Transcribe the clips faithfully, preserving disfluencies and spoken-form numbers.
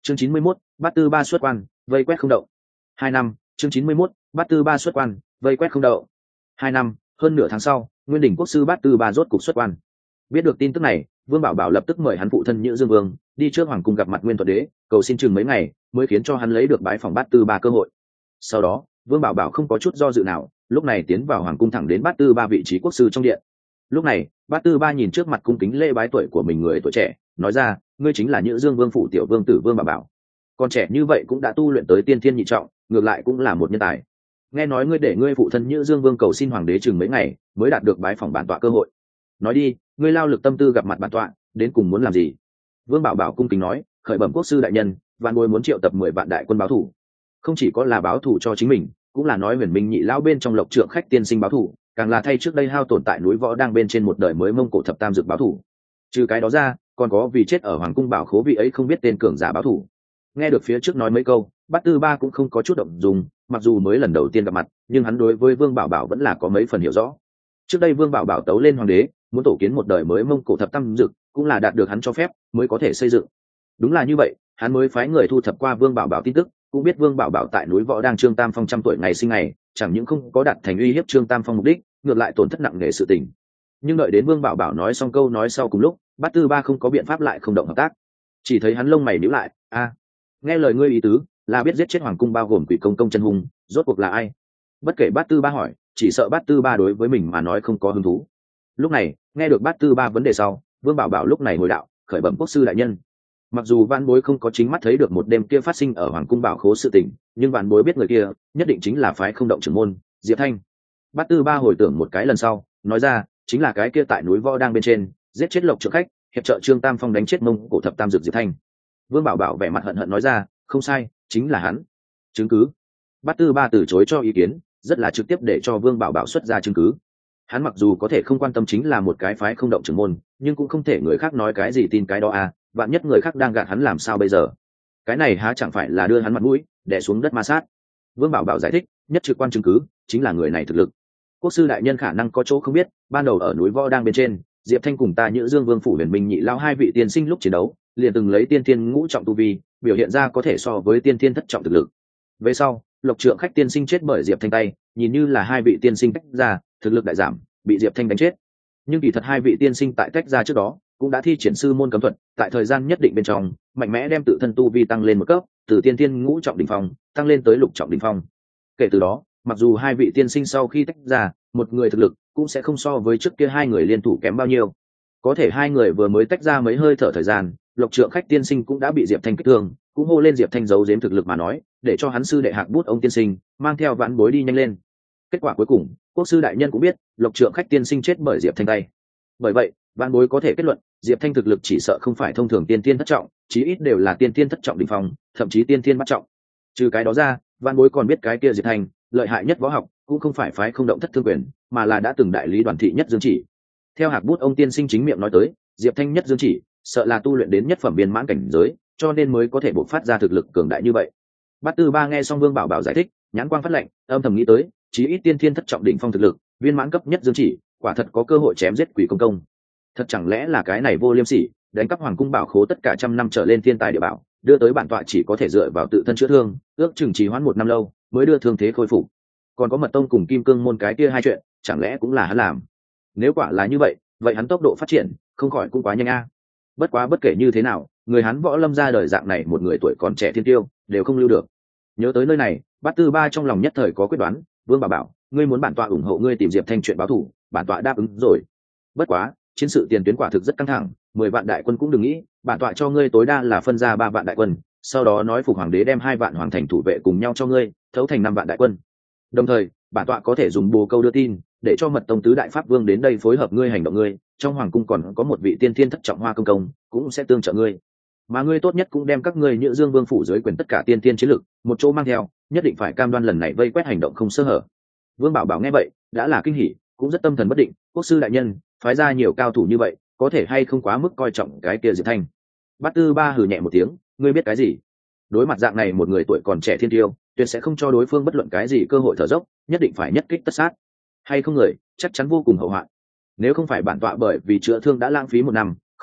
chương chín mươi mốt, bát tư ba xuất quan, vây quét không đậu. Hai năm, chương chín mươi mốt, bát tư ba xuất quan, vây quét không đậu. Hai năm, hơn nửa tháng sau, Nguyên đỉnh quốc sư bát tư ba rốt cục xuất quan. Biết được tin tức này, Vương Bảo Bảo lập tức mời hắn phụ thân Nhữ Dương Vương đi trước hoàng cung gặp mặt Nguyên Thuận Đế, cầu xin chừng mấy ngày mới khiến cho hắn lấy được bái phòng bát tư ba cơ hội. Sau đó, Vương Bảo Bảo không có chút do dự nào, lúc này tiến vào hoàng cung thẳng đến bát tư ba vị trí quốc sư trong điện. Lúc này, bát tư ba nhìn trước mặt cung kính lễ bái tuổi của mình người tuổi trẻ, nói ra, ngươi chính là Nhữ Dương Vương phủ tiểu vương tử Vương Bảo Bảo. Còn trẻ như vậy cũng đã tu luyện tới tiên thiên nhị trọng, ngược lại cũng là một nhân tài. Nghe nói ngươi để ngươi phụ thân Nhữ Dương Vương cầu xin hoàng đế chừng mấy ngày mới đạt được bái phòng bản tọa cơ hội. Nói đi, ngươi lao lực tâm tư gặp mặt bản tọa, đến cùng muốn làm gì? Vương Bảo Bảo cung kính nói, khởi bẩm quốc sư đại nhân, vạn bối muốn triệu tập mười vạn đại quân báo thù. Không chỉ có là báo thù cho chính mình, cũng là nói Huyền Minh nhị lão bên trong Lộc Trượng khách tiên sinh báo thù, càng là thay trước đây hao tổn tại núi võ đang bên trên một đời mới Mông Cổ thập tam dược báo thù. Trừ cái đó ra, còn có vì chết ở hoàng cung bảo khố vị ấy không biết tên cường giả báo thù. Nghe được phía trước nói mấy câu, bát tư ba cũng không có chút động dung, mặc dù mới lần đầu tiên gặp mặt, nhưng hắn đối với Vương Bảo Bảo vẫn là có mấy phần hiểu rõ. Trước đây Vương Bảo Bảo tấu lên hoàng đế, muốn tổ kiến một đời mới Mông Cổ thập tam dược, cũng là đạt được hắn cho phép mới có thể xây dựng. Đúng là như vậy, hắn mới phái người thu thập qua Vương Bảo Bảo tin tức, cũng biết Vương Bảo Bảo tại núi võ đang Trương Tam Phong trăm tuổi ngày sinh ngày, chẳng những không có đạt thành uy hiếp Trương Tam Phong mục đích, ngược lại tổn thất nặng nề sự tình. Nhưng đợi đến Vương Bảo Bảo nói xong câu nói sau cùng lúc, bát tư ba không có biện pháp lại không động hợp tác, chỉ thấy hắn lông mày nhíu lại, a, nghe lời ngươi ý tứ là biết giết chết hoàng cung bao gồm quỷ công công chân hung, rốt cuộc là ai? Bất kể bát tư ba hỏi, chỉ sợ bát tư ba đối với mình mà nói không có hứng thú. Lúc này, nghe được bát tư ba vấn đề sau, Vương Bảo Bảo lúc này hồi đạo, khởi bẩm quốc sư đại nhân. Mặc dù Vạn Bối không có chính mắt thấy được một đêm kia phát sinh ở hoàng cung bảo khố sự tình, nhưng Vạn Bối biết người kia nhất định chính là phái không động trưởng môn Diệp Thanh. Bát tư ba hồi tưởng một cái lần sau, nói ra, chính là cái kia tại núi võ đang bên trên giết chết Lộc Trượng khách, hiệp trợ Trương Tam Phong đánh chết Mông Cổ thập tam dược Diệp Thanh. Vương Bảo Bảo vẻ mặt hận hận nói ra, không sai, chính là hắn. Chứng cứ? Bát tư ba từ chối cho ý kiến, rất là trực tiếp để cho Vương Bảo Bảo xuất ra chứng cứ. Hắn mặc dù có thể không quan tâm chính là một cái phái không động trưởng môn, nhưng cũng không thể người khác nói cái gì tin cái đó à, vạn nhất người khác đang gạt hắn làm sao bây giờ? Cái này há chẳng phải là đưa hắn mặt mũi đè xuống đất ma sát? Vương Bảo Bảo giải thích, nhất trực quan chứng cứ chính là người này thực lực. Quốc sư đại nhân khả năng có chỗ không biết, ban đầu ở núi võ đang bên trên, Diệp Thanh cùng ta Nhữ Dương Vương phủ Huyền Minh nhị lao hai vị tiên sinh lúc chiến đấu, liền từng lấy tiên thiên ngũ trọng tu vi, biểu hiện ra có thể so với tiên thiên thất trọng thực lực. Về sau, Lộc Trượng khách tiên sinh chết bởi Diệp Thanh tay, nhìn như là hai vị tiên sinh tách ra, thực lực đại giảm, bị Diệp Thanh đánh chết. Nhưng kỳ thật hai vị tiên sinh tại tách ra trước đó, cũng đã thi triển sư môn cấm thuật, tại thời gian nhất định bên trong, mạnh mẽ đem tự thân tu vi tăng lên một cấp, từ tiên thiên ngũ trọng đỉnh phong, tăng lên tới lục trọng đỉnh phong. Kể từ đó, mặc dù hai vị tiên sinh sau khi tách ra, một người thực lực cũng sẽ không so với trước kia hai người liên thủ kém bao nhiêu. Có thể hai người vừa mới tách ra mấy hơi thở thời gian, Lộc Trượng khách tiên sinh cũng đã bị Diệp Thanh kích thương, cũng hô lên Diệp Thanh giấu giếm thực lực mà nói, để cho hắn sư đệ Hạc Bút ông tiên sinh mang theo Vãn Bối đi nhanh lên. Kết quả cuối cùng, quốc sư đại nhân cũng biết, Lộc Trượng khách tiên sinh chết bởi Diệp Thanh tay. Bởi vậy, Vãn Bối có thể kết luận, Diệp Thanh thực lực chỉ sợ không phải thông thường tiên thiên thất trọng, chí ít đều là tiên thiên thất trọng đỉnh phong, thậm chí tiên thiên bát trọng. Trừ cái đó ra, Vãn Bối còn biết cái kia Diệp Thanh, lợi hại nhất võ học, cũng không phải phái không động thất thương quyền, mà là đã từng đại lý Đoàn thị nhất dương chỉ. Theo Hạc Bút ông tiên sinh chính miệng nói tới, Diệp Thanh nhất dương chỉ, sợ là tu luyện đến nhất phẩm viên mãn cảnh giới, cho nên mới có thể bộc phát ra thực lực cường đại như vậy. Bát tư ba nghe xong Vương Bảo Bảo giải thích, nhãn quang phát lạnh, âm thầm nghĩ tới, chí ít tiên thiên thất trọng đỉnh phong thực lực, viên mãn cấp nhất dương chỉ, quả thật có cơ hội chém giết quỷ công công. Thật chẳng lẽ là cái này vô liêm sỉ, đánh cắp hoàng cung bảo khố tất cả trăm năm trở lên thiên tài địa bảo, đưa tới bản tọa chỉ có thể dựa vào tự thân chữa thương, ước chừng trì hoãn một năm lâu, mới đưa thương thế khôi phục. Còn có Mật tông cùng Kim Cương môn cái kia hai chuyện, chẳng lẽ cũng là hắn làm? Nếu quả là như vậy, vậy hắn tốc độ phát triển không khỏi cũng quá nhanh a. Bất quá bất kể như thế nào, người hắn võ lâm ra đời dạng này một người tuổi còn trẻ thiên tiêu, đều không lưu được. Nhớ tới nơi này, Bát tư ba trong lòng nhất thời có quyết đoán, Vương Bảo Bảo, ngươi muốn bản tọa ủng hộ ngươi tìm Diệp Thanh chuyện báo thù, bản tọa đáp ứng rồi. Bất quá, chiến sự tiền tuyến quả thực rất căng thẳng, mười vạn đại quân cũng đừng nghĩ, bản tọa cho ngươi tối đa là phân ra ba vạn đại quân, sau đó nói phục hoàng đế đem hai vạn hoàng thành thủ vệ cùng nhau cho ngươi, thấu thành năm vạn đại quân. Đồng thời, bản tọa có thể dùng bồ câu đưa tin, để cho Mật tông tứ đại pháp vương đến đây phối hợp ngươi hành động ngươi, trong hoàng cung còn có một vị tiên thiên thất trọng hoa công công, cũng sẽ tương trợ ngươi. Mà ngươi tốt nhất cũng đem các ngươi Nhữ Dương Vương phủ dưới quyền tất cả tiên thiên chiến lực, một chỗ mang theo, nhất định phải cam đoan lần này vây quét hành động không sơ hở. Vương Bảo Bảo nghe vậy, đã là kinh hỉ, cũng rất tâm thần bất định, quốc sư đại nhân, phái ra nhiều cao thủ như vậy, có thể hay không quá mức coi trọng cái kia Diệp Thanh. Bát tư ba hừ nhẹ một tiếng, ngươi biết cái gì? Đối mặt dạng này một người tuổi còn trẻ thiên tiêu, tuyệt sẽ không cho đối phương bất luận cái gì cơ hội thở dốc, nhất định phải nhất kích tất sát. Hay không người, chắc chắn vô cùng hậu hoạn. Nếu không phải bản tọa bởi vì chữa thương đã lãng phí một năm,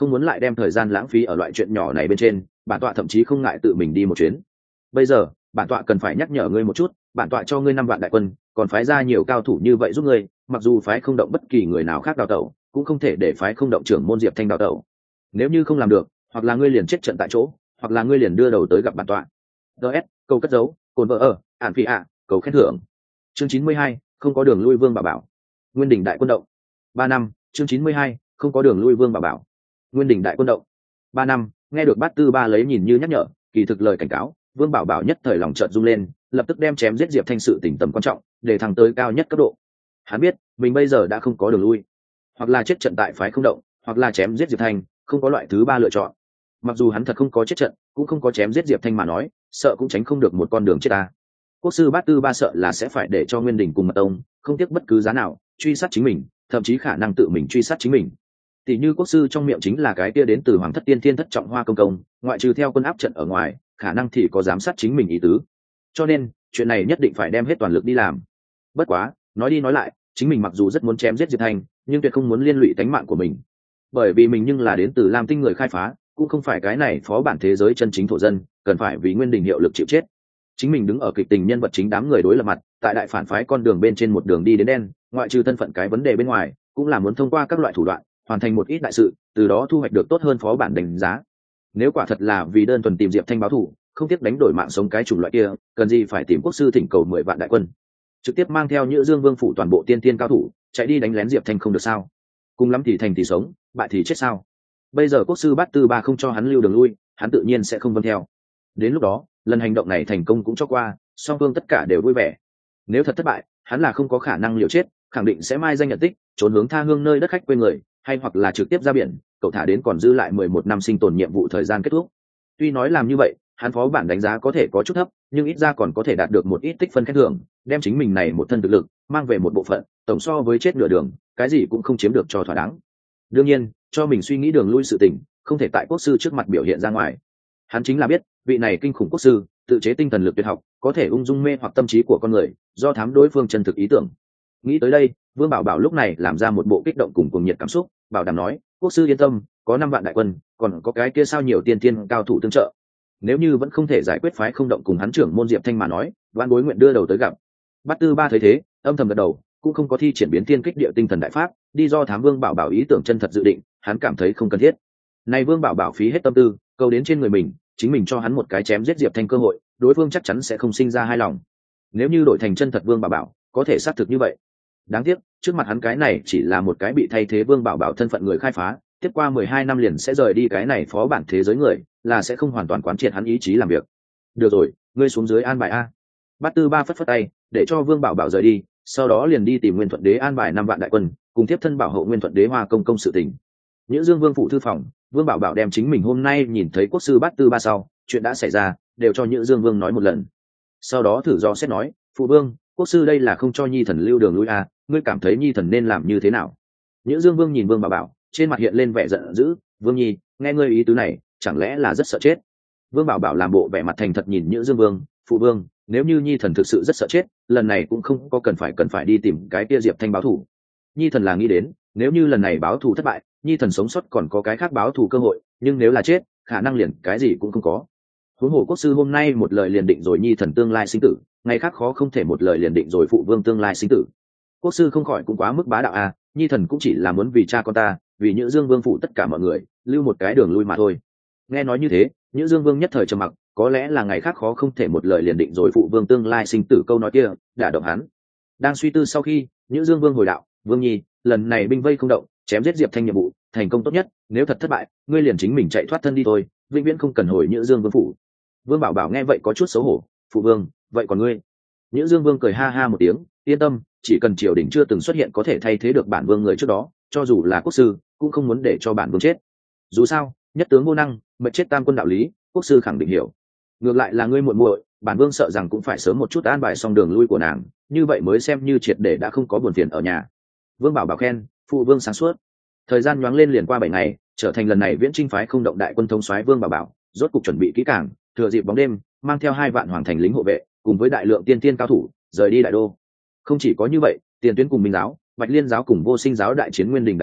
không muốn lại đem thời gian lãng phí ở loại chuyện nhỏ này bên trên. Bản tọa thậm chí không ngại tự mình đi một chuyến. Bây giờ bản tọa cần phải nhắc nhở ngươi một chút, bản tọa cho ngươi năm vạn đại quân, còn phái ra nhiều cao thủ như vậy giúp ngươi, mặc dù phái không động bất kỳ người nào khác đào tẩu, cũng không thể để phái không động trưởng môn Diệp Thanh đào tẩu. Nếu như không làm được, hoặc là ngươi liền chết trận tại chỗ, hoặc là ngươi liền đưa đầu tới gặp bản tọa. ds câu cất dấu, cồn vợ ở ản phi ạ, cầu khen thưởng. Chương chín mươi hai, không có đường lui Vương Bảo Bảo. Nguyên đỉnh đại quân động. Ba năm. Chương chín mươi hai, không có đường lui Vương Bảo Bảo. Nguyên đỉnh đại quân động. Ba năm. Nghe được Bát Tư Ba lấy nhìn như nhắc nhở, kỳ thực lời cảnh cáo, Vương Bảo Bảo nhất thời lòng chợt rung lên, lập tức đem chém giết Diệp Thanh sự tình tầm quan trọng, để thăng tới cao nhất cấp độ. Hắn biết, mình bây giờ đã không có đường lui, hoặc là chết trận tại phái không động, hoặc là chém giết Diệp Thanh, không có loại thứ ba lựa chọn. Mặc dù hắn thật không có chết trận, cũng không có chém giết Diệp Thanh mà nói, sợ cũng tránh không được một con đường chết ta. Quốc sư Bát Tư Ba sợ là sẽ phải để cho Nguyên Đình cùng Mật Tông không tiếc bất cứ giá nào truy sát chính mình, thậm chí khả năng tự mình truy sát chính mình. Tỷ như quốc sư trong miệng chính là cái kia đến từ Hoàng Thất Tiên Thiên Thất Trọng Hoa Công Công, ngoại trừ theo quân áp trận ở ngoài, khả năng thì có giám sát chính mình ý tứ. Cho nên, chuyện này nhất định phải đem hết toàn lực đi làm. Bất quá, nói đi nói lại, chính mình mặc dù rất muốn chém giết Diệp Thanh, nhưng tuyệt không muốn liên lụy tính mạng của mình. Bởi vì mình nhưng là đến từ Lam Tinh người khai phá, cũng không phải cái này phó bản thế giới chân chính thổ dân, cần phải vì Nguyên Đình hiệu lực chịu chết. Chính mình đứng ở kịch tình nhân vật chính đám người đối lập mặt, tại đại phản phái con đường bên trên một đường đi đến đen, ngoại trừ thân phận cái vấn đề bên ngoài, cũng là muốn thông qua các loại thủ đoạn hoàn thành một ít đại sự, từ đó thu hoạch được tốt hơn phó bản đánh giá. Nếu quả thật là vì đơn thuần tìm Diệp Thanh báo thù, không tiếc đánh đổi mạng sống cái chủng loại kia, cần gì phải tìm quốc sư thỉnh cầu mười vạn đại quân, trực tiếp mang theo Nhữ Dương Vương phủ toàn bộ tiên tiên cao thủ chạy đi đánh lén Diệp Thanh không được sao? Cùng lắm thì thành thì sống, bại thì chết sao? Bây giờ quốc sư Bát Tư Ba không cho hắn lưu đường lui, hắn tự nhiên sẽ không vâng theo. Đến lúc đó, lần hành động này thành công cũng cho qua, song phương tất cả đều vui vẻ. Nếu thật thất bại, hắn là không có khả năng liều chết, khẳng định sẽ mai danh nhận tích, trốn hướng tha hương nơi đất khách quê người, hay hoặc là trực tiếp ra biển, cậu thả đến còn dư lại mười một năm sinh tồn nhiệm vụ thời gian kết thúc. Tuy nói làm như vậy, hắn phó bản đánh giá có thể có chút thấp, nhưng ít ra còn có thể đạt được một ít tích phân khen thưởng, đem chính mình này một thân thực lực mang về một bộ phận, tổng so với chết nửa đường, cái gì cũng không chiếm được cho thỏa đáng. Đương nhiên, cho mình suy nghĩ đường lui sự tình, không thể tại quốc sư trước mặt biểu hiện ra ngoài. Hắn chính là biết, vị này kinh khủng quốc sư, tự chế tinh thần lực tuyệt học, có thể ung dung mê hoặc tâm trí của con người, do thám đối phương chân thực ý tưởng. Nghĩ tới đây, Vương Bảo Bảo lúc này làm ra một bộ kích động cùng cuồng nhiệt cảm xúc, bảo đảm nói, quốc sư yên tâm, có năm vạn đại quân, còn có cái kia sao nhiều tiên tiên cao thủ tương trợ. Nếu như vẫn không thể giải quyết phái không động cùng hắn trưởng môn Diệp Thanh mà nói, vạn bối nguyện đưa đầu tới gặp. Bát Tư Ba thấy thế, âm thầm gật đầu, cũng không có thi triển biến thiên kích địa tinh thần đại pháp, đi do thám Vương Bảo Bảo ý tưởng chân thật dự định, hắn cảm thấy không cần thiết. Này Vương Bảo Bảo phí hết tâm tư, câu đến trên người mình, chính mình cho hắn một cái chém giết Diệp Thanh cơ hội, đối phương chắc chắn sẽ không sinh ra hai lòng. Nếu như đổi thành chân thật Vương Bảo Bảo, có thể xác thực như vậy. Đáng tiếc, trước mặt hắn cái này chỉ là một cái bị thay thế Vương Bảo Bảo thân phận người khai phá, tiếp qua mười hai năm liền sẽ rời đi cái này phó bản thế giới người, là sẽ không hoàn toàn quán triệt hắn ý chí làm việc. Được rồi, ngươi xuống dưới an bài a. Bát Tư Ba phất phất tay, để cho Vương Bảo Bảo rời đi, sau đó liền đi tìm Nguyên Thuận Đế an bài năm vạn đại quân, cùng tiếp thân bảo hộ Nguyên Thuận Đế Hoa công công sự tình. Nhữ Dương Vương phụ thư phòng, Vương Bảo Bảo đem chính mình hôm nay nhìn thấy quốc sư Bát Tư Ba sau, chuyện đã xảy ra, đều cho Nhữ Dương Vương nói một lần. Sau đó thử do xét nói, phụ vương, quốc sư đây là không cho nhi thần lưu đường lui a, ngươi cảm thấy nhi thần nên làm như thế nào? Nhữ Dương Vương nhìn Vương Bảo Bảo, trên mặt hiện lên vẻ giận dữ, Vương nhi, nghe ngươi ý tứ này, chẳng lẽ là rất sợ chết? Vương Bảo Bảo làm bộ vẻ mặt thành thật nhìn Nhữ Dương Vương, phụ vương, nếu như nhi thần thực sự rất sợ chết, lần này cũng không có cần phải cần phải đi tìm cái kia Diệp Thanh báo thù. Nhi thần là nghĩ đến, nếu như lần này báo thù thất bại, nhi thần sống sót còn có cái khác báo thù cơ hội, nhưng nếu là chết, khả năng liền cái gì cũng không có. Huống hồ quốc sư hôm nay một lời liền định rồi nhi thần tương lai sinh tử, ngày khác khó không thể một lời liền định rồi phụ vương tương lai sinh tử. Quốc sư không khỏi cũng quá mức bá đạo à, nhi thần cũng chỉ là muốn vì cha con ta, vì Nhữ Dương Vương phụ tất cả mọi người, lưu một cái đường lui mà thôi. Nghe nói như thế, Nhữ Dương Vương nhất thời trầm mặc, có lẽ là ngày khác khó không thể một lời liền định rồi phụ vương tương lai sinh tử câu nói kia, đả động hắn. Đang suy tư sau khi, Nhữ Dương Vương hồi đạo, Vương nhi, lần này binh vây không động, chém giết Diệp Thanh nhiệm vụ, thành công tốt nhất, nếu thật thất bại, ngươi liền chính mình chạy thoát thân đi thôi, vĩnh viễn không cần hồi Nhữ Dương Vương phủ. Vương Bảo Bảo nghe vậy có chút xấu hổ, phụ vương, vậy còn ngươi? Nhữ Dương Vương cười ha ha một tiếng, yên tâm, chỉ cần triều đình chưa từng xuất hiện có thể thay thế được bản vương người trước đó, cho dù là quốc sư, cũng không muốn để cho bản vương chết. Dù sao, nhất tướng vô năng, mệt chết tam quân đạo lý, quốc sư khẳng định hiểu. Ngược lại là ngươi muội muội, bản vương sợ rằng cũng phải sớm một chút an bài xong đường lui của nàng, như vậy mới xem như triệt để đã không có buồn phiền ở nhà. Vương Bảo Bảo khen, phụ vương sáng suốt. Thời gian nhoáng lên liền qua bảy ngày, trở thành lần này viễn chinh phái không động đại quân thống soái Vương Bảo Bảo, rốt cục chuẩn bị kỹ càng, thừa dịp bóng đêm, mang theo hai vạn hoàng thành lính hộ vệ, cùng với đại lượng tiên tiên cao thủ, rời đi đại đô. Không chỉ có như vậy, tiền tuyến cùng Minh giáo, Bạch Liên giáo cùng Vô Sinh giáo đại chiến Nguyên Đình đại quân,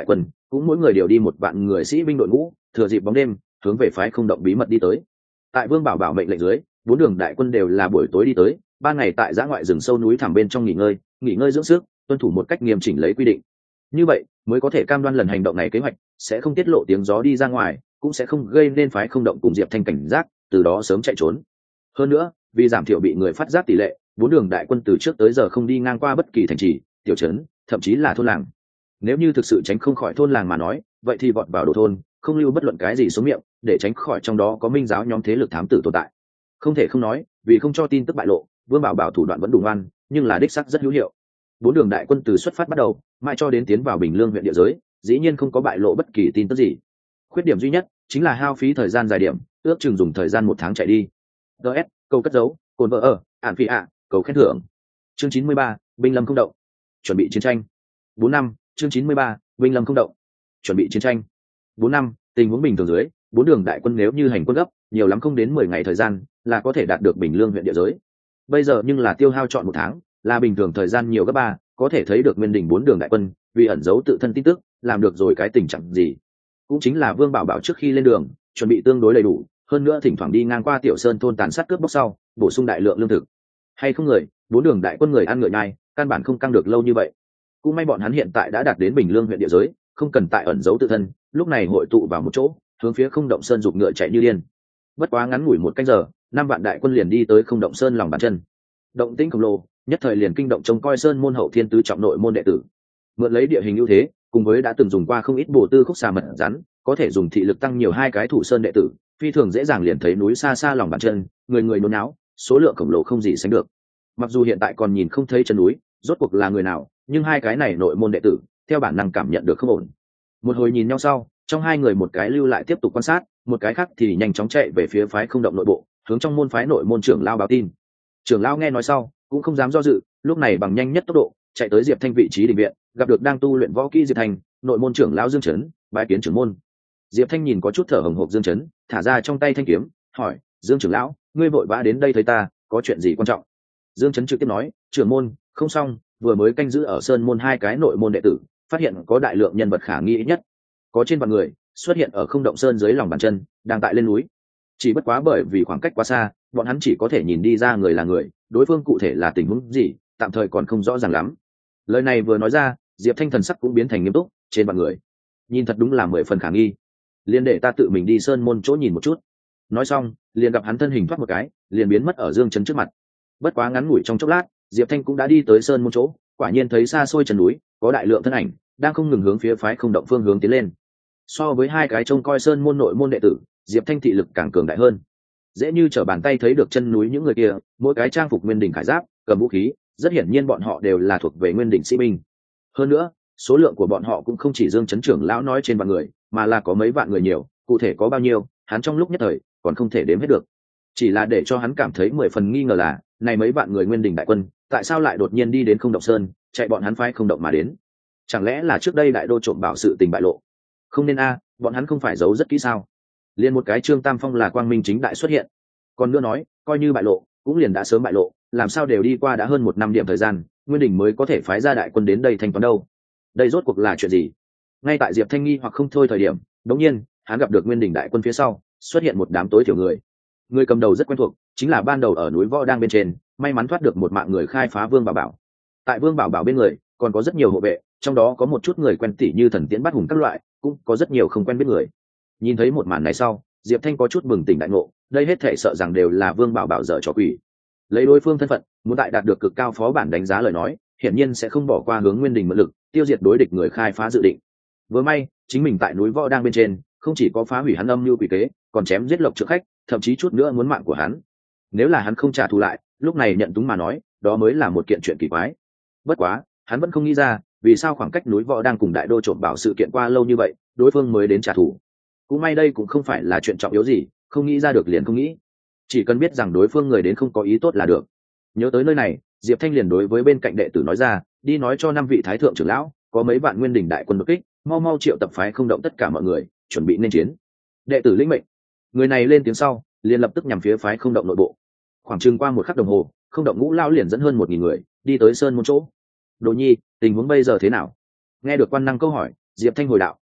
cũng mỗi người điều đi một vạn người sĩ binh đội ngũ, thừa dịp bóng đêm hướng về phái không động bí mật đi tới. Tại Vương Bảo Bảo mệnh lệnh dưới, bốn đường đại quân đều là buổi tối đi tới, ban ngày tại giã ngoại rừng sâu núi thẳm bên trong nghỉ ngơi, nghỉ ngơi dưỡng sức, tuân thủ một cách nghiêm chỉnh lấy quy định. Như vậy mới có thể cam đoan lần hành động này kế hoạch sẽ không tiết lộ tiếng gió đi ra ngoài, cũng sẽ không gây nên phái không động cùng Diệp Thanh cảnh giác, từ đó sớm chạy trốn. Hơn nữa, vì giảm thiểu bị người phát giác tỷ lệ, bốn đường đại quân từ trước tới giờ không đi ngang qua bất kỳ thành trì, tiểu trấn, thậm chí là thôn làng. Nếu như thực sự tránh không khỏi thôn làng mà nói, vậy thì vọt vào đồ thôn, không lưu bất luận cái gì xuống miệng, để tránh khỏi trong đó có minh giáo nhóm thế lực thám tử tồn tại. Không thể không nói, vì không cho tin tức bại lộ, Vương Bảo Bảo thủ đoạn vẫn đủ ngoan, nhưng là đích sắc rất hữu hiệu. Bốn đường đại quân từ xuất phát bắt đầu, mãi cho đến tiến vào Bình Lương huyện địa giới, dĩ nhiên không có bại lộ bất kỳ tin tức gì. Khuyết điểm duy nhất chính là hao phí thời gian dài điểm, ước chừng dùng thời gian một tháng chạy đi. ds câu cất dấu, cồn vợ ở, ản phi ạ, cầu khen thưởng. Chương chín mươi ba, binh lâm không động, chuẩn bị chiến tranh. Bốn năm, chương chín mươi ba, binh lâm không động, chuẩn bị chiến tranh. Bốn năm, tình huống bình thường dưới, bốn đường đại quân nếu như hành quân gấp, nhiều lắm không đến mười ngày thời gian là có thể đạt được Bình Lương huyện địa giới. Bây giờ nhưng là tiêu hao chọn một tháng, là bình thường thời gian nhiều gấp ba, có thể thấy được Nguyên Đình bốn đường đại quân vì ẩn giấu tự thân tin tức, làm được rồi cái tình trạng gì. Cũng chính là Vương Bảo Bảo trước khi lên đường, chuẩn bị tương đối đầy đủ, hơn nữa thỉnh thoảng đi ngang qua Tiểu Sơn thôn tàn sát cướp bóc sau, bổ sung đại lượng lương thực. Hay không người, bốn đường đại quân người ăn ngựa nhai, căn bản không căng được lâu như vậy. Cũng may bọn hắn hiện tại đã đạt đến Bình Lương huyện địa giới, không cần tại ẩn giấu tự thân, lúc này hội tụ vào một chỗ, hướng phía Không Động Sơn giục ngựa chạy như điên. Bất quá ngắn ngủi một canh giờ, năm vạn đại quân liền đi tới Không Động Sơn lòng bàn chân. Động tĩnh khổng lồ, nhất thời liền kinh động trông coi sơn môn hậu thiên tứ trọng nội môn đệ tử. Mượn lấy địa hình ưu thế, cùng với đã từng dùng qua không ít bổ tư khúc xà mật rắn, có thể dùng thị lực tăng nhiều hai cái thủ sơn đệ tử, phi thường dễ dàng liền thấy núi xa xa lòng bàn chân, người người nôn náo, số lượng khổng lồ không gì sánh được. Mặc dù hiện tại còn nhìn không thấy chân núi, rốt cuộc là người nào, nhưng hai cái này nội môn đệ tử, theo bản năng cảm nhận được không ổn. Một hồi nhìn nhau sau, trong hai người một cái lưu lại tiếp tục quan sát, một cái khác thì nhanh chóng chạy về phía phái không động nội bộ, hướng trong môn phái nội môn trưởng lao báo tin. Trưởng lao nghe nói sau, cũng không dám do dự, lúc này bằng nhanh nhất tốc độ chạy tới Diệp Thanh vị trí đình viện, gặp được đang tu luyện võ kỹ Diệp Thanh, nội môn trưởng lão Dương Chấn, bái kiến trưởng môn. Diệp Thanh nhìn có chút thở hổn hộc Dương Chấn, thả ra trong tay thanh kiếm, hỏi: Dương trưởng lão, ngươi vội vã đến đây thấy ta, có chuyện gì quan trọng? Dương Chấn trực tiếp nói: trưởng môn, không xong, vừa mới canh giữ ở sơn môn hai cái nội môn đệ tử, phát hiện có đại lượng nhân vật khả nghi ít nhất có trên vạn người xuất hiện ở Không Động Sơn dưới lòng bàn chân, đang tại lên núi. Chỉ bất quá bởi vì khoảng cách quá xa, bọn hắn chỉ có thể nhìn đi ra người là người, đối phương cụ thể là tình huống gì, tạm thời còn không rõ ràng lắm. Lời này vừa nói ra, Diệp Thanh thần sắc cũng biến thành nghiêm túc, trên vạn người, nhìn thật đúng là mười phần khả nghi, liền để ta tự mình đi sơn môn chỗ nhìn một chút. Nói xong, liền gặp hắn thân hình thoát một cái, liền biến mất ở Dương Chấn trước mặt. Bất quá ngắn ngủi trong chốc lát, Diệp Thanh cũng đã đi tới sơn môn chỗ, quả nhiên thấy xa xôi chân núi có đại lượng thân ảnh đang không ngừng hướng phía phái không động phương hướng tiến lên. So với hai cái trông coi sơn môn nội môn đệ tử, Diệp Thanh thị lực càng cường đại hơn, dễ như trở bàn tay thấy được chân núi những người kia, mỗi cái trang phục Nguyên Đỉnh khải giáp, cầm vũ khí, rất hiển nhiên bọn họ đều là thuộc về Nguyên Đỉnh sĩ binh. Hơn nữa, số lượng của bọn họ cũng không chỉ Dương Chấn trưởng lão nói trên vạn người, mà là có mấy vạn người nhiều, cụ thể có bao nhiêu, hắn trong lúc nhất thời còn không thể đếm hết được. Chỉ là để cho hắn cảm thấy mười phần nghi ngờ là, này mấy vạn người Nguyên Đỉnh đại quân, tại sao lại đột nhiên đi đến Không Động Sơn, chạy bọn hắn phái không động mà đến? Chẳng lẽ là trước đây đại đô trộm bảo sự tình bại lộ? Không nên a, bọn hắn không phải giấu rất kỹ sao? Liên một cái Trương Tam Phong là quang minh chính đại xuất hiện. Còn nữa nói, coi như bại lộ, cũng liền đã sớm bại lộ, làm sao đều đi qua đã hơn một năm điểm thời gian, Nguyên Đỉnh mới có thể phái ra đại quân đến đây thanh toán đâu? Đây rốt cuộc là chuyện gì? Ngay tại Diệp Thanh nghi hoặc không thôi thời điểm, đống nhiên hắn gặp được Nguyên Đỉnh đại quân phía sau xuất hiện một đám tối thiểu người. Người cầm đầu rất quen thuộc, chính là ban đầu ở núi Võ đang bên trên, may mắn thoát được một mạng người khai phá Vương Bảo Bảo. Tại Vương Bảo Bảo bên người còn có rất nhiều hộ vệ, trong đó có một chút người quen tỉ như thần tiễn bắt hùng các loại, cũng có rất nhiều không quen biết người. Nhìn thấy một màn này sau, Diệp Thanh có chút bừng tỉnh đại ngộ, đây hết thảy sợ rằng đều là Vương Bảo Bảo dở trò quỷ. Lấy đối phương thân phận, muốn tại đạt được cực cao phó bản đánh giá lời nói, hiển nhiên sẽ không bỏ qua hướng Nguyên Đình mượn lực, tiêu diệt đối địch người khai phá dự định. Vừa may, chính mình tại núi Võ đang bên trên, không chỉ có phá hủy hắn âm mưu quỷ kế, còn chém giết Lộc Trượng Khách, thậm chí chút nữa muốn mạng của hắn. Nếu là hắn không trả thù lại, lúc này nhận túng mà nói, đó mới là một kiện chuyện kỳ quái. Bất quá, hắn vẫn không nghĩ ra, vì sao khoảng cách núi Võ đang cùng đại đô trộm bảo sự kiện qua lâu như vậy, đối phương mới đến trả thù. Cũng may đây cũng không phải là chuyện trọng yếu gì, không nghĩ ra được liền không nghĩ, chỉ cần biết rằng đối phương người đến không có ý tốt là được. Nhớ tới nơi này, Diệp Thanh liền đối với bên cạnh đệ tử nói ra, đi nói cho năm vị thái thượng trưởng lão, có mấy vạn Nguyên Đình đại quân đột kích, mau mau triệu tập phái không động tất cả mọi người, chuẩn bị nên chiến. Đệ tử lĩnh mệnh. Người này lên tiếng sau, liền lập tức nhằm phía phái không động nội bộ. Khoảng chừng qua một khắc đồng hồ, không động ngũ lao liền dẫn hơn một nghìn người đi tới sơn môn chỗ. Đồ Nhi, tình huống bây giờ thế nào? Nghe được quan năng câu hỏi, Diệp Thanh hồi đạo,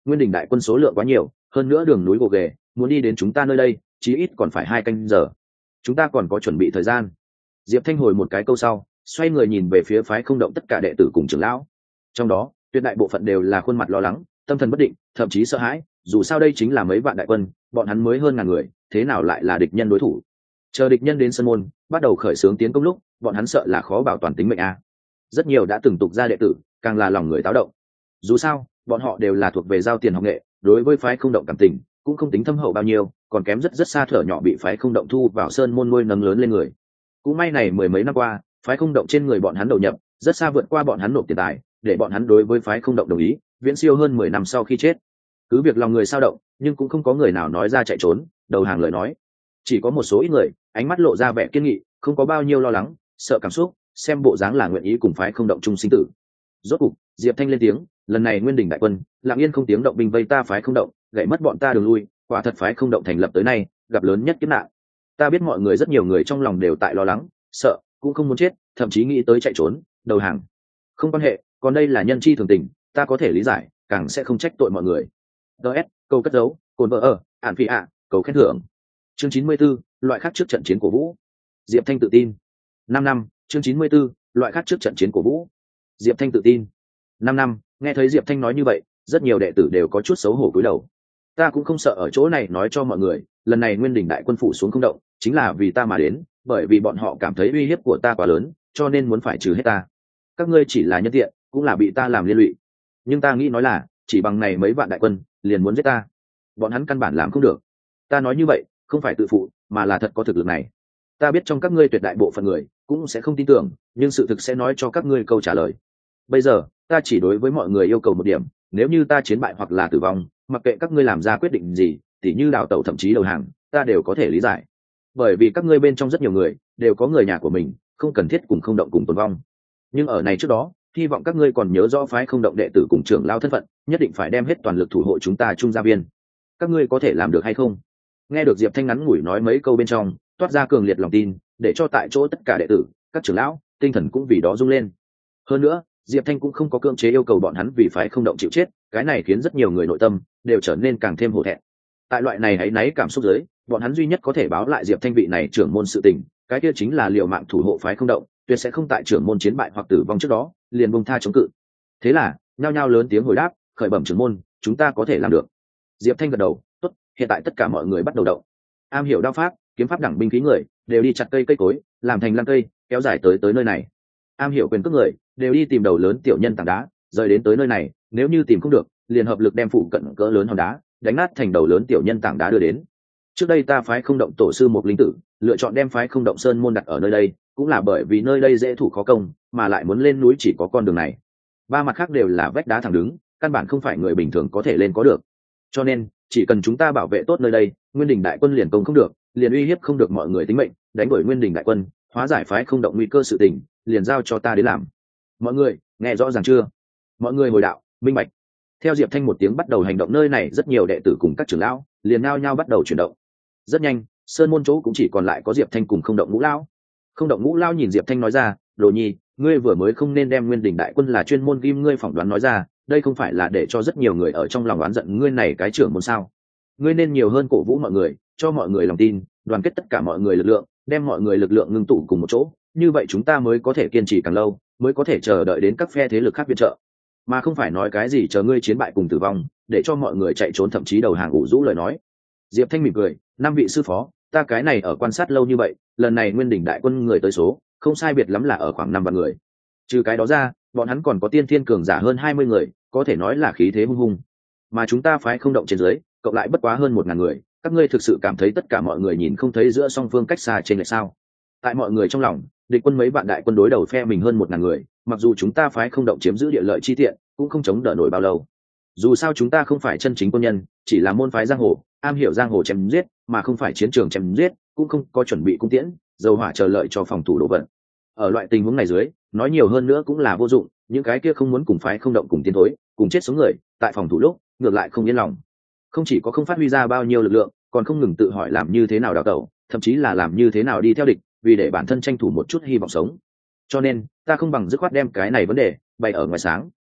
Nguyên Đình đại quân số lượng quá nhiều, hơn nữa đường núi gồ ghề, muốn đi đến chúng ta nơi đây chí ít còn phải hai canh giờ, chúng ta còn có chuẩn bị thời gian. Diệp Thanh hồi một cái câu sau, xoay người nhìn về phía phái không động tất cả đệ tử cùng trưởng lão, trong đó tuyệt đại bộ phận đều là khuôn mặt lo lắng, tâm thần bất định, thậm chí sợ hãi, dù sao đây chính là mấy vạn đại quân, bọn hắn mới hơn ngàn người, thế nào lại là địch nhân đối thủ. Chờ địch nhân đến sân môn bắt đầu khởi xướng tiến công lúc, bọn hắn sợ là khó bảo toàn tính mệnh a. Rất nhiều đã từng tục ra đệ tử càng là lòng người táo động, dù sao bọn họ đều là thuộc về giao tiền học nghệ, đối với phái không động cảm tình cũng không tính thâm hậu bao nhiêu, còn kém rất rất xa thở nhỏ bị phái không động thu vào sơn môn nuôi nấng lớn lên người. Cũng may này mười mấy năm qua, phái không động trên người bọn hắn đầu nhập rất xa vượt qua bọn hắn nộp tiền tài, để bọn hắn đối với phái không động đồng ý viễn siêu hơn mười năm sau khi chết. Cứ việc lòng người sao động, nhưng cũng không có người nào nói ra chạy trốn đầu hàng lời nói, chỉ có một số ít người ánh mắt lộ ra vẻ kiên nghị, không có bao nhiêu lo lắng sợ cảm xúc, xem bộ dáng là nguyện ý cùng phái không động chung sinh tử. Rốt cục Diệp Thanh lên tiếng, lần này Nguyên Đình đại quân lặng yên không tiếng động binh vây ta phái không động, gãy mất bọn ta đường lui, quả thật phái không động thành lập tới nay gặp lớn nhất kiếp nạn. Ta biết mọi người rất nhiều người trong lòng đều tại lo lắng sợ, cũng không muốn chết, thậm chí nghĩ tới chạy trốn đầu hàng. Không quan hệ, còn đây là nhân chi thường tình, ta có thể lý giải, càng sẽ không trách tội mọi người. ds câu cất dấu cồn vợ ở ản phi ạ cầu khen thưởng. Chương chín mươi 44, loại khác trước trận chiến của vũ. Diệp Thanh tự tin. Năm năm. Chương chín mươi 44, loại khác trước trận chiến của vũ. Diệp Thanh tự tin. Năm năm. Nghe thấy Diệp Thanh nói như vậy, rất nhiều đệ tử đều có chút xấu hổ cúi đầu. Ta cũng không sợ ở chỗ này nói cho mọi người, lần này Nguyên Đình đại quân phủ xuống không động, chính là vì ta mà đến, bởi vì bọn họ cảm thấy uy hiếp của ta quá lớn, cho nên muốn phải trừ hết ta. Các ngươi chỉ là nhân tiện, cũng là bị ta làm liên lụy. Nhưng ta nghĩ nói là, chỉ bằng này mấy vạn đại quân, liền muốn giết ta. Bọn hắn căn bản làm không được. Ta nói như vậy, không phải tự phụ, mà là thật có thực lực này. Ta biết trong các ngươi tuyệt đại bộ phận người cũng sẽ không tin tưởng, nhưng sự thực sẽ nói cho các ngươi câu trả lời. Bây giờ, ta chỉ đối với mọi người yêu cầu một điểm, nếu như ta chiến bại hoặc là tử vong, mặc kệ các ngươi làm ra quyết định gì, tỉ như đào tẩu thậm chí đầu hàng, ta đều có thể lý giải. Bởi vì các ngươi bên trong rất nhiều người đều có người nhà của mình, không cần thiết cùng không động cùng tồn vong. Nhưng ở này trước đó, hy vọng các ngươi còn nhớ rõ phái không động đệ tử cùng trưởng lao thân phận, nhất định phải đem hết toàn lực thủ hộ chúng ta trung gia viên. Các ngươi có thể làm được hay không? Nghe được Diệp Thanh ngắn ngủi nói mấy câu bên trong, toát ra cường liệt lòng tin, để cho tại chỗ tất cả đệ tử, các trưởng lão, tinh thần cũng vì đó rung lên. Hơn nữa, Diệp Thanh cũng không có cưỡng chế yêu cầu bọn hắn vì phái không động chịu chết, cái này khiến rất nhiều người nội tâm đều trở nên càng thêm hổ thẹn. Tại loại này hãy náy cảm xúc dưới, bọn hắn duy nhất có thể báo lại Diệp Thanh vị này trưởng môn sự tình, cái kia chính là liều mạng thủ hộ phái không động, tuyệt sẽ không tại trưởng môn chiến bại hoặc tử vong trước đó liền buông tha chống cự. Thế là nhao nhao lớn tiếng hồi đáp, khởi bẩm trưởng môn, chúng ta có thể làm được. Diệp Thanh gật đầu, tốt, hiện tại tất cả mọi người bắt đầu động. Am hiểu đao pháp, kiếm pháp đẳng binh khí người đều đi chặt cây cây cối, làm thành lăng cây, kéo dài tới tới nơi này. Am hiểu quyền cước người đều đi tìm đầu lớn tiểu nhân tảng đá, rời đến tới nơi này, nếu như tìm không được, liền hợp lực đem phụ cận cỡ lớn hòn đá đánh nát thành đầu lớn tiểu nhân tảng đá đưa đến. Trước đây ta phái không động tổ sư một linh tử lựa chọn đem phái không động sơn môn đặt ở nơi đây, cũng là bởi vì nơi đây dễ thủ khó công, mà lại muốn lên núi chỉ có con đường này. Ba mặt khác đều là vách đá thẳng đứng, căn bản không phải người bình thường có thể lên có được. Cho nên chỉ cần chúng ta bảo vệ tốt nơi đây, Nguyên Đình đại quân liền công không được, liền uy hiếp không được mọi người tính mệnh, đánh đuổi Nguyên Đình đại quân, hóa giải phái không động nguy cơ sự tình, liền giao cho ta đến làm. Mọi người nghe rõ ràng chưa? Mọi người hồi đạo minh bạch. Theo Diệp Thanh một tiếng bắt đầu hành động, nơi này rất nhiều đệ tử cùng các trưởng lão liền nao nhao bắt đầu chuyển động. Rất nhanh, sơn môn chỗ cũng chỉ còn lại có Diệp Thanh cùng không động ngũ lão. Không động ngũ lão nhìn Diệp Thanh nói ra, đồ nhi, ngươi vừa mới không nên đem Nguyên Đình đại quân là chuyên môn ghim ngươi phỏng đoán nói ra, đây không phải là để cho rất nhiều người ở trong lòng oán giận ngươi này cái trưởng môn sao? Ngươi nên nhiều hơn cổ vũ mọi người, cho mọi người lòng tin, đoàn kết tất cả mọi người lực lượng, đem mọi người lực lượng ngưng tụ cùng một chỗ, như vậy chúng ta mới có thể kiên trì càng lâu, mới có thể chờ đợi đến các phe thế lực khác viện trợ, mà không phải nói cái gì chờ ngươi chiến bại cùng tử vong, để cho mọi người chạy trốn thậm chí đầu hàng ủ rũ lời nói. Diệp Thanh mỉm cười, năm vị sư phó, ta cái này ở quan sát lâu như vậy, lần này Nguyên Đình đại quân người tới số không sai biệt lắm là ở khoảng năm vạn người. Trừ cái đó ra, bọn hắn còn có tiên thiên cường giả hơn hai mươi người, có thể nói là khí thế hung hùng. Mà chúng ta phái không động trên dưới, cộng lại bất quá hơn một ngàn người, các ngươi thực sự cảm thấy tất cả mọi người nhìn không thấy giữa song phương cách xa trên lệch sao? Tại mọi người trong lòng, địch quân mấy vạn đại quân đối đầu phe mình hơn một ngàn người, mặc dù chúng ta phái không động chiếm giữ địa lợi chi tiện, cũng không chống đỡ nổi bao lâu. Dù sao chúng ta không phải chân chính quân nhân, chỉ là môn phái giang hồ, am hiểu giang hồ chém giết, mà không phải chiến trường chém giết, cũng không có chuẩn bị cung tiễn, dầu hỏa chờ lợi cho phòng thủ đổ vận. Ở loại tình huống này dưới, nói nhiều hơn nữa cũng là vô dụng, những cái kia không muốn cùng phái không động cùng tiến thối, cùng chết sống người, tại phòng thủ lúc, ngược lại không yên lòng. Không chỉ có không phát huy ra bao nhiêu lực lượng, còn không ngừng tự hỏi làm như thế nào đào tẩu, thậm chí là làm như thế nào đi theo địch, vì để bản thân tranh thủ một chút hy vọng sống. Cho nên ta không bằng dứt khoát đem cái này vấn đề bày ở ngoài sáng,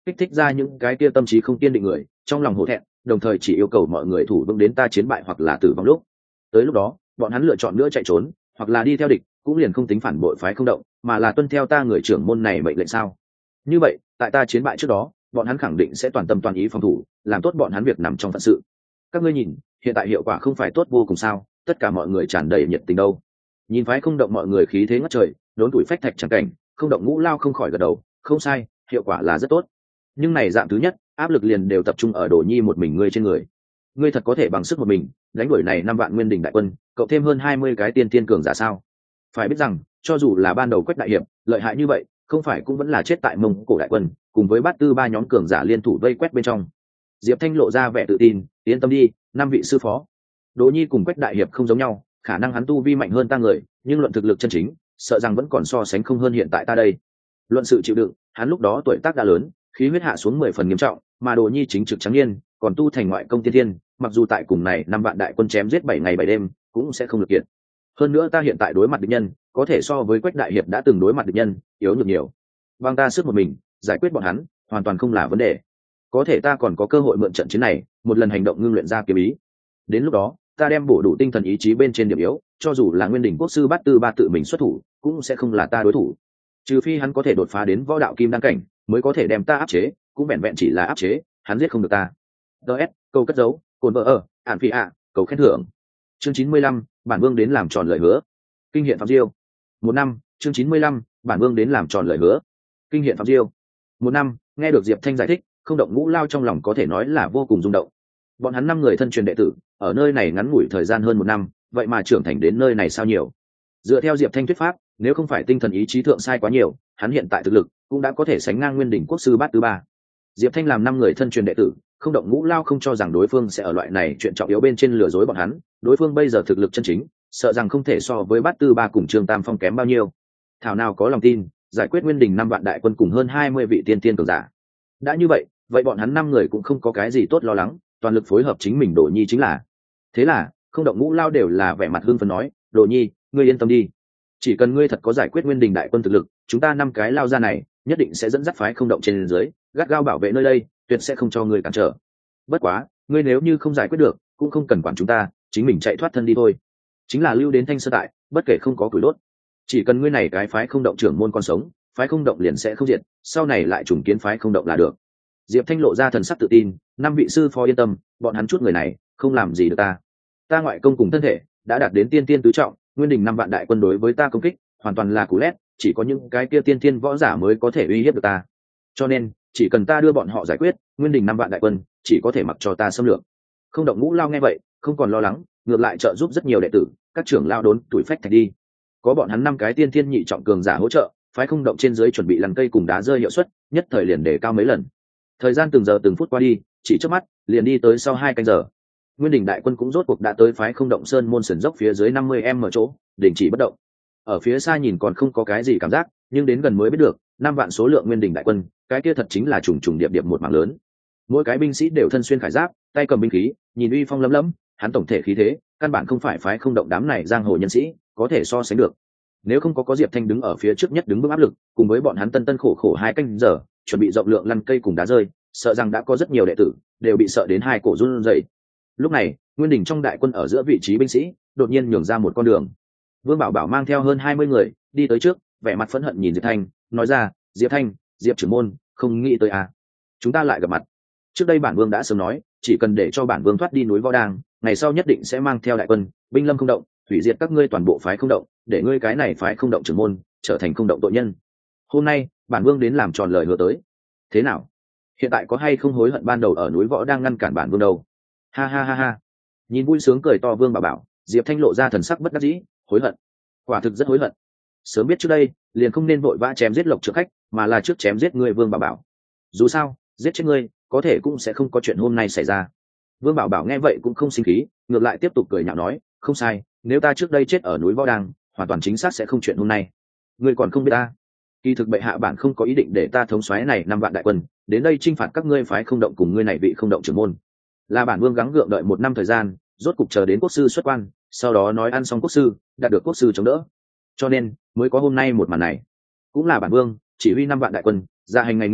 kích thích ra những cái kia tâm trí không kiên định người trong lòng hổ thẹn, đồng thời chỉ yêu cầu mọi người thủ vững đến ta chiến bại hoặc là tử vong lúc. Tới lúc đó bọn hắn lựa chọn nữa chạy trốn hoặc là đi theo địch, cũng liền không tính phản bội phái không động, mà là tuân theo ta người trưởng môn này mệnh lệnh sao. Như vậy tại ta chiến bại trước đó, bọn hắn khẳng định sẽ toàn tâm toàn ý phòng thủ, làm tốt bọn hắn việc nằm trong phận sự. Các ngươi nhìn hiện tại hiệu quả không phải tốt vô cùng sao, tất cả mọi người tràn đầy nhiệt tình đâu. Nhìn phái không động mọi người khí thế ngất trời, đốn tuổi phách thạch chẳng cảnh, không động Ngũ Lao không khỏi gật đầu, không sai, hiệu quả là rất tốt. Nhưng này dạng thứ nhất, áp lực liền đều tập trung ở Đồ Nhi một mình ngươi trên người. Ngươi thật có thể bằng sức một mình đánh đuổi này năm vạn nguyên đình đại quân, cậu thêm hơn hai mươi cái tiên tiên cường giả sao? Phải biết rằng cho dù là ban đầu Quách đại hiệp lợi hại như vậy, không phải cũng vẫn là chết tại Mông Cổ đại quân cùng với Bát Tư ba nhóm cường giả liên thủ vây quét bên trong. Diệp Thanh lộ ra vẻ tự tin, yên tâm đi, năm vị sư phó. Đỗ Nhi cùng Quách đại hiệp không giống nhau, khả năng hắn tu vi mạnh hơn ta người, nhưng luận thực lực chân chính, sợ rằng vẫn còn so sánh không hơn hiện tại ta đây. Luận sự chịu đựng, hắn lúc đó tuổi tác đã lớn, khí huyết hạ xuống mười phần nghiêm trọng, mà Đỗ Nhi chính trực trắng niên, còn tu thành ngoại công tiên thiên, mặc dù tại cùng này năm vạn đại quân chém giết bảy ngày bảy đêm, cũng sẽ không lực kiện. Hơn nữa ta hiện tại đối mặt địch nhân, có thể so với Quách đại hiệp đã từng đối mặt địch nhân, yếu nhược nhiều. Bằng ta sức một mình, giải quyết bọn hắn, hoàn toàn không là vấn đề. Có thể ta còn có cơ hội mượn trận chiến này, một lần hành động ngưng luyện ra kiếm ý. Đến lúc đó, ta đem bổ đủ tinh thần ý chí bên trên điểm yếu, cho dù là Nguyên Đỉnh Quốc sư Bát Tư ba tự mình xuất thủ, cũng sẽ không là ta đối thủ. Trừ phi hắn có thể đột phá đến võ đạo kim đăng cảnh, mới có thể đem ta áp chế, cũng vẹn vẹn chỉ là áp chế, hắn giết không được ta. đê ét, câu cất dấu, cồn vợ ở, ản phi ạ, cầu khen thưởng. Chương chín mươi lăm, bản vương đến làm tròn lời hứa. Kinh hiện Phạm Diêu. Một năm, chương chín mươi lăm, bản vương đến làm tròn lời hứa. Kinh hiện Phạm Diêu. Một năm, nghe được Diệp Thanh giải thích, không động Ngũ Lao trong lòng có thể nói là vô cùng rung động. Bọn hắn năm người thân truyền đệ tử, ở nơi này ngắn ngủi thời gian hơn một năm, vậy mà trưởng thành đến nơi này sao nhiều. Dựa theo Diệp Thanh thuyết pháp, nếu không phải tinh thần ý chí thượng sai quá nhiều, hắn hiện tại thực lực cũng đã có thể sánh ngang Nguyên Đỉnh Quốc sư Bát Tư ba. Diệp Thanh làm năm người thân truyền đệ tử, không động Ngũ Lao không cho rằng đối phương sẽ ở loại này chuyện trọng yếu bên trên lừa dối bọn hắn, đối phương bây giờ thực lực chân chính, sợ rằng không thể so với Bát Tư ba cùng Trương Tam Phong kém bao nhiêu. Thảo nào có lòng tin giải quyết Nguyên Đỉnh năm vạn đại quân cùng hơn hai mươi vị tiên tiên cường giả. Đã như vậy, vậy bọn hắn năm người cũng không có cái gì tốt lo lắng, toàn lực phối hợp chính mình Đồ Nhi chính là. Thế là, không động Ngũ Lao đều là vẻ mặt hưng phấn nói, Đồ Nhi, ngươi yên tâm đi, chỉ cần ngươi thật có giải quyết Nguyên Đình đại quân thực lực, chúng ta năm cái lao ra này nhất định sẽ dẫn dắt phái không động trên dưới, gắt gao bảo vệ nơi đây, tuyệt sẽ không cho ngươi cản trở. Bất quá, ngươi nếu như không giải quyết được, cũng không cần quản chúng ta, chính mình chạy thoát thân đi thôi. Chính là lưu đến Thanh Sơn tại, bất kể không có củi đốt, chỉ cần ngươi này cái phái không động trưởng môn còn sống, phái không động liền sẽ không diệt, sau này lại trùng kiến phái không động là được. Diệp Thanh lộ ra thần sắc tự tin, năm vị sư phó yên tâm, bọn hắn chút người này không làm gì được ta. Ta ngoại công cùng thân thể đã đạt đến tiên tiên tứ trọng, Nguyên Đình năm vạn đại quân đối với ta công kích hoàn toàn là cú lét, chỉ có những cái kia tiên tiên võ giả mới có thể uy hiếp được ta. Cho nên, chỉ cần ta đưa bọn họ giải quyết, Nguyên Đình năm vạn đại quân chỉ có thể mặc cho ta xâm lược. Không động Ngũ Lao nghe vậy, không còn lo lắng, ngược lại trợ giúp rất nhiều đệ tử, các trưởng lao đốn tuổi phách thạch đi. Có bọn hắn năm cái tiên tiên nhị trọng cường giả hỗ trợ, phái không động trên dưới chuẩn bị lằn cây cùng đá rơi hiệu suất, nhất thời liền đề cao mấy lần. Thời gian từng giờ từng phút qua đi, chỉ trước mắt liền đi tới sau hai canh giờ. Nguyên Đình đại quân cũng rốt cuộc đã tới phái không động sơn môn sườn dốc phía dưới năm mươi m chỗ, đình chỉ bất động. Ở phía xa nhìn còn không có cái gì cảm giác, nhưng đến gần mới biết được, năm vạn số lượng Nguyên Đình đại quân, cái kia thật chính là trùng trùng điệp điệp một mảng lớn. Mỗi cái binh sĩ đều thân xuyên khải giáp, tay cầm binh khí, nhìn uy phong lấm lấm, hắn tổng thể khí thế, căn bản không phải phái không động đám này giang hồ nhân sĩ có thể so sánh được. Nếu không có có Diệp Thanh đứng ở phía trước nhất đứng bước áp lực, cùng với bọn hắn tân tân khổ khổ hai canh giờ, chuẩn bị rộng lượng lăn cây cùng đá rơi, sợ rằng đã có rất nhiều đệ tử đều bị sợ đến hai cổ run rẩy. Lúc này, Nguyên Đình trong đại quân ở giữa vị trí binh sĩ đột nhiên nhường ra một con đường. Vương Bảo Bảo mang theo hơn hai mươi người đi tới trước, vẻ mặt phẫn hận nhìn Diệp Thanh, nói ra, Diệp Thanh, Diệp trưởng môn, không nghĩ tới à? Chúng ta lại gặp mặt. Trước đây bản vương đã sớm nói, chỉ cần để cho bản vương thoát đi núi Võ Đang, ngày sau nhất định sẽ mang theo đại quân, binh lâm không động, hủy diệt các ngươi toàn bộ phái không động, để ngươi cái này phái không động trưởng môn trở thành không động tội nhân. Hôm nay, bản vương đến làm tròn lời hứa tới. Thế nào? Hiện tại có hay không hối hận ban đầu ở núi Võ đang ngăn cản bản vương đâu? Ha ha ha ha. Nhìn vui sướng cười to Vương Bảo Bảo, Diệp Thanh lộ ra thần sắc bất đắc dĩ, hối hận. Quả thực rất hối hận. Sớm biết trước đây, liền không nên vội vã chém giết Lộc Trưởng khách, mà là trước chém giết ngươi Vương Bảo Bảo. Dù sao, giết chết ngươi, có thể cũng sẽ không có chuyện hôm nay xảy ra. Vương Bảo Bảo nghe vậy cũng không sinh khí, ngược lại tiếp tục cười nhạo nói, không sai, nếu ta trước đây chết ở núi Võ Đang, hoàn toàn chính xác sẽ không chuyện hôm nay. Ngươi còn không biết ta. Kỳ thực bệ hạ bản không có ý định để ta thống soái này năm vạn đại quân đến đây chinh phạt các ngươi phái không động cùng ngươi này vị không động trưởng môn, là bản vương gắng gượng đợi một năm thời gian, rốt cục chờ đến quốc sư xuất quan, sau đó nói ăn xong quốc sư, đạt được quốc sư chống đỡ, cho nên mới có hôm nay một màn này. Cũng là bản vương chỉ huy năm vạn đại quân ra hành ngày nghỉ,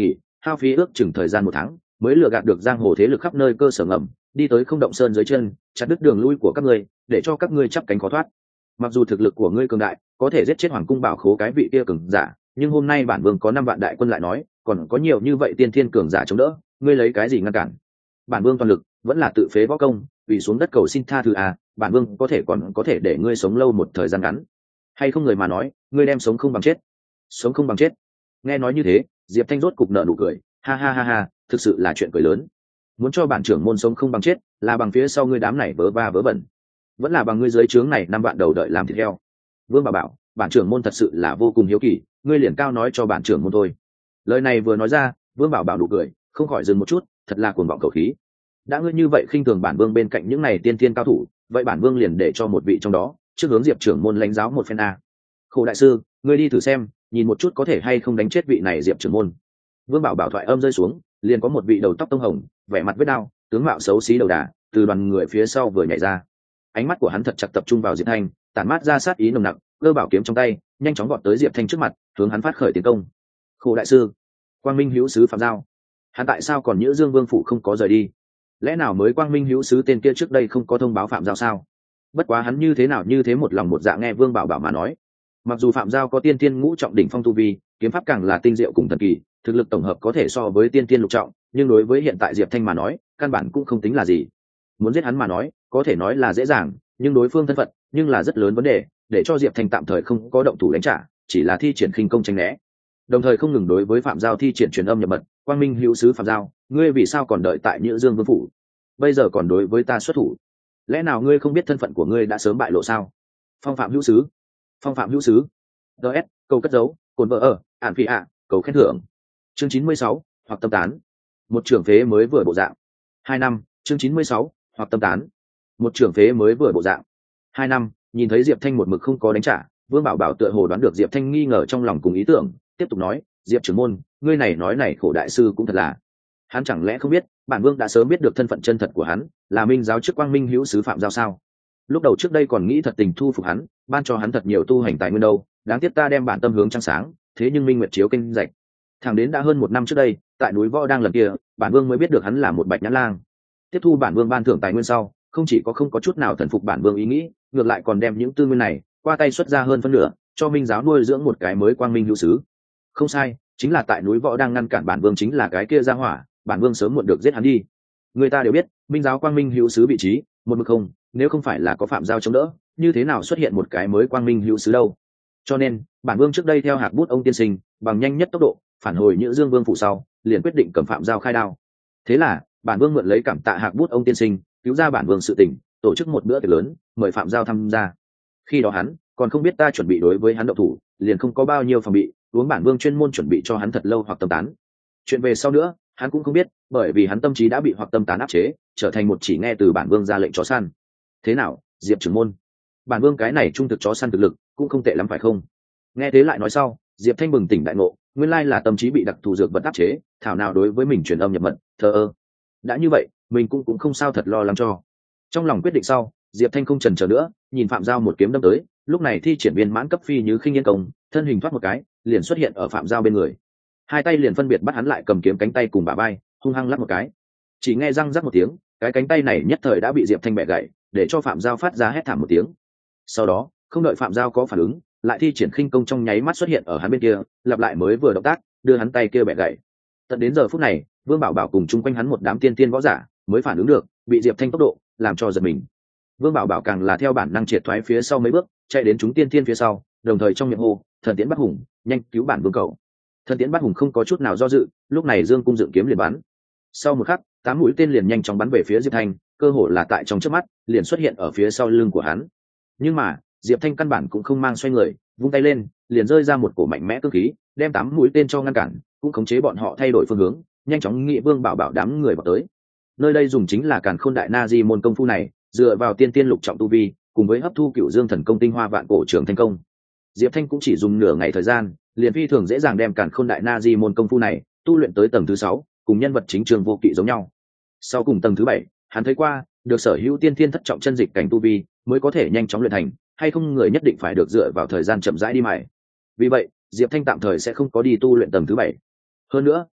hao phí ước chừng thời gian một tháng mới lừa gạt được giang hồ thế lực khắp nơi cơ sở ngầm đi tới Không Động Sơn dưới chân, chặt đứt đường lui của các ngươi, để cho các ngươi chắp cánh khó thoát. Mặc dù thực lực của ngươi cường đại, có thể giết chết hoàng cung bảo khố cái vị kia cường giả, nhưng hôm nay bản vương có năm vạn đại quân lại nói, còn có nhiều như vậy tiên thiên cường giả chống đỡ, ngươi lấy cái gì ngăn cản? Bản vương toàn lực, vẫn là tự phế võ công, vì xuống đất cầu xin tha thứ à, bản vương có thể còn có thể để ngươi sống lâu một thời gian ngắn. Hay không người mà nói, ngươi đem sống không bằng chết. Sống không bằng chết. Nghe nói như thế, Diệp Thanh rốt cục nở nụ cười, ha ha ha ha, thực sự là chuyện cười lớn. Muốn cho bản trưởng môn sống không bằng chết, là bằng phía sau ngươi đám này vớ va vớ vẩn, vẫn là bằng ngươi dưới trướng này năm vạn đầu đợi làm thịt heo. Vương Bảo Bảo, bản trưởng môn thật sự là vô cùng hiếu kỳ, ngươi liền cao nói cho bản trưởng môn thôi. Lời này vừa nói ra, Vương Bảo Bảo nụ cười, không khỏi dừng một chút, thật là cuồng vọng khẩu khí. Đã ngươi như vậy khinh thường bản vương bên cạnh những này tiên tiên cao thủ, vậy bản vương liền để cho một vị trong đó, trước hướng Diệp trưởng môn lãnh giáo một phen a. Khổ đại sư, ngươi đi thử xem, nhìn một chút có thể hay không đánh chết vị này Diệp trưởng môn. Vương Bảo Bảo thoại âm rơi xuống, liền có một vị đầu tóc tông hồng, vẻ mặt vết đau, tướng mạo xấu xí đầu đà, từ đoàn người phía sau vừa nhảy ra. Ánh mắt của hắn thật chặt tập trung vào Diệp Thanh, tản mát ra sát ý nồng nặc, cơ bảo kiếm trong tay, nhanh chóng vọt tới Diệp Thanh trước mặt, hướng hắn phát khởi tiến công. Khổ đại sư, Quang Minh hữu sứ Phạm Giao, hắn tại sao còn nhữ Dương Vương phủ không có rời đi? Lẽ nào mới Quang Minh hữu sứ tên kia trước đây không có thông báo Phạm Giao sao? Bất quá hắn như thế nào như thế một lòng một dạ nghe Vương Bảo Bảo mà nói. Mặc dù Phạm Giao có tiên tiên ngũ trọng đỉnh phong tu vi, kiếm pháp càng là tinh diệu cùng thần kỳ, thực lực tổng hợp có thể so với tiên tiên lục trọng, nhưng đối với hiện tại Diệp Thanh mà nói, căn bản cũng không tính là gì. Muốn giết hắn mà nói, có thể nói là dễ dàng, nhưng đối phương thân phận, nhưng là rất lớn vấn đề, để cho Diệp Thanh tạm thời không có động thủ đánh trả, chỉ là thi triển khinh công tránh né. Đồng thời không ngừng đối với Phạm Giao thi triển truyền âm nhập mật, Quang Minh hữu sứ Phạm Giao, ngươi vì sao còn đợi tại Nhữ Dương Vương phủ? Bây giờ còn đối với ta xuất thủ? Lẽ nào ngươi không biết thân phận của ngươi đã sớm bại lộ sao? Phong Phạm hữu sứ, Phong Phạm hữu sứ. ds câu cất dấu, cồn vợ ở, ản phi ạ, cầu khen thưởng. Chương chín mươi sáu, hoặc tâm tán. Một trưởng phế mới vừa bộ dạng. Hai năm, chương chín mươi sáu, hoặc tâm tán. Một trưởng phế mới vừa bộ dạng. Hai năm, nhìn thấy Diệp Thanh một mực không có đánh trả, Vương Bảo Bảo tựa hồ đoán được Diệp Thanh nghi ngờ trong lòng cùng ý tưởng, tiếp tục nói, Diệp trưởng môn, ngươi này nói này khổ đại sư cũng thật là. Hắn chẳng lẽ không biết, bản vương đã sớm biết được thân phận chân thật của hắn, là Minh giáo trước Quang Minh hữu sứ Phạm Giao sao? Lúc đầu trước đây còn nghĩ thật tình thu phục hắn, ban cho hắn thật nhiều tu hành tài nguyên đâu, đáng tiếc ta đem bản tâm hướng trăng sáng, thế nhưng minh nguyệt chiếu kinh rạch. Thẳng đến đã hơn một năm trước đây, tại núi Võ đang lần kia, bản vương mới biết được hắn là một bạch nhãn lang. Tiếp thu bản vương ban thưởng tài nguyên sau, không chỉ có không có chút nào thần phục bản vương ý nghĩ, ngược lại còn đem những tư nguyên này qua tay xuất ra hơn phân nửa, cho Minh giáo nuôi dưỡng một cái mới Quang Minh hữu sứ. Không sai, chính là tại núi Võ đang ngăn cản bản vương chính là cái kia ra hỏa, bản vương sớm muộn được giết hắn đi. Người ta đều biết, Minh giáo Quang Minh hữu sứ vị trí, một mực không, nếu không phải là có Phạm Giao chống đỡ, như thế nào xuất hiện một cái mới Quang Minh hữu sứ đâu? Cho nên, bản vương trước đây theo hạc bút ông tiên sinh, bằng nhanh nhất tốc độ, phản hồi Nhữ Dương Vương phủ sau, liền quyết định cầm Phạm Giao khai đao. Thế là, bản vương mượn lấy cảm tạ hạc bút ông tiên sinh, cứu ra bản vương sự tình, tổ chức một bữa tiệc lớn, mời Phạm Giao tham gia. Khi đó hắn còn không biết ta chuẩn bị đối với hắn động thủ, liền không có bao nhiêu phòng bị, uống bản vương chuyên môn chuẩn bị cho hắn thật lâu hoặc tâm tán. Chuyện về sau nữa, hắn cũng không biết, bởi vì hắn tâm trí đã bị hoặc tâm tán áp chế, trở thành một chỉ nghe từ bản vương ra lệnh chó săn. Thế nào, Diệp trưởng môn? Bản vương cái này trung thực chó săn thực lực, cũng không tệ lắm phải không? Nghe thế lại nói sau, Diệp Thanh bừng tỉnh đại ngộ, nguyên lai là tâm trí bị đặc thù dược vật áp chế, thảo nào đối với mình truyền âm nhập mật, thờ ơ. Đã như vậy, mình cũng cũng không sao thật lo lắng cho. Trong lòng quyết định sau, Diệp Thanh không chần chờ nữa, nhìn Phạm Giao một kiếm đâm tới, lúc này thi triển viên mãn cấp phi như khinh yên công, thân hình thoát một cái, liền xuất hiện ở Phạm Giao bên người. Hai tay liền phân biệt bắt hắn lại cầm kiếm cánh tay cùng bả vai, hung hăng lắc một cái. Chỉ nghe răng rắc một tiếng, cái cánh tay này nhất thời đã bị Diệp Thanh bẻ gãy, để cho Phạm Giao phát ra hét thảm một tiếng. Sau đó, không đợi Phạm Giao có phản ứng, lại thi triển khinh công trong nháy mắt xuất hiện ở hắn bên kia, lặp lại mới vừa động tác, đưa hắn tay kia bẻ gãy. Tận đến giờ phút này, Vương Bảo Bảo cùng chung quanh hắn một đám tiên tiên võ giả mới phản ứng được, bị Diệp Thanh tốc độ làm cho giật mình. Vương Bảo Bảo càng là theo bản năng triệt thoái phía sau mấy bước, chạy đến chúng tiên tiên phía sau, đồng thời trong miệng hô, thần tiễn bắt hùng, nhanh cứu bản vương cậu. Thần tiễn bắt hùng không có chút nào do dự, lúc này dương cung dựng kiếm liền bắn. Sau một khắc, tám mũi tên liền nhanh chóng bắn về phía Diệp Thanh, cơ hồ là tại trong chớp mắt, liền xuất hiện ở phía sau lưng của hắn. Nhưng mà, Diệp Thanh căn bản cũng không mang xoay người, vung tay lên, liền rơi ra một cổ mạnh mẽ cương khí, đem tám mũi tên cho ngăn cản, cũng khống chế bọn họ thay đổi phương hướng, nhanh chóng nghị Vương Bảo Bảo đám người vào tới. Nơi đây dùng chính là Càn Khôn Đại Na Di môn công phu này, dựa vào tiên tiên lục trọng tu vi, cùng với hấp thu Cửu Dương thần công tinh hoa vạn cổ trường thành công. Diệp Thanh cũng chỉ dùng nửa ngày thời gian, liền phi thường dễ dàng đem Càn Khôn Đại Na Di môn công phu này tu luyện tới tầng thứ sáu, cùng nhân vật chính Trường Vô Kỵ giống nhau. Sau cùng tầng thứ bảy, hắn thấy qua, được sở hữu tiên tiên thất trọng chân dịch cảnh tu vi, mới có thể nhanh chóng luyện thành, hay không người nhất định phải được dựa vào thời gian chậm rãi đi mài. Vì vậy, Diệp Thanh tạm thời sẽ không có đi tu luyện tầng thứ bảy. Hơn nữa,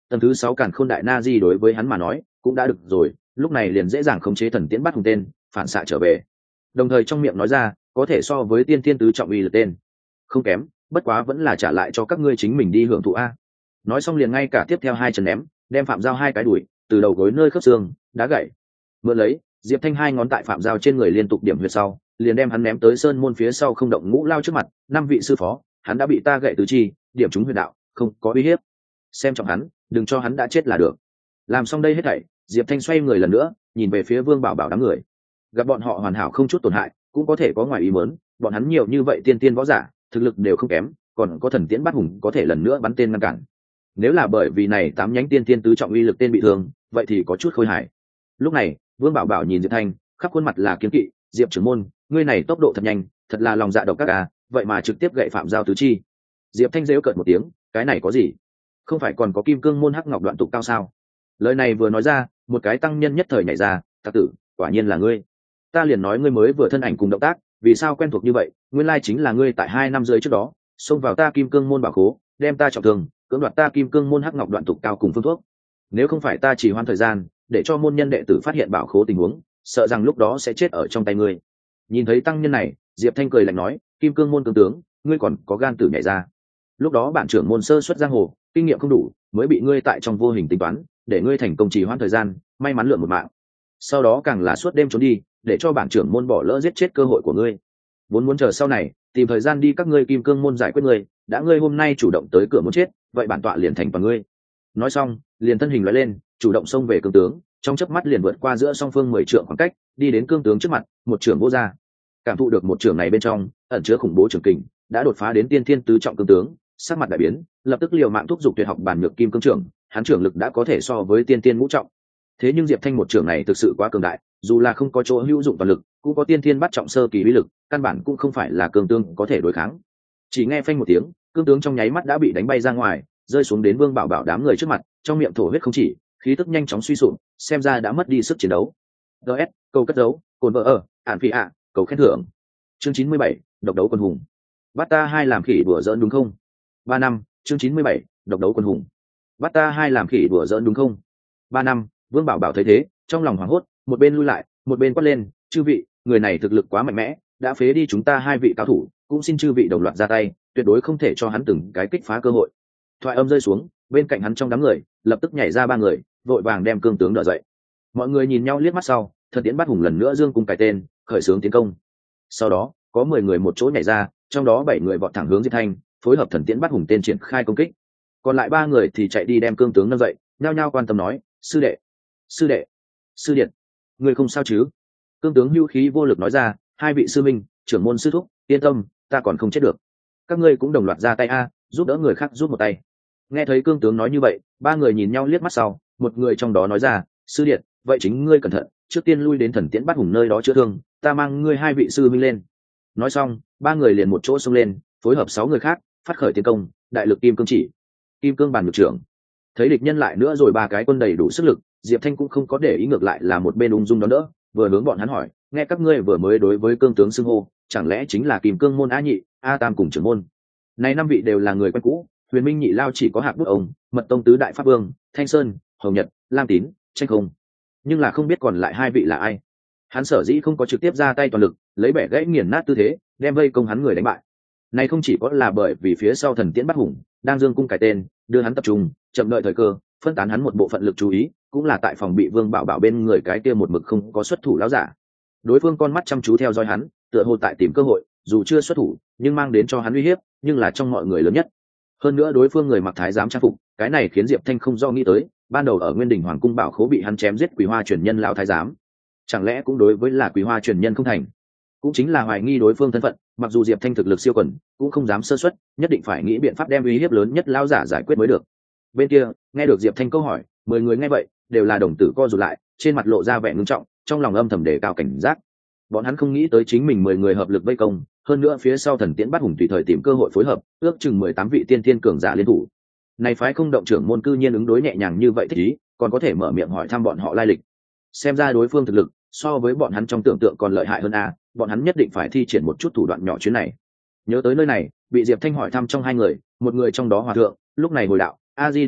tầng thứ sáu càn khôn đại na di đối với hắn mà nói cũng đã được rồi, lúc này liền dễ dàng khống chế thần tiễn bắt hùng tên phản xạ trở về, đồng thời trong miệng nói ra có thể so với tiên thiên tứ trọng uy lực tên không kém, bất quá vẫn là trả lại cho các ngươi chính mình đi hưởng thụ a. Nói xong liền ngay cả tiếp theo hai chân ném, đem Phạm Giao hai cái đuổi từ đầu gối nơi khớp xương đá gãy. Mượn lấy Diệp Thanh hai ngón tại Phạm Giao trên người liên tục điểm huyệt sau, liền đem hắn ném tới sơn môn phía sau không động ngũ lao trước mặt. Năm vị sư phó, hắn đã bị ta gãy tứ chi, điểm trúng huyệt đạo, không có uy hiếp. Xem trọng hắn, đừng cho hắn đã chết là được. Làm xong đây hết thảy, Diệp Thanh xoay người lần nữa, nhìn về phía Vương Bảo Bảo đám người. Gặp bọn họ hoàn hảo không chút tổn hại, cũng có thể có ngoài ý muốn, bọn hắn nhiều như vậy tiên tiên võ giả, thực lực đều không kém, còn có thần tiễn bắt hùng có thể lần nữa bắn tên ngăn cản. Nếu là bởi vì này tám nhánh tiên tiên tứ trọng uy lực tên bị thương, vậy thì có chút khôi hài. Lúc này, Vương Bảo Bảo nhìn Diệp Thanh, khắp khuôn mặt là kiêng kỵ, Diệp trưởng môn, ngươi này tốc độ thật nhanh, thật là lòng dạ độc các à, vậy mà trực tiếp gậy Phạm Giao tứ chi. Diệp Thanh giễu cợt một tiếng, cái này có gì? Không phải còn có Kim Cương môn hắc ngọc đoạn tụ cao sao? Lời này vừa nói ra, một cái tăng nhân nhất thời nhảy ra, "Tặc tử, quả nhiên là ngươi. Ta liền nói ngươi mới vừa thân ảnh cùng động tác, vì sao quen thuộc như vậy, nguyên lai chính là ngươi tại hai năm rưỡi trước đó, xông vào ta Kim Cương môn bảo khố, đem ta trọng thương, cưỡng đoạt ta Kim Cương môn hắc ngọc đoạn tụ cao cùng phương thuốc. Nếu không phải ta chỉ hoãn thời gian, để cho môn nhân đệ tử phát hiện bảo khố tình huống, sợ rằng lúc đó sẽ chết ở trong tay ngươi." Nhìn thấy tăng nhân này, Diệp Thanh cười lạnh nói, "Kim Cương môn cương tướng, ngươi còn có gan tử nhảy ra. Lúc đó bản trưởng môn sơ xuất giang hồ, kinh nghiệm không đủ, mới bị ngươi tại trong vô hình tính toán, để ngươi thành công trì hoãn thời gian, may mắn lượm một mạng. Sau đó càng là suốt đêm trốn đi, để cho bản trưởng môn bỏ lỡ giết chết cơ hội của ngươi. Vốn muốn chờ sau này, tìm thời gian đi các ngươi Kim Cương môn giải quyết ngươi, đã ngươi hôm nay chủ động tới cửa muốn chết, vậy bản tọa liền thành toàn ngươi." Nói xong, liền thân hình lóe lên, chủ động xông về cương tướng, trong chớp mắt liền vượt qua giữa song phương mười trượng khoảng cách, đi đến cương tướng trước mặt, một trưởng vô ra. Cảm thụ được một trưởng này bên trong ẩn chứa khủng bố trưởng kình, đã đột phá đến tiên thiên tứ trọng cương tướng, sắc mặt đại biến, lập tức liều mạng thúc giục tuyệt học bản nhược kim cương trưởng, hắn trưởng lực đã có thể so với tiên tiên ngũ trọng. Thế nhưng Diệp Thanh một trưởng này thực sự quá cường đại, dù là không có chỗ hữu dụng toàn lực, cũng có tiên thiên bắt trọng sơ kỳ uy lực, căn bản cũng không phải là cương tướng có thể đối kháng. Chỉ nghe phanh một tiếng, cương tướng trong nháy mắt đã bị đánh bay ra ngoài, rơi xuống đến Vương Bảo Bảo đám người trước mặt, trong miệng thổ huyết không chỉ, khí tức nhanh chóng suy sụp, xem ra đã mất đi sức chiến đấu. ds câu cất dấu, cồn vợ ở ản phi ạ, cầu khen thưởng. Chương chín mươi bảy, độc đấu quân hùng. Bắt ta hai làm khỉ đùa giỡn đúng không? Ba năm. Chương chín mươi bảy, độc đấu quân hùng. Bắt ta hai làm khỉ đùa giỡn đúng không? Ba năm. Vương Bảo Bảo thấy thế, trong lòng hoảng hốt, một bên lui lại, một bên quát lên, "Chư vị, người này thực lực quá mạnh mẽ, đã phế đi chúng ta hai vị cao thủ, cũng xin chư vị đồng loạt ra tay, tuyệt đối không thể cho hắn từng cái kích phá cơ hội." Thoại âm rơi xuống, bên cạnh hắn trong đám người lập tức nhảy ra ba người, vội vàng đem cương tướng đỡ dậy. Mọi người nhìn nhau liếc mắt sau, Thần Tiễn Bắt Hùng lần nữa dương cung cài tên, khởi xướng tiến công. Sau đó, có mười người một chỗ nhảy ra, trong đó bảy người vọt thẳng hướng Diệp Thanh, phối hợp Thần Tiễn Bắt Hùng tên triển khai công kích. Còn lại ba người thì chạy đi đem cương tướng nâng dậy, nhao nhao quan tâm nói, "Sư đệ, sư đệ, sư điện, người không sao chứ?" Cương tướng hưu khí vô lực nói ra, "Hai vị sư minh, trưởng môn sư thúc, yên tâm, ta còn không chết được. Các ngươi cũng đồng loạt ra tay a, giúp đỡ người khác giúp một tay." Nghe thấy cương tướng nói như vậy, ba người nhìn nhau liếc mắt sau, một người trong đó nói ra, "Sư điện, vậy chính ngươi cẩn thận, trước tiên lui đến Thần Tiễn Bắt Hùng nơi đó chữa thương, ta mang ngươi hai vị sư minh lên." Nói xong, ba người liền một chỗ xông lên, phối hợp sáu người khác, phát khởi tiến công, đại lực kim cương chỉ, kim cương bàn ngược trưởng. Thấy địch nhân lại nữa rồi ba cái quân đầy đủ sức lực, Diệp Thanh cũng không có để ý, ngược lại là một bên ung dung đón đỡ, vừa hướng bọn hắn hỏi, "Nghe các ngươi vừa mới đối với cương tướng xưng hô, chẳng lẽ chính là Kim Cương môn A nhị, A tam cùng trưởng môn? Này năm vị đều là người quen cũ, Huyền Minh nhị lao chỉ có Hạc Bút ông, Mật tông tứ đại pháp vương, Thanh Sơn, Hồng Nhật, Lam Tín, Tranh không, nhưng là không biết còn lại hai vị là ai." Hắn sở dĩ không có trực tiếp ra tay toàn lực, lấy bẻ gãy nghiền nát tư thế, đem vây công hắn người đánh bại. Này không chỉ có là bởi vì phía sau Thần Tiễn Bắt Hùng đang dương cung cài tên, đưa hắn tập trung, chậm đợi thời cơ, phân tán hắn một bộ phận lực chú ý, cũng là tại phòng bị Vương Bảo Bảo bên người cái kia một mực không có xuất thủ lão giả. Đối phương con mắt chăm chú theo dõi hắn, tựa hồ tại tìm cơ hội, dù chưa xuất thủ, nhưng mang đến cho hắn uy hiếp, nhưng là trong mọi người lớn nhất. Hơn nữa đối phương người mặc thái giám trang phục, cái này khiến Diệp Thanh không do nghĩ tới, ban đầu ở Nguyên Đình Hoàng cung bảo khố bị hắn chém giết Quý Hoa truyền nhân lão thái giám, chẳng lẽ cũng đối với là Quý Hoa truyền nhân không thành? Cũng chính là hoài nghi đối phương thân phận, mặc dù Diệp Thanh thực lực siêu quần, cũng không dám sơ suất, nhất định phải nghĩ biện pháp đem uy hiếp lớn nhất lão giả giải quyết mới được. Bên kia, nghe được Diệp Thanh câu hỏi, mười người nghe vậy, đều là đồng tử co rụt lại, trên mặt lộ ra vẻ ngưng trọng, trong lòng âm thầm đề cao cảnh giác. Bọn hắn không nghĩ tới chính mình mười người hợp lực vây công, hơn nữa phía sau Thần Tiễn Bắt Hùng tùy thời tìm cơ hội phối hợp, ước chừng mười tám vị tiên thiên cường giả liên thủ. Này phái không động trưởng môn cư nhiên ứng đối nhẹ nhàng như vậy thích ý, còn có thể mở miệng hỏi thăm bọn họ lai lịch. Xem ra đối phương thực lực so với bọn hắn trong tưởng tượng còn lợi hại hơn a, bọn hắn nhất định phải thi triển một chút thủ đoạn nhỏ chuyến này. Nhớ tới nơi này, bị Diệp Thanh hỏi thăm trong hai người, một người trong đó hòa thượng, lúc này hồi đạo, A Di Đà Phật,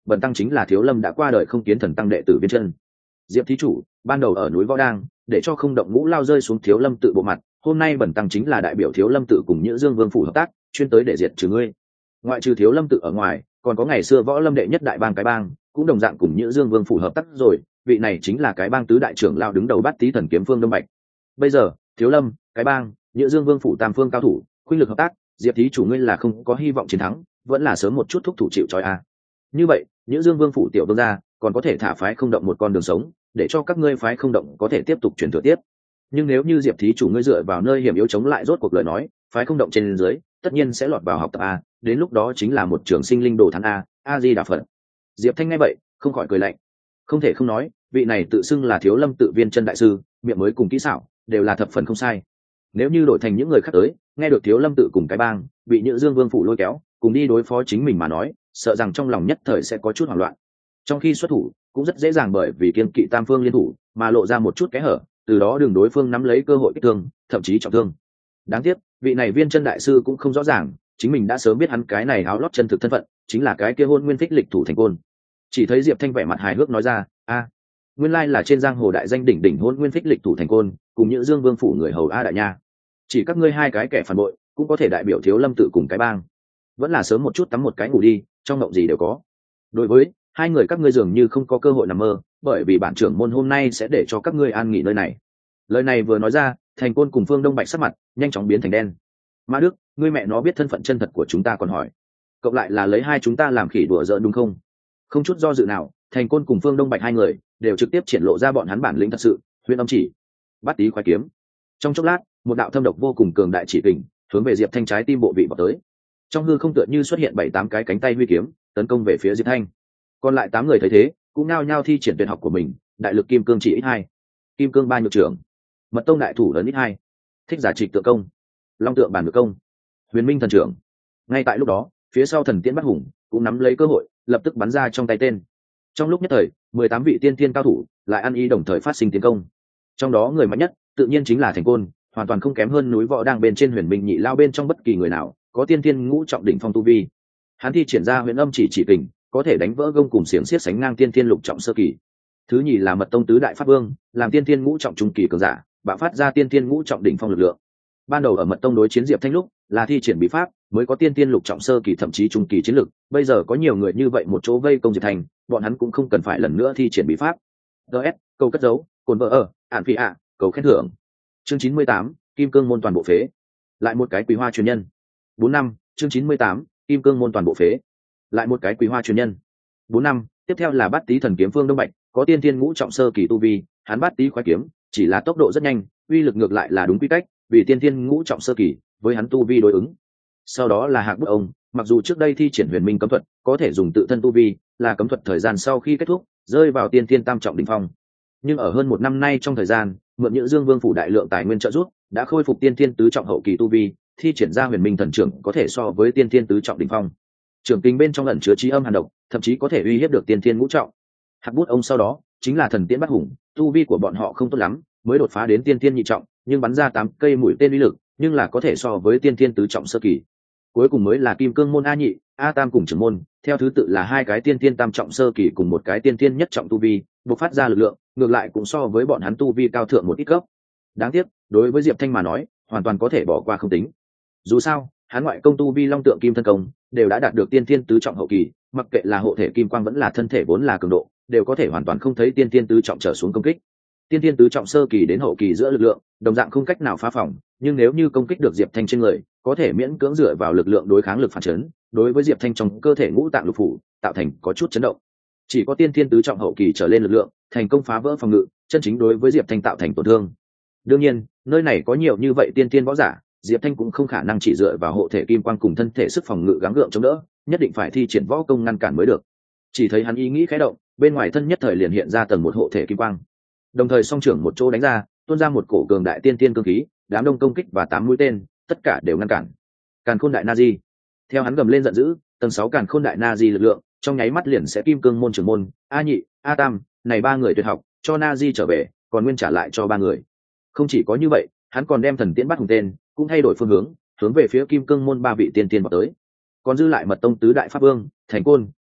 bần tăng chính là Thiếu Lâm đã qua đời không kiến thần tăng đệ tử Viên Chân. Diệp thí chủ ban đầu ở núi Võ Đang để cho không động ngũ lao rơi xuống Thiếu Lâm tự bộ mặt, hôm nay bần tăng chính là đại biểu Thiếu Lâm tự cùng Nhữ Dương Vương phủ hợp tác, chuyên tới để diệt trừ ngươi. Ngoại trừ Thiếu Lâm tự ở ngoài, còn có ngày xưa Võ Lâm đệ nhất đại bang cái bang, cũng đồng dạng cùng Nhữ Dương Vương phủ hợp tác rồi, vị này chính là cái bang tứ đại trưởng lao đứng đầu Bát Tý Thần Kiếm Phương Đông Bạch. Bây giờ, Thiếu Lâm, cái bang, Nhữ Dương Vương phủ tam phương cao thủ, khuynh lực hợp tác, Diệp thí chủ ngươi là không có hy vọng chiến thắng, vẫn là sớm một chút thúc thủ chịu trói a. Như vậy, Nhữ Dương Vương phủ tiểu vương gia còn có thể thả phái không động một con đường sống, để cho các ngươi phái không động có thể tiếp tục truyền thừa tiếp. Nhưng nếu như Diệp thí chủ ngươi dựa vào nơi hiểm yếu chống lại rốt cuộc lời nói, phái không động trên dưới, tất nhiên sẽ lọt vào học tập a, đến lúc đó chính là một trường sinh linh đồ thắng a, a di đà Phật. Diệp Thanh nghe vậy, không khỏi cười lạnh. Không thể không nói, vị này tự xưng là Thiếu Lâm tự Viên Chân đại sư, miệng mới cùng kỹ xảo, đều là thập phần không sai. Nếu như đổi thành những người khác tới, nghe được Thiếu Lâm tự cùng cái bang, bị Nhữ Dương Vương phủ lôi kéo, cùng đi đối phó chính mình mà nói, sợ rằng trong lòng nhất thời sẽ có chút hoảng loạn. Trong khi xuất thủ, cũng rất dễ dàng bởi vì kiên kỵ tam phương liên thủ, mà lộ ra một chút kẽ hở, từ đó đường đối phương nắm lấy cơ hội kích thương, thậm chí trọng thương. Đáng tiếc, vị này Viên Chân đại sư cũng không rõ ràng, chính mình đã sớm biết hắn cái này áo lót chân thực thân phận, chính là cái kia Hôn Nguyên Phích Lịch thủ thành côn. Chỉ thấy Diệp Thanh vẻ mặt hài hước nói ra, a, nguyên lai là trên giang hồ đại danh đỉnh đỉnh Hôn Nguyên Phích Lịch thủ thành côn, cùng Nhữ Dương Vương phủ người hầu a đại nha. Chỉ các ngươi hai cái kẻ phản bội, cũng có thể đại biểu Thiếu Lâm tự cùng cái bang. Vẫn là sớm một chút tắm một cái ngủ đi, trong mộng gì đều có. Đối với hai người các ngươi dường như không có cơ hội nằm mơ, bởi vì bản trưởng môn hôm nay sẽ để cho các ngươi an nghỉ nơi này. Lời này vừa nói ra, thành côn cùng Phương Đông Bạch sắc mặt nhanh chóng biến thành đen. Mã Đức, ngươi mẹ nó biết thân phận chân thật của chúng ta còn hỏi, cộng lại là lấy hai chúng ta làm khỉ đùa giỡn đúng không? Không chút do dự nào, thành côn cùng Phương Đông Bạch hai người đều trực tiếp triển lộ ra bọn hắn bản lĩnh thật sự. Huyền Âm Chỉ, Bát Tý Khoái Kiếm. Trong chốc lát, một đạo thâm độc vô cùng cường đại chỉ kình hướng về Diệp Thanh trái tim bộ vị vào tới. Trong hư không tựa như xuất hiện bảy tám cái cánh tay huy kiếm tấn công về phía Diệp Thanh. Còn lại tám người thấy thế, cũng nao nhao thi triển tuyệt học của mình, đại lực kim cương chỉ ít hai, kim cương ba nhược trưởng, mật tông đại thủ lớn ít hai, thích giả trịch tượng công, long tượng bản ngược công, huyền minh thần trưởng. Ngay tại lúc đó, phía sau thần tiễn Bát Hùng cũng nắm lấy cơ hội, lập tức bắn ra trong tay tên. Trong lúc nhất thời, mười tám vị tiên tiên cao thủ lại ăn ý đồng thời phát sinh tiến công. Trong đó người mạnh nhất tự nhiên chính là Thành Côn, hoàn toàn không kém hơn núi Võ Đang bên trên Huyền Minh nhị lao bên trong bất kỳ người nào, có tiên tiên ngũ trọng đỉnh phong tu vi. Hắn thi triển ra Huyền Âm chỉ chỉ kình, có thể đánh vỡ gông cùng xiềng xiết sánh ngang tiên tiên lục trọng sơ kỳ. Thứ nhì là Mật tông tứ đại pháp vương, làm tiên tiên ngũ trọng trung kỳ cường giả, bạo phát ra tiên tiên ngũ trọng đỉnh phong lực lượng. Ban đầu ở Mật tông đối chiến Diệp Thanh lúc, là thi triển bí pháp, mới có tiên tiên lục trọng sơ kỳ thậm chí trung kỳ chiến lực, bây giờ có nhiều người như vậy một chỗ vây công Diệp Thanh, bọn hắn cũng không cần phải lần nữa thi triển bí pháp. ds câu cất dấu, cồn vợ ở, ản phi ạ, cầu khen thưởng. Chương chín mươi tám, Kim Cương môn toàn bộ phế. Lại một cái quý hoa truyền nhân. bốn năm, chương chín mươi tám, Kim Cương môn toàn bộ phế. Lại một cái quý hoa truyền nhân. bốn năm, tiếp theo là Bát Tý Thần Kiếm Phương Đông Bạch, có tiên tiên ngũ trọng sơ kỳ tu vi, hắn Bát Tý khoái kiếm, chỉ là tốc độ rất nhanh, uy lực ngược lại là đúng quy cách, vì tiên tiên ngũ trọng sơ kỳ, với hắn tu vi đối ứng. Sau đó là Hạc Bút ông, mặc dù trước đây thi triển Huyền Minh cấm thuật, có thể dùng tự thân tu vi, là cấm thuật thời gian sau khi kết thúc, rơi vào tiên tiên tam trọng đỉnh phong. Nhưng ở hơn một năm nay trong thời gian, mượn Nhữ Dương Vương phủ đại lượng tài nguyên trợ giúp, đã khôi phục tiên tiên tứ trọng hậu kỳ tu vi, thi triển ra Huyền Minh thần trưởng có thể so với tiên tiên tứ trọng đỉnh phong. Trưởng kinh bên trong ẩn chứa trí âm hàn độc, thậm chí có thể uy hiếp được tiên tiên ngũ trọng. Hạc Bút ông sau đó chính là thần tiễn Bát Hùng, tu vi của bọn họ không tốt lắm, mới đột phá đến tiên tiên nhị trọng, nhưng bắn ra tám cây mũi tên uy lực, nhưng là có thể so với tiên tiên tứ trọng sơ kỳ. Cuối cùng mới là Kim Cương môn A nhị, A tam cùng trưởng môn, theo thứ tự là hai cái tiên tiên tam trọng sơ kỳ cùng một cái tiên tiên nhất trọng tu vi, bộc phát ra lực lượng, ngược lại cũng so với bọn hắn tu vi cao thượng một ít cấp. Đáng tiếc, đối với Diệp Thanh mà nói, hoàn toàn có thể bỏ qua không tính. Dù sao, hắn ngoại công tu vi long tượng kim thân công, đều đã đạt được tiên tiên tứ trọng hậu kỳ, mặc kệ là hộ thể kim quang vẫn là thân thể vốn là cường độ, đều có thể hoàn toàn không thấy tiên tiên tứ trọng trở xuống công kích. Tiên tiên tứ trọng sơ kỳ đến hậu kỳ giữa lực lượng, đồng dạng không cách nào phá phòng, nhưng nếu như công kích được Diệp Thanh trên người, có thể miễn cưỡng dựa vào lực lượng đối kháng lực phản chấn, đối với Diệp Thanh trong cơ thể ngũ tạng lục phủ, tạo thành có chút chấn động. Chỉ có tiên tiên tứ trọng hậu kỳ trở lên lực lượng, thành công phá vỡ phòng ngự, chân chính đối với Diệp Thanh tạo thành tổn thương. Đương nhiên, nơi này có nhiều như vậy tiên tiên võ giả, Diệp Thanh cũng không khả năng chỉ dựa vào hộ thể kim quang cùng thân thể sức phòng ngự gắng gượng chống đỡ, nhất định phải thi triển võ công ngăn cản mới được. Chỉ thấy hắn ý nghĩ khẽ động, bên ngoài thân nhất thời liền hiện ra tầng một hộ thể kim quang. Đồng thời song trưởng một chỗ đánh ra, tuôn ra một cổ cường đại tiên tiên cương khí, đám đông công kích và tám mũi tên, tất cả đều ngăn cản. Càn Khôn Đại Na Di. Theo hắn gầm lên giận dữ, tầng sáu Càn Khôn Đại Na Di lực lượng, trong nháy mắt liền sẽ Kim Cương môn trưởng môn, A nhị, A tam, này ba người tuyệt học, cho Na Di trở về, còn nguyên trả lại cho ba người. Không chỉ có như vậy, hắn còn đem thần tiễn Bát Hùng tên, cũng thay đổi phương hướng, hướng về phía Kim Cương môn ba vị tiên tiên vào tới. Còn dư lại Mật tông tứ đại pháp vương, Thành Côn,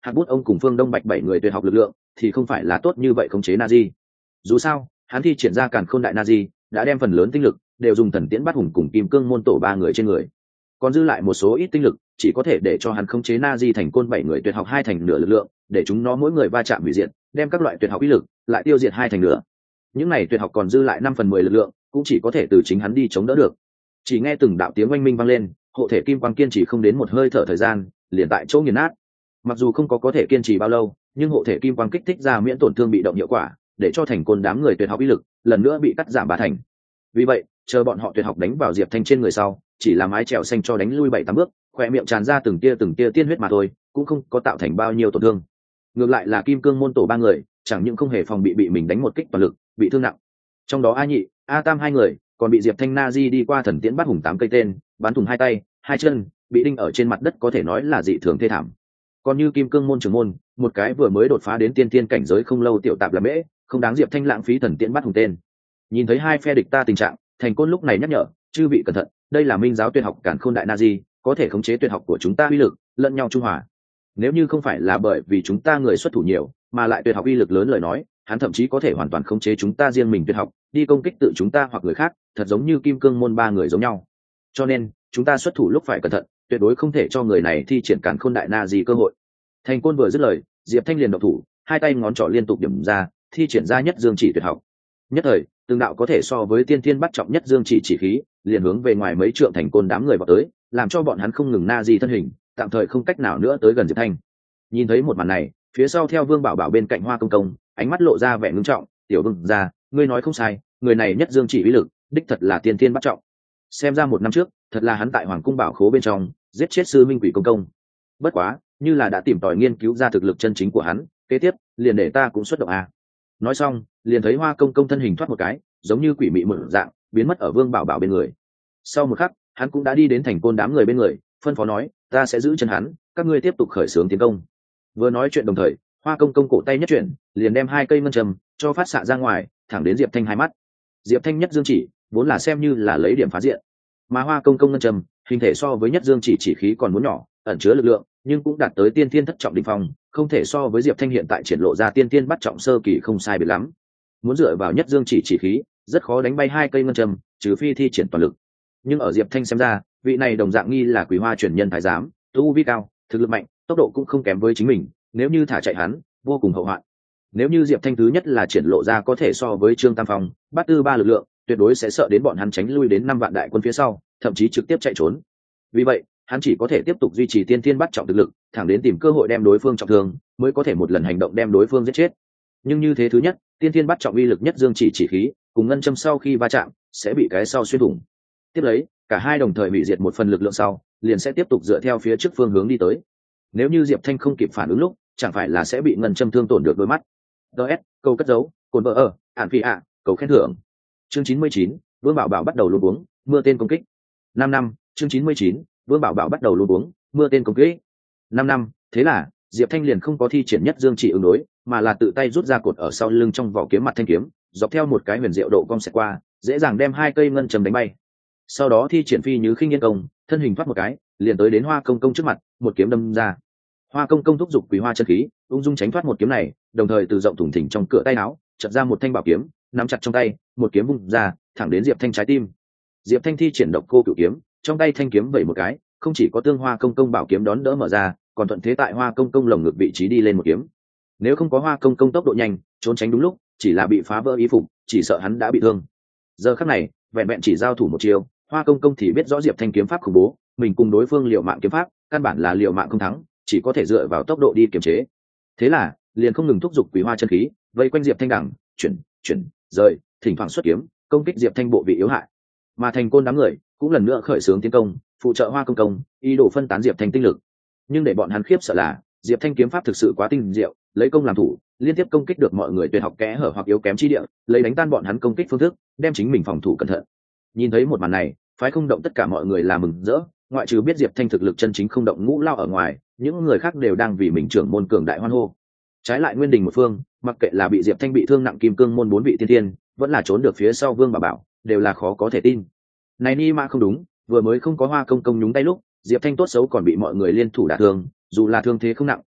hạt bút ông cùng Phương Đông Bạch bảy người tuyệt học lực lượng thì không phải là tốt như vậy khống chế Nazi. Dù sao, hắn thi triển ra Càn Khôn Đại Nazi đã đem phần lớn tinh lực đều dùng Thần Tiễn Bát Hùng cùng Kim Cương môn tổ ba người trên người, còn dư lại một số ít tinh lực chỉ có thể để cho hắn khống chế Nazi thành côn bảy người tuyệt học hai thành nửa lực lượng, để chúng nó mỗi người va chạm hủy diệt, đem các loại tuyệt học uy lực lại tiêu diệt hai thành nửa. Những này tuyệt học còn dư lại năm phần mười lực lượng, cũng chỉ có thể từ chính hắn đi chống đỡ được. Chỉ nghe từng đạo tiếng oanh minh vang lên, hộ thể kim quang kiên trì không đến một hơi thở thời gian, liền tại chỗ nghiền nát. Mặc dù không có có thể kiên trì bao lâu, nhưng hộ thể kim quang kích thích ra miễn tổn thương bị động hiệu quả, để cho thành côn đám người tuyệt học uy lực lần nữa bị cắt giảm ba thành. Vì vậy, chờ bọn họ tuyệt học đánh vào Diệp Thanh trên người sau, chỉ là mái trèo xanh cho đánh lui bảy tám bước, khỏe miệng tràn ra từng tia từng tia tiên huyết mà thôi, cũng không có tạo thành bao nhiêu tổn thương. Ngược lại là Kim Cương môn tổ ba người, chẳng những không hề phòng bị bị mình đánh một kích toàn lực, bị thương nặng. Trong đó A Nhị, A Tam hai người, còn bị Diệp Thanh Nazi đi qua Thần Tiễn Bát Hùng tám cây tên, bắn thủng hai tay, hai chân, bị đinh ở trên mặt đất có thể nói là dị thường thê thảm. Còn như Kim Cương môn trưởng môn, một cái vừa mới đột phá đến tiên tiên cảnh giới không lâu tiểu tạp là mễ, không đáng Diệp Thanh lãng phí Thần Tiễn Bát Hùng tên. Nhìn thấy hai phe địch ta tình trạng, Thành Côn lúc này nhắc nhở, chư vị cẩn thận, đây là Minh giáo tuyệt học Càn Khôn Đại Nazi, có thể khống chế tuyệt học của chúng ta uy lực, lẫn nhau trung hòa. Nếu như không phải là bởi vì chúng ta người xuất thủ nhiều, mà lại tuyệt học uy lực lớn lời nói, hắn thậm chí có thể hoàn toàn khống chế chúng ta riêng mình tuyệt học, đi công kích tự chúng ta hoặc người khác, thật giống như Kim Cương môn ba người giống nhau. Cho nên, chúng ta xuất thủ lúc phải cẩn thận, tuyệt đối không thể cho người này thi triển Càn Khôn Đại Nazi cơ hội. Thành Côn vừa dứt lời, Diệp Thanh liền động thủ, hai tay ngón trỏ liên tục điểm ra, thi triển ra Nhất Dương Chỉ tuyệt học. Nhất thời, từng đạo có thể so với tiên thiên bắt trọng Nhất Dương Chỉ chỉ khí, liền hướng về ngoài mấy trượng Thành Côn đám người vào tới, làm cho bọn hắn không ngừng Nazi thân hình, tạm thời không cách nào nữa tới gần Diệp Thanh. Nhìn thấy một màn này, phía sau theo Vương Bảo Bảo bên cạnh Hoa Công Công, ánh mắt lộ ra vẻ ngưng trọng, "Tiểu Vương gia, ngươi nói không sai, người này Nhất Dương Chỉ uy lực, đích thật là tiên thiên bắt trọng. Xem ra một năm trước, thật là hắn tại Hoàng cung bảo khố bên trong, giết chết sư Minh Quỷ Công Công. Bất quá, như là đã tìm tòi nghiên cứu ra thực lực chân chính của hắn, kế tiếp, liền để ta cũng xuất động a." Nói xong, liền thấy Hoa Công Công thân hình thoát một cái, giống như quỷ mị mở dạng, biến mất ở Vương Bảo Bảo bên người. Sau một khắc, hắn cũng đã đi đến Thành Côn đám người bên người, phân phó nói, "Ta sẽ giữ chân hắn, các ngươi tiếp tục khởi xướng tiến công." Vừa nói chuyện đồng thời, Hoa Công Công cổ tay nhất chuyển, liền đem hai cây ngân châm cho phát xạ ra ngoài, thẳng đến Diệp Thanh hai mắt. Diệp Thanh Nhất Dương Chỉ vốn là xem như là lấy điểm phá diện, mà Hoa Công Công ngân châm hình thể so với Nhất Dương Chỉ chỉ khí còn muốn nhỏ, ẩn chứa lực lượng, nhưng cũng đạt tới tiên thiên thất trọng đỉnh phong, không thể so với Diệp Thanh hiện tại triển lộ ra tiên thiên bắt trọng sơ kỳ không sai biệt lắm. Muốn dựa vào Nhất Dương Chỉ chỉ khí, rất khó đánh bay hai cây ngân châm, trừ phi thi triển toàn lực. Nhưng ở Diệp Thanh xem ra, vị này đồng dạng nghi là Quý Hoa truyền nhân thái giám, tu vi cao, thực lực mạnh, tốc độ cũng không kém với chính mình, nếu như thả chạy hắn, vô cùng hậu hoạn. Nếu như Diệp Thanh thứ nhất là triển lộ ra có thể so với Trương Tam Phong, Bát Tư Ba lực lượng, tuyệt đối sẽ sợ đến bọn hắn tránh lui đến năm vạn đại quân phía sau, thậm chí trực tiếp chạy trốn. Vì vậy, hắn chỉ có thể tiếp tục duy trì tiên thiên bắt trọng thực lực, thẳng đến tìm cơ hội đem đối phương trọng thương, mới có thể một lần hành động đem đối phương giết chết. Nhưng như thế thứ nhất, tiên thiên bắt trọng uy lực Nhất Dương Chỉ chỉ khí, cùng ngân châm sau khi va chạm, sẽ bị cái sau xuyên thủng. Tiếp lấy, cả hai đồng thời hủy diệt một phần lực lượng sau, liền sẽ tiếp tục dựa theo phía trước phương hướng đi tới. Nếu như Diệp Thanh không kịp phản ứng lúc, chẳng phải là sẽ bị ngân châm thương tổn được đôi mắt. ds câu cất dấu, cồn vợ ở, ản phi ạ, cầu khen thưởng. Chương chín mươi chín, Vương Bảo Bảo bắt đầu luống cuống, mưa tên công kích. năm năm, chương chín mươi chín, Vương Bảo Bảo bắt đầu luống cuống, mưa tên công kích. năm năm, thế là Diệp Thanh liền không có thi triển Nhất Dương Chỉ ứng đối, mà là tự tay rút ra cột ở sau lưng trong vỏ kiếm mặt thanh kiếm, dọc theo một cái huyền diệu độ cong xẹt qua, dễ dàng đem hai cây ngân châm đánh bay. Sau đó thi triển Phi Như Khinh Yên công, thân hình thoát một cái, liền tới đến Hoa Công Công trước mặt, một kiếm đâm ra. Hoa Công Công thúc giục Quý Hoa chân khí, ung dung tránh thoát một kiếm này, đồng thời từ rộng thủng thình trong cửa tay áo, chợt ra một thanh bảo kiếm, nắm chặt trong tay, một kiếm vung ra, thẳng đến Diệp Thanh trái tim. Diệp Thanh thi triển Độc Cô Cửu kiếm, trong tay thanh kiếm vẩy một cái, không chỉ có tương Hoa Công Công bảo kiếm đón đỡ mở ra, còn thuận thế tại Hoa Công Công lồng ngực vị trí đi lên một kiếm. Nếu không có Hoa Công Công tốc độ nhanh, trốn tránh đúng lúc, chỉ là bị phá vỡ y phục, chỉ sợ hắn đã bị thương. Giờ khắc này, vẹn vẹn chỉ giao thủ một chiêu, Hoa Công Công thì biết rõ Diệp Thanh kiếm pháp khủng bố, mình cùng đối phương liều mạng kiếm pháp, căn bản là liều mạng không thắng, chỉ có thể dựa vào tốc độ đi kiềm chế. Thế là, liền không ngừng thúc giục Quý Hoa chân khí, vây quanh Diệp Thanh đẳng, chuyển, chuyển, rời, thỉnh thoảng xuất kiếm, công kích Diệp Thanh bộ vị yếu hại. Mà Thành Côn đám người cũng lần nữa khởi xướng tiến công, phụ trợ Hoa Công Công, ý đồ phân tán Diệp Thanh tinh lực. Nhưng để bọn hắn khiếp sợ là, Diệp Thanh kiếm pháp thực sự quá tinh diệu, lấy công làm thủ, liên tiếp công kích được mọi người tuyệt học kẽ hở hoặc yếu kém chi địa, lấy đánh tan bọn hắn công kích phương thức, đem chính mình phòng thủ cẩn thận. Nhìn thấy một màn này, phái Không Động tất cả mọi người là mừng rỡ, ngoại trừ biết Diệp Thanh thực lực chân chính không động ngũ lao ở ngoài, những người khác đều đang vì mình trưởng môn cường đại hoan hô. Trái lại Nguyên Đình một phương, mặc kệ là bị Diệp Thanh bị thương nặng Kim Cương môn bốn vị tiên tiên, vẫn là trốn được phía sau Vương Bảo Bảo, đều là khó có thể tin. Này ni mã không đúng, vừa mới không có Hoa Công Công nhúng tay lúc, Diệp Thanh tốt xấu còn bị mọi người liên thủ đả thương, dù là thương thế không nặng,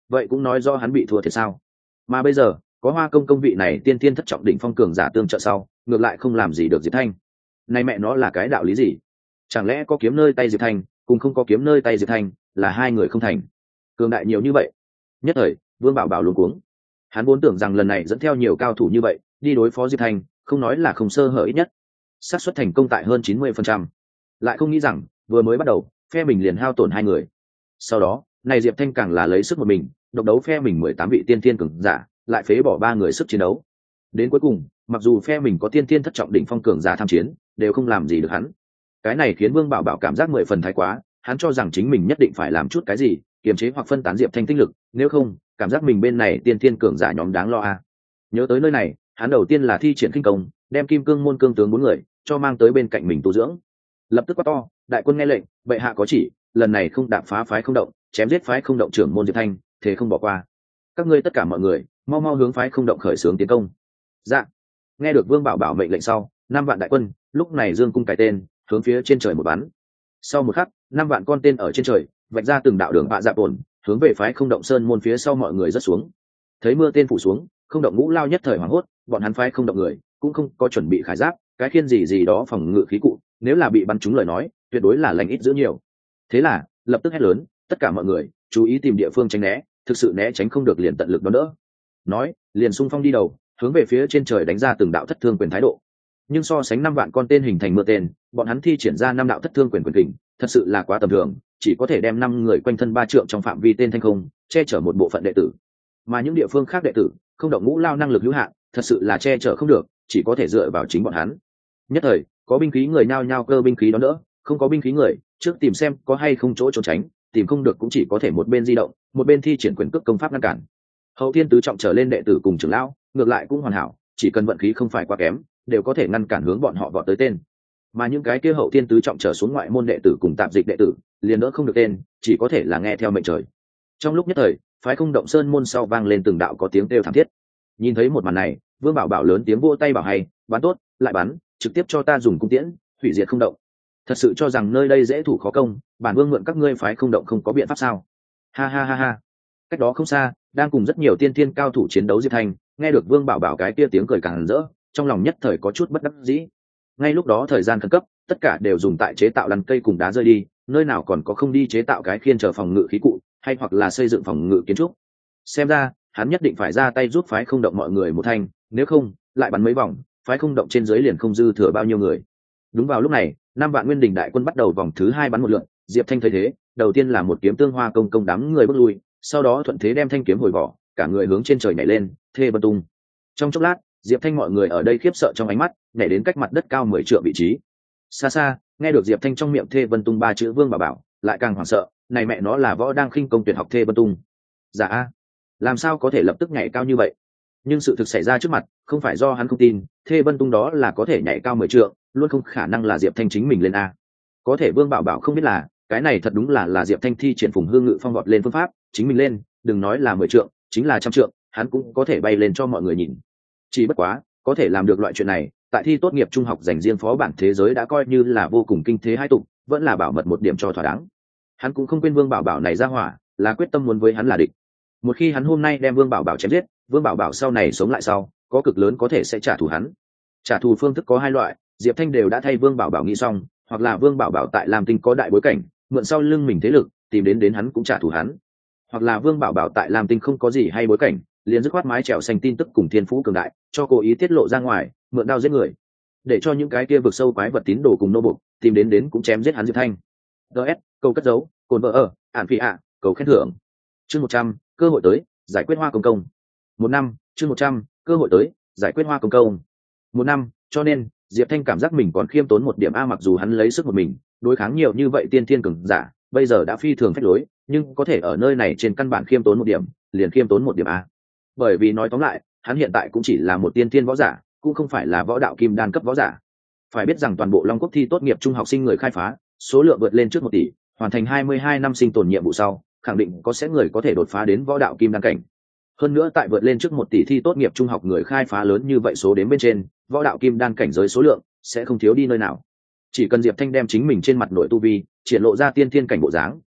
vậy cũng nói do hắn bị thua thiệt sao? Mà bây giờ có Hoa Công công vị này tiên tiên thất trọng đỉnh phong cường giả tương trợ sau, ngược lại không làm gì được Diệp Thanh. Này mẹ nó là cái đạo lý gì? Chẳng lẽ có kiếm nơi tay Diệp Thanh cùng không có kiếm nơi tay Diệp Thanh là hai người không thành? Cường đại nhiều như vậy. Nhất thời Vương Bảo Bảo luống cuống. Hắn vốn tưởng rằng lần này dẫn theo nhiều cao thủ như vậy đi đối phó Diệp Thanh, không nói là không sơ hở ít nhất xác suất thành công tại hơn chín mươi phần trăm. Lại không nghĩ rằng vừa mới bắt đầu phe mình liền hao tổn hai người. Sau đó này Diệp Thanh càng là lấy sức một mình độc đấu phe mình mười tám vị tiên tiên cường giả, lại phế bỏ ba người sức chiến đấu. Đến cuối cùng mặc dù phe mình có tiên tiên thất trọng đỉnh phong cường giả tham chiến đều không làm gì được hắn. Cái này khiến Vương Bảo Bảo cảm giác mười phần thái quá, hắn cho rằng chính mình nhất định phải làm chút cái gì kiềm chế hoặc phân tán Diệp Thanh tinh lực, nếu không cảm giác mình bên này tiên tiên cường giả nhóm đáng lo a. À. Nhớ tới nơi này hắn đầu tiên là thi triển kinh công, đem Kim Cương môn cương tướng bốn người cho mang tới bên cạnh mình tu dưỡng. Lập tức quát to, đại quân nghe lệnh, bệ hạ có chỉ, lần này không đạp phá phái không động, chém giết phái không động trưởng môn Diệp Thanh, thế không bỏ qua. Các ngươi tất cả mọi người mau mau hướng phái không động khởi xướng tiến công. Dạ. Nghe được Vương Bảo Bảo mệnh lệnh sau, năm vạn đại quân lúc này dương cung cài tên hướng phía trên trời một bắn. Sau một khắc năm vạn con tên ở trên trời vạch ra từng đạo đường bạ dạ ổn hướng về phái không động sơn môn phía sau mọi người rất xuống. Thấy mưa tên phủ xuống, không động ngũ lao nhất thời hoảng hốt, bọn hắn phái không động người cũng không có chuẩn bị khải giáp, cái khiên gì gì đó phòng ngự khí cụ, nếu là bị bắn trúng lời nói tuyệt đối là lành ít giữ nhiều. Thế là lập tức hét lớn, tất cả mọi người chú ý tìm địa phương tránh né, thực sự né tránh không được liền tận lực đón đỡ. Nói liền xung phong đi đầu hướng về phía trên trời đánh ra từng đạo thất thương quyền thái độ. Nhưng so sánh năm vạn con tên hình thành mưa tên, bọn hắn thi triển ra năm đạo thất thương quyền quyền kình thật sự là quá tầm thường, chỉ có thể đem năm người quanh thân ba trượng trong phạm vi tên thanh không che chở một bộ phận đệ tử. Mà những địa phương khác đệ tử không động ngũ lao năng lực hữu hạn, thật sự là che chở không được, chỉ có thể dựa vào chính bọn hắn. Nhất thời có binh khí người nhao nhao cơ binh khí đón đỡ, không có binh khí người trước tìm xem có hay không chỗ trốn tránh, tìm không được cũng chỉ có thể một bên di động một bên thi triển quyền cước công pháp ngăn cản. Hậu thiên tứ trọng trở lên đệ tử cùng trưởng lão ngược lại cũng hoàn hảo, chỉ cần vận khí không phải quá kém đều có thể ngăn cản hướng bọn họ vọt tới tên. Mà những cái kia hậu thiên tứ trọng trở xuống ngoại môn đệ tử cùng tạp dịch đệ tử liền đỡ không được tên, chỉ có thể là nghe theo mệnh trời. Trong lúc nhất thời phái không động sơn môn sau vang lên từng đạo có tiếng kêu thảm thiết. Nhìn thấy một màn này, Vương Bảo Bảo lớn tiếng vỗ tay bảo hay, bắn tốt, lại bắn, trực tiếp cho ta dùng cung tiễn hủy diệt không động. Thật sự cho rằng nơi đây dễ thủ khó công, bản vương mượn các ngươi phái không động không có biện pháp sao? Ha ha ha ha. Cách đó không xa đang cùng rất nhiều tiên thiên cao thủ chiến đấu Diệp Thanh nghe được Vương Bảo Bảo cái kia tiếng cười càng rỡ, trong lòng nhất thời có chút bất đắc dĩ. Ngay lúc đó thời gian khẩn cấp, tất cả đều dùng tại chế tạo lăn cây cùng đá rơi đi, nơi nào còn có không đi chế tạo cái khiên chờ phòng ngự khí cụ hay hoặc là xây dựng phòng ngự kiến trúc. Xem ra hắn nhất định phải ra tay giúp phái không động mọi người một thanh, nếu không lại bắn mấy vòng phái không động trên dưới liền không dư thừa bao nhiêu người. Đúng vào lúc này năm vạn nguyên đình đại quân bắt đầu vòng thứ hai bắn một lượt. Diệp Thanh thấy thế đầu tiên là một kiếm tương hoa công công đám người bước lui, sau đó thuận thế đem thanh kiếm hồi vỏ, cả người hướng trên trời nhảy lên thê vân tung. Trong chốc lát Diệp Thanh mọi người ở đây khiếp sợ trong ánh mắt nhảy đến cách mặt đất cao mười trượng vị trí. Xa xa nghe được Diệp Thanh trong miệng thê vân tung ba chữ Vương Bảo Bảo lại càng hoảng sợ, này mẹ nó là võ đang khinh công tuyệt học thê vân tung. Dạ a, làm sao có thể lập tức nhảy cao như vậy? Nhưng sự thực xảy ra trước mặt không phải do hắn không tin, thê vân tung đó là có thể nhảy cao mười trượng, luôn không khả năng là Diệp Thanh chính mình lên a. Có thể Vương Bảo Bảo không biết là cái này thật đúng là là Diệp Thanh thi triển phùng hương ngự phong vọt lên phương pháp, chính mình lên đừng nói là mười trượng chính là trăm trượng hắn cũng có thể bay lên cho mọi người nhìn. Chỉ bất quá có thể làm được loại chuyện này tại thi tốt nghiệp trung học dành riêng phó bản thế giới đã coi như là vô cùng kinh thế hai tục, vẫn là bảo mật một điểm cho thỏa đáng. Hắn cũng không quên Vương Bảo Bảo này ra hỏa là quyết tâm muốn với hắn là địch. Một khi hắn hôm nay đem Vương Bảo Bảo chém giết, Vương Bảo Bảo sau này sống lại sau có cực lớn có thể sẽ trả thù hắn. Trả thù phương thức có hai loại, Diệp Thanh đều đã thay Vương Bảo Bảo nghĩ xong, hoặc là Vương Bảo Bảo tại Lam Tinh có đại bối cảnh mượn sau lưng mình thế lực tìm đến đến hắn cũng trả thù hắn, hoặc là Vương Bảo Bảo tại Lam Tinh không có gì hay bối cảnh liền dứt khoát mái trèo xanh tin tức cùng thiên phú cường đại cho cố ý tiết lộ ra ngoài, mượn đao giết người để cho những cái kia vực sâu quái vật tín đồ cùng nô bộc tìm đến đến cũng chém giết hắn Diệp Thanh. ds câu cất dấu cồn vợ ở ản phi ạ cầu khen thưởng chương một trăm cơ hội tới giải quyết Hoa Công công một năm chương một trăm cơ hội tới giải quyết Hoa Công công một năm. Cho nên Diệp Thanh cảm giác mình còn khiêm tốn một điểm a, mặc dù hắn lấy sức một mình đối kháng nhiều như vậy tiên thiên cường giả bây giờ đã phi thường phách lối, nhưng có thể ở nơi này trên căn bản khiêm tốn một điểm liền khiêm tốn một điểm a. Bởi vì nói tóm lại hắn hiện tại cũng chỉ là một tiên thiên võ giả, cũng không phải là võ đạo kim đan cấp võ giả. Phải biết rằng toàn bộ Long Quốc thi tốt nghiệp trung học sinh người khai phá số lượng vượt lên trước một tỷ, hoàn thành hai mươi hai năm sinh tồn nhiệm vụ sau khẳng định có sẽ người có thể đột phá đến võ đạo kim đan cảnh. Hơn nữa tại vượt lên trước một tỷ thi tốt nghiệp trung học người khai phá lớn như vậy số đến bên trên, võ đạo kim đan cảnh giới số lượng sẽ không thiếu đi nơi nào. Chỉ cần Diệp Thanh đem chính mình trên mặt nội tu vi triển lộ ra tiên thiên cảnh bộ dáng,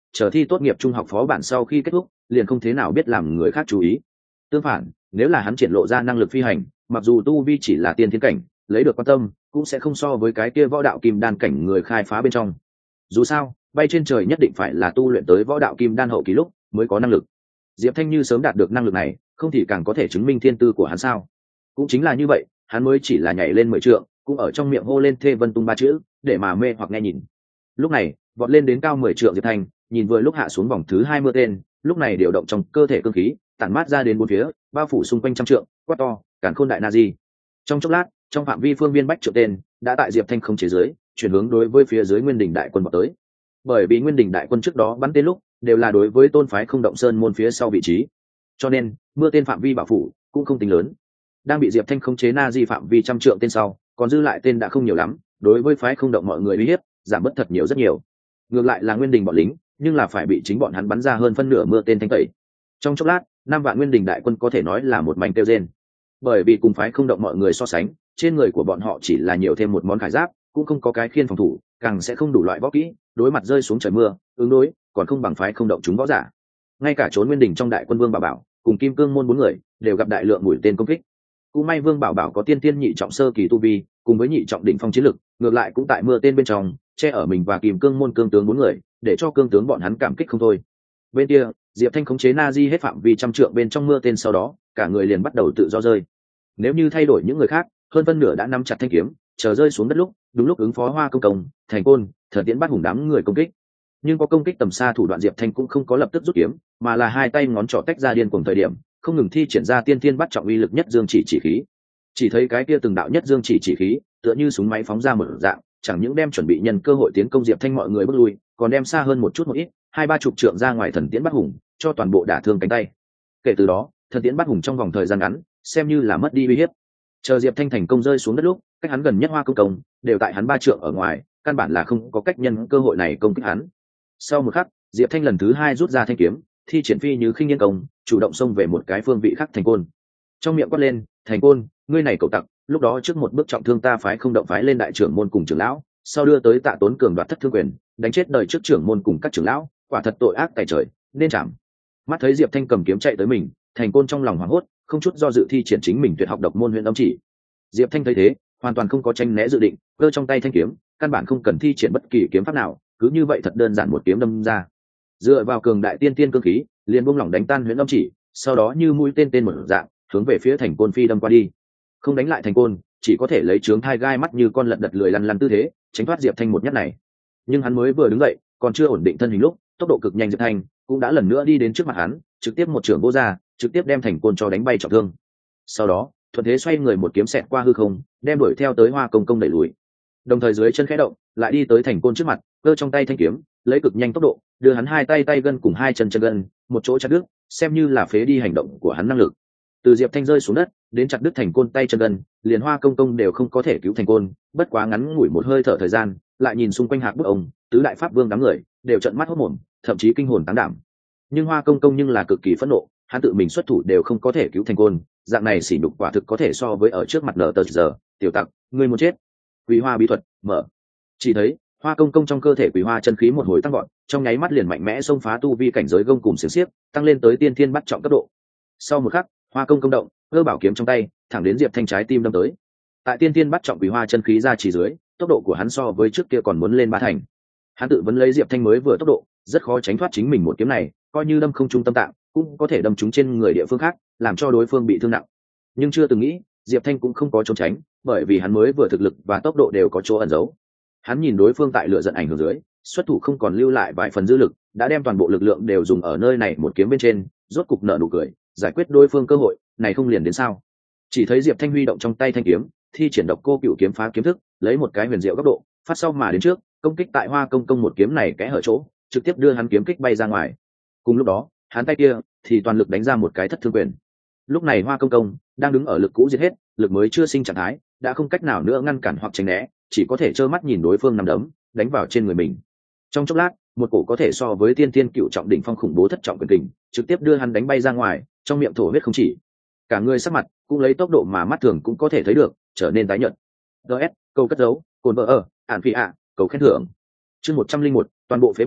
chờ thi tốt nghiệp trung học phó bản sau khi kết thúc liền không thế nào biết làm người khác chú ý. Tương phản, nếu là hắn triển lộ ra năng lực phi hành, mặc dù tu vi chỉ là tiên thiên cảnh, lấy được quan tâm cũng sẽ không so với cái kia võ đạo kim đan cảnh người khai phá bên trong. Dù sao bay trên trời nhất định phải là tu luyện tới võ đạo kim đan hậu kỳ lúc mới có năng lực. Diệp Thanh như sớm đạt được năng lực này, không thì càng có thể chứng minh thiên tư của hắn sao. Cũng chính là như vậy, hắn mới chỉ là nhảy lên mười trượng, cũng ở trong miệng hô lên Thê Vân Tung ba chữ để mà mê hoặc nghe nhìn. Lúc này vọt lên đến cao mười trượng Diệp Thanh nhìn vừa lúc hạ xuống vòng thứ hai mươi tên, lúc này điều động trong cơ thể cương khí tản mát ra đến bốn phía, bao phủ xung quanh trăm trượng, quát to càn khôn đại na di. Trong chốc lát, trong phạm vi phương viên bách trượng tên đã tại Diệp Thanh không chế giới chuyển hướng đối với phía dưới Nguyên Đình đại quân vào tới. Bởi vì Nguyên Đình đại quân trước đó bắn tên lúc đều là đối với tôn phái Không Động Sơn môn phía sau vị trí, cho nên mưa tên phạm vi bảo phủ cũng không tính lớn. Đang bị Diệp Thanh khống chế na di phạm vi trăm trượng tên sau, còn dư lại tên đã không nhiều lắm, đối với phái Không Động mọi người uy hiếp giảm bớt thật nhiều rất nhiều. Ngược lại là Nguyên Đình bọn lính, nhưng là phải bị chính bọn hắn bắn ra hơn phân nửa mưa tên thanh tẩy. Trong chốc lát, năm vạn Nguyên Đình đại quân có thể nói là một mảnh tiêu rên. Bởi vì cùng phái Không Động mọi người so sánh, trên người của bọn họ chỉ là nhiều thêm một món khải giáp, cũng không có cái khiên phòng thủ, càng sẽ không đủ loại võ kỹ, đối mặt rơi xuống trời mưa, ứng đối còn không bằng phái Không Động chúng võ giả. Ngay cả trốn Nguyên Đình trong đại quân Vương Bảo Bảo cùng Kim Cương môn bốn người đều gặp đại lượng mũi tên công kích. Cũng may Vương Bảo Bảo có tiên tiên nhị trọng sơ kỳ tu vi, cùng với nhị trọng đỉnh phong chiến lực, ngược lại cũng tại mưa tên bên trong che ở mình và Kim Cương môn cương tướng bốn người, để cho cương tướng bọn hắn cảm kích không thôi. Bên kia, Diệp Thanh khống chế na di hết phạm vi trăm trượng bên trong mưa tên, sau đó cả người liền bắt đầu tự do rơi. Nếu như thay đổi những người khác, hơn phân nửa đã nắm chặt thanh kiếm, chờ rơi xuống đất lúc, đúng lúc ứng phó Hoa Công Công, Thành Côn, Thần Tiễn bắt hùng đám người công kích. Nhưng có công kích tầm xa thủ đoạn, Diệp Thanh cũng không có lập tức rút kiếm, mà là hai tay ngón trỏ tách ra điên cuồng thời điểm, không ngừng thi triển ra tiên tiên bắt trọng uy lực nhất dương chỉ chỉ khí. Chỉ thấy cái kia từng đạo nhất dương chỉ chỉ khí, tựa như súng máy phóng ra một dạng, chẳng những đem chuẩn bị nhân cơ hội tiến công Diệp Thanh mọi người bước lui, còn đem xa hơn một chút một ít, hai ba chục trượng ra ngoài Thần Tiễn bắt hùng, cho toàn bộ đả thương cánh tay. Kể từ đó, Thần Tiễn bắt hùng trong vòng thời gian ngắn, xem như là mất đi uy hiếp. Chờ Diệp Thanh thành công rơi xuống đất lúc, cách hắn gần nhất Hoa Công Công đều tại hắn ba trượng ở ngoài, căn bản là không có cách nhân cơ hội này công kích hắn. Sau một khắc, Diệp Thanh lần thứ hai rút ra thanh kiếm, thi triển phi như khinh yên công, chủ động xông về một cái phương vị khác Thành Côn. Trong miệng quát lên, Thành Côn, ngươi này cậu tặc, lúc đó trước một bước trọng thương ta phái Không Động phái lên đại trưởng môn cùng trưởng lão, sau đưa tới Tạ Tốn cường đoạt thất thương quyền, đánh chết đời trước trưởng môn cùng các trưởng lão, quả thật tội ác tày trời, nên chạm. Mắt thấy Diệp Thanh cầm kiếm chạy tới mình, Thành Côn trong lòng hoảng hốt, không chút do dự thi triển chính mình tuyệt học độc môn huyền âm chỉ. Diệp Thanh thấy thế, hoàn toàn không có tranh né dự định, cơ trong tay thanh kiếm, căn bản không cần thi triển bất kỳ kiếm pháp nào, cứ như vậy thật đơn giản một kiếm đâm ra. Dựa vào cường đại tiên tiên cương khí, liền buông lỏng đánh tan huyền âm chỉ, sau đó như mũi tên tên một dạng, hướng về phía Thành Côn phi đâm qua đi. Không đánh lại Thành Côn, chỉ có thể lấy trướng thai gai mắt như con lợn đật lười lăn lăn tư thế, tránh thoát Diệp Thanh một nhát này. Nhưng hắn mới vừa đứng dậy, còn chưa ổn định thân hình lúc, tốc độ cực nhanh Diệp Thanh cũng đã lần nữa đi đến trước mặt hắn, trực tiếp một chưởng vô ra, trực tiếp đem Thành Côn cho đánh bay trọng thương. Sau đó, thuận thế xoay người một kiếm xẹt qua hư không, đem đuổi theo tới Hoa Công Công đẩy lùi. Đồng thời dưới chân khẽ động, lại đi tới Thành Côn trước mặt, cơ trong tay thanh kiếm, lấy cực nhanh tốc độ, đưa hắn hai tay tay gân cùng hai chân chân gân, một chỗ chặt đứt, xem như là phế đi hành động của hắn năng lực. Từ Diệp Thanh rơi xuống đất, đến chặt đứt Thành Côn tay chân gân, liền Hoa Công Công đều không có thể cứu Thành Côn, bất quá ngắn ngủi một hơi thở thời gian, lại nhìn xung quanh Hạc Bức ông, tứ đại pháp vương đám người, đều trợn mắt hốt mồm, thậm chí kinh hồn táng đảm. Nhưng Hoa Công Công nhưng là cực kỳ phẫn nộ, hắn tự mình xuất thủ đều không có thể cứu Thành Côn, dạng này sỉ nhục quả thực có thể so với ở trước mặt nở tờ giờ, tiểu tặc, ngươi muốn chết. Quỷ Hoa bí thuật, mở. Chỉ thấy, Hoa Công Công trong cơ thể Quỷ Hoa chân khí một hồi tăng vọt, trong nháy mắt liền mạnh mẽ xông phá tu vi cảnh giới gông cùng xiển xiếc, tăng lên tới tiên thiên bắt trọng cấp độ. Sau một khắc, Hoa Công Công động, cơ bảo kiếm trong tay, thẳng đến Diệp Thanh trái tim đâm tới. Tại tiên thiên bắt trọng Quỷ Hoa chân khí ra chỉ dưới, tốc độ của hắn so với trước kia còn muốn lên ba thành. Hắn tự vấn lấy Diệp Thanh mới vừa tốc độ, rất khó tránh thoát chính mình một kiếm này, coi như đâm không trung tâm tạng, cũng có thể đâm trúng trên người địa phương khác, làm cho đối phương bị thương nặng. Nhưng chưa từng nghĩ, Diệp Thanh cũng không có trốn tránh, bởi vì hắn mới vừa thực lực và tốc độ đều có chỗ ẩn giấu. Hắn nhìn đối phương tại lửa giận ảnh hưởng dưới, xuất thủ không còn lưu lại vài phần dư lực, đã đem toàn bộ lực lượng đều dùng ở nơi này một kiếm bên trên, rốt cục nở nụ cười, giải quyết đối phương cơ hội, này không liền đến sao? Chỉ thấy Diệp Thanh huy động trong tay thanh kiếm, thi triển độc cô cửu kiếm phá kiếm thức, lấy một cái huyền diệu góc độ, phát sau mà đến trước, công kích tại Hoa Công Công một kiếm này kẽ hở chỗ, trực tiếp đưa hắn kiếm kích bay ra ngoài. Cùng lúc đó, hắn tay kia thì toàn lực đánh ra một cái thất thương quyền. Lúc này Hoa Công Công đang đứng ở lực cũ diệt hết, lực mới chưa sinh trạng thái, đã không cách nào nữa ngăn cản hoặc tránh né, chỉ có thể trơ mắt nhìn đối phương nằm đấm đánh vào trên người mình. Trong chốc lát, một cổ có thể so với tiên tiên cựu trọng đỉnh phong khủng bố thất trọng quyền kình, trực tiếp đưa hắn đánh bay ra ngoài, trong miệng thổ huyết không chỉ. Cả người sắc mặt cũng lấy tốc độ mà mắt thường cũng có thể thấy được, trở nên tái nhợt. ds câu cất dấu, cồn vợ ở ản phi ạ, cầu khen thưởng. Chương một trăm linh một, toàn bộ phế bỏ,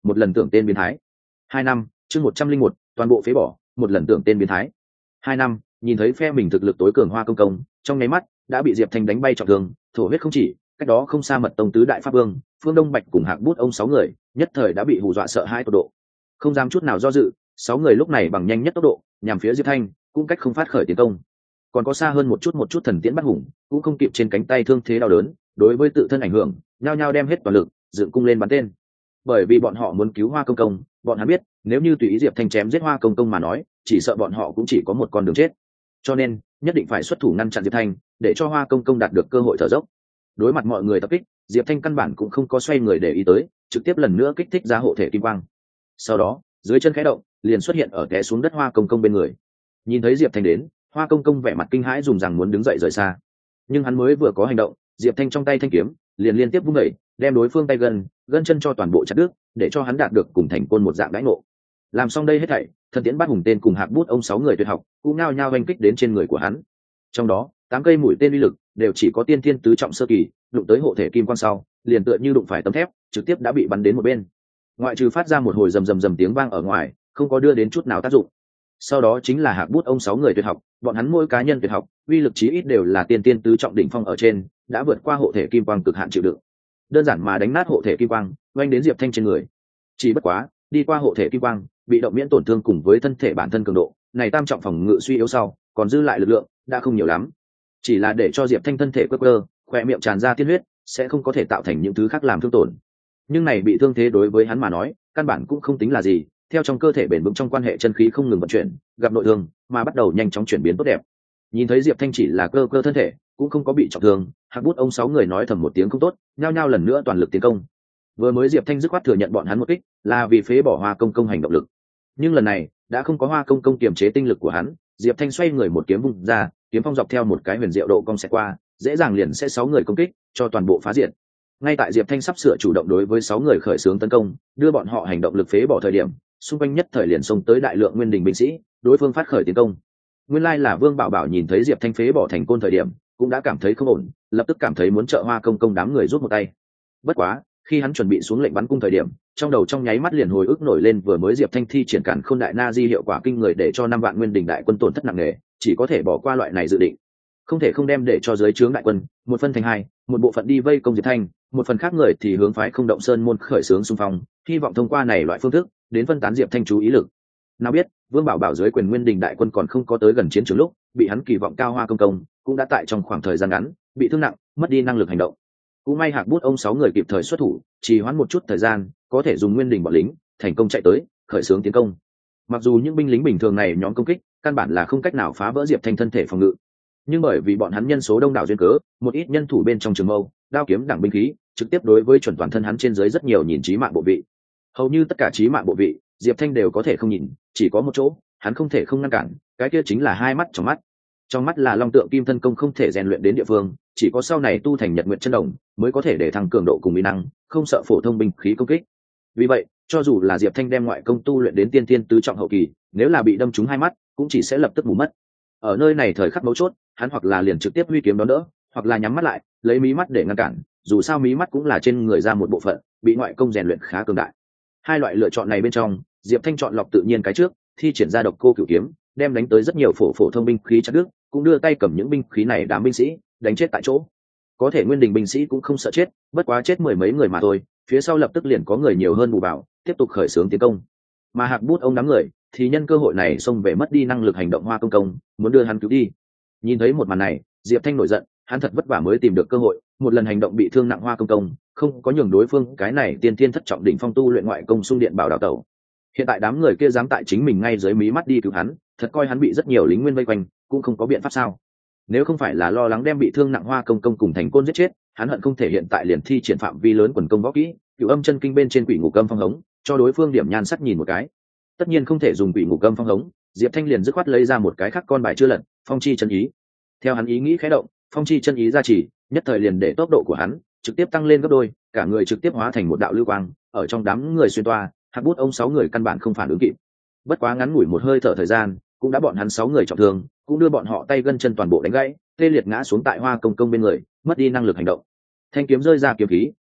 một lần tưởng tên biến thái. Hai năm, chương một trăm linh một, toàn bộ phế bỏ, một lần tưởng tên biến thái. Hai năm, nhìn thấy phe mình thực lực tối cường Hoa Công Công, trong nháy mắt đã bị Diệp Thanh đánh bay trọng thương, thổ huyết không chỉ. Cách đó không xa Mật Tông tứ đại pháp vương, Phương Đông Bạch cùng Hạc Bút ông sáu người, nhất thời đã bị hù dọa sợ hãi tột độ, không dám chút nào do dự. Sáu người lúc này bằng nhanh nhất tốc độ nhằm phía Diệp Thanh, cũng cách không phát khởi tiến công. Còn có xa hơn một chút một chút thần tiễn bắt hùng, cũng không kịp trên cánh tay thương thế đau đớn, đối với tự thân ảnh hưởng, nhao nhao đem hết toàn lực dựng cung lên bắn tên. Bởi vì bọn họ muốn cứu Hoa Công Công, bọn hắn biết nếu như tùy ý Diệp Thanh chém giết Hoa Công Công mà nói, chỉ sợ bọn họ cũng chỉ có một con đường chết, cho nên nhất định phải xuất thủ ngăn chặn Diệp Thanh, để cho Hoa Công Công đạt được cơ hội thở dốc. Đối mặt mọi người tập kích, Diệp Thanh căn bản cũng không có xoay người để ý tới, trực tiếp lần nữa kích thích ra hộ thể kim quang. Sau đó dưới chân khẽ động, liền xuất hiện ở té xuống đất Hoa Công Công bên người. Nhìn thấy Diệp Thanh đến, Hoa Công Công vẻ mặt kinh hãi, dùng rằng muốn đứng dậy rời xa, nhưng hắn mới vừa có hành động, Diệp Thanh trong tay thanh kiếm liền liên tiếp vung đẩy, đem đối phương tay gần gân chân cho toàn bộ chặt đứt, để cho hắn đạt được cùng thành côn một dạng đãi ngộ. Làm xong đây hết thảy, thần tiễn bắt hùng tên cùng Hạc Bút ông sáu người tuyệt học cũng nao nhao oanh kích đến trên người của hắn. Trong đó tám cây mũi tên uy lực đều chỉ có tiên thiên tứ trọng sơ kỳ, đụng tới hộ thể kim quang sau, liền tựa như đụng phải tấm thép, trực tiếp đã bị bắn đến một bên. Ngoại trừ phát ra một hồi rầm rầm rầm tiếng vang ở ngoài, không có đưa đến chút nào tác dụng. Sau đó chính là Hạc Bút ông sáu người tuyệt học, bọn hắn mỗi cá nhân tuyệt học uy lực chí ít đều là tiên tiên tứ trọng đỉnh phong ở trên, đã vượt qua hộ thể kim quang cực hạn chịu đựng. Đơn giản mà đánh nát hộ thể kim quang, oanh đến Diệp Thanh trên người. Chỉ bất quá, đi qua hộ thể kim quang, bị động miễn tổn thương cùng với thân thể bản thân cường độ, này tam trọng phòng ngự suy yếu sau, còn dư lại lực lượng đã không nhiều lắm. Chỉ là để cho Diệp Thanh thân thể quơ quơ, khỏe miệng tràn ra tiên huyết, sẽ không có thể tạo thành những thứ khác làm thương tổn. Nhưng này bị thương thế đối với hắn mà nói, căn bản cũng không tính là gì, theo trong cơ thể bền vững trong quan hệ chân khí không ngừng vận chuyển, gặp nội thương mà bắt đầu nhanh chóng chuyển biến tốt đẹp. Nhìn thấy Diệp Thanh chỉ là cơ cơ thân thể, cũng không có bị trọng thương, Hạc Bút ông sáu người nói thầm một tiếng không tốt, nhao nhao lần nữa toàn lực tiến công. Vừa mới Diệp Thanh dứt khoát thừa nhận bọn hắn một kích, là vì phế bỏ Hoa Công Công hành động lực. Nhưng lần này, đã không có Hoa Công Công kiềm chế tinh lực của hắn, Diệp Thanh xoay người một kiếm vung ra, kiếm phong dọc theo một cái huyền diệu độ cong sẽ qua, dễ dàng liền sẽ sáu người công kích, cho toàn bộ phá diệt. Ngay tại Diệp Thanh sắp sửa chủ động đối với sáu người khởi xướng tấn công, đưa bọn họ hành động lực phế bỏ thời điểm, xung quanh nhất thời liền xông tới đại lượng Nguyên Đình binh sĩ, đối phương phát khởi tiến công. Nguyên lai là Vương Bảo Bảo nhìn thấy Diệp Thanh phế bỏ thành côn thời điểm, cũng đã cảm thấy không ổn, lập tức cảm thấy muốn trợ Hoa Công Công đám người rút một tay. Bất quá, khi hắn chuẩn bị xuống lệnh bắn cung thời điểm, trong đầu trong nháy mắt liền hồi ức nổi lên vừa mới Diệp Thanh thi triển Càn Khôn Đại Na Di hiệu quả kinh người, để cho năm vạn Nguyên Đình đại quân tổn thất nặng nề, chỉ có thể bỏ qua loại này dự định. Không thể không đem để cho dưới trướng đại quân một phân thành hai, một bộ phận đi vây công Diệp Thanh, một phần khác người thì hướng phái Không Động Sơn môn khởi xướng xung phong, hy vọng thông qua này loại phương thức đến phân tán Diệp Thanh chú ý lực. Nào biết Vương Bảo Bảo dưới quyền Nguyên Đình đại quân còn không có tới gần chiến trường lúc, bị hắn kỳ vọng cao Hoa Công Công cũng đã tại trong khoảng thời gian ngắn bị thương nặng, mất đi năng lực hành động. Cũng may Hạc Bút ông sáu người kịp thời xuất thủ, trì hoãn một chút thời gian, có thể dùng Nguyên Đình bọn lính thành công chạy tới khởi xướng tiến công. Mặc dù những binh lính bình thường này nhóm công kích căn bản là không cách nào phá vỡ Diệp Thanh thân thể phòng ngự, nhưng bởi vì bọn hắn nhân số đông đảo duyên cớ, một ít nhân thủ bên trong trường mâu, đao kiếm đẳng binh khí trực tiếp đối với chuẩn toàn thân hắn trên dưới rất nhiều nhìn chí mạng bộ vị. Hầu như tất cả chí mạng bộ vị, Diệp Thanh đều có thể không nhìn, chỉ có một chỗ hắn không thể không ngăn cản, cái kia chính là hai mắt trong mắt. Trong mắt là long tượng kim thân công không thể rèn luyện đến địa phương, chỉ có sau này tu thành Nhật Nguyệt chân đồng mới có thể để thăng cường độ cùng uy năng, không sợ phổ thông binh khí công kích. Vì vậy, cho dù là Diệp Thanh đem ngoại công tu luyện đến tiên tiên tứ trọng hậu kỳ, nếu là bị đâm trúng hai mắt, cũng chỉ sẽ lập tức mù mất. Ở nơi này thời khắc mấu chốt, hắn hoặc là liền trực tiếp huy kiếm đón đỡ, hoặc là nhắm mắt lại, lấy mí mắt để ngăn cản, dù sao mí mắt cũng là trên người ra một bộ phận, bị ngoại công rèn luyện khá cường đại. Hai loại lựa chọn này bên trong, Diệp Thanh chọn lọc tự nhiên cái trước, thi triển ra độc cô cửu kiếm, đem đánh tới rất nhiều phổ phổ thông binh khí chặt đứt, cũng đưa tay cầm những binh khí này đám binh sĩ đánh chết tại chỗ. Có thể Nguyên Đình binh sĩ cũng không sợ chết, bất quá chết mười mấy người mà thôi, phía sau lập tức liền có người nhiều hơn bù vào, tiếp tục khởi xướng tiến công. Mà Hạc Bút ông đám người thì nhân cơ hội này xông về mất đi năng lực hành động Hoa Công Công, muốn đưa hắn cứu đi. Nhìn thấy một màn này, Diệp Thanh nổi giận, hắn thật vất vả mới tìm được cơ hội, một lần hành động bị thương nặng Hoa Công Công, không có nhường đối phương cái này tiên tiên thất trọng đỉnh phong tu luyện ngoại công xung điện bảo đào tẩu. Hiện tại đám người kia dám tại chính mình ngay dưới mí mắt đi cứu hắn, thật coi hắn bị rất nhiều lính nguyên vây quanh, cũng không có biện pháp sao? Nếu không phải là lo lắng đem bị thương nặng Hoa Công Công cùng thành côn giết chết, hắn hận không thể hiện tại liền thi triển phạm vi lớn quần công võ kỹ, Cửu Âm chân kinh bên trên Quỷ Ngục Âm phong hống, cho đối phương điểm nhan sắc nhìn một cái. Tất nhiên không thể dùng Quỷ Ngục Âm phong hống, Diệp Thanh liền dứt khoát lấy ra một cái khác con bài chưa lật, Phong Chi chân ý. Theo hắn ý nghĩ khẽ động, Phong Chi chân ý ra chỉ, nhất thời liền để tốc độ của hắn trực tiếp tăng lên gấp đôi, cả người trực tiếp hóa thành một đạo lưu quang, ở trong đám người xuyên toa, Hạc Bút ông sáu người căn bản không phản ứng kịp. Bất quá ngắn ngủi một hơi thở thời gian, cũng đã bọn hắn sáu người trọng thương, cũng đưa bọn họ tay gân chân toàn bộ đánh gãy, tê liệt ngã xuống tại Hoa Công Công bên người, mất đi năng lực hành động. Thanh kiếm rơi ra kiếm khí,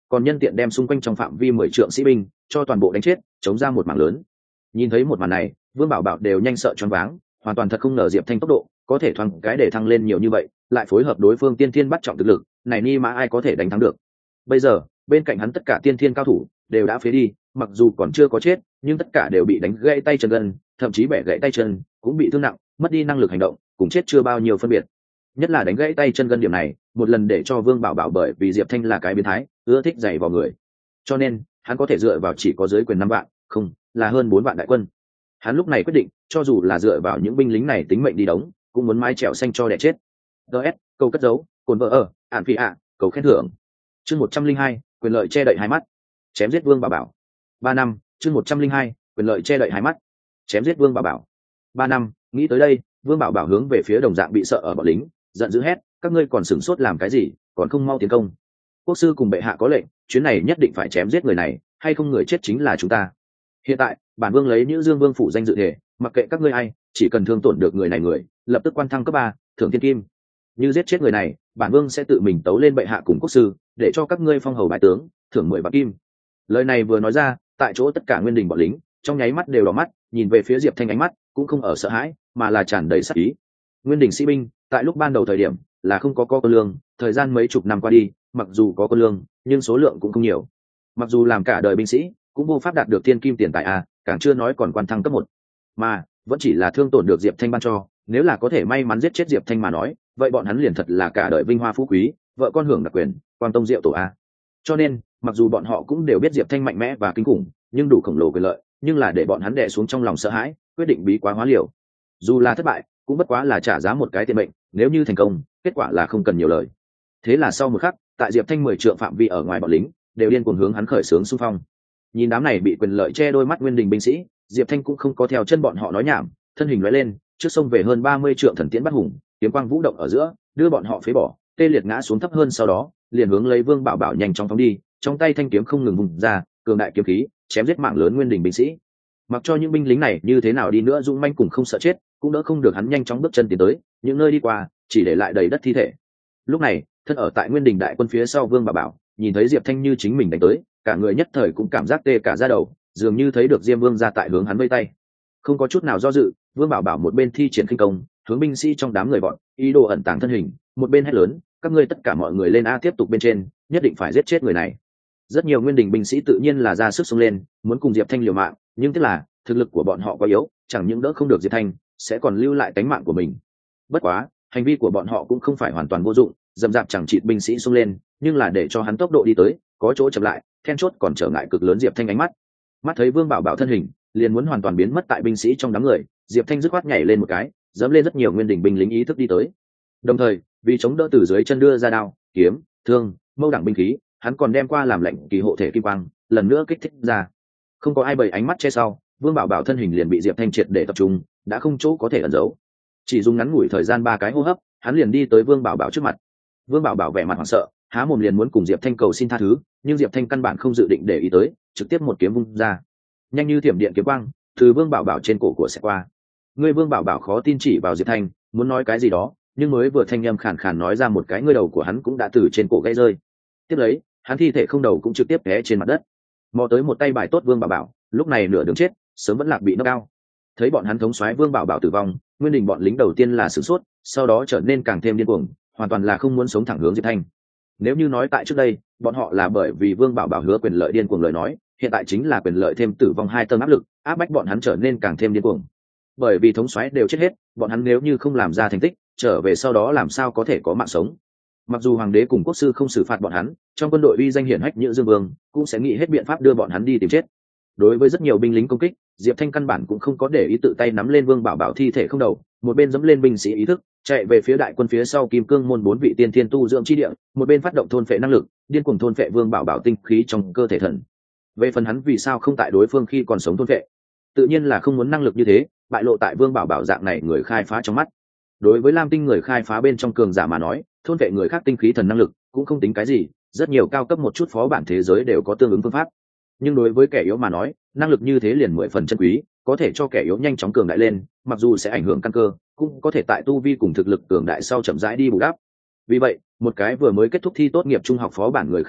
còn nhân tiện đem xung quanh trong phạm vi mười trượng sĩ binh cho toàn bộ đánh chết, chống ra một mảng lớn. Nhìn thấy một màn này, Vương Bảo Bảo đều nhanh sợ choáng váng, hoàn toàn thật không ngờ Diệp Thanh tốc độ có thể thoáng cái để thăng lên nhiều như vậy, lại phối hợp đối phương tiên thiên bắt trọng thực lực, này ni mà ai có thể đánh thắng được. Bây giờ, bên cạnh hắn tất cả tiên thiên cao thủ đều đã phế đi, mặc dù còn chưa có chết, nhưng tất cả đều bị đánh gãy tay chân gân, thậm chí bẻ gãy tay chân, cũng bị thương nặng, mất đi năng lực hành động, cùng chết chưa bao nhiêu phân biệt. Nhất là đánh gãy tay chân gân điểm này, một lần để cho Vương Bảo Bảo bởi vì Diệp Thanh là cái biến thái, ưa thích giày vào người, cho nên hắn có thể dựa vào chỉ có dưới quyền năm vạn, không, là hơn bốn vạn đại quân. Hắn lúc này quyết định, cho dù là dựa vào những binh lính này tính mệnh đi đóng, cũng muốn mái chèo xanh cho đẻ chết. ds câu cất dấu, cồn vợ ở, ản phi ạ, cầu khen thưởng. Chương một trăm linh hai, quyền lợi che đậy hai mắt, chém giết Vương Bảo Bảo. Ba năm, chương một trăm linh hai, quyền lợi che đậy hai mắt, chém giết Vương Bảo Bảo. Ba năm, nghĩ tới đây, Vương Bảo Bảo hướng về phía đồng dạng bị sợ ở bọn lính, giận dữ hét, các ngươi còn sửng sốt làm cái gì, còn không mau tiến công. Quốc sư cùng bệ hạ có lệnh, chuyến này nhất định phải chém giết người này, hay không người chết chính là chúng ta. Hiện tại, bản vương lấy Nhữ Dương Vương phủ danh dự thể, mặc kệ các ngươi ai, chỉ cần thương tổn được người này người, lập tức quan thăng cấp ba, thưởng thiên kim. Như giết chết người này, bản vương sẽ tự mình tấu lên bệ hạ cùng quốc sư, để cho các ngươi phong hầu bái tướng, thưởng mười vạn kim. Lời này vừa nói ra, tại chỗ tất cả nguyên đình bọn lính, trong nháy mắt đều đỏ mắt, nhìn về phía Diệp Thanh ánh mắt cũng không ở sợ hãi, mà là tràn đầy sát ý. Nguyên đình sĩ binh, tại lúc ban đầu thời điểm là không có có quân lương, thời gian mấy chục năm qua đi, mặc dù có quân lương, nhưng số lượng cũng không nhiều. Mặc dù làm cả đời binh sĩ, cũng vô pháp đạt được thiên kim tiền tài a, càng chưa nói còn quan thăng cấp một, mà vẫn chỉ là thương tổn được Diệp Thanh ban cho. Nếu là có thể may mắn giết chết Diệp Thanh mà nói, vậy bọn hắn liền thật là cả đời vinh hoa phú quý, vợ con hưởng đặc quyền, quan tông diệu tổ a. Cho nên, mặc dù bọn họ cũng đều biết Diệp Thanh mạnh mẽ và kinh khủng, nhưng đủ khổng lồ quyền lợi, nhưng là để bọn hắn đè xuống trong lòng sợ hãi, quyết định bí quá hóa liều. Dù là thất bại, cũng bất quá là trả giá một cái tiền mệnh, nếu như thành công, kết quả là không cần nhiều lời. Thế là sau một khắc, tại Diệp Thanh mười trượng phạm vi ở ngoài bọn lính, đều điên cuồng hướng hắn khởi xướng xung phong. Nhìn đám này bị quyền lợi che đôi mắt nguyên đình binh sĩ, Diệp Thanh cũng không có theo chân bọn họ nói nhảm, thân hình lóe lên, trước sông về hơn ba mươi trượng thần tiễn bắt hùng, kiếm quang vũ động ở giữa, đưa bọn họ phế bỏ, tê liệt ngã xuống thấp hơn, sau đó liền hướng lấy Vương Bảo Bảo nhanh chóng phóng đi, trong tay thanh kiếm không ngừng vùng ra, cường đại kiếm khí chém giết mạng lớn nguyên đình binh sĩ. Mặc cho những binh lính này như thế nào đi nữa dũng manh cùng không sợ chết, cũng đỡ không được hắn nhanh chóng bước chân tiến tới, những nơi đi qua chỉ để lại đầy đất thi thể. Lúc này, thân ở tại nguyên đình đại quân phía sau Vương Bảo Bảo nhìn thấy Diệp Thanh như chính mình đánh tới, cả người nhất thời cũng cảm giác tê cả da đầu, dường như thấy được Diêm Vương ra tại hướng hắn vây tay. Không có chút nào do dự, Vương Bảo Bảo một bên thi triển khinh công, hướng binh sĩ trong đám người bọn, ý đồ ẩn tàng thân hình, một bên hét lớn, các ngươi tất cả mọi người lên a, tiếp tục bên trên, nhất định phải giết chết người này. Rất nhiều nguyên đình binh sĩ tự nhiên là ra sức xông lên, muốn cùng Diệp Thanh liều mạng, nhưng tức là thực lực của bọn họ quá yếu, chẳng những đỡ không được Diệp Thanh, sẽ còn lưu lại tính mạng của mình. Bất quá, hành vi của bọn họ cũng không phải hoàn toàn vô dụng, dầm dạp chẳng chịt binh sĩ xông lên, nhưng là để cho hắn tốc độ đi tới, có chỗ chậm lại, then chốt còn trở ngại cực lớn Diệp Thanh ánh mắt. Mắt thấy Vương Bảo Bảo thân hình liền muốn hoàn toàn biến mất tại binh sĩ trong đám người, Diệp Thanh dứt khoát nhảy lên một cái, dẫm lên rất nhiều nguyên đình binh lính ý thức đi tới. Đồng thời, vì chống đỡ từ dưới chân đưa ra đao, kiếm, thương, mâu đẳng binh khí, hắn còn đem qua làm lệnh kỳ hộ thể kim quang, lần nữa kích thích ra. Không có ai bày ánh mắt che sau, Vương Bảo Bảo thân hình liền bị Diệp Thanh triệt để tập trung, đã không chỗ có thể ẩn giấu. Chỉ dùng ngắn ngủi thời gian ba cái hô hấp, hắn liền đi tới Vương Bảo Bảo trước mặt. Vương Bảo Bảo vẻ mặt hoảng sợ, há mồm liền muốn cùng Diệp Thanh cầu xin tha thứ, nhưng Diệp Thanh căn bản không dự định để ý tới, trực tiếp một kiếm vung ra, nhanh như thiểm điện kiếm quang từ Vương Bảo Bảo trên cổ của sẽ qua. Ngươi Vương Bảo Bảo khó tin chỉ vào Diệp Thanh, muốn nói cái gì đó, nhưng mới vừa thanh âm khàn khàn nói ra một cái, ngươi đầu của hắn cũng đã từ trên cổ gãy rơi. Tiếp lấy, hắn thi thể không đầu cũng trực tiếp té trên mặt đất. Mò tới một tay bài tốt Vương Bảo Bảo, lúc này nửa đường chết, sớm vẫn lạc bị knock out. Thấy bọn hắn thống soái Vương Bảo Bảo tử vong, nguyên đình bọn lính đầu tiên là sửng sốt, sau đó trở nên càng thêm điên cuồng, hoàn toàn là không muốn sống thẳng hướng Diệp Thanh. Nếu như nói tại trước đây, bọn họ là bởi vì Vương Bảo Bảo hứa quyền lợi điên cuồng lời nói, hiện tại chính là quyền lợi thêm tử vong hai tầng áp lực, áp bách bọn hắn trở nên càng thêm điên cuồng. Bởi vì thống soái đều chết hết, bọn hắn nếu như không làm ra thành tích, trở về sau đó làm sao có thể có mạng sống. Mặc dù hoàng đế cùng quốc sư không xử phạt bọn hắn, trong quân đội uy danh hiển hách Nhữ Dương Vương cũng sẽ nghĩ hết biện pháp đưa bọn hắn đi tìm chết. Đối với rất nhiều binh lính công kích, Diệp Thanh căn bản cũng không có để ý, tự tay nắm lên Vương Bảo Bảo thi thể không đầu, một bên dẫm lên binh sĩ ý thức, chạy về phía đại quân phía sau Kim Cương môn bốn vị tiên thiên tu dưỡng chi địa, một bên phát động thôn phệ năng lực, điên cuồng thôn phệ Vương Bảo Bảo tinh khí trong cơ thể thần. Về phần hắn vì sao không tại đối phương khi còn sống thôn phệ, tự nhiên là không muốn năng lực như thế bại lộ tại Vương Bảo Bảo dạng này người khai phá trong mắt. Đối với Lam Tinh người khai phá bên trong cường giả mà nói, thôn phệ người khác tinh khí thần năng lực cũng không tính cái gì, rất nhiều cao cấp một chút phó bản thế giới đều có tương ứng phương pháp. Nhưng đối với kẻ yếu mà nói, năng lực như thế liền mười phần chân quý, có thể cho kẻ yếu nhanh chóng cường đại lên, mặc dù sẽ ảnh hưởng căn cơ, cũng có thể tại tu vi cùng thực lực cường đại sau chậm rãi đi bù đắp. Vì vậy, một cái vừa mới kết thúc thi tốt nghiệp trung học phó bản người khai phá,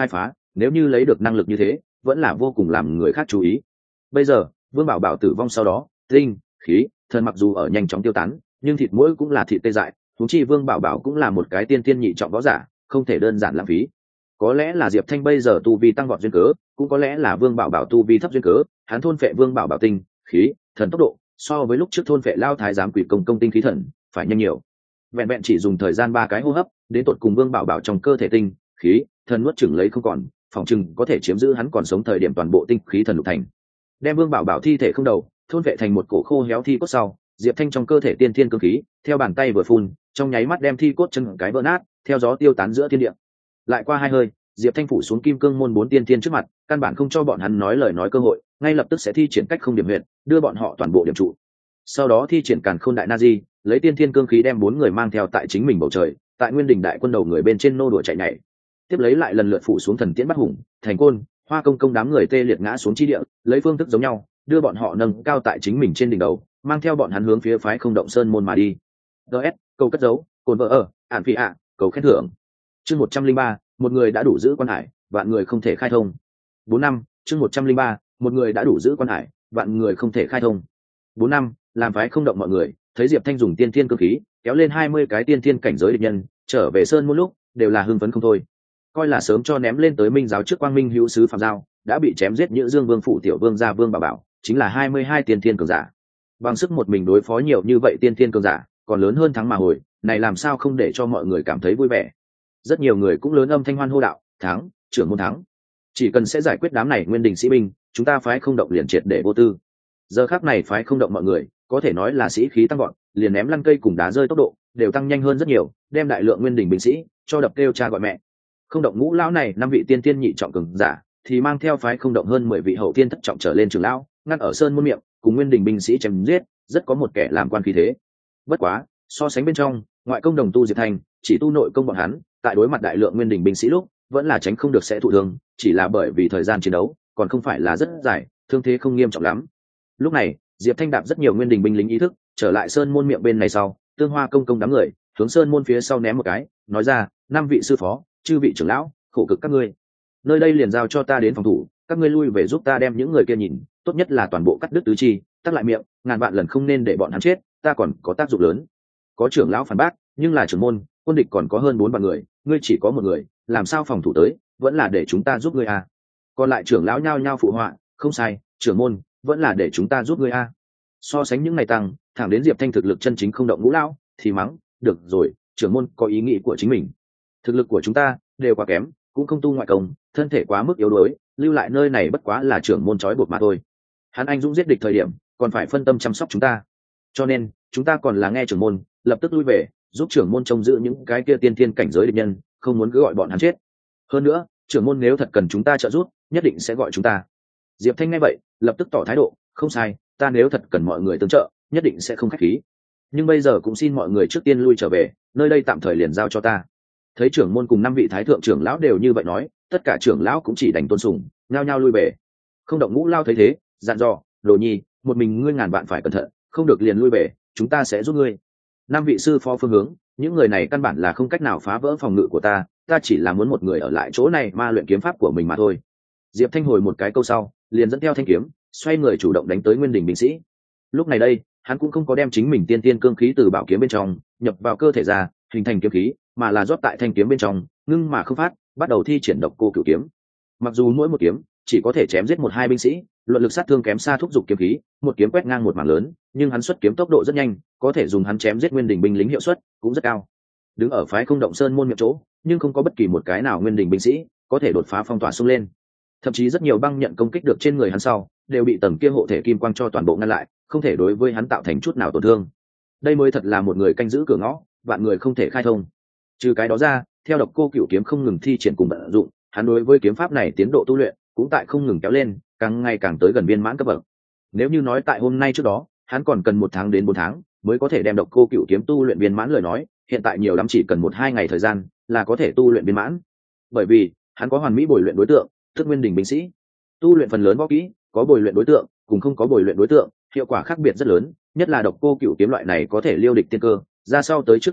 nếu như lấy được năng lực như thế vẫn là vô cùng làm người khác chú ý. Bây giờ Vương Bảo Bảo tử vong sau đó, tinh khí thần mặc dù ở nhanh chóng tiêu tán, nhưng thịt mũi cũng là thịt tê dại, huống chi Vương Bảo Bảo cũng là một cái tiên tiên nhị trọng võ giả, không thể đơn giản lãng phí. Có lẽ là Diệp Thanh bây giờ tu vi tăng vọt duyên cớ, cũng có lẽ là Vương Bảo Bảo tu vi thấp duyên cớ, hắn thôn phệ Vương Bảo Bảo tinh khí thần tốc độ so với lúc trước thôn phệ Lao Thái giám quỷ công công tinh khí thần phải nhanh nhiều. Vẹn vẹn chỉ dùng thời gian ba cái hô hấp, đến tột cùng Vương Bảo Bảo trong cơ thể tinh khí thần nuốt chửng lấy không còn, phòng chừng có thể chiếm giữ hắn còn sống thời điểm toàn bộ tinh khí thần lục thành. Đem Vương Bảo Bảo thi thể không đầu thôn vệ thành một cổ khô héo thi cốt sau, Diệp Thanh trong cơ thể tiên thiên cương khí theo bàn tay vừa phun, trong nháy mắt đem thi cốt chân cái vỡ nát, theo gió tiêu tán giữa thiên địa. Lại qua hai hơi, Diệp Thanh phủ xuống kim cương môn bốn tiên thiên trước mặt, căn bản không cho bọn hắn nói lời nói cơ hội, ngay lập tức sẽ thi triển cách không điểm huyệt, đưa bọn họ toàn bộ điểm trụ. Sau đó thi triển càn khôn đại na di, lấy tiên thiên cương khí đem bốn người mang theo tại chính mình bầu trời, tại Nguyên Đình đại quân đầu người bên trên nô đùa chạy nhảy. Tiếp lấy lại lần lượt phủ xuống thần tiễn bắt hùng, thành côn, hoa công công đám người tê liệt ngã xuống chi địa, lấy phương thức giống nhau, đưa bọn họ nâng cao tại chính mình trên đỉnh đầu, mang theo bọn hắn hướng phía phái không động sơn môn mà đi. ds câu cất dấu cồn vợ ở ản phi ạ cầu khen thưởng. Chương một trăm linh ba, một người đã đủ giữ quan hải, vạn người không thể khai thông. Bốn năm. Chương một trăm linh ba, một người đã đủ giữ quan hải, vạn người không thể khai thông. Bốn năm. Làm phái không động mọi người thấy Diệp Thanh dùng tiên thiên cơ khí kéo lên hai mươi cái tiên thiên cảnh giới địch nhân trở về sơn môn lúc đều là hưng phấn không thôi, coi là sớm cho ném lên tới minh giáo trước quang minh hữu sứ phạm giao đã bị chém giết Nhữ Dương Vương phụ tiểu vương gia Vương Bảo Bảo chính là hai mươi hai tiên thiên cường giả, bằng sức một mình đối phó nhiều như vậy tiên thiên cường giả còn lớn hơn thắng mà hồi, này làm sao không để cho mọi người cảm thấy vui vẻ. Rất nhiều người cũng lớn âm thanh hoan hô đạo, thắng, trưởng môn thắng, chỉ cần sẽ giải quyết đám này Nguyên Đình sĩ binh, chúng ta phái không động liền triệt để vô tư. Giờ khắc này phái không động mọi người có thể nói là sĩ khí tăng gọn, liền ném lăn cây cùng đá rơi tốc độ đều tăng nhanh hơn rất nhiều, đem đại lượng Nguyên Đình binh sĩ cho đập kêu cha gọi mẹ. Không động ngũ lão này năm vị tiên tiên nhị trọng cường giả thì mang theo phái không động hơn mười vị hậu tiên thất trọng trở lên trưởng lão, ngăn ở sơn môn miệng cùng Nguyên Đình binh sĩ chém giết, rất có một kẻ làm quan khí thế. Bất quá so sánh bên trong, ngoại công đồng tu Diệp Thanh chỉ tu nội công bọn hắn tại đối mặt đại lượng Nguyên Đình binh sĩ lúc vẫn là tránh không được sẽ thụ thương, chỉ là bởi vì thời gian chiến đấu còn không phải là rất dài, thương thế không nghiêm trọng lắm. Lúc này Diệp Thanh đạp rất nhiều Nguyên Đình binh lính ý thức trở lại sơn môn miệng bên này sau, Tương Hoa công công đám người hướng sơn môn phía sau ném một cái, nói ra, năm vị sư phó, chư vị trưởng lão, khổ cực các ngươi, nơi đây liền giao cho ta đến phòng thủ, các ngươi lui về giúp ta đem những người kia nhìn, tốt nhất là toàn bộ cắt đứt tứ chi, tắc lại miệng, ngàn vạn lần không nên để bọn hắn chết, ta còn có tác dụng lớn. Có trưởng lão phản bác, nhưng là trưởng môn, quân địch còn có hơn bốn vạn người, ngươi chỉ có một người, làm sao phòng thủ tới, vẫn là để chúng ta giúp ngươi à. Còn lại trưởng lão nhao nhao phụ họa, không sai, trưởng môn, vẫn là để chúng ta giúp ngươi à. So sánh những ngày tăng, thẳng đến Diệp Thanh thực lực chân chính không động ngũ lão thì mắng, được rồi, trưởng môn có ý nghĩ của chính mình, thực lực của chúng ta đều quá kém, cũng không tu ngoại công, thân thể quá mức yếu đuối, lưu lại nơi này bất quá là trưởng môn trói buộc mà thôi. Hắn anh dũng giết địch thời điểm còn phải phân tâm chăm sóc chúng ta, cho nên chúng ta còn là nghe trưởng môn, lập tức lui về giúp trưởng môn trông giữ những cái kia tiên thiên cảnh giới địch nhân, không muốn cứ gọi bọn hắn chết. Hơn nữa trưởng môn nếu thật cần chúng ta trợ giúp, nhất định sẽ gọi chúng ta. Diệp Thanh nghe vậy lập tức tỏ thái độ, không sai, ta nếu thật cần mọi người tương trợ, nhất định sẽ không khách khí, nhưng bây giờ cũng xin mọi người trước tiên lui trở về, nơi đây tạm thời liền giao cho ta. Thấy trưởng môn cùng năm vị thái thượng trưởng lão đều như vậy nói, tất cả trưởng lão cũng chỉ đành tôn sùng, nhao nhao lui về. Không động ngũ lao thấy thế, dặn dò, đồ nhi, một mình ngươi ngàn vạn phải cẩn thận, không được liền lui về, chúng ta sẽ giúp ngươi. Năm vị sư phó phương hướng, những người này căn bản là không cách nào phá vỡ phòng ngự của ta, ta chỉ là muốn một người ở lại chỗ này ma luyện kiếm pháp của mình mà thôi. Diệp Thanh hồi một cái câu sau, liền dẫn theo thanh kiếm, xoay người chủ động đánh tới Nguyên Đình binh sĩ. Lúc này đây, hắn cũng không có đem chính mình tiên tiên cương khí từ bảo kiếm bên trong nhập vào cơ thể ra, hình thành kiếm khí, mà là rót tại thanh kiếm bên trong, ngưng mà không phát, bắt đầu thi triển độc cô cửu kiếm. Mặc dù mỗi một kiếm chỉ có thể chém giết một hai binh sĩ, luận lực sát thương kém xa thúc giục kiếm khí, một kiếm quét ngang một mảng lớn, nhưng hắn xuất kiếm tốc độ rất nhanh, có thể dùng hắn chém giết Nguyên Đình binh lính hiệu suất cũng rất cao. Đứng ở phái không động sơn môn miệng chỗ, nhưng không có bất kỳ một cái nào Nguyên Đình binh sĩ có thể đột phá phong tỏa xung lên. Thậm chí rất nhiều băng nhận công kích được trên người hắn sau, đều bị tầng kia hộ thể kim quang cho toàn bộ ngăn lại, không thể đối với hắn tạo thành chút nào tổn thương. Đây mới thật là một người canh giữ cửa ngõ, vạn người không thể khai thông. Trừ cái đó ra, theo độc cô cửu kiếm không ngừng thi triển cùng vận dụng, hắn đối với kiếm pháp này tiến độ tu luyện cũng tại không ngừng kéo lên, càng ngày càng tới gần viên mãn cấp bậc. Nếu như nói tại hôm nay trước đó, hắn còn cần một tháng đến bốn tháng mới có thể đem độc cô cửu kiếm tu luyện viên mãn lời nói, hiện tại nhiều lắm chỉ cần một hai ngày thời gian là có thể tu luyện viên mãn. Bởi vì hắn có hoàn mỹ bồi luyện đối tượng, tức Nguyên Đình binh sĩ. Tu luyện phần lớn võ kỹ, có bồi luyện đối tượng cùng không có bồi luyện đối tượng, hiệu quả khác biệt rất lớn, nhất là độc cô cửu kiếm loại này có thể liêu địch tiên cơ, ra sau tới trước tuyệt học,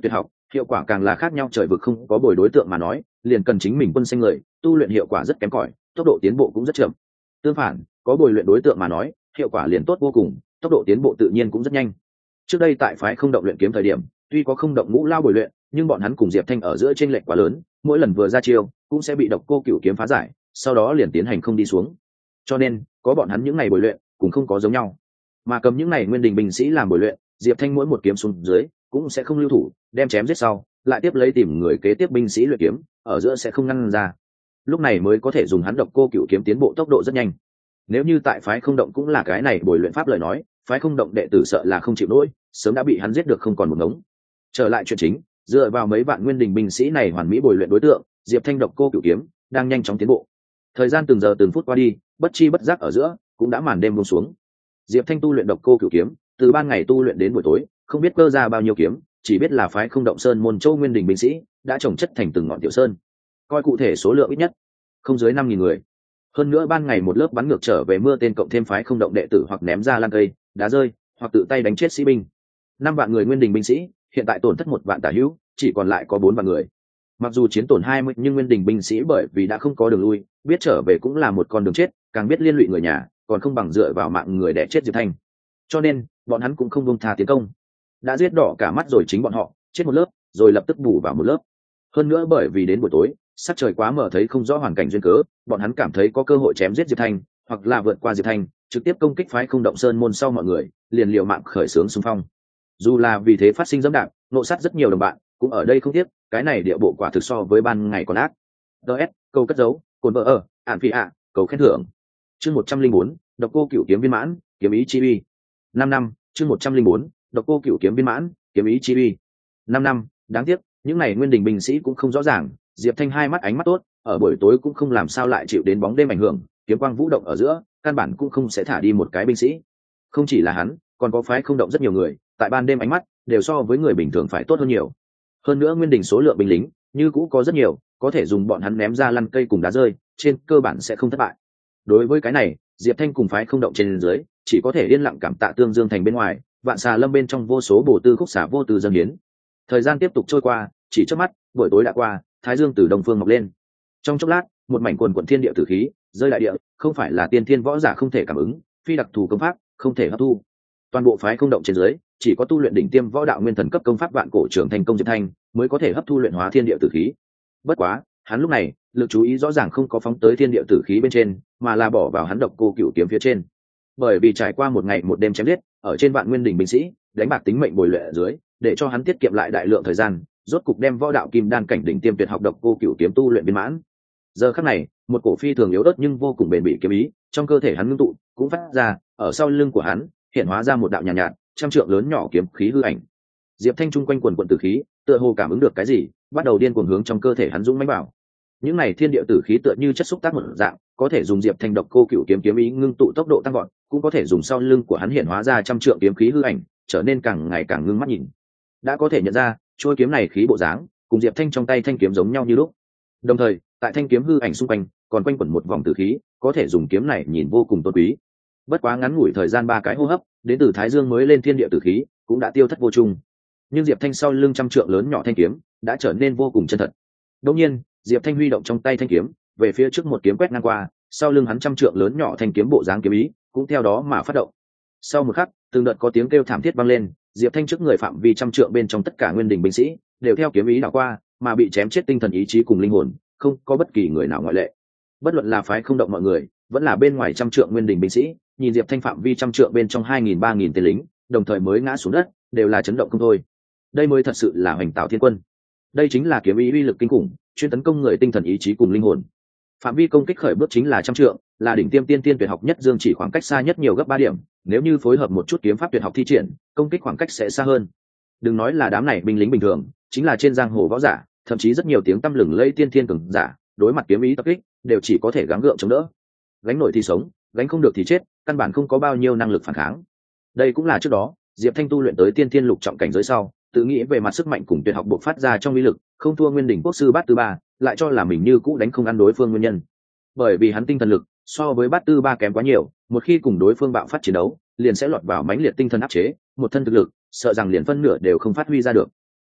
hiệu quả càng là khác nhau trời vực. Không có bồi đối tượng mà nói, liền cần chính mình quân xanh người, tu luyện hiệu quả rất kém cỏi, tốc độ tiến bộ cũng rất chậm. Tương phản, có bồi luyện đối tượng mà nói, hiệu quả liền tốt vô cùng, tốc độ tiến bộ tự nhiên cũng rất nhanh. Trước đây tại phái không động luyện kiếm thời điểm, tuy có không động ngũ lao bồi luyện, nhưng bọn hắn cùng Diệp Thanh ở giữa chênh lệch quá lớn, mỗi lần vừa ra chiêu cũng sẽ bị độc cô cửu kiếm phá giải, sau đó liền tiến hành không đi xuống. Cho nên, có bọn hắn những ngày bồi luyện, cũng không có giống nhau. Mà cầm những ngày nguyên đình binh sĩ làm bồi luyện, Diệp Thanh mỗi một kiếm xuống dưới, cũng sẽ không lưu thủ, đem chém giết sau, lại tiếp lấy tìm người kế tiếp binh sĩ luyện kiếm, ở giữa sẽ không ngăn ra. Lúc này mới có thể dùng hắn độc cô cửu kiếm tiến bộ tốc độ rất nhanh. Nếu như tại phái không động cũng là cái này bồi luyện pháp lời nói, phái không động đệ tử sợ là không chịu nổi, sớm đã bị hắn giết được không còn một ngống. Trở lại chuyện chính, dựa vào mấy vạn nguyên đình binh sĩ này hoàn mỹ bồi luyện đối tượng, Diệp Thanh độc cô cửu kiếm đang nhanh chóng tiến bộ. Thời gian từng giờ từng phút qua đi, bất chi bất giác ở giữa cũng đã màn đêm buông xuống. Diệp Thanh tu luyện độc cô cửu kiếm, từ ban ngày tu luyện đến buổi tối, không biết cơ ra bao nhiêu kiếm, chỉ biết là phái không động sơn môn châu nguyên đình binh sĩ đã trồng chất thành từng ngọn tiểu sơn. Coi cụ thể số lượng ít nhất không dưới năm nghìn người. Hơn nữa ban ngày một lớp bắn ngược trở về mưa tên cộng thêm phái không động đệ tử hoặc ném ra lan cây, đá rơi, hoặc tự tay đánh chết sĩ binh. Năm vạn người nguyên đình binh sĩ, hiện tại tổn thất một vạn tả hữu, chỉ còn lại có bốn vạn người. Mặc dù chiến tổn hai mươi nhưng nguyên đình binh sĩ bởi vì đã không có đường lui, biết trở về cũng là một con đường chết, càng biết liên lụy người nhà, còn không bằng dựa vào mạng người để chết Diệp Thanh. Cho nên, bọn hắn cũng không buông tha tiến công. Đã giết đỏ cả mắt rồi chính bọn họ, chết một lớp, rồi lập tức bù vào một lớp. Hơn nữa bởi vì đến buổi tối, sắc trời quá mờ thấy không rõ hoàn cảnh duyên cớ, bọn hắn cảm thấy có cơ hội chém giết Diệp Thanh, hoặc là vượt qua Diệp Thanh, trực tiếp công kích phái không động sơn môn sau mọi người, liền liều mạng khởi xướng xung phong. Dù là vì thế phát sinh dẫm đạp, nộ sát rất nhiều đồng bạn, cũng ở đây không tiếc, cái này địa bộ quả thực so với ban ngày còn ác. đê ét, câu cất dấu, cồn vợ ở, ản phi ạ, cầu khen thưởng. Chương một trăm linh bốn, độc cô cửu kiếm viên mãn, kiếm ý chi uy. năm năm, chương một trăm linh bốn, độc cô cửu kiếm viên mãn, kiếm ý chi uy. năm năm, đáng tiếc, những này nguyên đình binh sĩ cũng không rõ ràng, Diệp Thanh hai mắt ánh mắt tốt, ở buổi tối cũng không làm sao lại chịu đến bóng đêm ảnh hưởng, kiếm quang vũ động ở giữa, căn bản cũng không sẽ thả đi một cái binh sĩ. Không chỉ là hắn, còn có phái không động rất nhiều người, tại ban đêm ánh mắt đều so với người bình thường phải tốt hơn nhiều. Hơn nữa nguyên đình số lượng binh lính như cũ có rất nhiều, có thể dùng bọn hắn ném ra lăn cây cùng đá rơi, trên cơ bản sẽ không thất bại. Đối với cái này, Diệp Thanh cùng phái không động trên dưới, chỉ có thể yên lặng cảm tạ Tương Dương thành bên ngoài, vạn xà lâm bên trong vô số bổ tư khúc xả vô tư dâng hiến. Thời gian tiếp tục trôi qua, chỉ trước mắt, buổi tối đã qua, thái dương từ đông phương mọc lên. Trong chốc lát, một mảnh quần quần thiên địa tử khí rơi đại địa, không phải là tiên thiên võ giả không thể cảm ứng, phi đặc thù công pháp không thể hấp thu. Toàn bộ phái không động trên dưới, chỉ có tu luyện đỉnh tiêm võ đạo nguyên thần cấp công pháp vạn cổ trưởng thành công Diệp Thanh mới có thể hấp thu luyện hóa thiên địa tử khí. Bất quá, hắn lúc này, lực chú ý rõ ràng không có phóng tới thiên địa tử khí bên trên, mà là bỏ vào hắn độc cô cửu kiếm phía trên. Bởi vì trải qua một ngày một đêm chém giết, ở trên vạn nguyên đỉnh binh sĩ, đánh bạc tính mệnh bồi luyện ở dưới, để cho hắn tiết kiệm lại đại lượng thời gian, rốt cục đem võ đạo kim đan cảnh đỉnh tiêm tuyệt học độc cô cửu kiếm tu luyện viên mãn. Giờ khắc này, một cổ phi thường yếu ớt nhưng vô cùng bền bỉ kiếm ý trong cơ thể hắn ngưng tụ, cũng phát ra, ở sau lưng của hắn, hiện hóa ra một đạo nhàn nhạt, nhạt, trăm trượng lớn nhỏ kiếm khí hư ảnh. Diệp Thanh trung quanh quần quần tử khí, tựa hồ cảm ứng được cái gì, bắt đầu điên cuồng hướng trong cơ thể hắn dũng mãnh vào. Những này thiên địa tử khí tựa như chất xúc tác một dạng, có thể dùng Diệp Thanh độc cô cửu kiếm kiếm ý ngưng tụ tốc độ tăng vọt, cũng có thể dùng sau lưng của hắn hiện hóa ra trăm trượng kiếm khí hư ảnh, trở nên càng ngày càng ngưng mắt nhìn. Đã có thể nhận ra, trôi kiếm này khí bộ dáng, cùng Diệp Thanh trong tay thanh kiếm giống nhau như lúc. Đồng thời, tại thanh kiếm hư ảnh xung quanh, còn quanh quẩn một vòng tử khí, có thể dùng kiếm này nhìn vô cùng tôn quý. Bất quá ngắn ngủi thời gian ba cái hô hấp, đến từ Thái Dương mới lên thiên địa tử khí, cũng đã tiêu thất vô chung. Nhưng Diệp Thanh sau lưng trăm trượng lớn nhỏ thanh kiếm, đã trở nên vô cùng chân thật. Đương nhiên, Diệp Thanh huy động trong tay thanh kiếm, về phía trước một kiếm quét ngang qua, sau lưng hắn trăm trượng lớn nhỏ thanh kiếm bộ dáng kiếm ý, cũng theo đó mà phát động. Sau một khắc, từng đợt có tiếng kêu thảm thiết vang lên, Diệp Thanh trước người phạm vi trăm trượng bên trong tất cả nguyên đình binh sĩ, đều theo kiếm ý đảo qua, mà bị chém chết tinh thần ý chí cùng linh hồn, không có bất kỳ người nào ngoại lệ. Bất luận là phái không động mọi người, vẫn là bên ngoài trăm trượng nguyên đình binh sĩ, nhìn Diệp Thanh phạm vi trăm trượng bên trong hai nghìn ba nghìn tên lính, đồng thời mới ngã xuống đất, đều là chấn động không thôi. Đây mới thật sự là Hoành Tạo Thiên Quân. Đây chính là kiếm ý uy lực kinh khủng, chuyên tấn công người tinh thần ý chí cùng linh hồn. Phạm vi công kích khởi bước chính là trăm trượng, là đỉnh tiêm tiên tiên tuyệt học nhất dương chỉ khoảng cách xa nhất nhiều gấp ba điểm, nếu như phối hợp một chút kiếm pháp tuyệt học thi triển, công kích khoảng cách sẽ xa hơn. Đừng nói là đám này binh lính bình thường, chính là trên giang hồ võ giả, thậm chí rất nhiều tiếng tăm lừng lẫy tiên thiên cường giả, đối mặt kiếm ý tập kích, đều chỉ có thể gắng gượng chống đỡ. Gánh nổi thì sống, gánh không được thì chết, căn bản không có bao nhiêu năng lực phản kháng. Đây cũng là trước đó, Diệp Thanh tu luyện tới tiên thiên lục trọng cảnh giới sau, tự nghĩ về mặt sức mạnh cùng tuyệt học bộc phát ra trong uy lực, không thua Nguyên Đỉnh Quốc sư Bát Tư Ba, lại cho là mình như cũ đánh không ăn đối phương nguyên nhân. Bởi vì hắn tinh thần lực so với Bát Tư Ba kém quá nhiều, một khi cùng đối phương bạo phát chiến đấu, liền sẽ lọt vào mãnh liệt tinh thần áp chế, một thân thực lực, sợ rằng liền phân nửa đều không phát huy ra được.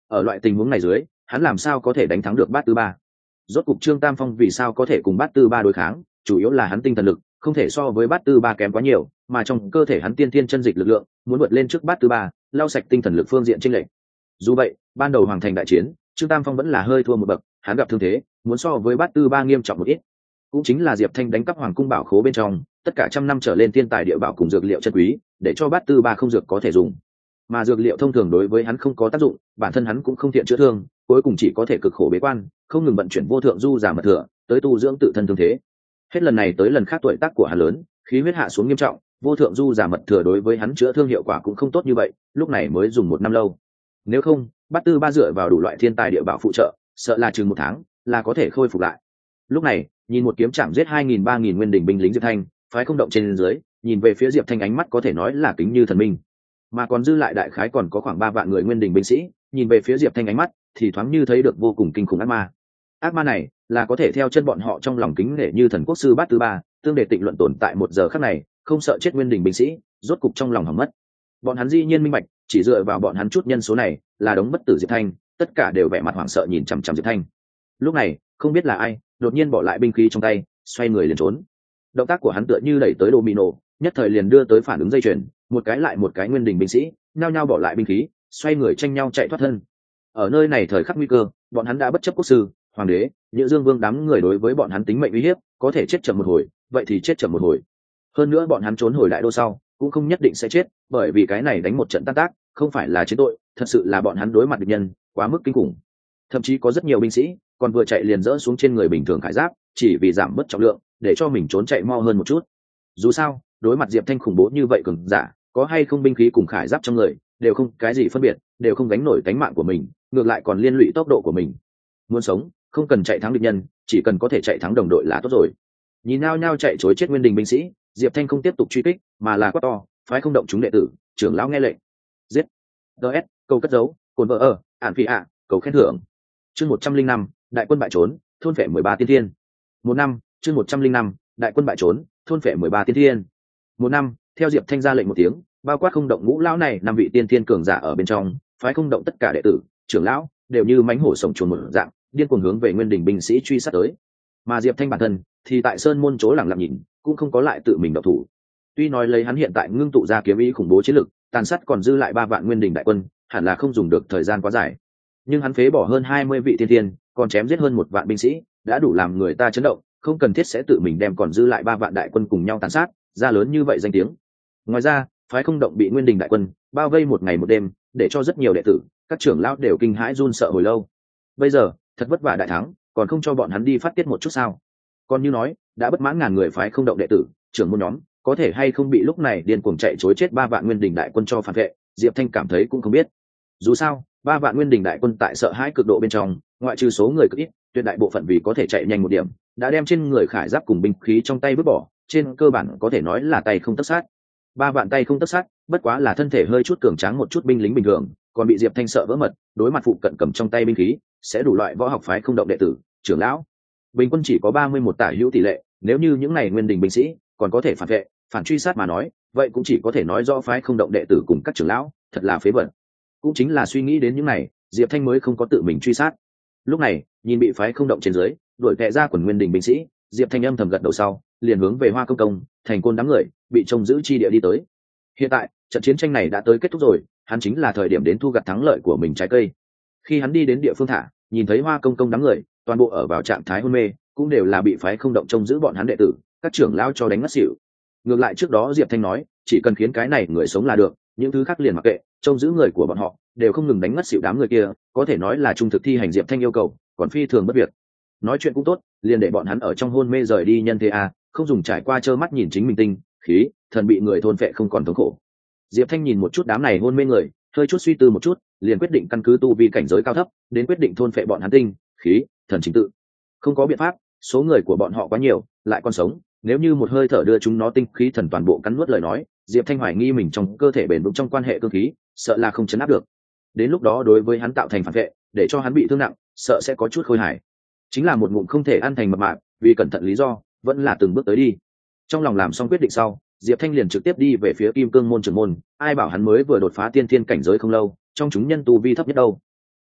ở loại tình huống này dưới hắn làm sao có thể đánh thắng được bát tư ba. Rốt cục Trương Tam Phong vì sao có thể cùng bát tư ba đối kháng, chủ yếu là hắn tinh thần lực không thể so với bát tư ba kém quá nhiều, mà trong cơ thể hắn tiên tiên chân dịch lực lượng muốn vượt lên trước bát tư ba, lau sạch tinh thần lực phương diện chênh lệch. Dù vậy, ban đầu hoàng thành đại chiến, Trương Tam Phong vẫn là hơi thua một bậc, hắn gặp thương thế, muốn so với bát tư ba nghiêm trọng một ít. Cũng chính là Diệp Thanh đánh cắp hoàng cung bảo khố bên trong, tất cả trăm năm trở lên tiên tài địa bảo cùng dược liệu chân quý, để cho bát tư ba không dược có thể dùng. Mà dược liệu thông thường đối với hắn không có tác dụng, bản thân hắn cũng không thiện chữa thương, cuối cùng chỉ có thể cực khổ bế quan, không ngừng vận chuyển vô thượng du giả mật thừa, tới tu dưỡng tự thân thương thế. Hết lần này tới lần khác tuổi tác của hắn lớn, khí huyết hạ xuống nghiêm trọng, vô thượng du giả mật thừa đối với hắn chữa thương hiệu quả cũng không tốt như vậy, lúc này mới dùng một năm lâu. Nếu không, bát tư ba dựa vào đủ loại thiên tài địa bảo phụ trợ, sợ là chừng một tháng là có thể khôi phục lại. Lúc này, nhìn một kiếm chạm giết hai nghìn ba nghìn nguyên đỉnh binh lính Diệp Thanh, phái không động trên dưới, nhìn về phía Diệp Thanh ánh mắt có thể nói là kính như thần minh. Mà còn dư lại đại khái còn có khoảng ba vạn người nguyên đỉnh binh sĩ, nhìn về phía Diệp Thanh ánh mắt thì thoáng như thấy được vô cùng kinh khủng ác ma. Ác ma này là có thể theo chân bọn họ trong lòng kính nể như thần quốc sư bát tư ba, tương đề tịnh luận tồn tại một giờ khắc này, không sợ chết nguyên đỉnh binh sĩ, rốt cục trong lòng hỏng mất. Bọn hắn dĩ nhiên minh bạch, chỉ dựa vào bọn hắn chút nhân số này, là đống bất tử Diệp Thanh, tất cả đều vẻ mặt hoảng sợ nhìn chằm chằm Diệp Thanh. Lúc này, không biết là ai, đột nhiên bỏ lại binh khí trong tay, xoay người liền trốn. Động tác của hắn tựa như đẩy tới domino, nhất thời liền đưa tới phản ứng dây chuyền, một cái lại một cái nguyên đỉnh binh sĩ, nhao nhao bỏ lại binh khí, xoay người tranh nhau chạy thoát thân. Ở nơi này thời khắc nguy cơ, bọn hắn đã bất chấp quốc sư, hoàng đế, Nhữ Dương Vương đám người đối với bọn hắn tính mệnh uy hiếp, có thể chết chậm một hồi, vậy thì chết chậm một hồi. Hơn nữa bọn hắn trốn hồi đại đô sau, cũng không nhất định sẽ chết, bởi vì cái này đánh một trận tan tác, không phải là chiến tội, thật sự là bọn hắn đối mặt địch nhân, quá mức kinh khủng. Thậm chí có rất nhiều binh sĩ, còn vừa chạy liền dỡ xuống trên người bình thường khải giáp, chỉ vì giảm bớt trọng lượng, để cho mình trốn chạy mau hơn một chút. Dù sao, đối mặt Diệp Thanh khủng bố như vậy cường giả, có hay không binh khí cùng khải giáp trong người, đều không cái gì phân biệt, đều không gánh nổi tánh mạng của mình, ngược lại còn liên lụy tốc độ của mình. Muốn sống, không cần chạy thắng địch nhân, chỉ cần có thể chạy thắng đồng đội là tốt rồi. Nhìn nhau nhau chạy trối chết nguyên đình binh sĩ, Diệp Thanh không tiếp tục truy kích, mà là quát to, phái không động chúng đệ tử, trưởng lão nghe lệnh, giết. ds câu cất dấu, cồn vợ ở, ản phi ạ, cầu khen thưởng. Chương một trăm linh năm, đại quân bại trốn, thôn phệ mười ba tiên thiên. Một năm, chương một trăm linh năm, đại quân bại trốn, thôn phệ mười ba tiên thiên. Một năm, theo Diệp Thanh ra lệnh một tiếng, bao quát không động ngũ lão này năm vị tiên thiên cường giả ở bên trong, phái không động tất cả đệ tử, trưởng lão đều như mãnh hổ sổng chuồn một dạng, điên cuồng hướng về nguyên đỉnh binh sĩ truy sát tới. Mà Diệp Thanh bản thân thì tại sơn môn chỗ lặng lặng nhìn, cũng không có lại tự mình động thủ. Tuy nói lấy hắn hiện tại ngưng tụ ra kiếm ý khủng bố chiến lực, tàn sát còn dư lại ba vạn nguyên đỉnh đại quân, hẳn là không dùng được thời gian quá dài. Nhưng hắn phế bỏ hơn hai mươi vị tiên thiên, còn chém giết hơn một vạn binh sĩ, đã đủ làm người ta chấn động, không cần thiết sẽ tự mình đem còn dư lại ba vạn đại quân cùng nhau tàn sát, ra lớn như vậy danh tiếng. Ngoài ra, phái không động bị nguyên đỉnh đại quân bao vây một ngày một đêm, để cho rất nhiều đệ tử, các trưởng lão đều kinh hãi run sợ hồi lâu. Bây giờ, thật vất vả đại thắng, còn không cho bọn hắn đi phát tiết một chút sao? Còn như nói, đã bất mãn ngàn người phái không động đệ tử, trưởng môn nhóm, có thể hay không bị lúc này điên cuồng chạy trối chết ba vạn nguyên đỉnh đại quân cho phản vệ, Diệp Thanh cảm thấy cũng không biết. Dù sao, ba vạn nguyên đỉnh đại quân tại sợ hãi cực độ bên trong, ngoại trừ số người cực ít, tuyệt đại bộ phận vì có thể chạy nhanh một điểm, đã đem trên người khải giáp cùng binh khí trong tay vứt bỏ, trên cơ bản có thể nói là tay không tất sát. Ba vạn tay không tất sát, bất quá là thân thể hơi chút cường tráng một chút binh lính bình thường, còn bị Diệp Thanh sợ vỡ mật, đối mặt phụ cận cầm trong tay binh khí, sẽ đủ loại võ học phái không động đệ tử, trưởng lão. Bình quân chỉ có ba mươi mốt tả hữu tỷ lệ, nếu như những này nguyên đỉnh binh sĩ còn có thể phản vệ, phản truy sát mà nói, vậy cũng chỉ có thể nói rõ phái không động đệ tử cùng các trưởng lão, thật là phế vật. Cũng chính là suy nghĩ đến những này, Diệp Thanh mới không có tự mình truy sát. Lúc này, nhìn bị phái không động trên dưới, đuổi tè ra quần nguyên đỉnh binh sĩ, Diệp Thanh âm thầm gật đầu sau, liền hướng về Hoa Công Công, thành côn đám người, bị trông giữ chi địa đi tới. Hiện tại, trận chiến tranh này đã tới kết thúc rồi, hắn chính là thời điểm đến thu gặt thắng lợi của mình trái cây. Khi hắn đi đến địa phương thả, nhìn thấy Hoa Công Công đám người, toàn bộ ở vào trạng thái hôn mê, cũng đều là bị phái không động trông giữ bọn hắn đệ tử, các trưởng lão cho đánh ngất xỉu. Ngược lại trước đó Diệp Thanh nói, chỉ cần khiến cái này người sống là được, những thứ khác liền mặc kệ, trông giữ người của bọn họ đều không ngừng đánh ngất xỉu đám người kia, có thể nói là trung thực thi hành Diệp Thanh yêu cầu, còn phi thường bất việc. Nói chuyện cũng tốt, liền để bọn hắn ở trong hôn mê rời đi nhân thế a, không dùng trải qua trơ mắt nhìn chính mình tinh khí thần bị người thôn phệ không còn thống khổ. Diệp Thanh nhìn một chút đám này hôn mê người, hơi chút suy tư một chút, liền quyết định căn cứ tu vi cảnh giới cao thấp, đến quyết định thôn phệ bọn hắn tinh khí thần chính tự. Không có biện pháp, số người của bọn họ quá nhiều, lại còn sống, nếu như một hơi thở đưa chúng nó tinh khí thần toàn bộ cắn nuốt lời nói, Diệp Thanh hoài nghi mình trong cơ thể bền vững trong quan hệ cơ khí, sợ là không chấn áp được. Đến lúc đó đối với hắn tạo thành phản vệ, để cho hắn bị thương nặng, sợ sẽ có chút khôi hài. Chính là một ngụm không thể ăn thành mập mạp, vì cẩn thận lý do, vẫn là từng bước tới đi. Trong lòng làm xong quyết định sau, Diệp Thanh liền trực tiếp đi về phía Kim Cương môn trưởng môn, ai bảo hắn mới vừa đột phá tiên thiên cảnh giới không lâu, trong chúng nhân tu vi thấp nhất đâu.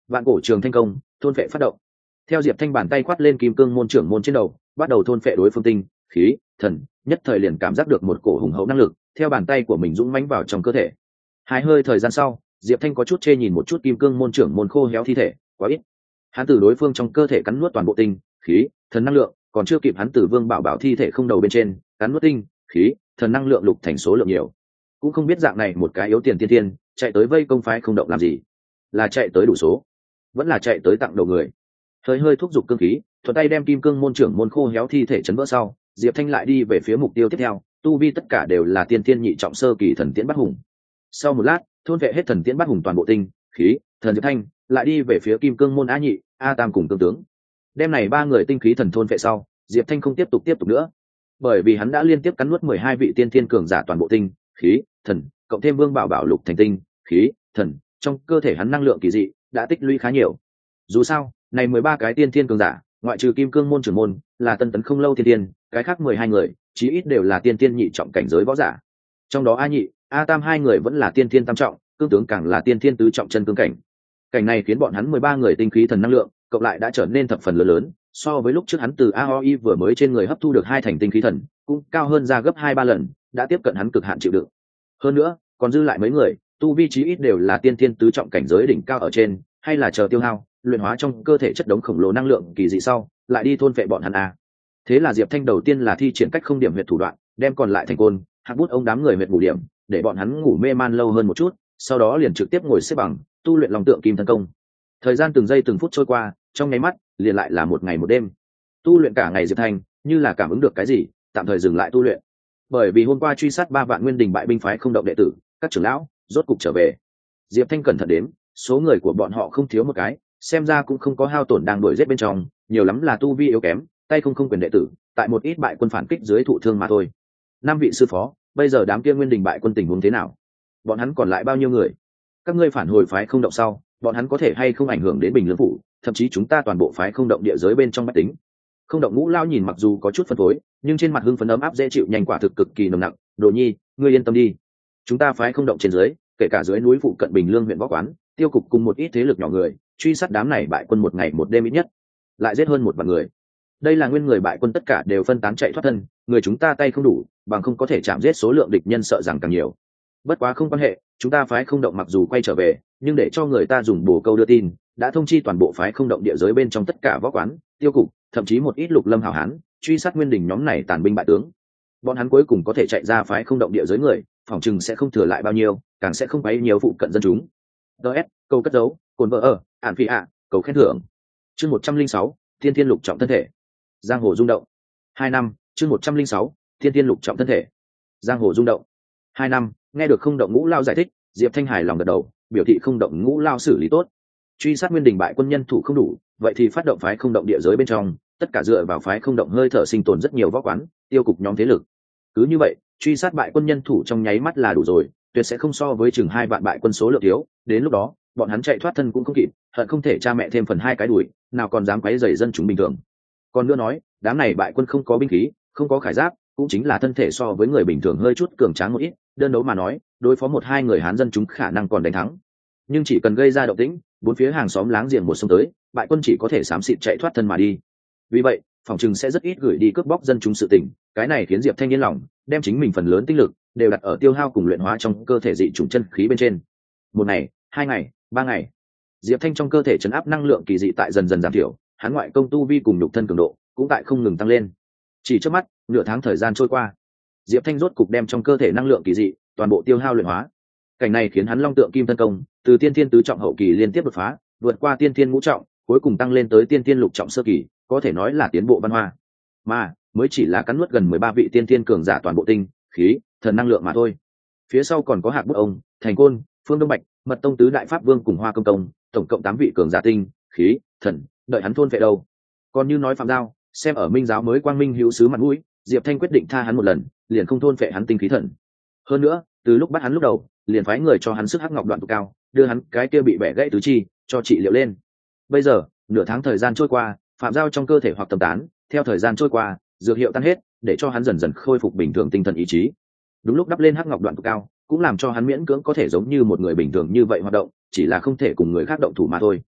Vạn cổ trường thanh công, thôn phệ phát động. Theo Diệp Thanh bàn tay quát lên kim cương môn trưởng môn trên đầu, bắt đầu thôn phệ đối phương tinh, khí, thần, nhất thời liền cảm giác được một cổ hùng hậu năng lực theo bàn tay của mình dũng mãnh vào trong cơ thể. Hai hơi thời gian sau, Diệp Thanh có chút chê nhìn một chút kim cương môn trưởng môn khô héo thi thể, quá ít. Hắn từ đối phương trong cơ thể cắn nuốt toàn bộ tinh, khí, thần năng lượng, còn chưa kịp hắn từ Vương Bảo Bảo thi thể không đầu bên trên, cắn nuốt tinh, khí, thần năng lượng lục thành số lượng nhiều. Cũng không biết dạng này một cái yếu tiền tiên tiên, chạy tới vây công phái không động làm gì? Là chạy tới đủ số, vẫn là chạy tới tặng đầu người. Hơi hơi thúc giục cương khí, thuận tay đem kim cương môn trưởng môn khô héo thi thể chấn vỡ sau, Diệp Thanh lại đi về phía mục tiêu tiếp theo, tu vi tất cả đều là tiên tiên nhị trọng sơ kỳ thần tiễn bắt hùng. Sau một lát, thôn vệ hết thần tiễn bắt hùng toàn bộ tinh, khí, thần Diệp Thanh lại đi về phía kim cương môn a nhị, a tam cùng tương tướng. Đem này ba người tinh khí thần thôn vệ sau, Diệp Thanh không tiếp tục tiếp tục nữa, bởi vì hắn đã liên tiếp cắn nuốt mười hai vị tiên tiên cường giả toàn bộ tinh, khí, thần, cộng thêm Vương Bảo Bảo lục thành tinh, khí, thần, trong cơ thể hắn năng lượng kỳ dị đã tích lũy khá nhiều. Dù sao, này mười ba cái tiên tiên cường giả, ngoại trừ kim cương môn trưởng môn là tân tấn không lâu tiên tiên, cái khác mười hai người chí ít đều là tiên tiên nhị trọng cảnh giới võ giả. Trong đó a nhị, a tam hai người vẫn là tiên tiên tam trọng, cương tướng càng là tiên tiên tứ trọng chân cương cảnh. Cảnh này khiến bọn hắn mười ba người tinh khí thần năng lượng cộng lại đã trở nên thập phần lớn lớn, so với lúc trước hắn từ a o i vừa mới trên người hấp thu được hai thành tinh khí thần, cũng cao hơn ra gấp hai ba lần, đã tiếp cận hắn cực hạn chịu đựng. Hơn nữa, còn dư lại mấy người, tu vi chí ít đều là tiên tiên tứ trọng cảnh giới đỉnh cao ở trên, hay là chờ tiêu hao, luyện hóa trong cơ thể chất đống khổng lồ năng lượng kỳ dị sau, lại đi thôn phệ bọn hắn a. Thế là Diệp Thanh đầu tiên là thi triển cách không điểm huyệt thủ đoạn, đem còn lại thành côn, hạc bút ông đám người huyệt ngủ điểm, để bọn hắn ngủ mê man lâu hơn một chút, sau đó liền trực tiếp ngồi xếp bằng, tu luyện lòng tượng kim thân công. Thời gian từng giây từng phút trôi qua, trong nháy mắt, liền lại là một ngày một đêm. Tu luyện cả ngày Diệp Thanh, như là cảm ứng được cái gì, tạm thời dừng lại tu luyện. Bởi vì hôm qua truy sát ba vạn nguyên đình bại binh phái không động đệ tử, các trưởng lão rốt cục trở về. Diệp Thanh cẩn thận đếm, số người của bọn họ không thiếu một cái, xem ra cũng không có hao tổn đang đuổi giết bên trong, nhiều lắm là tu vi yếu kém, tay không không quyền đệ tử, tại một ít bại quân phản kích dưới thụ thương mà thôi. Năm vị sư phó, bây giờ đám kia nguyên đình bại quân tình huống thế nào? Bọn hắn còn lại bao nhiêu người? Các ngươi phản hồi phái không động sau, bọn hắn có thể hay không ảnh hưởng đến Bình Lương phủ, thậm chí chúng ta toàn bộ phái không động địa giới bên trong bách tính. Không động Ngũ Lao nhìn mặc dù có chút phân phối, nhưng trên mặt hưng phấn ấm áp dễ chịu nhanh quả thực cực kỳ nồng nặng. Đồ Nhi, ngươi yên tâm đi, chúng ta phái không động trên dưới, kể cả dưới núi phụ cận Bình Lương huyện võ quán, tiêu cục cùng một ít thế lực nhỏ người, truy sát đám này bại quân một ngày một đêm ít nhất, lại giết hơn một vạn người. Đây là nguyên người bại quân tất cả đều phân tán chạy thoát thân, người chúng ta tay không đủ, bằng không có thể chạm giết số lượng địch nhân sợ rằng càng nhiều. Bất quá không quan hệ, chúng ta phái không động mặc dù quay trở về, nhưng để cho người ta dùng bổ câu đưa tin, đã thông chi toàn bộ phái không động địa giới bên trong tất cả võ quán, tiêu cục, thậm chí một ít lục lâm hảo hán, truy sát nguyên đình nhóm này tàn binh bại tướng. Bọn hắn cuối cùng có thể chạy ra phái không động địa giới người, phòng chừng sẽ không thừa lại bao nhiêu, càng sẽ không quấy nhiều phụ cận dân chúng. ds câu cất dấu, cồn vợ ở, ản phi ạ, cầu khen thưởng. Chương một trăm linh sáu, thiên thiên lục trọng thân thể. Giang hồ rung động. Hai năm, chương một trăm linh sáu, thiên thiên lục trọng thân thể. Giang hồ rung động. Hai năm, nghe được không động Ngũ Lao giải thích, Diệp Thanh hài lòng gật đầu, biểu thị không động Ngũ Lao xử lý tốt. Truy sát nguyên đình bại quân nhân thủ không đủ, vậy thì phát động phái không động địa giới bên trong, tất cả dựa vào phái không động hơi thở sinh tồn rất nhiều võ quán, tiêu cục nhóm thế lực. Cứ như vậy, truy sát bại quân nhân thủ trong nháy mắt là đủ rồi, tuyệt sẽ không so với chừng hai vạn bại quân số lượng thiếu, đến lúc đó, bọn hắn chạy thoát thân cũng không kịp, hận không thể cha mẹ thêm phần hai cái đuổi, nào còn dám quấy rầy dân chúng bình thường. Còn nữa nói, đám này bại quân không có binh khí, không có khải giáp, cũng chính là thân thể so với người bình thường hơi chút cường tráng một ít, đơn đấu mà nói, đối phó một hai người hán dân chúng khả năng còn đánh thắng. Nhưng chỉ cần gây ra động tĩnh, bốn phía hàng xóm láng giềng một xông tới, bại quân chỉ có thể xám xịt chạy thoát thân mà đi. Vì vậy, phòng trừng sẽ rất ít gửi đi cướp bóc dân chúng sự tình, cái này khiến Diệp Thanh yên lòng, đem chính mình phần lớn tinh lực đều đặt ở tiêu hao cùng luyện hóa trong cơ thể dị chủng chân khí bên trên. Một ngày, hai ngày, ba ngày, Diệp Thanh trong cơ thể chấn áp năng lượng kỳ dị tại dần dần giảm thiểu, hắn ngoại công tu vi cùng nhục thân cường độ cũng tại không ngừng tăng lên. Chỉ trước mắt, nửa tháng thời gian trôi qua, Diệp Thanh rốt cục đem trong cơ thể năng lượng kỳ dị toàn bộ tiêu hao luyện hóa. Cảnh này khiến hắn long tượng kim thân công từ tiên thiên tứ trọng hậu kỳ liên tiếp đột phá, vượt qua tiên thiên ngũ trọng, cuối cùng tăng lên tới tiên thiên lục trọng sơ kỳ, có thể nói là tiến bộ văn hoa. Mà mới chỉ là cắn nuốt gần mười ba vị tiên thiên cường giả toàn bộ tinh, khí, thần năng lượng mà thôi. Phía sau còn có Hạc Bút ông, Thành Côn, Phương Đông Bạch, Mật Tông tứ đại pháp vương cùng Hoa Công Công, tổng cộng tám vị cường giả tinh, khí, thần, đợi hắn thôn phệ đâu. Còn như nói Phạm Giao, xem ở Minh giáo mới quang minh hữu sứ mặt mũi, Diệp Thanh quyết định tha hắn một lần, liền không thôn phệ hắn tinh khí thần. Hơn nữa, từ lúc bắt hắn lúc đầu, liền phái người cho hắn sức hắc ngọc đoạn tụ cao, đưa hắn cái kia bị bẻ gãy tứ chi, cho trị liệu lên. Bây giờ, nửa tháng thời gian trôi qua, Phạm Giao trong cơ thể hoặc tầm tán, theo thời gian trôi qua, dược hiệu tan hết, để cho hắn dần dần khôi phục bình thường tinh thần ý chí. Đúng lúc đắp lên hắc ngọc đoạn tụ cao, cũng làm cho hắn miễn cưỡng có thể giống như một người bình thường như vậy hoạt động, chỉ là không thể cùng người khác động thủ mà thôi.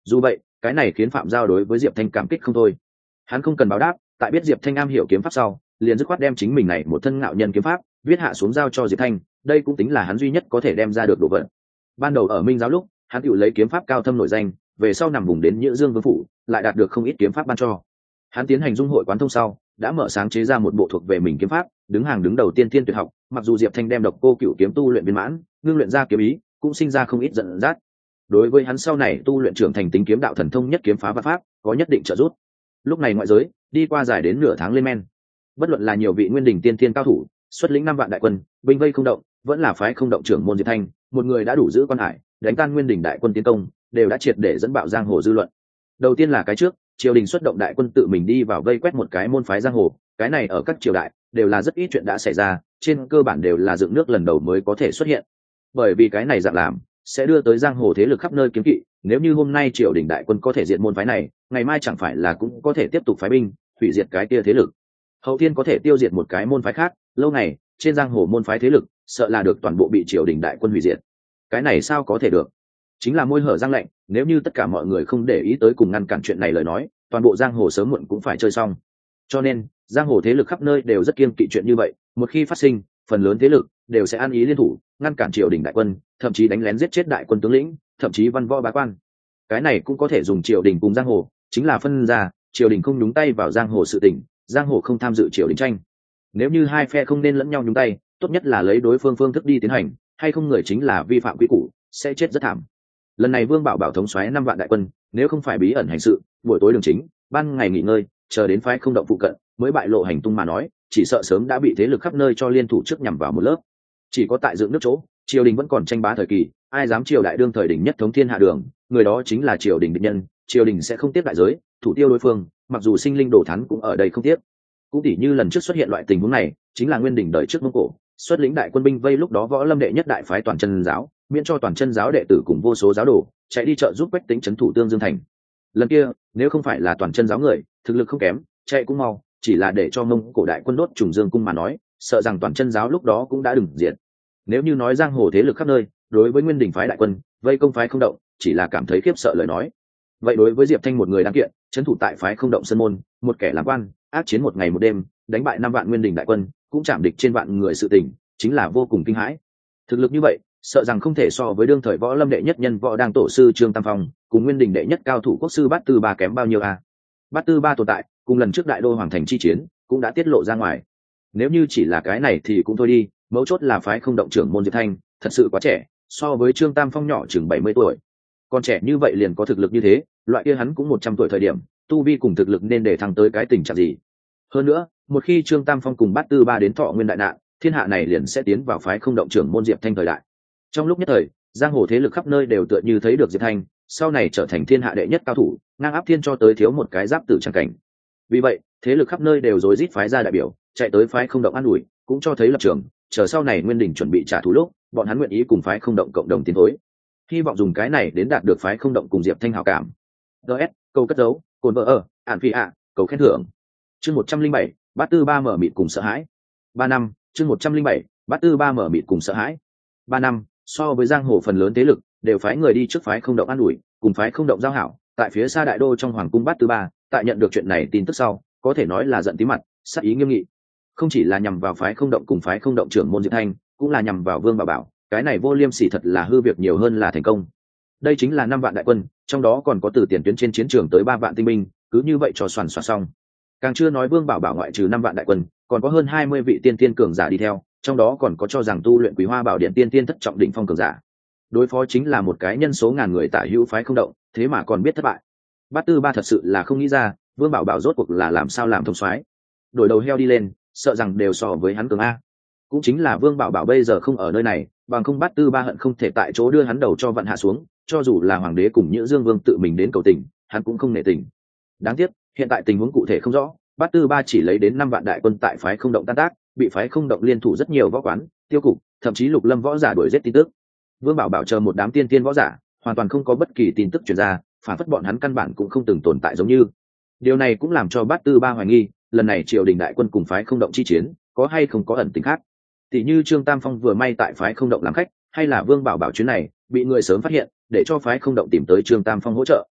Dù vậy cái này khiến Phạm Giao đối với Diệp Thanh cảm kích không thôi. Hắn không cần báo đáp, tại biết Diệp Thanh am hiểu kiếm pháp sau, liền dứt khoát đem chính mình này một thân ngạo nhân kiếm pháp viết hạ xuống giao cho Diệp Thanh, đây cũng tính là hắn duy nhất có thể đem ra được đồ vật. Ban đầu ở Minh giáo lúc, hắn tự lấy kiếm pháp cao thâm nổi danh, về sau nằm vùng đến Nhữ Dương Vương phủ, lại đạt được không ít kiếm pháp ban cho. Hắn tiến hành dung hội quán thông sau, đã mở sáng chế ra một bộ thuộc về mình kiếm pháp, đứng hàng đứng đầu tiên tiên tuyệt học, mặc dù Diệp Thanh đem độc cô cửu kiếm tu luyện viên mãn, ngưng luyện ra kiếm ý, cũng sinh ra không ít giận dắt. Đối với hắn sau này tu luyện trưởng thành tính kiếm đạo thần thông nhất kiếm phá vạn pháp, có nhất định trợ giúp. Lúc này ngoại giới đi qua dài đến nửa tháng lên men, bất luận là nhiều vị nguyên đỉnh tiên thiên cao thủ xuất lĩnh năm vạn đại quân binh vây không động, vẫn là phái không động trưởng môn Diệp Thanh, một người đã đủ giữ quan hải, đánh tan nguyên đỉnh đại quân tiến công, đều đã triệt để dẫn bạo giang hồ dư luận. Đầu tiên là cái trước, triều đình xuất động đại quân tự mình đi vào vây quét một cái môn phái giang hồ, cái này ở các triều đại đều là rất ít chuyện đã xảy ra, trên cơ bản đều là dựng nước lần đầu mới có thể xuất hiện. Bởi vì cái này dạng làm sẽ đưa tới giang hồ thế lực khắp nơi kiếm kỵ, nếu như hôm nay triều đình đại quân có thể diệt môn phái này, ngày mai chẳng phải là cũng có thể tiếp tục phái binh hủy diệt cái kia thế lực. Hậu thiên có thể tiêu diệt một cái môn phái khác, lâu này trên giang hồ môn phái thế lực sợ là được toàn bộ bị triều đình đại quân hủy diệt. Cái này sao có thể được? Chính là môi hở răng lạnh, nếu như tất cả mọi người không để ý tới cùng ngăn cản chuyện này lời nói, toàn bộ giang hồ sớm muộn cũng phải chơi xong. Cho nên giang hồ thế lực khắp nơi đều rất kiêng kỵ chuyện như vậy, một khi phát sinh, phần lớn thế lực đều sẽ ăn ý liên thủ ngăn cản triều đình đại quân, thậm chí đánh lén giết chết đại quân tướng lĩnh, thậm chí văn võ bá quan. Cái này cũng có thể dùng triều đình cùng giang hồ, chính là phân ra, triều đình không nhúng tay vào giang hồ sự tình, giang hồ không tham dự triều đình tranh. Nếu như hai phe không nên lẫn nhau nhúng tay, tốt nhất là lấy đối phương phương thức đi tiến hành, hay không người chính là vi phạm quy củ, sẽ chết rất thảm. Lần này Vương Bảo Bảo thống soái năm vạn đại quân, nếu không phải bí ẩn hành sự, buổi tối đường chính, ban ngày nghỉ ngơi, chờ đến phái không động phụ cận mới bại lộ hành tung mà nói, chỉ sợ sớm đã bị thế lực khắp nơi cho liên thủ trước nhằm vào một lớp. Chỉ có tại dựng nước chỗ, triều đình vẫn còn tranh bá thời kỳ, ai dám triều đại đương thời đỉnh nhất thống thiên hạ đường, người đó chính là triều đình địch nhân, triều đình sẽ không tiếp đại giới, thủ tiêu đối phương, mặc dù sinh linh đổ thắn cũng ở đây không tiếp. Cũng tỉ như lần trước xuất hiện loại tình huống này, chính là Nguyên Đỉnh đời trước Mông Cổ, xuất lĩnh đại quân binh vây lúc đó Võ Lâm đệ nhất đại phái Toàn Chân giáo, miễn cho Toàn Chân giáo đệ tử cùng vô số giáo đồ chạy đi trợ giúp Bách Tính trấn thủ Tương Dương thành. Lần kia, nếu không phải là Toàn Chân giáo người, thực lực không kém, chạy cũng mau, chỉ là để cho Mông Cổ đại quân đốt Trùng Dương cung mà nói, sợ rằng Toàn Chân giáo lúc đó cũng đã đừng diệt. Nếu như nói giang hồ thế lực khắp nơi, đối với Nguyên Đỉnh phái đại quân, vây công phái không động, chỉ là cảm thấy khiếp sợ lời nói. Vậy đối với Diệp Thanh một người đáng kiện, trấn thủ tại phái không động sơn môn, một kẻ làm quan, ác chiến một ngày một đêm, đánh bại năm vạn Nguyên Đỉnh đại quân, cũng chạm địch trên vạn người sự tình, chính là vô cùng kinh hãi. Thực lực như vậy, sợ rằng không thể so với đương thời Võ Lâm đệ nhất nhân võ đang tổ sư Trương Tam Phong, cùng Nguyên Đỉnh đệ nhất cao thủ quốc sư Bát Tư Ba kém bao nhiêu a? À? Bát Tư Ba tồn tại, cùng lần trước đại đô hoàng thành chi chiến, cũng đã tiết lộ ra ngoài. Nếu như chỉ là cái này thì cũng thôi đi, mấu chốt là phái không động trưởng môn Diệp Thanh, thật sự quá trẻ, so với Trương Tam Phong nhỏ chừng bảy mươi tuổi. Còn trẻ như vậy liền có thực lực như thế, loại kia hắn cũng một trăm tuổi thời điểm, tu vi cùng thực lực nên để thăng tới cái tình trạng gì? Hơn nữa, một khi Trương Tam Phong cùng Bát Tư Ba đến Thọ Nguyên đại nạn, thiên hạ này liền sẽ tiến vào phái không động trưởng môn Diệp Thanh thời đại. Trong lúc nhất thời, giang hồ thế lực khắp nơi đều tựa như thấy được Diệp Thanh, sau này trở thành thiên hạ đệ nhất cao thủ, ngang áp thiên cho tới thiếu một cái giáp tử chẳng cảnh. Vì vậy, thế lực khắp nơi đều rối rít phái ra đại biểu, chạy tới phái không động an ủi, cũng cho thấy lập trường, chờ sau này Nguyên Đỉnh chuẩn bị trả thù lúc, bọn hắn nguyện ý cùng phái không động cộng đồng tiến thối. Hy vọng dùng cái này đến đạt được phái không động cùng Diệp Thanh hảo cảm. đê ét, câu cất dấu, cồn vợ ở, ản phi ạ, cầu khen thưởng. Chương một trăm linh bảy, Bát Tư Ba mở mịt cùng sợ hãi. Ba năm, chương một trăm linh bảy, Bát Tư Ba mở mịt cùng sợ hãi. Ba năm, so với giang hồ phần lớn thế lực, đều phái người đi trước phái không động an ủi, cùng phái không động giao hảo, tại phía xa đại đô trong hoàng cung Bát Tư Ba, tại nhận được chuyện này tin tức sau, có thể nói là giận tí mặt, sắc ý nghiêm nghị. Không chỉ là nhằm vào phái không động cùng phái không động trưởng môn Diệp Thanh, cũng là nhằm vào Vương Bảo Bảo, cái này vô liêm sỉ thật là hư việc nhiều hơn là thành công. Đây chính là năm vạn đại quân, trong đó còn có từ tiền tuyến trên chiến trường tới ba vạn tinh binh, cứ như vậy cho soàn soạt xong. Càng chưa nói Vương Bảo Bảo ngoại trừ năm vạn đại quân, còn có hơn hai mươi vị tiên tiên cường giả đi theo, trong đó còn có cho rằng tu luyện Quý Hoa Bảo Điện tiên tiên thất trọng đỉnh phong cường giả. Đối phó chính là một cái nhân số ngàn người tả hữu phái không động, thế mà còn biết thất bại. Bát Tư Ba thật sự là không nghĩ ra, Vương Bảo Bảo rốt cuộc là làm sao làm thông soái. Đổi đầu heo đi lên, sợ rằng đều so với hắn cường a. Cũng chính là Vương Bảo Bảo bây giờ không ở nơi này, bằng không Bát Tư Ba hận không thể tại chỗ đưa hắn đầu cho vặn hạ xuống, cho dù là hoàng đế cùng Nhữ Dương Vương tự mình đến cầu tình, hắn cũng không nể tình. Đáng tiếc, hiện tại tình huống cụ thể không rõ, Bát Tư Ba chỉ lấy đến năm vạn đại quân tại phái không động tan tác, bị phái không động liên thủ rất nhiều võ quán, tiêu cục, thậm chí lục lâm võ giả đuổi giết tin tức. Vương Bảo Bảo chờ một đám tiên tiên võ giả, hoàn toàn không có bất kỳ tin tức truyền ra, phản phất bọn hắn căn bản cũng không từng tồn tại giống như. Điều này cũng làm cho Bát Tư Ba hoài nghi, lần này triều đình đại quân cùng phái không động chi chiến, có hay không có ẩn tình khác. Tỷ như Trương Tam Phong vừa may tại phái không động làm khách, hay là Vương Bảo Bảo chuyến này bị người sớm phát hiện, để cho phái không động tìm tới Trương Tam Phong hỗ trợ.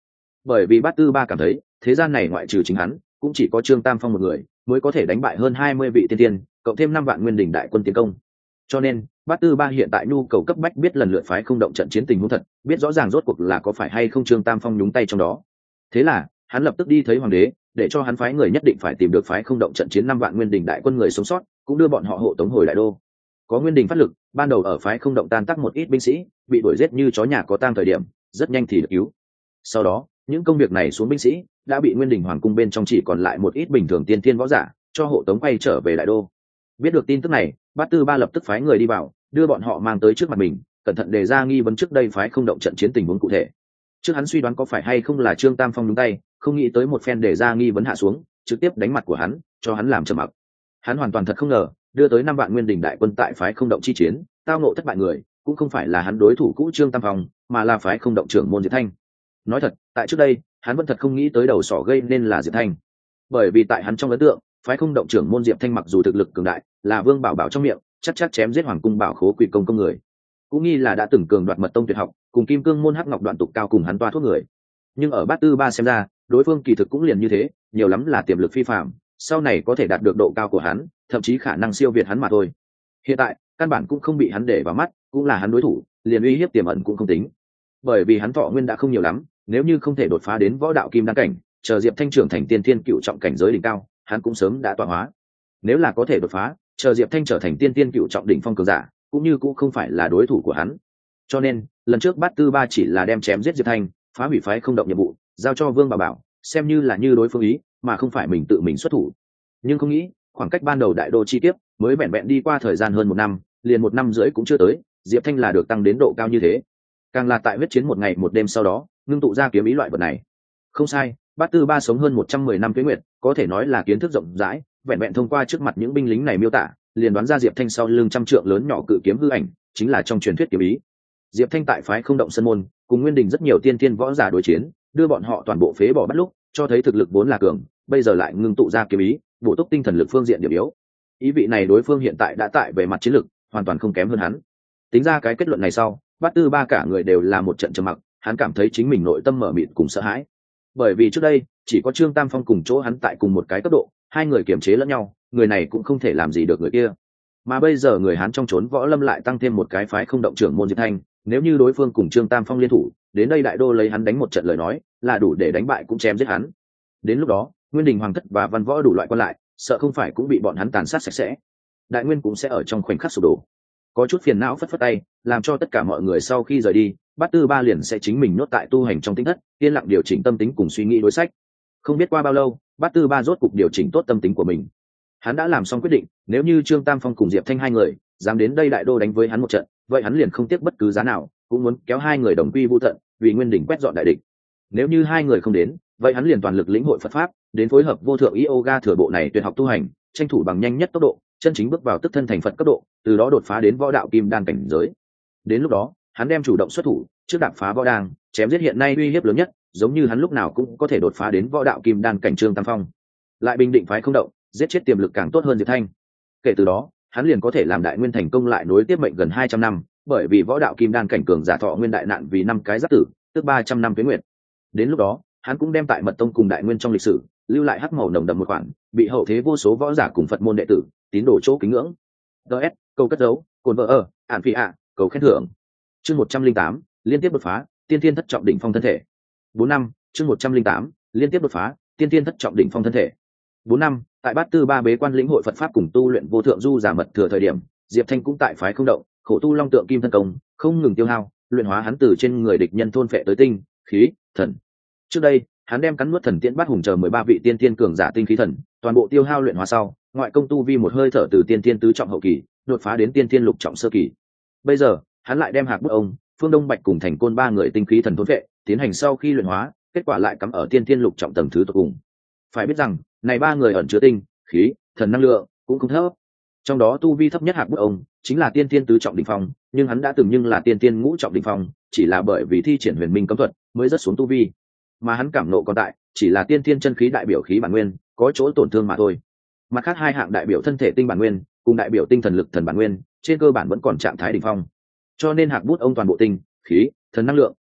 bởi vì bát tư ba cảm thấy thế gian này ngoại trừ chính hắn cũng chỉ có Trương Tam Phong một người mới có thể đánh bại hơn hai mươi vị tiên tiên, cộng thêm năm vạn nguyên đỉnh đại quân tiến công. Cho nên bát tư ba hiện tại nhu cầu cấp bách biết lần lượt phái không động trận chiến tình huống thật, biết rõ ràng rốt cuộc là có phải hay không Trương Tam Phong nhúng tay trong đó. Thế là hắn lập tức đi thấy hoàng đế, để cho hắn phái người nhất định phải tìm được phái không động trận chiến năm vạn nguyên đỉnh đại quân người sống sót, cũng đưa bọn họ hộ tống hồi đại đô. Có nguyên đỉnh phát lực, ban đầu ở phái không động tan tác một ít binh sĩ bị đuổi giết như chó nhà có tang thời điểm, rất nhanh thì được cứu. Sau đó những công việc này xuống binh sĩ đã bị nguyên đỉnh hoàng cung bên trong chỉ còn lại một ít bình thường tiên thiên võ giả cho hộ tống quay trở về đại đô. Biết được tin tức này, bát tư ba lập tức phái người đi vào, đưa bọn họ mang tới trước mặt mình, cẩn thận đề ra nghi vấn trước đây phái không động trận chiến tình huống cụ thể. Trước hắn suy đoán có phải hay không là Trương Tam Phong đúng tay, không nghĩ tới một phen đề ra nghi vấn hạ xuống, trực tiếp đánh mặt của hắn, cho hắn làm trầm mặc. Hắn hoàn toàn thật không ngờ, đưa tới năm vạn nguyên đỉnh đại quân tại phái không động chi chiến, tao ngộ thất bại người, cũng không phải là hắn đối thủ cũ Trương Tam Phong, mà là phái không động trưởng môn Diệp Thanh. Nói thật, tại trước đây, hắn vẫn thật không nghĩ tới đầu sỏ gây nên là Diệp Thanh. Bởi vì tại hắn trong ấn tượng, phái không động trưởng môn Diệp Thanh mặc dù thực lực cường đại, là Vương Bảo Bảo trong miệng, chắc chắc chém giết hoàng cung bảo khố quỷ công công người, cũng nghi là đã từng cường đoạt mật tông tuyệt học, cùng kim cương môn hắc ngọc đoạn tục cao cùng hắn toa thuốc người. Nhưng ở bát tư ba xem ra, đối phương kỳ thực cũng liền như thế, nhiều lắm là tiềm lực phi phạm, sau này có thể đạt được độ cao của hắn, thậm chí khả năng siêu việt hắn mà thôi. Hiện tại căn bản cũng không bị hắn để vào mắt, cũng là hắn đối thủ, liền uy hiếp tiềm ẩn cũng không tính. Bởi vì hắn thọ nguyên đã không nhiều lắm, nếu như không thể đột phá đến võ đạo kim đan cảnh, chờ Diệp Thanh trưởng thành tiên thiên cựu trọng cảnh giới đỉnh cao, hắn cũng sớm đã tọa hóa. Nếu là có thể đột phá, chờ Diệp Thanh trở thành tiên thiên cựu trọng đỉnh phong cường giả, cũng như cũng không phải là đối thủ của hắn. Cho nên lần trước bát tư ba chỉ là đem chém giết Diệp Thanh, phá hủy phái không động nhiệm vụ, giao cho Vương Bảo Bảo, xem như là như đối phương ý, mà không phải mình tự mình xuất thủ. Nhưng không nghĩ, khoảng cách ban đầu đại đô chi tiết mới vẹn vẹn đi qua thời gian hơn một năm, liền một năm rưỡi cũng chưa tới, Diệp Thanh là được tăng đến độ cao như thế. Càng là tại huyết chiến một ngày một đêm sau đó, ngưng tụ ra kiếm ý loại vật này. Không sai, bát tư ba sống hơn một trăm mười năm tuế nguyệt, có thể nói là kiến thức rộng rãi, vẹn vẹn thông qua trước mặt những binh lính này miêu tả, liền đoán ra Diệp Thanh sau lưng trăm trượng lớn nhỏ cự kiếm hư ảnh, chính là trong truyền thuyết kiếm ý. Diệp Thanh tại phái không động sân môn, cùng Nguyên Đình rất nhiều tiên tiên võ giả đối chiến, đưa bọn họ toàn bộ phế bỏ bắt lúc, cho thấy thực lực vốn là cường, bây giờ lại ngưng tụ ra kiếm ý, bổ túc tinh thần lực phương diện điểm yếu. Ý vị này đối phương hiện tại đã tại về mặt chiến lực, hoàn toàn không kém hơn hắn. Tính ra cái kết luận này sau, bát tư ba cả người đều là một trận trầm mặc, hắn cảm thấy chính mình nội tâm mở mịt cùng sợ hãi. Bởi vì trước đây, chỉ có Trương Tam Phong cùng chỗ hắn tại cùng một cái cấp độ, hai người kiềm chế lẫn nhau, người này cũng không thể làm gì được người kia. Mà bây giờ người hắn trong trốn võ lâm lại tăng thêm một cái phái không động trưởng môn Diệp Thanh, nếu như đối phương cùng Trương Tam Phong liên thủ, đến đây đại đô lấy hắn đánh một trận lời nói, là đủ để đánh bại cũng chém giết hắn. Đến lúc đó, Nguyên Đình hoàng thất và văn võ đủ loại quan lại, sợ không phải cũng bị bọn hắn tàn sát sạch sẽ. Đại nguyên cũng sẽ ở trong khoảnh khắc sụp đổ. Có chút phiền não phất phất tay, làm cho tất cả mọi người sau khi rời đi, bát tư ba liền sẽ chính mình nuốt tại tu hành trong tinh thất, yên lặng điều chỉnh tâm tính cùng suy nghĩ đối sách. Không biết qua bao lâu, bát tư ba rốt cục điều chỉnh tốt tâm tính của mình. Hắn đã làm xong quyết định, nếu như Trương Tam Phong cùng Diệp Thanh hai người dám đến đây đại đô đánh với hắn một trận, vậy hắn liền không tiếc bất cứ giá nào, cũng muốn kéo hai người đồng quy vu tận, vì Nguyên Đình quét dọn đại địch. Nếu như hai người không đến, vậy hắn liền toàn lực lĩnh hội Phật pháp, đến phối hợp vô thượng yoga thừa bộ này tuyệt học tu hành, tranh thủ bằng nhanh nhất tốc độ, chân chính bước vào tức thân thành Phật cấp độ, từ đó đột phá đến võ đạo kim đan cảnh giới. Đến lúc đó, hắn đem chủ động xuất thủ, trước đạp phá võ đàng, chém giết hiện nay uy hiếp lớn nhất, giống như hắn lúc nào cũng có thể đột phá đến võ đạo kim đan cảnh Trương Tam Phong. Lại bình định phái không động, giết chết tiềm lực càng tốt hơn Diệp Thanh. Kể từ đó, hắn liền có thể làm đại nguyên thành công lại nối tiếp mệnh gần hai trăm năm, bởi vì võ đạo kim đan cảnh cường giả thọ nguyên đại nạn vì năm cái giáp tử, tức ba trăm năm tuế nguyệt. Đến lúc đó, hắn cũng đem tại mật tông cùng đại nguyên trong lịch sử lưu lại hắc màu nồng đậm một khoản, bị hậu thế vô số võ giả cùng Phật môn đệ tử tín đồ chỗ kính ngưỡng. ds câu cất dấu cồn vợ ở ản phi ạ cầu khen thưởng. Chương một trăm linh tám liên tiếp đột phá, tiên tiên thất trọng đỉnh phong thân thể. Bốn năm. Chương một trăm linh tám liên tiếp đột phá, tiên tiên thất trọng đỉnh phong thân thể. Bốn năm. Tại bát tư ba bế quan lĩnh hội Phật pháp cùng tu luyện vô thượng du giả mật thừa thời điểm, Diệp Thanh cũng tại phái không động khổ tu long tượng kim thân công, không ngừng tiêu hao luyện hóa hắn từ trên người địch nhân thôn phệ tới tinh khí thần. Trước đây, hắn đem cắn nuốt thần tiễn bát hùng chờ mười ba vị tiên tiên cường giả tinh khí thần, toàn bộ tiêu hao luyện hóa sau, ngoại công tu vi một hơi thở từ tiên tiên tứ trọng hậu kỳ đột phá đến tiên tiên lục trọng sơ kỳ. Bây giờ, hắn lại đem Hạc Bút ông, Phương Đông Bạch cùng Thành Côn ba người tinh khí thần thôn vệ, tiến hành sau khi luyện hóa, kết quả lại cắm ở tiên tiên lục trọng tầng thứ tột cùng. Phải biết rằng, này ba người ẩn chứa tinh, khí, thần năng lượng cũng không thấp. Trong đó tu vi thấp nhất Hạc Bút ông chính là tiên tiên tứ trọng đỉnh phong, nhưng hắn đã từng nhưng là tiên tiên ngũ trọng đỉnh phong, chỉ là bởi vì thi triển huyền minh cấm thuật mới rất xuống tu vi. Mà hắn cảm nộ còn tại, chỉ là tiên tiên chân khí đại biểu khí bản nguyên, có chỗ tổn thương mà thôi. Mặt khác hai hạng đại biểu thân thể tinh bản nguyên, cùng đại biểu tinh thần lực thần bản nguyên, trên cơ bản vẫn còn trạng thái đỉnh phong. Cho nên Hạc Bút ông toàn bộ tinh, khí, thần năng lượng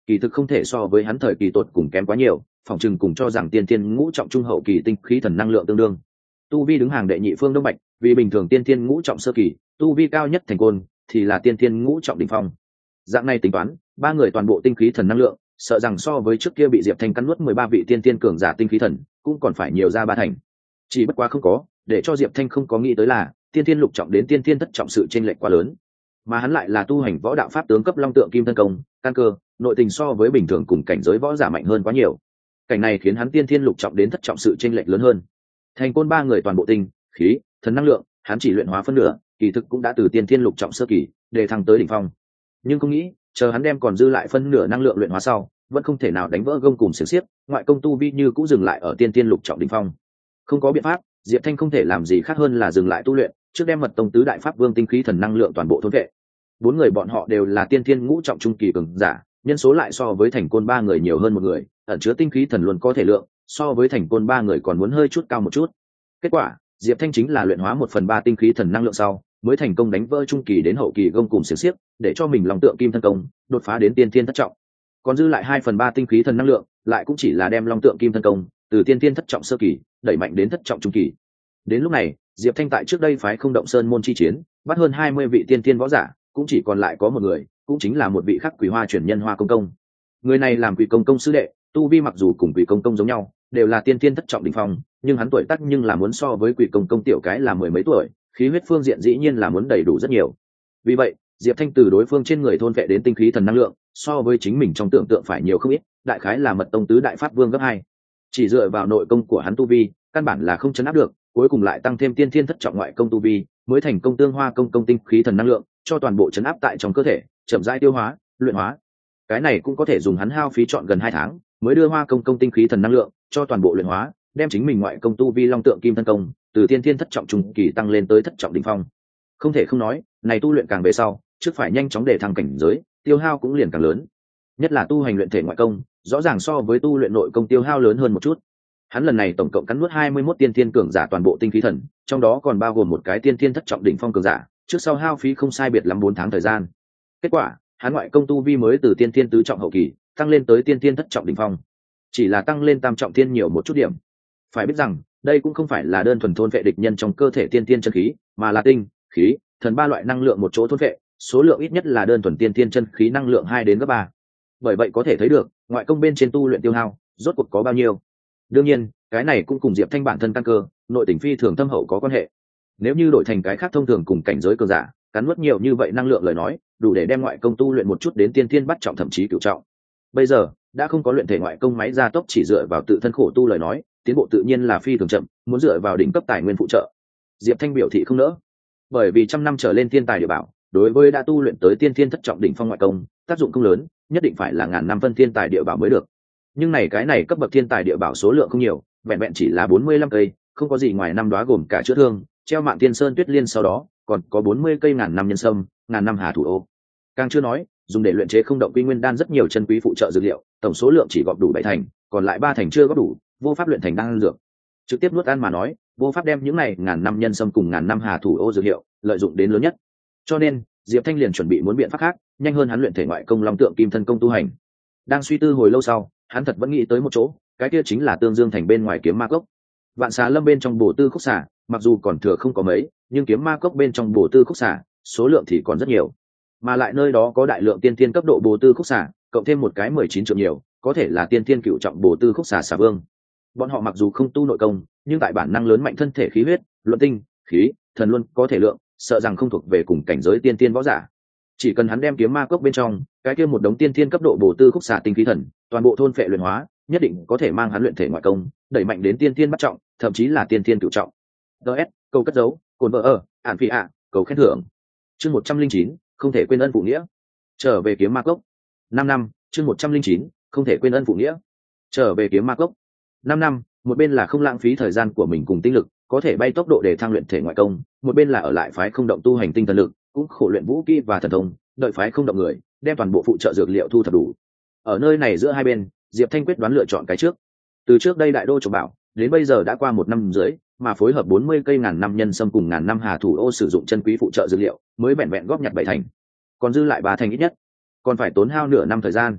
kỳ thực không thể so với hắn thời kỳ tột cùng kém quá nhiều, phỏng chừng cùng cho rằng tiên thiên ngũ trọng trung hậu kỳ tinh khí thần năng lượng tương đương. Tu vi đứng hàng đệ nhị Phương Đông Bạch, vì bình thường tiên thiên ngũ trọng sơ kỳ, tu vi cao nhất thành côn thì là tiên thiên ngũ trọng đỉnh phong. Dạng này tính toán, ba người toàn bộ tinh khí thần năng lượng, sợ rằng so với trước kia bị Diệp Thanh cắn nuốt mười ba vị tiên thiên cường giả tinh khí thần, cũng còn phải nhiều ra ba thành. Chỉ bất quá không có, để cho Diệp Thanh không có nghĩ tới là, tiên thiên lục trọng đến tiên thiên thất trọng sự chênh lệch quá lớn. Mà hắn lại là tu hành võ đạo pháp tướng cấp long tượng kim thân công, căn cơ, nội tình so với bình thường cùng cảnh giới võ giả mạnh hơn quá nhiều. Cảnh này khiến hắn tiên thiên lục trọng đến thất trọng sự chênh lệch lớn hơn. Thành côn ba người toàn bộ tinh, khí, thần năng lượng, hắn chỉ luyện hóa phân nửa, kỳ thực cũng đã từ tiên thiên lục trọng sơ kỳ để thăng tới đỉnh phong. Nhưng không nghĩ, chờ hắn đem còn dư lại phân nửa năng lượng luyện hóa sau, vẫn không thể nào đánh vỡ gông cùng xiềng xiếc, ngoại công tu vi như cũng dừng lại ở tiên thiên lục trọng đỉnh phong. Không có biện pháp, Diệp Thanh không thể làm gì khác hơn là dừng lại tu luyện, trước đem mật tông tứ đại pháp vương tinh khí thần năng lượng toàn bộ thôn vệ. Bốn người bọn họ đều là tiên thiên ngũ trọng trung kỳ cường giả, nhân số lại so với thành côn ba người nhiều hơn một người, ẩn chứa tinh khí thần luôn có thể lượng, so với thành côn ba người còn muốn hơi chút cao một chút. Kết quả, Diệp Thanh chính là luyện hóa một phần ba tinh khí thần năng lượng sau, mới thành công đánh vỡ trung kỳ đến hậu kỳ gông cùng xiềng xiếc, để cho mình long tượng kim thân công đột phá đến tiên thiên thất trọng. Còn dư lại hai phần ba tinh khí thần năng lượng, lại cũng chỉ là đem long tượng kim thân công từ tiên thiên thất trọng sơ kỳ đẩy mạnh đến thất trọng trung kỳ. Đến lúc này, Diệp Thanh tại trước đây phái Không Động Sơn môn chi chiến, bắt hơn hai mươi vị tiên thiên võ giả, cũng chỉ còn lại có một người, cũng chính là một vị khắc Quỷ Hoa chuyển nhân Hoa Công Công. Người này làm Quỷ Công Công sư đệ, tu vi mặc dù cùng Quỷ Công Công giống nhau, đều là tiên thiên thất trọng đỉnh phong, nhưng hắn tuổi tác nhưng là muốn so với Quỷ Công Công tiểu cái là mười mấy tuổi, khí huyết phương diện dĩ nhiên là muốn đầy đủ rất nhiều. Vì vậy, Diệp Thanh từ đối phương trên người thôn vệ đến tinh khí thần năng lượng, so với chính mình trong tưởng tượng phải nhiều không ít, đại khái là mật tông tứ đại pháp vương gấp hai. Chỉ dựa vào nội công của hắn tu vi, căn bản là không chấn áp được, cuối cùng lại tăng thêm tiên thiên thất trọng ngoại công tu vi, mới thành công tương Hoa Công Công tinh khí thần năng lượng, cho toàn bộ chấn áp tại trong cơ thể, chậm rãi tiêu hóa, luyện hóa. Cái này cũng có thể dùng hắn hao phí trọn gần hai tháng, mới đưa Hoa Công Công tinh khí thần năng lượng cho toàn bộ luyện hóa, đem chính mình ngoại công tu vi long tượng kim thân công từ tiên thiên thất trọng trung kỳ tăng lên tới thất trọng đỉnh phong. Không thể không nói, này tu luyện càng về sau, trước phải nhanh chóng để thăng cảnh giới, tiêu hao cũng liền càng lớn. Nhất là tu hành luyện thể ngoại công, rõ ràng so với tu luyện nội công tiêu hao lớn hơn một chút. Hắn lần này tổng cộng cắn nuốt hai mươi mốt tiên thiên cường giả toàn bộ tinh khí thần, trong đó còn bao gồm một cái tiên thiên thất trọng đỉnh phong cường giả, trước sau hao phí không sai biệt lắm bốn tháng thời gian. Kết quả, hắn ngoại công tu vi mới từ tiên thiên tứ trọng hậu kỳ tăng lên tới tiên thiên thất trọng đỉnh phong, chỉ là tăng lên tam trọng thiên nhiều một chút điểm. Phải biết rằng, đây cũng không phải là đơn thuần thôn vệ địch nhân trong cơ thể tiên thiên chân khí, mà là tinh, khí, thần ba loại năng lượng một chỗ thôn vệ, số lượng ít nhất là đơn thuần tiên thiên chân khí năng lượng hai đến gấp ba. Bởi vậy có thể thấy được, ngoại công bên trên tu luyện tiêu hao rốt cuộc có bao nhiêu. Đương nhiên, cái này cũng cùng Diệp Thanh bản thân căn cơ, nội tình phi thường thâm hậu có quan hệ. Nếu như đổi thành cái khác thông thường cùng cảnh giới cường giả, cắn nuốt nhiều như vậy năng lượng lời nói, đủ để đem ngoại công tu luyện một chút đến tiên thiên bắt trọng thậm chí cửu trọng. Bây giờ, đã không có luyện thể ngoại công máy gia tốc chỉ dựa vào tự thân khổ tu lời nói, tiến bộ tự nhiên là phi thường chậm, muốn dựa vào đỉnh cấp tài nguyên phụ trợ. Diệp Thanh biểu thị không nỡ, bởi vì trăm năm trở lên thiên tài địa bảo, đối với đã tu luyện tới tiên thiên thất trọng đỉnh phong ngoại công, tác dụng không lớn, nhất định phải là ngàn năm phân thiên tài địa bảo mới được. Nhưng này cái này cấp bậc thiên tài địa bảo số lượng không nhiều, vẹn vẹn chỉ là bốn mươi lăm cây, không có gì ngoài năm đóa gồm cả chữa thương, treo mạng tiên sơn tuyết liên, sau đó còn có bốn mươi cây ngàn năm nhân sâm, ngàn năm hà thủ ô. Càng chưa nói, dùng để luyện chế không động quy nguyên đan rất nhiều chân quý phụ trợ dược liệu, tổng số lượng chỉ góp đủ bảy thành, còn lại ba thành chưa góp đủ, vô pháp luyện thành đan dược. Trực tiếp nuốt ăn mà nói, vô pháp đem những này ngàn năm nhân sâm cùng ngàn năm hà thủ ô dược liệu lợi dụng đến lớn nhất. Cho nên, Diệp Thanh liền chuẩn bị muốn biện pháp khác, nhanh hơn hắn luyện thể ngoại công long tượng kim thân công tu hành. Đang suy tư hồi lâu sau, hắn thật vẫn nghĩ tới một chỗ, cái kia chính là Tương Dương thành bên ngoài Kiếm Ma Cốc. Vạn Xà Lâm bên trong bổ tư khúc xả, mặc dù còn thừa không có mấy, nhưng Kiếm Ma Cốc bên trong bổ tư khúc xả, số lượng thì còn rất nhiều. Mà lại nơi đó có đại lượng tiên tiên cấp độ bổ tư khúc xả, cộng thêm một cái mười chín trượng nhiều, có thể là tiên tiên cựu trọng bổ tư khúc xả xả vương. Bọn họ mặc dù không tu nội công, nhưng tại bản năng lớn mạnh thân thể khí huyết, luận tinh, khí, thần luôn có thể lượng, sợ rằng không thuộc về cùng cảnh giới tiên tiên võ giả. Chỉ cần hắn đem Kiếm Ma Cốc bên trong cái kia một đống tiên tiên cấp độ bổ tư khúc xả tinh khí thần, toàn bộ thôn phệ luyện hóa, nhất định có thể mang hắn luyện thể ngoại công đẩy mạnh đến tiên tiên bắt trọng, thậm chí là tiên tiên cửu trọng. ds câu cất dấu cồn vợ ở ản phi ạ cầu khen thưởng chương một trăm linh chín không thể quên ân phụ nghĩa trở về Kiếm Ma Cốc năm năm chương một trăm linh chín không thể quên ân phụ nghĩa trở về Kiếm Ma Cốc năm năm. Một bên là không lãng phí thời gian của mình cùng tinh lực, có thể bay tốc độ để thăng luyện thể ngoại công, một bên là ở lại phái Không Động tu hành tinh thần lực, cũng khổ luyện vũ kỹ và thần thông, đợi phái Không Động người đem toàn bộ phụ trợ dược liệu thu thập đủ. Ở nơi này giữa hai bên, Diệp Thanh quyết đoán lựa chọn cái trước. Từ trước đây đại đô trồng bảo, đến bây giờ đã qua một năm rưỡi, mà phối hợp bốn mươi cây ngàn năm nhân sâm cùng ngàn năm hà thủ ô sử dụng chân quý phụ trợ dược liệu, mới vẹn vẹn góp nhặt bảy thành, còn dư lại ba thành ít nhất, còn phải tốn hao nửa năm thời gian.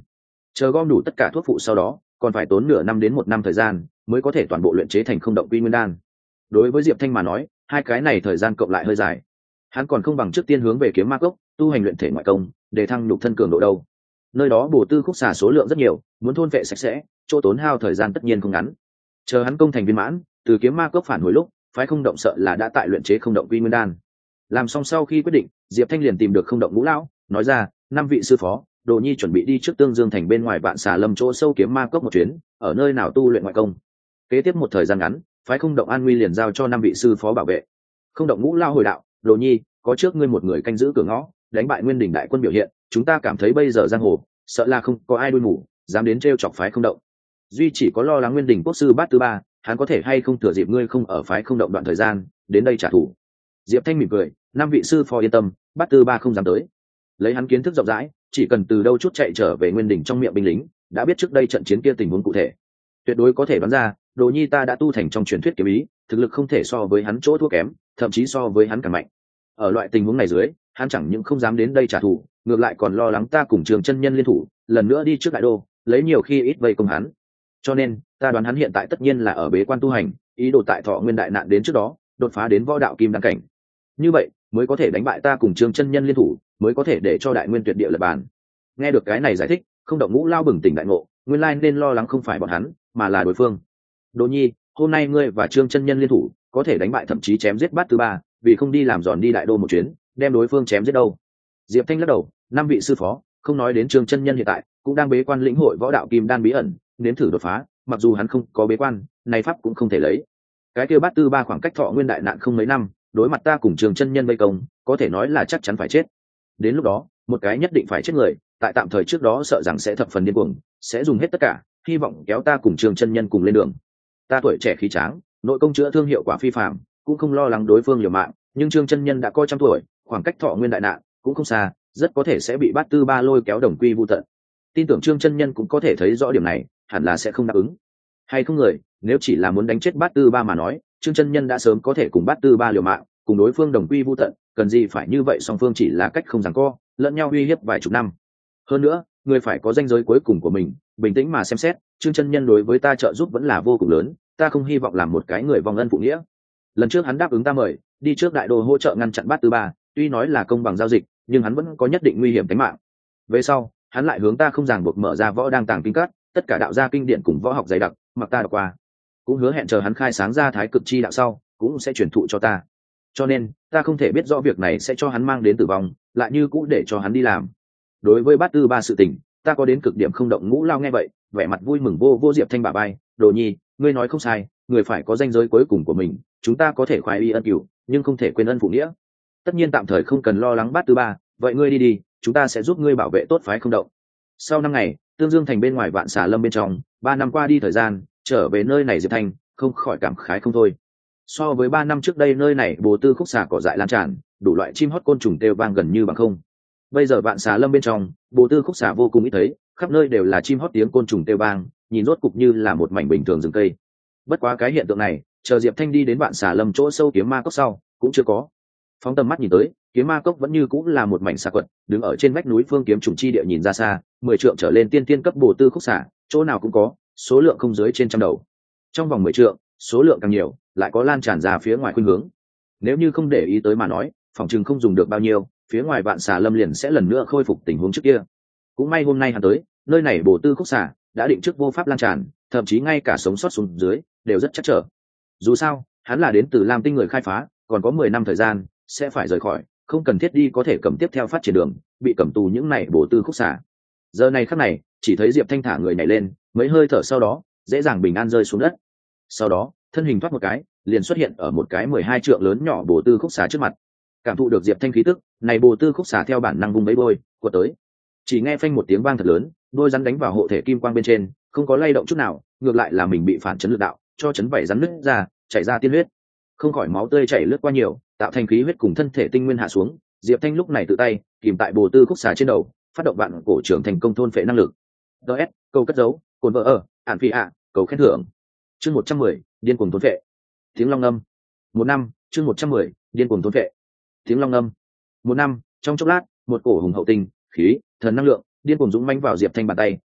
chờ gom đủ tất cả thuốc phụ sau đó còn phải tốn nửa năm đến một năm thời gian mới có thể toàn bộ luyện chế thành không động quy nguyên đan. Đối với Diệp Thanh mà nói, hai cái này thời gian cộng lại hơi dài, hắn còn không bằng trước tiên hướng về kiếm ma cốc tu hành luyện thể ngoại công để thăng nhục thân cường độ đâu. Nơi đó bổ tư khúc xà số lượng rất nhiều, muốn thôn vệ sạch sẽ, chỗ tốn hao thời gian tất nhiên không ngắn. Chờ hắn công thành viên mãn, từ kiếm ma cốc phản hồi lúc, phái không động sợ là đã tại luyện chế không động quy nguyên đan. Làm xong sau khi quyết định, Diệp Thanh liền tìm được không động ngũ lão, nói ra, năm vị sư phó, Đồ Nhi chuẩn bị đi trước Tương Dương thành bên ngoài Vạn Xà Lâm chỗ sâu kiếm ma cốc một chuyến, ở nơi nào tu luyện ngoại công. Kế tiếp một thời gian ngắn, phái không động an nguy liền giao cho năm vị sư phó bảo vệ. Không động ngũ lão hồi đạo, Đồ Nhi, có trước ngươi một người canh giữ cửa ngõ, đánh bại Nguyên Đình đại quân biểu hiện, chúng ta cảm thấy bây giờ giang hồ, sợ là không có ai đuôi mù dám đến trêu chọc phái không động. Duy chỉ có lo lắng Nguyên Đình quốc sư Bát Tư Ba, hắn có thể hay không thừa dịp ngươi không ở phái không động đoạn thời gian, đến đây trả thù. Diệp Thanh mỉm cười, năm vị sư phó yên tâm, Bát Tư Ba không dám tới. Lấy hắn kiến thức rộng rãi, chỉ cần từ đâu chút chạy trở về Nguyên Đình trong miệng binh lính, đã biết trước đây trận chiến kia tình huống cụ thể, tuyệt đối có thể đoán ra, Đồ Nhi ta đã tu thành trong truyền thuyết kiếm ý, thực lực không thể so với hắn chỗ thua kém, thậm chí so với hắn càng mạnh. Ở loại tình huống này dưới, hắn chẳng những không dám đến đây trả thù, ngược lại còn lo lắng ta cùng Trường Chân Nhân liên thủ, lần nữa đi trước đại đô, lấy nhiều khi ít vây công hắn. Cho nên, ta đoán hắn hiện tại tất nhiên là ở bế quan tu hành, ý đồ tại Thọ Nguyên đại nạn đến trước đó, đột phá đến võ đạo kim đan cảnh. Như vậy, mới có thể đánh bại ta cùng Trường Chân Nhân liên thủ, mới có thể để cho Đại Nguyên tuyệt địa lập bàn. Nghe được cái này giải thích, không động ngũ lao bừng tỉnh đại ngộ, nguyên lai nên lo lắng không phải bọn hắn, mà là đối phương. Đỗ Nhi, hôm nay ngươi và Trương Chân Nhân liên thủ, có thể đánh bại thậm chí chém giết Bát Tư Ba, vì không đi làm giòn đi đại đô một chuyến, đem đối phương chém giết đâu. Diệp Thanh lắc đầu, năm vị sư phó, không nói đến Trương Chân Nhân hiện tại cũng đang bế quan lĩnh hội võ đạo kim đan bí ẩn, nếm thử đột phá, mặc dù hắn không có bế quan, này pháp cũng không thể lấy. Cái kia Bát Tư Ba khoảng cách Thọ Nguyên đại nạn không mấy năm, đối mặt ta cùng Trương Chân Nhân vây công, có thể nói là chắc chắn phải chết. Đến lúc đó, một cái nhất định phải chết người, tại tạm thời trước đó sợ rằng sẽ thập phần điên cuồng, sẽ dùng hết tất cả, hy vọng kéo ta cùng Trương Chân Nhân cùng lên đường. Ta tuổi trẻ khí tráng, nội công chữa thương hiệu quả phi phàm, cũng không lo lắng đối phương liều mạng, nhưng Trương Chân Nhân đã coi trăm tuổi, khoảng cách Thọ Nguyên đại nạn cũng không xa, rất có thể sẽ bị Bát Tư Ba lôi kéo đồng quy vu tận. Tin tưởng Trương Chân Nhân cũng có thể thấy rõ điểm này, hẳn là sẽ không đáp ứng. Hay không người, nếu chỉ là muốn đánh chết Bát Tư Ba mà nói, Trương Chân Nhân đã sớm có thể cùng Bát Tư Ba liều mạng, cùng đối phương đồng quy vu tận, cần gì phải như vậy, song phương chỉ là cách không giằng co, lẫn nhau uy hiếp vài chục năm. Hơn nữa, người phải có ranh giới cuối cùng của mình, bình tĩnh mà xem xét, Trương Chân Nhân đối với ta trợ giúp vẫn là vô cùng lớn, ta không hy vọng làm một cái người vong ân phụ nghĩa. Lần trước hắn đáp ứng ta mời, đi trước đại đô hỗ trợ ngăn chặn Bát Tư Ba, tuy nói là công bằng giao dịch, nhưng hắn vẫn có nhất định nguy hiểm tính mạng. Về sau, hắn lại hướng ta không ràng buộc mở ra võ đang tàng kinh cát, tất cả đạo gia kinh điển cùng võ học dày đặc, mặc ta đọc qua, cũng hứa hẹn chờ hắn khai sáng ra thái cực chi đạo sau, cũng sẽ truyền thụ cho ta. Cho nên, ta không thể biết rõ việc này sẽ cho hắn mang đến tử vong, lại như cũ để cho hắn đi làm. Đối với Bát Tư Ba sự tình, ta có đến cực điểm không động ngũ lao nghe vậy, vẻ mặt vui mừng vô vô Diệp Thanh bả vai, Đồ Nhi, ngươi nói không sai, người phải có ranh giới cuối cùng của mình, chúng ta có thể khoái y ân cửu, nhưng không thể quên ân phụ nghĩa. Tất nhiên tạm thời không cần lo lắng Bát Tư Ba, vậy ngươi đi đi, chúng ta sẽ giúp ngươi bảo vệ tốt phái không động. Sau năm ngày, Tương Dương thành bên ngoài Vạn Xà Lâm bên trong, ba năm qua đi thời gian, trở về nơi này Diệp Thanh không khỏi cảm khái không thôi. So với ba năm trước đây nơi này bồ tư khúc xà cỏ dại lan tràn, đủ loại chim hót côn trùng kêu vang gần như bằng không. Bây giờ Vạn Xà Lâm bên trong, bồ tư khúc xà vô cùng ít thấy, khắp nơi đều là chim hót tiếng côn trùng kêu vang, nhìn rốt cục như là một mảnh bình thường rừng cây. Bất quá cái hiện tượng này, chờ Diệp Thanh đi đến Vạn Xà Lâm chỗ sâu kiếm ma cốc sau, cũng chưa có. Phóng tầm mắt nhìn tới, kiếm ma cốc vẫn như cũng là một mảnh xà quật, đứng ở trên vách núi phương kiếm trùng chi địa nhìn ra xa, mười trượng trở lên tiên tiên cấp bồ tư khúc xà, chỗ nào cũng có, số lượng không dưới trên trăm đầu. Trong vòng mười trượng, số lượng càng nhiều, lại có lan tràn ra phía ngoài khuynh hướng. Nếu như không để ý tới mà nói, phòng chừng không dùng được bao nhiêu, phía ngoài Vạn Xà Lâm liền sẽ lần nữa khôi phục tình huống trước kia. Cũng may hôm nay hắn tới, nơi này bồ tư khúc xà đã định trước vô pháp lan tràn, thậm chí ngay cả sống sót xuống dưới đều rất chắc trở. Dù sao, hắn là đến từ Lam Tinh người khai phá, còn có mười năm thời gian sẽ phải rời khỏi, không cần thiết đi có thể cầm tiếp theo phát triển đường, bị cầm tù những này bồ tư khúc xà. Giờ này khắc này, chỉ thấy Diệp Thanh thả người nhảy lên, mấy hơi thở sau đó, dễ dàng bình an rơi xuống đất. Sau đó, thân hình thoát một cái, liền xuất hiện ở một cái mười hai trượng lớn nhỏ bồ tư khúc xà trước mặt. Cảm thụ được Diệp Thanh khí tức, này bồ tư khúc xà theo bản năng vung mấy đôi, quật tới. Chỉ nghe phanh một tiếng vang thật lớn, đôi rắn đánh vào hộ thể kim quang bên trên, không có lay động chút nào, ngược lại là mình bị phản chấn lực đạo, cho chấn vảy rắn nứt ra, chảy ra tiên huyết. Không khỏi máu tươi chảy lướt qua nhiều, tạo thành khí huyết cùng thân thể tinh nguyên hạ xuống. Diệp Thanh lúc này tự tay kìm tại bồ tư khúc xà trên đầu, phát động vạn cổ trưởng thành công thôn phệ năng lực. ds câu cất dấu, cồn vợ ở ản phi ạ, cầu khen thưởng. Chương một trăm mười, điên cuồng thôn phệ. Tiếng long âm. Một năm, chương một trăm mười, điên cuồng thôn phệ. Tiếng long âm. Một năm, trong chốc lát, một cổ hùng hậu tinh khí thần năng lượng điên cuồng dũng mãnh vào Diệp Thanh bàn tay,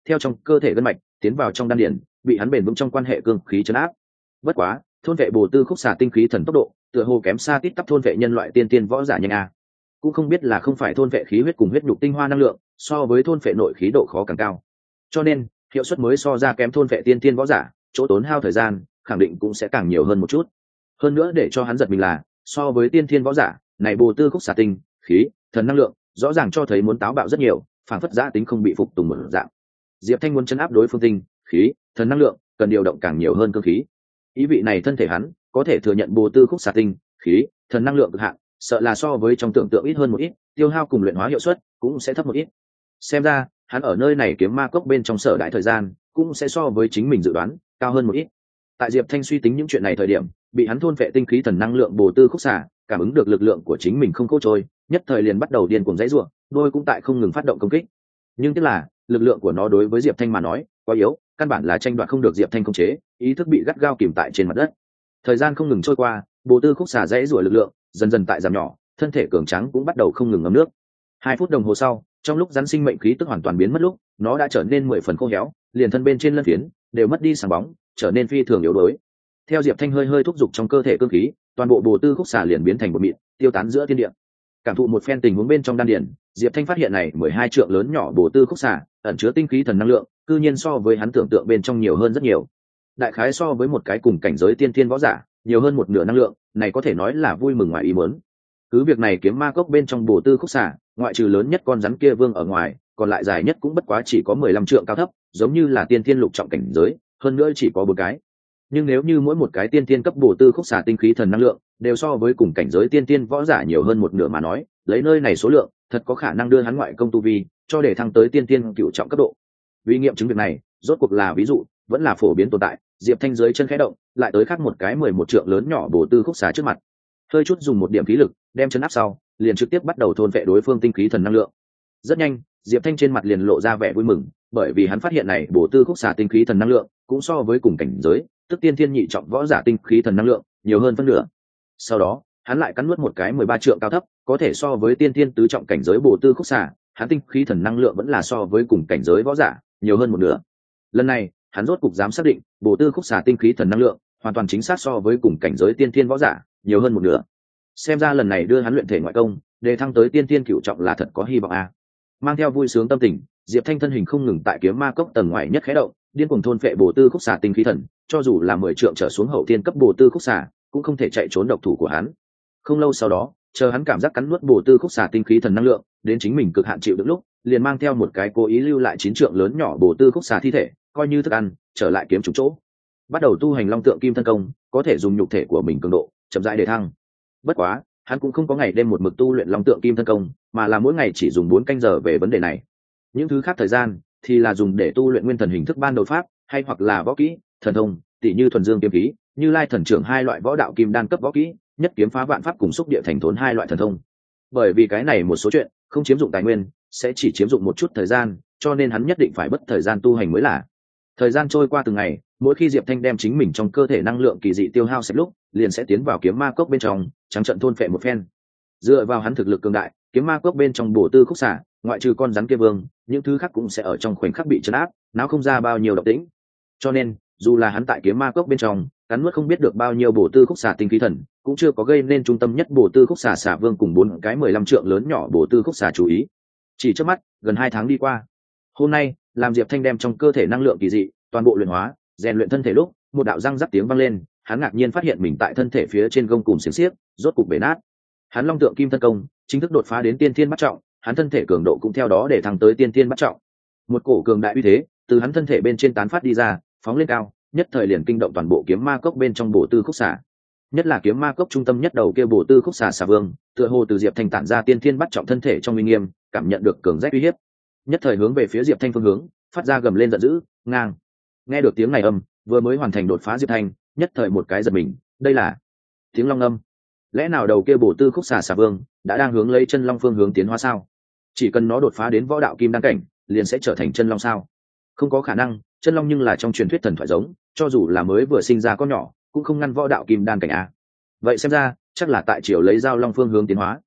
theo trong cơ thể gân mạch tiến vào trong đan điển, bị hắn bền vững trong quan hệ cương khí chấn áp. Bất quá thôn vệ bồ tư khúc xà tinh khí thần tốc độ tựa hồ kém xa tít tắp thôn vệ nhân loại tiên tiên võ giả nhanh a. Cũng không biết là không phải thôn vệ khí huyết cùng huyết nhục tinh hoa năng lượng so với thôn vệ nội khí độ khó càng cao, cho nên hiệu suất mới so ra kém thôn vệ tiên tiên võ giả, chỗ tốn hao thời gian khẳng định cũng sẽ càng nhiều hơn một chút. Hơn nữa để cho hắn giật mình là so với tiên thiên võ giả này bồ tư khúc xà tinh khí thần năng lượng rõ ràng cho thấy muốn táo bạo rất nhiều, phản phất giã tính không bị phục tùng một dạng. Diệp Thanh muốn chấn áp đối phương tinh khí thần năng lượng cần điều động càng nhiều hơn cơ khí, ý vị này thân thể hắn có thể thừa nhận bồ tư khúc xà tinh khí thần năng lượng cực hạn sợ là so với trong tưởng tượng ít hơn một ít, tiêu hao cùng luyện hóa hiệu suất cũng sẽ thấp một ít. Xem ra hắn ở nơi này kiếm ma cốc bên trong sở đại thời gian cũng sẽ so với chính mình dự đoán cao hơn một ít. Tại Diệp Thanh suy tính những chuyện này thời điểm, bị hắn thôn vệ tinh khí thần năng lượng bồ tư khúc xà cảm ứng được lực lượng của chính mình không khô trôi, nhất thời liền bắt đầu điên cuồng dãy rủa, đôi cũng tại không ngừng phát động công kích. Nhưng tức là lực lượng của nó đối với Diệp Thanh mà nói quá yếu, căn bản là tranh đoạt không được Diệp Thanh khống chế, ý thức bị gắt gao kìm tại trên mặt đất. Thời gian không ngừng trôi qua, bồ tư khúc xà dãy rủa lực lượng dần dần tại giảm nhỏ, thân thể cường tráng cũng bắt đầu không ngừng ngấm nước. Hai phút đồng hồ sau, trong lúc rắn sinh mệnh khí tức hoàn toàn biến mất lúc, nó đã trở nên mười phần khô héo, liền thân bên trên lân phiến đều mất đi sáng bóng, trở nên phi thường yếu đuối. Theo Diệp Thanh hơi hơi thúc giục trong cơ thể cương khí, toàn bộ bồ tư khúc xà liền biến thành một mịn, tiêu tán giữa thiên địa. Cảm thụ một phen tình huống bên trong đan điển, Diệp Thanh phát hiện này mười hai trượng lớn nhỏ bồ tư khúc xà ẩn chứa tinh khí thần năng lượng, cư nhiên so với hắn tưởng tượng bên trong nhiều hơn rất nhiều. Đại khái so với một cái cùng cảnh giới tiên thiên võ giả, nhiều hơn một nửa năng lượng, này có thể nói là vui mừng ngoài ý muốn. Cứ việc này kiếm ma cốc bên trong bồ tư khúc xà, ngoại trừ lớn nhất con rắn kia vương ở ngoài, còn lại dài nhất cũng bất quá chỉ có mười lăm trượng cao thấp, giống như là tiên thiên lục trọng cảnh giới, hơn nữa chỉ có bốn cái. Nhưng nếu như mỗi một cái tiên thiên cấp bồ tư khúc xà tinh khí thần năng lượng đều so với cùng cảnh giới tiên thiên võ giả nhiều hơn một nửa mà nói, lấy nơi này số lượng thật có khả năng đưa hắn ngoại công tu vi cho để thăng tới tiên thiên cửu trọng cấp độ. Vì nghiệm chứng việc này, rốt cuộc là ví dụ vẫn là phổ biến tồn tại, Diệp Thanh dưới chân khẽ động, lại tới khác một cái mười một trượng lớn nhỏ bồ tư khúc xà trước mặt, hơi chút dùng một điểm khí lực đem chân áp sau, liền trực tiếp bắt đầu thôn vệ đối phương tinh khí thần năng lượng. Rất nhanh, Diệp Thanh trên mặt liền lộ ra vẻ vui mừng, bởi vì hắn phát hiện này bồ tư khúc xà tinh khí thần năng lượng cũng so với cùng cảnh giới tức tiên thiên nhị trọng võ giả tinh khí thần năng lượng nhiều hơn phân nửa. Sau đó hắn lại cắn nuốt một cái mười ba trượng cao thấp, có thể so với tiên thiên tứ trọng cảnh giới bồ tư khúc xà, hắn tinh khí thần năng lượng vẫn là so với cùng cảnh giới võ giả nhiều hơn một nửa. Lần này hắn rốt cục dám xác định bồ tư khúc xà tinh khí thần năng lượng hoàn toàn chính xác so với cùng cảnh giới tiên thiên võ giả nhiều hơn một nửa. Xem ra lần này đưa hắn luyện thể ngoại công đề thăng tới tiên thiên cửu trọng là thật có hy vọng a. Mang theo vui sướng tâm tình, Diệp Thanh thân hình không ngừng tại kiếm ma cốc tầng ngoài nhất khẽ động, điên cuồng thôn phệ bồ tư khúc xà tinh khí thần, cho dù là mười trượng trở xuống hậu tiên cấp bồ tư khúc xà cũng không thể chạy trốn độc thủ của hắn. Không lâu sau đó, chờ hắn cảm giác cắn nuốt bồ tư khúc xà tinh khí thần năng lượng đến chính mình cực hạn chịu được lúc, liền mang theo một cái cố ý lưu lại chín trượng lớn nhỏ bồ tư khúc xà thi thể coi như thức ăn, trở lại kiếm trùng chỗ, bắt đầu tu hành long tượng kim thân công, có thể dùng nhục thể của mình cường độ chậm rãi để thăng. Bất quá hắn cũng không có ngày đêm một mực tu luyện long tượng kim thân công, mà là mỗi ngày chỉ dùng bốn canh giờ về vấn đề này. Những thứ khác thời gian thì là dùng để tu luyện nguyên thần hình thức ban đầu pháp, hay hoặc là võ kỹ thần thông, tỷ như thuần dương kiếm khí, như lai thần trưởng hai loại võ đạo kim đan cấp võ kỹ, nhất kiếm phá vạn pháp cùng xúc địa thành thốn hai loại thần thông. Bởi vì cái này một số chuyện không chiếm dụng tài nguyên, sẽ chỉ chiếm dụng một chút thời gian, cho nên hắn nhất định phải bất thời gian tu hành mới là. Thời gian trôi qua từng ngày, mỗi khi Diệp Thanh đem chính mình trong cơ thể năng lượng kỳ dị tiêu hao sạch lúc, liền sẽ tiến vào kiếm ma cốc bên trong trắng trận thôn phệ một phen. Dựa vào hắn thực lực cường đại, kiếm ma cốc bên trong bổ tư khúc xả, ngoại trừ con rắn kia vương, những thứ khác cũng sẽ ở trong khoảnh khắc bị trấn áp, não không ra bao nhiêu động tĩnh. Cho nên dù là hắn tại kiếm ma cốc bên trong cắn nuốt không biết được bao nhiêu bổ tư khúc xả tinh khí thần, cũng chưa có gây nên trung tâm nhất bổ tư khúc xả xả vương cùng bốn cái mười lăm trượng lớn nhỏ bổ tư khúc xả chú ý. Chỉ trước mắt gần hai tháng đi qua, hôm nay làm Diệp Thanh đem trong cơ thể năng lượng kỳ dị toàn bộ luyện hóa, rèn luyện thân thể lúc, một đạo răng rắc tiếng vang lên, hắn ngạc nhiên phát hiện mình tại thân thể phía trên gông cùm xiềng xiếc rốt cục bể nát. Hắn long tượng kim thân công chính thức đột phá đến tiên thiên bắt trọng, hắn thân thể cường độ cũng theo đó để thăng tới tiên thiên bắt trọng. Một cổ cường đại uy thế từ hắn thân thể bên trên tán phát đi ra, phóng lên cao, nhất thời liền kinh động toàn bộ kiếm ma cốc bên trong bổ tư khúc xả. Nhất là kiếm ma cốc trung tâm nhất đầu kia bổ tư khúc xả xả vương, tựa hồ từ Diệp Thanh tản ra tiên thiên bắt trọng thân thể trong uy nghiêm, cảm nhận được cường rách uy hiếp, nhất thời hướng về phía Diệp Thanh phương hướng phát ra gầm lên giận dữ, ngang. Nghe được tiếng này âm, vừa mới hoàn thành đột phá Diệp Thanh nhất thời một cái giật mình, đây là tiếng long âm. Lẽ nào đầu kia bổ tư khúc xà xà vương đã đang hướng lấy chân long phương hướng tiến hóa sao? Chỉ cần nó đột phá đến võ đạo kim đan cảnh, liền sẽ trở thành chân long sao? Không có khả năng, chân long nhưng là trong truyền thuyết thần thoại giống, cho dù là mới vừa sinh ra con nhỏ cũng không ngăn võ đạo kim đan cảnh a. Vậy xem ra chắc là tại triều lấy giao long phương hướng tiến hóa.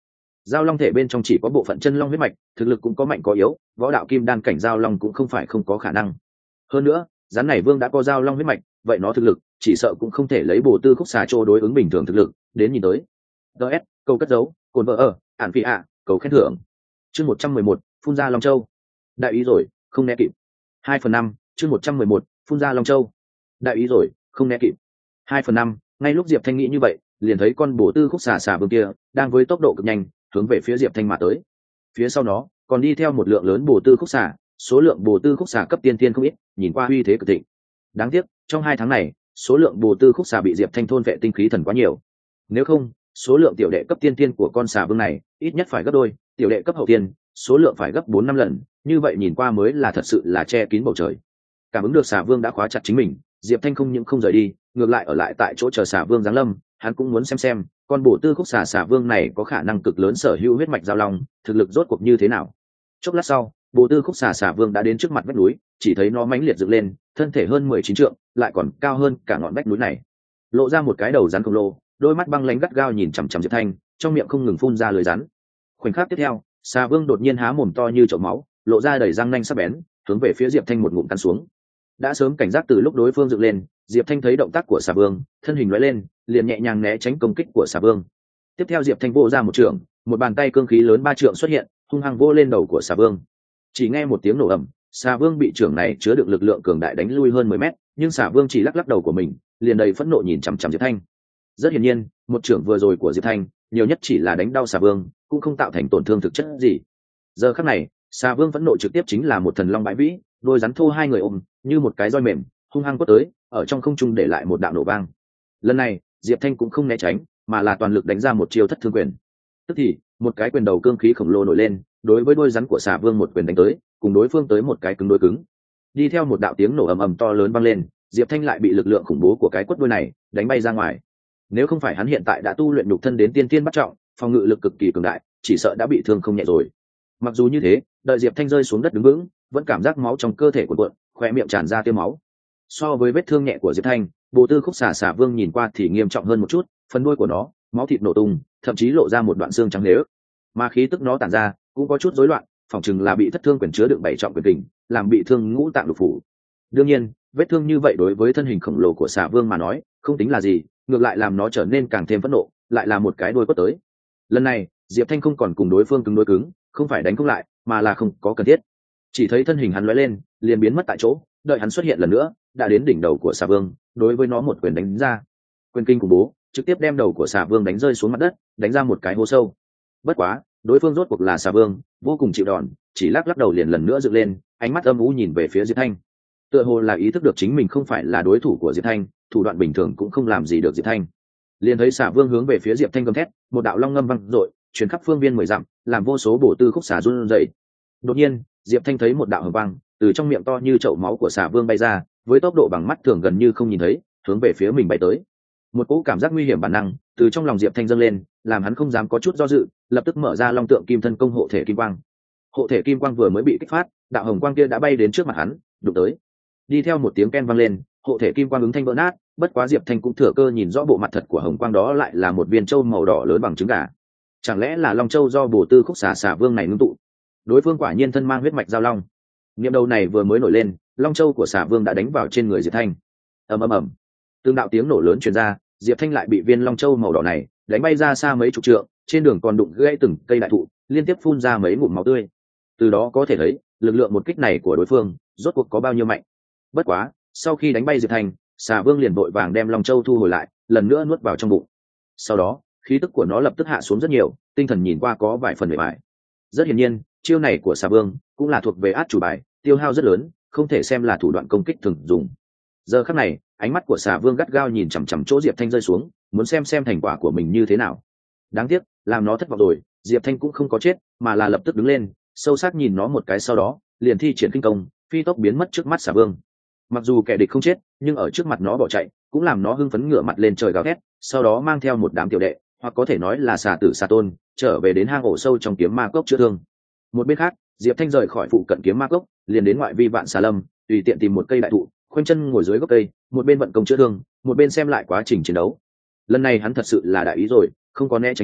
Giao long thể bên trong chỉ có bộ phận chân long huyết mạch, thực lực cũng có mạnh có yếu, võ đạo kim đan cảnh giao long cũng không phải không có khả năng. Hơn nữa, rắn này vương đã có giao long huyết mạch, vậy nó thực lực chỉ sợ cũng không thể lấy bổ tư khúc xà trô đối ứng bình thường thực lực đến nhìn tới. ds câu cất dấu cồn vợ ở ản phi ạ cầu khen thưởng. Chương một trăm mười một, phun ra long châu. Đại ý rồi, không né kịp. Hai phần năm, chương một trăm mười một, phun ra long châu. Đại ý rồi, không né kịp. Hai phần năm, ngay lúc Diệp Thanh nghĩ như vậy, liền thấy con bổ tư khúc xà xà vương kia đang với tốc độ cực nhanh hướng về phía Diệp Thanh mà tới. Phía sau nó còn đi theo một lượng lớn bổ tư khúc xà, số lượng bổ tư khúc xà cấp tiên tiên không ít, nhìn qua uy thế cực thịnh. Đáng tiếc, trong hai tháng này, số lượng bổ tư khúc xà bị Diệp Thanh thôn vệ tinh khí thần quá nhiều. Nếu không, số lượng tiểu đệ cấp tiên tiên của con xà vương này ít nhất phải gấp đôi, tiểu đệ cấp hậu tiên số lượng phải gấp bốn năm lần, như vậy nhìn qua mới là thật sự là che kín bầu trời. Cảm ứng được xà vương đã khóa chặt chính mình, Diệp Thanh không những không rời đi, ngược lại ở lại tại chỗ chờ xà vương giáng lâm. Hắn cũng muốn xem xem con bổ tư khúc xà xà vương này có khả năng cực lớn sở hữu huyết mạch giao long, thực lực rốt cuộc như thế nào. Chốc lát sau, bổ tư khúc xà xà vương đã đến trước mặt vách núi, chỉ thấy nó mãnh liệt dựng lên, thân thể hơn mười chín trượng, lại còn cao hơn cả ngọn vách núi này, lộ ra một cái đầu rắn khổng lồ, đôi mắt băng lãnh gắt gao nhìn chằm chằm Diệp Thanh, trong miệng không ngừng phun ra lưỡi rắn. Khoảnh khắc tiếp theo, xà vương đột nhiên há mồm to như chậu máu, lộ ra đầy răng nanh sắc bén, hướng về phía Diệp Thanh một ngụm cắn xuống. Đã sớm cảnh giác từ lúc đối phương dựng lên, Diệp Thanh thấy động tác của xà vương, thân hình lóe lên, liền nhẹ nhàng né tránh công kích của xà vương. Tiếp theo Diệp Thanh vỗ ra một trường, một bàn tay cương khí lớn ba trượng xuất hiện, hung hăng vỗ lên đầu của xà vương. Chỉ nghe một tiếng nổ ầm, xà vương bị trường này chứa đựng lực lượng cường đại đánh lui hơn mười mét, nhưng xà vương chỉ lắc lắc đầu của mình, liền đầy phẫn nộ nhìn chằm chằm Diệp Thanh. Rất hiển nhiên, một trường vừa rồi của Diệp Thanh, nhiều nhất chỉ là đánh đau xà vương, cũng không tạo thành tổn thương thực chất gì. Giờ khắc này, xà vương phẫn nộ trực tiếp chính là một thần long bãi vĩ, đôi rắn thô hai người ôm, như một cái roi mềm, hung hăng quất tới, ở trong không trung để lại một đạo nổ vang. Lần này, Diệp Thanh cũng không né tránh, mà là toàn lực đánh ra một chiêu thất thương quyền. Tức thì, một cái quyền đầu cương khí khổng lồ nổi lên, đối với đôi rắn của xà vương một quyền đánh tới, cùng đối phương tới một cái cứng đối cứng. Đi theo một đạo tiếng nổ ầm ầm to lớn vang lên, Diệp Thanh lại bị lực lượng khủng bố của cái quất đuôi này đánh bay ra ngoài. Nếu không phải hắn hiện tại đã tu luyện nhục thân đến tiên tiên bắt trọng, phòng ngự lực cực kỳ cường đại, chỉ sợ đã bị thương không nhẹ rồi. Mặc dù như thế, đợi Diệp Thanh rơi xuống đất đứng vững, vẫn cảm giác máu trong cơ thể cuộn cuộn, khóe miệng tràn ra tia máu. So với vết thương nhẹ của Diệp Thanh, bộ tư khúc xà xà vương nhìn qua thì nghiêm trọng hơn một chút, phần đuôi của nó máu thịt nổ tung, thậm chí lộ ra một đoạn xương trắng nếu, mà khí tức nó tản ra cũng có chút rối loạn, phỏng chừng là bị thất thương quyền chứa đựng bảy trọng quyền kình, làm bị thương ngũ tạng lục phủ. Đương nhiên, vết thương như vậy đối với thân hình khổng lồ của xà vương mà nói không tính là gì, ngược lại làm nó trở nên càng thêm phẫn nộ, lại là một cái đuôi quất tới. Lần này, Diệp Thanh không còn cùng đối phương cứng đối cứng, không phải đánh không lại, mà là không có cần thiết. Chỉ thấy thân hình hắn lóe lên, liền biến mất tại chỗ, đợi hắn xuất hiện lần nữa, đã đến đỉnh đầu của xà vương, đối với nó một quyền đánh ra. Quyền kinh khủng bố, trực tiếp đem đầu của xà vương đánh rơi xuống mặt đất, đánh ra một cái hố sâu. Bất quá, đối phương rốt cuộc là xà vương, vô cùng chịu đòn, chỉ lắc lắc đầu liền lần nữa dựng lên, ánh mắt âm u nhìn về phía Diệp Thanh. Tựa hồ là ý thức được chính mình không phải là đối thủ của Diệp Thanh, thủ đoạn bình thường cũng không làm gì được Diệp Thanh. Liền thấy xà vương hướng về phía Diệp Thanh gầm thét, một đạo long ngâm vang dội, truyền khắp phương viên mười dặm, làm vô số bổ tư khúc xà run rẩy. Đột nhiên, Diệp Thanh thấy một đạo hồng quang từ trong miệng to như chậu máu của xà vương bay ra, với tốc độ bằng mắt thường gần như không nhìn thấy, hướng về phía mình bay tới. Một cỗ cảm giác nguy hiểm bản năng từ trong lòng Diệp Thanh dâng lên, làm hắn không dám có chút do dự, lập tức mở ra long tượng kim thân công hộ thể kim quang. Hộ thể kim quang vừa mới bị kích phát, đạo hồng quang kia đã bay đến trước mặt hắn, đụng tới. Đi theo một tiếng ken vang lên, hộ thể kim quang ứng thanh vỡ nát, bất quá Diệp Thanh cũng thừa cơ nhìn rõ bộ mặt thật của hồng quang đó lại là một viên châu màu đỏ lớn bằng trứng gà. Chẳng lẽ là long châu do bổ tư khúc xà xà vương này ngưng tụ? Đối phương quả nhiên thân mang huyết mạch giao long. Niệm đầu này vừa mới nổi lên, long châu của xà vương đã đánh vào trên người Diệp Thanh. Ầm ầm ầm, từng đạo tiếng nổ lớn truyền ra, Diệp Thanh lại bị viên long châu màu đỏ này đánh bay ra xa mấy chục trượng, trên đường còn đụng gãy từng cây đại thụ, liên tiếp phun ra mấy ngụm máu tươi. Từ đó có thể thấy, lực lượng một kích này của đối phương rốt cuộc có bao nhiêu mạnh. Bất quá, sau khi đánh bay Diệp Thanh, xà vương liền vội vàng đem long châu thu hồi lại, lần nữa nuốt vào trong bụng. Sau đó, khí tức của nó lập tức hạ xuống rất nhiều, tinh thần nhìn qua có vài phần mệt mỏi. Rất hiển nhiên, chiêu này của xà vương cũng là thuộc về át chủ bài, tiêu hao rất lớn, không thể xem là thủ đoạn công kích thường dùng. Giờ khắc này, ánh mắt của xà vương gắt gao nhìn chằm chằm chỗ Diệp Thanh rơi xuống, muốn xem xem thành quả của mình như thế nào. Đáng tiếc, làm nó thất vọng rồi, Diệp Thanh cũng không có chết, mà là lập tức đứng lên, sâu sắc nhìn nó một cái, sau đó liền thi triển kinh công, phi tốc biến mất trước mắt xà vương. Mặc dù kẻ địch không chết, nhưng ở trước mặt nó bỏ chạy, cũng làm nó hưng phấn ngửa mặt lên trời gào thét, sau đó mang theo một đám tiểu đệ, hoặc có thể nói là xà tử xà tôn, trở về đến hang ổ sâu trong kiếm ma cốc chữa thương. Một bên khác, Diệp Thanh rời khỏi phụ cận kiếm ma cốc, liền đến ngoại vi vạn xà lâm, tùy tiện tìm một cây đại thụ, khoanh chân ngồi dưới gốc cây, một bên vận công chữa thương, một bên xem lại quá trình chiến đấu. Lần này hắn thật sự là đại ý rồi, không có né tránh trước,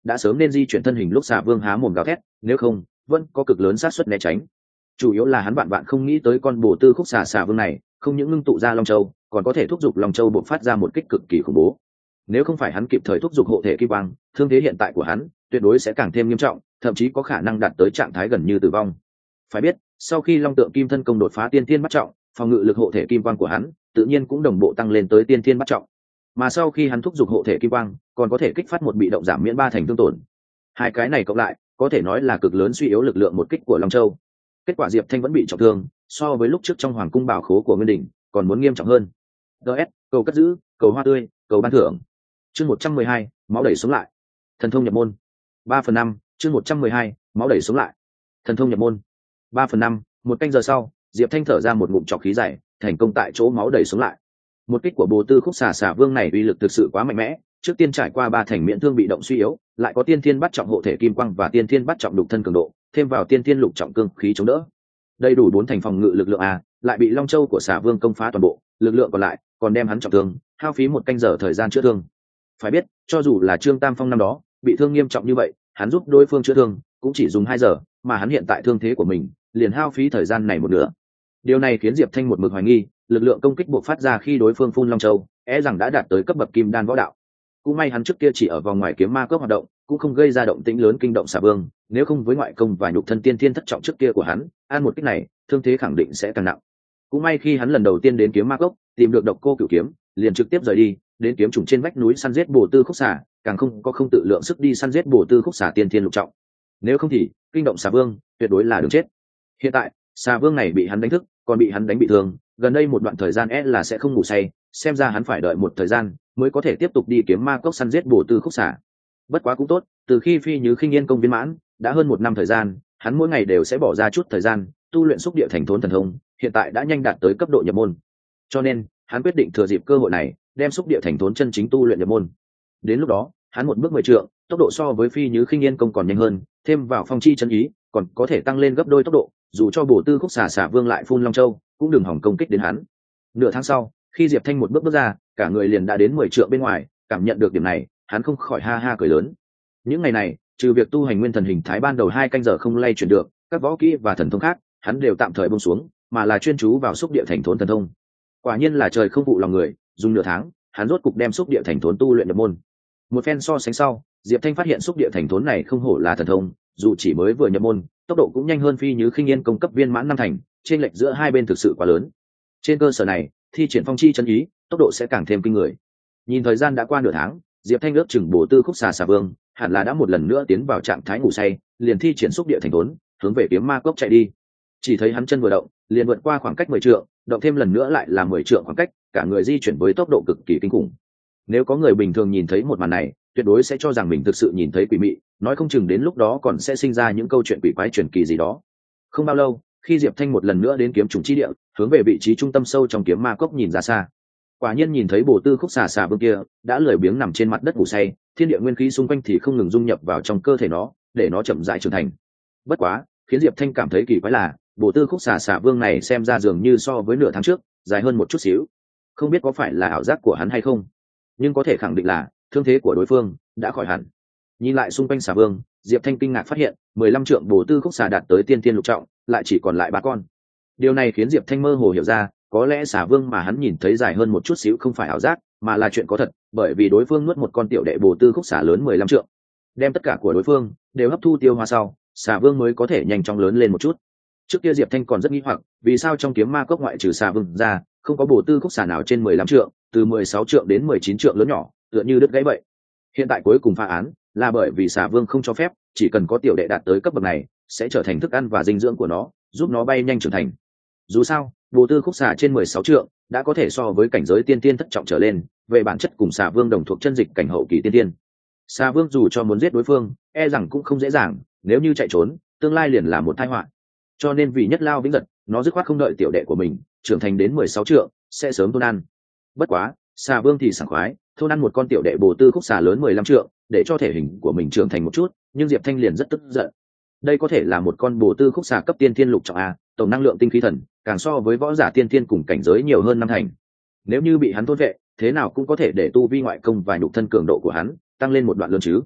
đã sớm nên di chuyển thân hình lúc xà vương há mồm gào thét, nếu không vẫn có cực lớn xác suất né tránh. Chủ yếu là hắn bạn bạn không nghĩ tới con bồ tư khúc xà xà vương này không những ngưng tụ ra long châu, còn có thể thúc giục long châu bộc phát ra một kích cực kỳ khủng bố. Nếu không phải hắn kịp thời thúc giục hộ thể kim quang, thương thế hiện tại của hắn tuyệt đối sẽ càng thêm nghiêm trọng, thậm chí có khả năng đạt tới trạng thái gần như tử vong. Phải biết, sau khi long tượng kim thân công đột phá tiên thiên bắt trọng, phòng ngự lực hộ thể kim quang của hắn tự nhiên cũng đồng bộ tăng lên tới tiên thiên bắt trọng. Mà sau khi hắn thúc giục hộ thể kim quang, còn có thể kích phát một bị động giảm miễn ba thành thương tổn. Hai cái này cộng lại, có thể nói là cực lớn suy yếu lực lượng một kích của Long Châu. Kết quả Diệp Thanh vẫn bị trọng thương, so với lúc trước trong hoàng cung bảo khố của Nguyên Đỉnh, còn muốn nghiêm trọng hơn. đê ét, cầu cất giữ, cầu hoa tươi, cầu ban thưởng. Chương một trăm mười hai, máu đẩy sống lại. Thần thông nhập môn. ba phần năm, chương một trăm mười hai, máu đẩy sống lại. Thần thông nhập môn. ba phần năm, một canh giờ sau, Diệp Thanh thở ra một ngụm trọc khí dài, thành công tại chỗ máu đẩy sống lại. Một kích của Bồ Tư Khúc Xà Xà Vương này uy lực thực sự quá mạnh mẽ, trước tiên trải qua ba thành miễn thương bị động suy yếu, lại có tiên thiên bắt trọng hộ thể kim quang và tiên thiên bắt trọng lục thân cường độ, thêm vào tiên thiên lục trọng cương khí chống đỡ, đầy đủ bốn thành phòng ngự lực lượng a, lại bị Long Châu của Xà Vương công phá toàn bộ, lực lượng còn lại còn đem hắn trọng thương, hao phí một canh giờ thời gian chữa thương. Phải biết, cho dù là Trương Tam Phong năm đó bị thương nghiêm trọng như vậy, hắn giúp đối phương chữa thương cũng chỉ dùng hai giờ, mà hắn hiện tại thương thế của mình liền hao phí thời gian này một nửa. Điều này khiến Diệp Thanh một mực hoài nghi, lực lượng công kích bộc phát ra khi đối phương phun Long Châu, e rằng đã đạt tới cấp bậc kim đan võ đạo. Cũng may hắn trước kia chỉ ở vòng ngoài kiếm ma cốc hoạt động, cũng không gây ra động tĩnh lớn kinh động Xà Vương, nếu không với ngoại công và nhục thân tiên thiên thất trọng trước kia của hắn, ăn một kích này, thương thế khẳng định sẽ càng nặng. Cũng may khi hắn lần đầu tiên đến kiếm ma cốc, tìm được độc cô cửu kiếm, liền trực tiếp rời đi, đến kiếm trùng trên vách núi săn giết Bồ Tư Khúc Xà, càng không có không tự lượng sức đi săn giết Bồ Tư Khúc Xà tiên thiên lục trọng. Nếu không thì, kinh động Xà Vương, tuyệt đối là đường chết. Hiện tại, Xà Vương này bị hắn đánh thức, còn bị hắn đánh bị thương, gần đây một đoạn thời gian e là sẽ không ngủ say, xem ra hắn phải đợi một thời gian mới có thể tiếp tục đi kiếm ma cốc săn giết Bồ Tư Khúc Xà. Bất quá cũng tốt, từ khi Phi Như Khinh Yên công viên mãn, đã hơn một năm thời gian, hắn mỗi ngày đều sẽ bỏ ra chút thời gian tu luyện xúc địa thành thốn thần thông, hiện tại đã nhanh đạt tới cấp độ nhập môn. Cho nên, hắn quyết định thừa dịp cơ hội này, đem xúc địa thành thốn chân chính tu luyện nhập môn. Đến lúc đó, hắn một bước mười trượng, tốc độ so với Phi Như Khinh Yên công còn nhanh hơn, thêm vào phong chi chân ý, còn có thể tăng lên gấp đôi tốc độ, dù cho Bồ Tư Khúc Xà Xà Vương lại phun Long Châu, cũng đừng hỏng công kích đến hắn. Nửa tháng sau, khi Diệp Thanh một bước bước ra, cả người liền đã đến mười trượng bên ngoài, cảm nhận được điểm này, hắn không khỏi ha ha cười lớn. Những ngày này, trừ việc tu hành nguyên thần hình thái ban đầu hai canh giờ không lay chuyển được, các võ kỹ và thần thông khác, hắn đều tạm thời buông xuống, mà là chuyên chú vào xúc địa thành thốn thần thông. Quả nhiên là trời không phụ lòng người, dùng nửa tháng, hắn rốt cục đem xúc địa thành thốn tu luyện nhập môn. Một phen so sánh sau, Diệp Thanh phát hiện xúc địa thành thốn này không hổ là thần thông, dù chỉ mới vừa nhập môn, tốc độ cũng nhanh hơn Phi Như Khinh Yên công cấp viên mãn năm thành, chênh lệch giữa hai bên thực sự quá lớn. Trên cơ sở này, thi triển phong chi chân ý, tốc độ sẽ càng thêm kinh người. Nhìn thời gian đã qua nửa tháng, Diệp Thanh ước chừng Bồ Tư Khúc Xà Xà Vương hẳn là đã một lần nữa tiến vào trạng thái ngủ say, liền thi triển xúc địa thành thốn, hướng về kiếm ma cốc chạy đi. Chỉ thấy hắn chân vừa động, liền vượt qua khoảng cách mười trượng, động thêm lần nữa lại là mười trượng khoảng cách, cả người di chuyển với tốc độ cực kỳ kinh khủng. Nếu có người bình thường nhìn thấy một màn này, tuyệt đối sẽ cho rằng mình thực sự nhìn thấy quỷ mị, nói không chừng đến lúc đó còn sẽ sinh ra những câu chuyện quỷ quái truyền kỳ gì đó. Không bao lâu, khi Diệp Thanh một lần nữa đến kiếm trùng chi địa, hướng về vị trí trung tâm sâu trong kiếm ma cốc nhìn ra xa, quả nhiên nhìn thấy Bồ Tư Khúc Xà Xà Vương kia đã lười biếng nằm trên mặt đất ngủ say, thiên địa nguyên khí xung quanh thì không ngừng dung nhập vào trong cơ thể nó, để nó chậm rãi trưởng thành. Bất quá, khiến Diệp Thanh cảm thấy kỳ quái là, Bồ Tư Khúc Xà Xà Vương này xem ra dường như so với nửa tháng trước dài hơn một chút xíu, không biết có phải là ảo giác của hắn hay không, nhưng có thể khẳng định là thương thế của đối phương đã khỏi hẳn. Nhìn lại xung quanh Xà Vương, Diệp Thanh kinh ngạc phát hiện, mười lăm trượng Bồ Tư Khúc Xà đạt tới tiên thiên lục trọng, lại chỉ còn lại ba con. Điều này khiến Diệp Thanh mơ hồ hiểu ra, có lẽ Xà Vương mà hắn nhìn thấy dài hơn một chút xíu không phải ảo giác, mà là chuyện có thật, bởi vì đối phương nuốt một con tiểu đệ Bồ Tư Khúc Xà lớn mười lăm trượng, đem tất cả của đối phương đều hấp thu tiêu hóa sau, Xà Vương mới có thể nhanh chóng lớn lên một chút. Trước kia Diệp Thanh còn rất nghi hoặc, vì sao trong kiếm ma cốc ngoại trừ Xà Vương ra, không có Bồ Tư Khúc Xà nào trên mười lăm trượng, từ mười sáu trượng đến mười chín trượng lớn nhỏ, tựa như đứt gãy vậy. Hiện tại cuối cùng phá án là bởi vì Xà Vương không cho phép, chỉ cần có tiểu đệ đạt tới cấp bậc này, sẽ trở thành thức ăn và dinh dưỡng của nó, giúp nó bay nhanh trưởng thành. Dù sao, Bồ Tư Khúc Xà trên mười sáu trượng đã có thể so với cảnh giới tiên tiên thất trọng trở lên, về bản chất cùng Xà Vương đồng thuộc chân dịch cảnh hậu kỳ tiên tiên. Xà Vương dù cho muốn giết đối phương, e rằng cũng không dễ dàng, nếu như chạy trốn, tương lai liền là một tai họa. Cho nên vì nhất lao vĩnh giật, nó dứt khoát không đợi tiểu đệ của mình trưởng thành đến mười sáu trượng, sẽ sớm thôn ăn. Bất quá, Xà Vương thì sảng khoái, thôn ăn một con tiểu đệ Bồ Tư Khúc Xà lớn mười lăm trượng, để cho thể hình của mình trưởng thành một chút, nhưng Diệp Thanh liền rất tức giận. Đây có thể là một con Bồ Tư Khúc Xà cấp tiên thiên lục trọng a, tổng năng lượng tinh khí thần càng so với võ giả tiên thiên cùng cảnh giới nhiều hơn năm thành. Nếu như bị hắn thôn vệ, thế nào cũng có thể để tu vi ngoại công và nhục thân cường độ của hắn tăng lên một đoạn lớn chứ.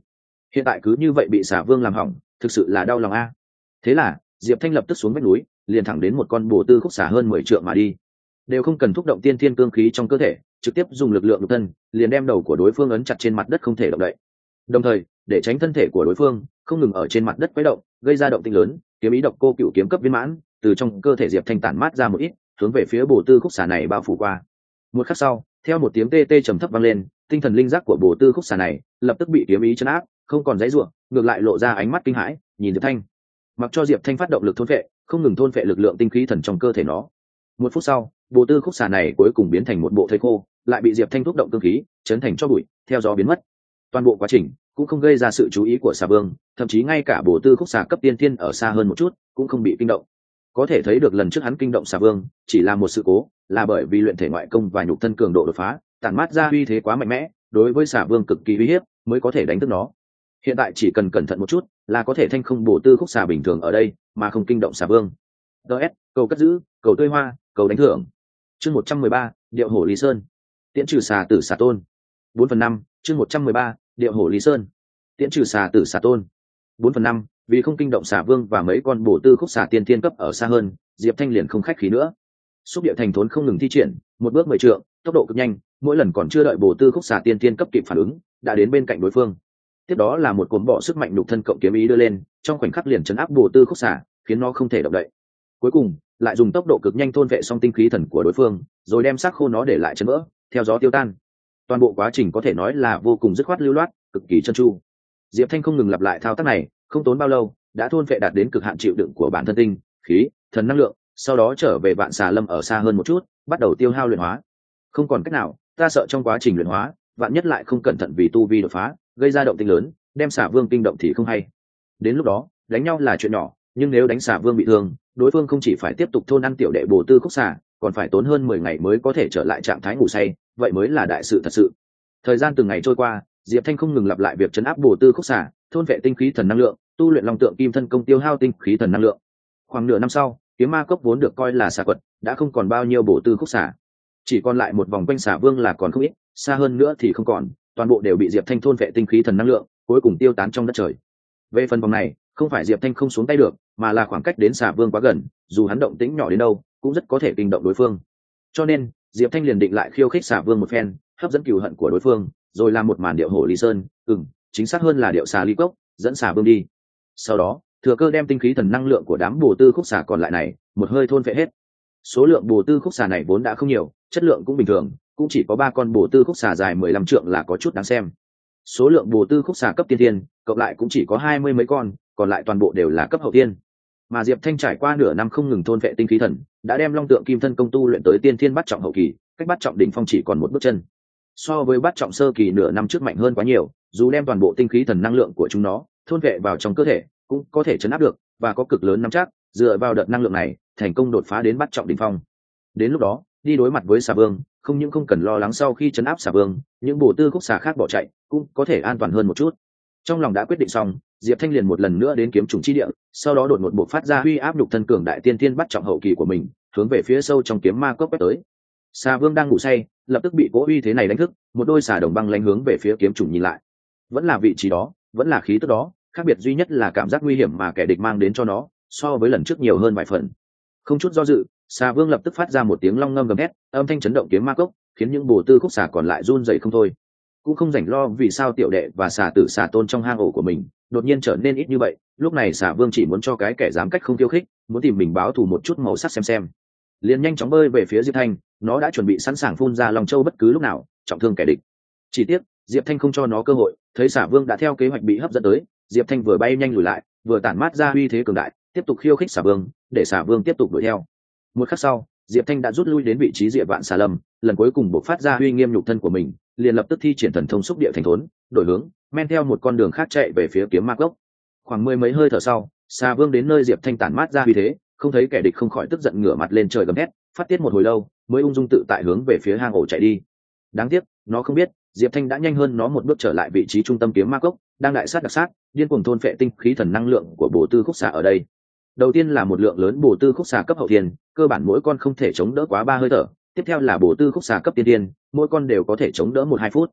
hiện tại cứ như vậy bị xả vương làm hỏng, thực sự là đau lòng a. Thế là Diệp Thanh lập tức xuống vách núi, liền thẳng đến một con bổ tư khúc xả hơn mười trượng mà đi, đều không cần thúc động tiên thiên cương khí trong cơ thể, trực tiếp dùng lực lượng nhục thân liền đem đầu của đối phương ấn chặt trên mặt đất không thể động đậy. Đồng thời để tránh thân thể của đối phương không ngừng ở trên mặt đất quấy động, gây ra động tĩnh lớn, kiếm ý độc cô cựu kiếm cấp viên mãn từ trong cơ thể Diệp Thanh tản mát ra một ít, hướng về phía bổ tư khúc xả này bao phủ qua. Một khắc sau, theo một tiếng tê tê trầm thấp vang lên, tinh thần linh giác của bổ tư khúc xả này lập tức bị kiếm ý chấn áp, không còn dãy rủa, ngược lại lộ ra ánh mắt kinh hãi nhìn Diệp Thanh. Mặc cho Diệp Thanh phát động lực thôn phệ, không ngừng thôn phệ lực lượng tinh khí thần trong cơ thể nó. Một phút sau, bổ tư khúc xả này cuối cùng biến thành một bộ thây khô, lại bị Diệp Thanh thúc động cương khí chấn thành cho bụi, theo gió biến mất. Toàn bộ quá trình cũng không gây ra sự chú ý của xà vương, thậm chí ngay cả bổ tư khúc xà cấp tiên thiên ở xa hơn một chút cũng không bị kinh động. Có thể thấy được lần trước hắn kinh động xà vương chỉ là một sự cố, là bởi vì luyện thể ngoại công và nhục thân cường độ đột phá, tản mát ra uy thế quá mạnh mẽ, đối với xà vương cực kỳ uy hiếp, mới có thể đánh thức nó. Hiện tại chỉ cần cẩn thận một chút là có thể thanh không bổ tư khúc xà bình thường ở đây mà không kinh động xà vương. ds cầu cất giữ, cầu tươi hoa, cầu đánh thưởng. Chương một trăm mười ba, điệu hổ Lý Sơn, tiễn trừ xà tử xà tôn. Bốn phần năm, chương một trăm mười ba, điệu hổ Lý Sơn, tiễn trừ xà tử xà tôn. Bốn phần năm, vì không kinh động xà vương và mấy con bổ tư khúc xà tiên thiên cấp ở xa hơn, Diệp Thanh liền không khách khí nữa. Xúc địa thành thốn không ngừng thi triển, một bước mười trượng, tốc độ cực nhanh, mỗi lần còn chưa đợi bổ tư khúc xà tiên thiên cấp kịp phản ứng, đã đến bên cạnh đối phương. Tiếp đó là một cuốn bỏ sức mạnh nhục thân cộng kiếm ý đưa lên, trong khoảnh khắc liền chấn áp bổ tư khúc xà, khiến nó không thể động đậy. Cuối cùng, lại dùng tốc độ cực nhanh thôn vệ xong tinh khí thần của đối phương, rồi đem xác khô nó để lại chấn vỡ, theo gió tiêu tan. Toàn bộ quá trình có thể nói là vô cùng dứt khoát lưu loát, cực kỳ chân chu. Diệp Thanh không ngừng lặp lại thao tác này, không tốn bao lâu đã thôn vệ đạt đến cực hạn chịu đựng của bản thân tinh khí thần năng lượng, sau đó trở về vạn xà lâm ở xa hơn một chút, bắt đầu tiêu hao luyện hóa. Không còn cách nào, ta sợ trong quá trình luyện hóa, vạn nhất lại không cẩn thận vì tu vi đột phá, gây ra động tĩnh lớn, đem xà vương kinh động thì không hay. Đến lúc đó, đánh nhau là chuyện nhỏ, nhưng nếu đánh xà vương bị thương, đối phương không chỉ phải tiếp tục thôn ăn tiểu đệ bổ tư khúc xà, còn phải tốn hơn mười ngày mới có thể trở lại trạng thái ngủ say, vậy mới là đại sự thật sự. Thời gian từng ngày trôi qua, Diệp Thanh không ngừng lặp lại việc chấn áp bổ tư khúc xà, thôn vệ tinh khí thần năng lượng, tu luyện long tượng kim thân công tiêu hao tinh khí thần năng lượng. Khoảng nửa năm sau, kiếm ma cốc vốn được coi là xà quật, đã không còn bao nhiêu bổ tư khúc xà, chỉ còn lại một vòng quanh xà vương là còn không ít, xa hơn nữa thì không còn, toàn bộ đều bị Diệp Thanh thôn vệ tinh khí thần năng lượng, cuối cùng tiêu tán trong đất trời. Về phần vòng này, không phải Diệp Thanh không xuống tay được, mà là khoảng cách đến xà vương quá gần, dù hắn động tĩnh nhỏ đến đâu, cũng rất có thể kinh động đối phương. Cho nên, Diệp Thanh liền định lại khiêu khích xà vương một phen, hấp dẫn cừu hận của đối phương, rồi làm một màn điệu hổ Lý Sơn, ừm, chính xác hơn là điệu xà ly cốc, dẫn xà vương đi. Sau đó, thừa cơ đem tinh khí thần năng lượng của đám bổ tư khúc xà còn lại này, một hơi thôn phệ hết. Số lượng bổ tư khúc xà này vốn đã không nhiều, chất lượng cũng bình thường, cũng chỉ có ba con bổ tư khúc xà dài mười lăm trượng là có chút đáng xem. Số lượng bổ tư khúc xà cấp tiên thiên, cộng lại cũng chỉ có hai mươi mấy con, còn lại toàn bộ đều là cấp hậu tiên. Mà Diệp Thanh trải qua nửa năm không ngừng thôn vệ tinh khí thần, đã đem long tượng kim thân công tu luyện tới tiên thiên bát trọng hậu kỳ, cách bát trọng đỉnh phong chỉ còn một bước chân. So với bát trọng sơ kỳ nửa năm trước mạnh hơn quá nhiều, dù đem toàn bộ tinh khí thần năng lượng của chúng nó thôn vệ vào trong cơ thể, cũng có thể chấn áp được, và có cực lớn nắm chắc, dựa vào đợt năng lượng này, thành công đột phá đến bát trọng đỉnh phong. Đến lúc đó, đi đối mặt với xà vương, không những không cần lo lắng sau khi chấn áp xà vương, những bổ tư khúc xà khác bỏ chạy, cũng có thể an toàn hơn một chút. Trong lòng đã quyết định xong, Diệp Thanh liền một lần nữa đến kiếm trùng chi địa, sau đó đột ngột bộc phát ra uy áp nhục thân cường đại tiên tiên bắt trọng hậu kỳ của mình, hướng về phía sâu trong kiếm ma cốc quét tới. Xà vương đang ngủ say, lập tức bị cỗ uy thế này đánh thức, một đôi xà đồng băng lánh hướng về phía kiếm trùng nhìn lại. Vẫn là vị trí đó, vẫn là khí tức đó, khác biệt duy nhất là cảm giác nguy hiểm mà kẻ địch mang đến cho nó, so với lần trước nhiều hơn vài phần. Không chút do dự, xà vương lập tức phát ra một tiếng long ngâm gầm hét, âm thanh chấn động kiếm ma cốc, khiến những bổ tư khúc xà còn lại run rẩy không thôi. Cũng không rảnh lo vì sao tiểu đệ và xà tử xà tôn trong hang ổ của mình đột nhiên trở nên ít như vậy, lúc này xà vương chỉ muốn cho cái kẻ dám cách không khiêu khích, muốn tìm mình báo thù một chút màu sắc xem xem. Liền nhanh chóng bơi về phía Diệp Thanh, nó đã chuẩn bị sẵn sàng phun ra long châu bất cứ lúc nào trọng thương kẻ địch. Chỉ tiếc Diệp Thanh không cho nó cơ hội, thấy xà vương đã theo kế hoạch bị hấp dẫn tới, Diệp Thanh vừa bay nhanh lùi lại, vừa tản mát ra uy thế cường đại, tiếp tục khiêu khích xà vương, để xà vương tiếp tục đuổi theo. Một khắc sau, Diệp Thanh đã rút lui đến vị trí Diệp Vạn Xà Lâm, lần cuối cùng bộc phát ra uy nghiêm nhục thân của mình, liền lập tức thi triển thần thông xúc địa thành thốn, đổi hướng, men theo một con đường khác chạy về phía kiếm ma cốc. Khoảng mười mấy hơi thở sau, xà vương đến nơi Diệp Thanh tản mát ra uy thế, không thấy kẻ địch không khỏi tức giận ngửa mặt lên trời gầm thét, phát tiết một hồi lâu, mới ung dung tự tại hướng về phía hang ổ chạy đi. Đáng tiếc, nó không biết, Diệp Thanh đã nhanh hơn nó một bước trở lại vị trí trung tâm kiếm ma cốc, đang đại sát đặc sát, điên cuồng thôn phệ tinh khí thần năng lượng của bổ tư khúc xà ở đây. Đầu tiên là một lượng lớn bổ tư khúc xà cấp hậu thiên, cơ bản mỗi con không thể chống đỡ quá ba hơi thở, tiếp theo là bổ tư khúc xà cấp tiên tiên, mỗi con đều có thể chống đỡ một hai phút.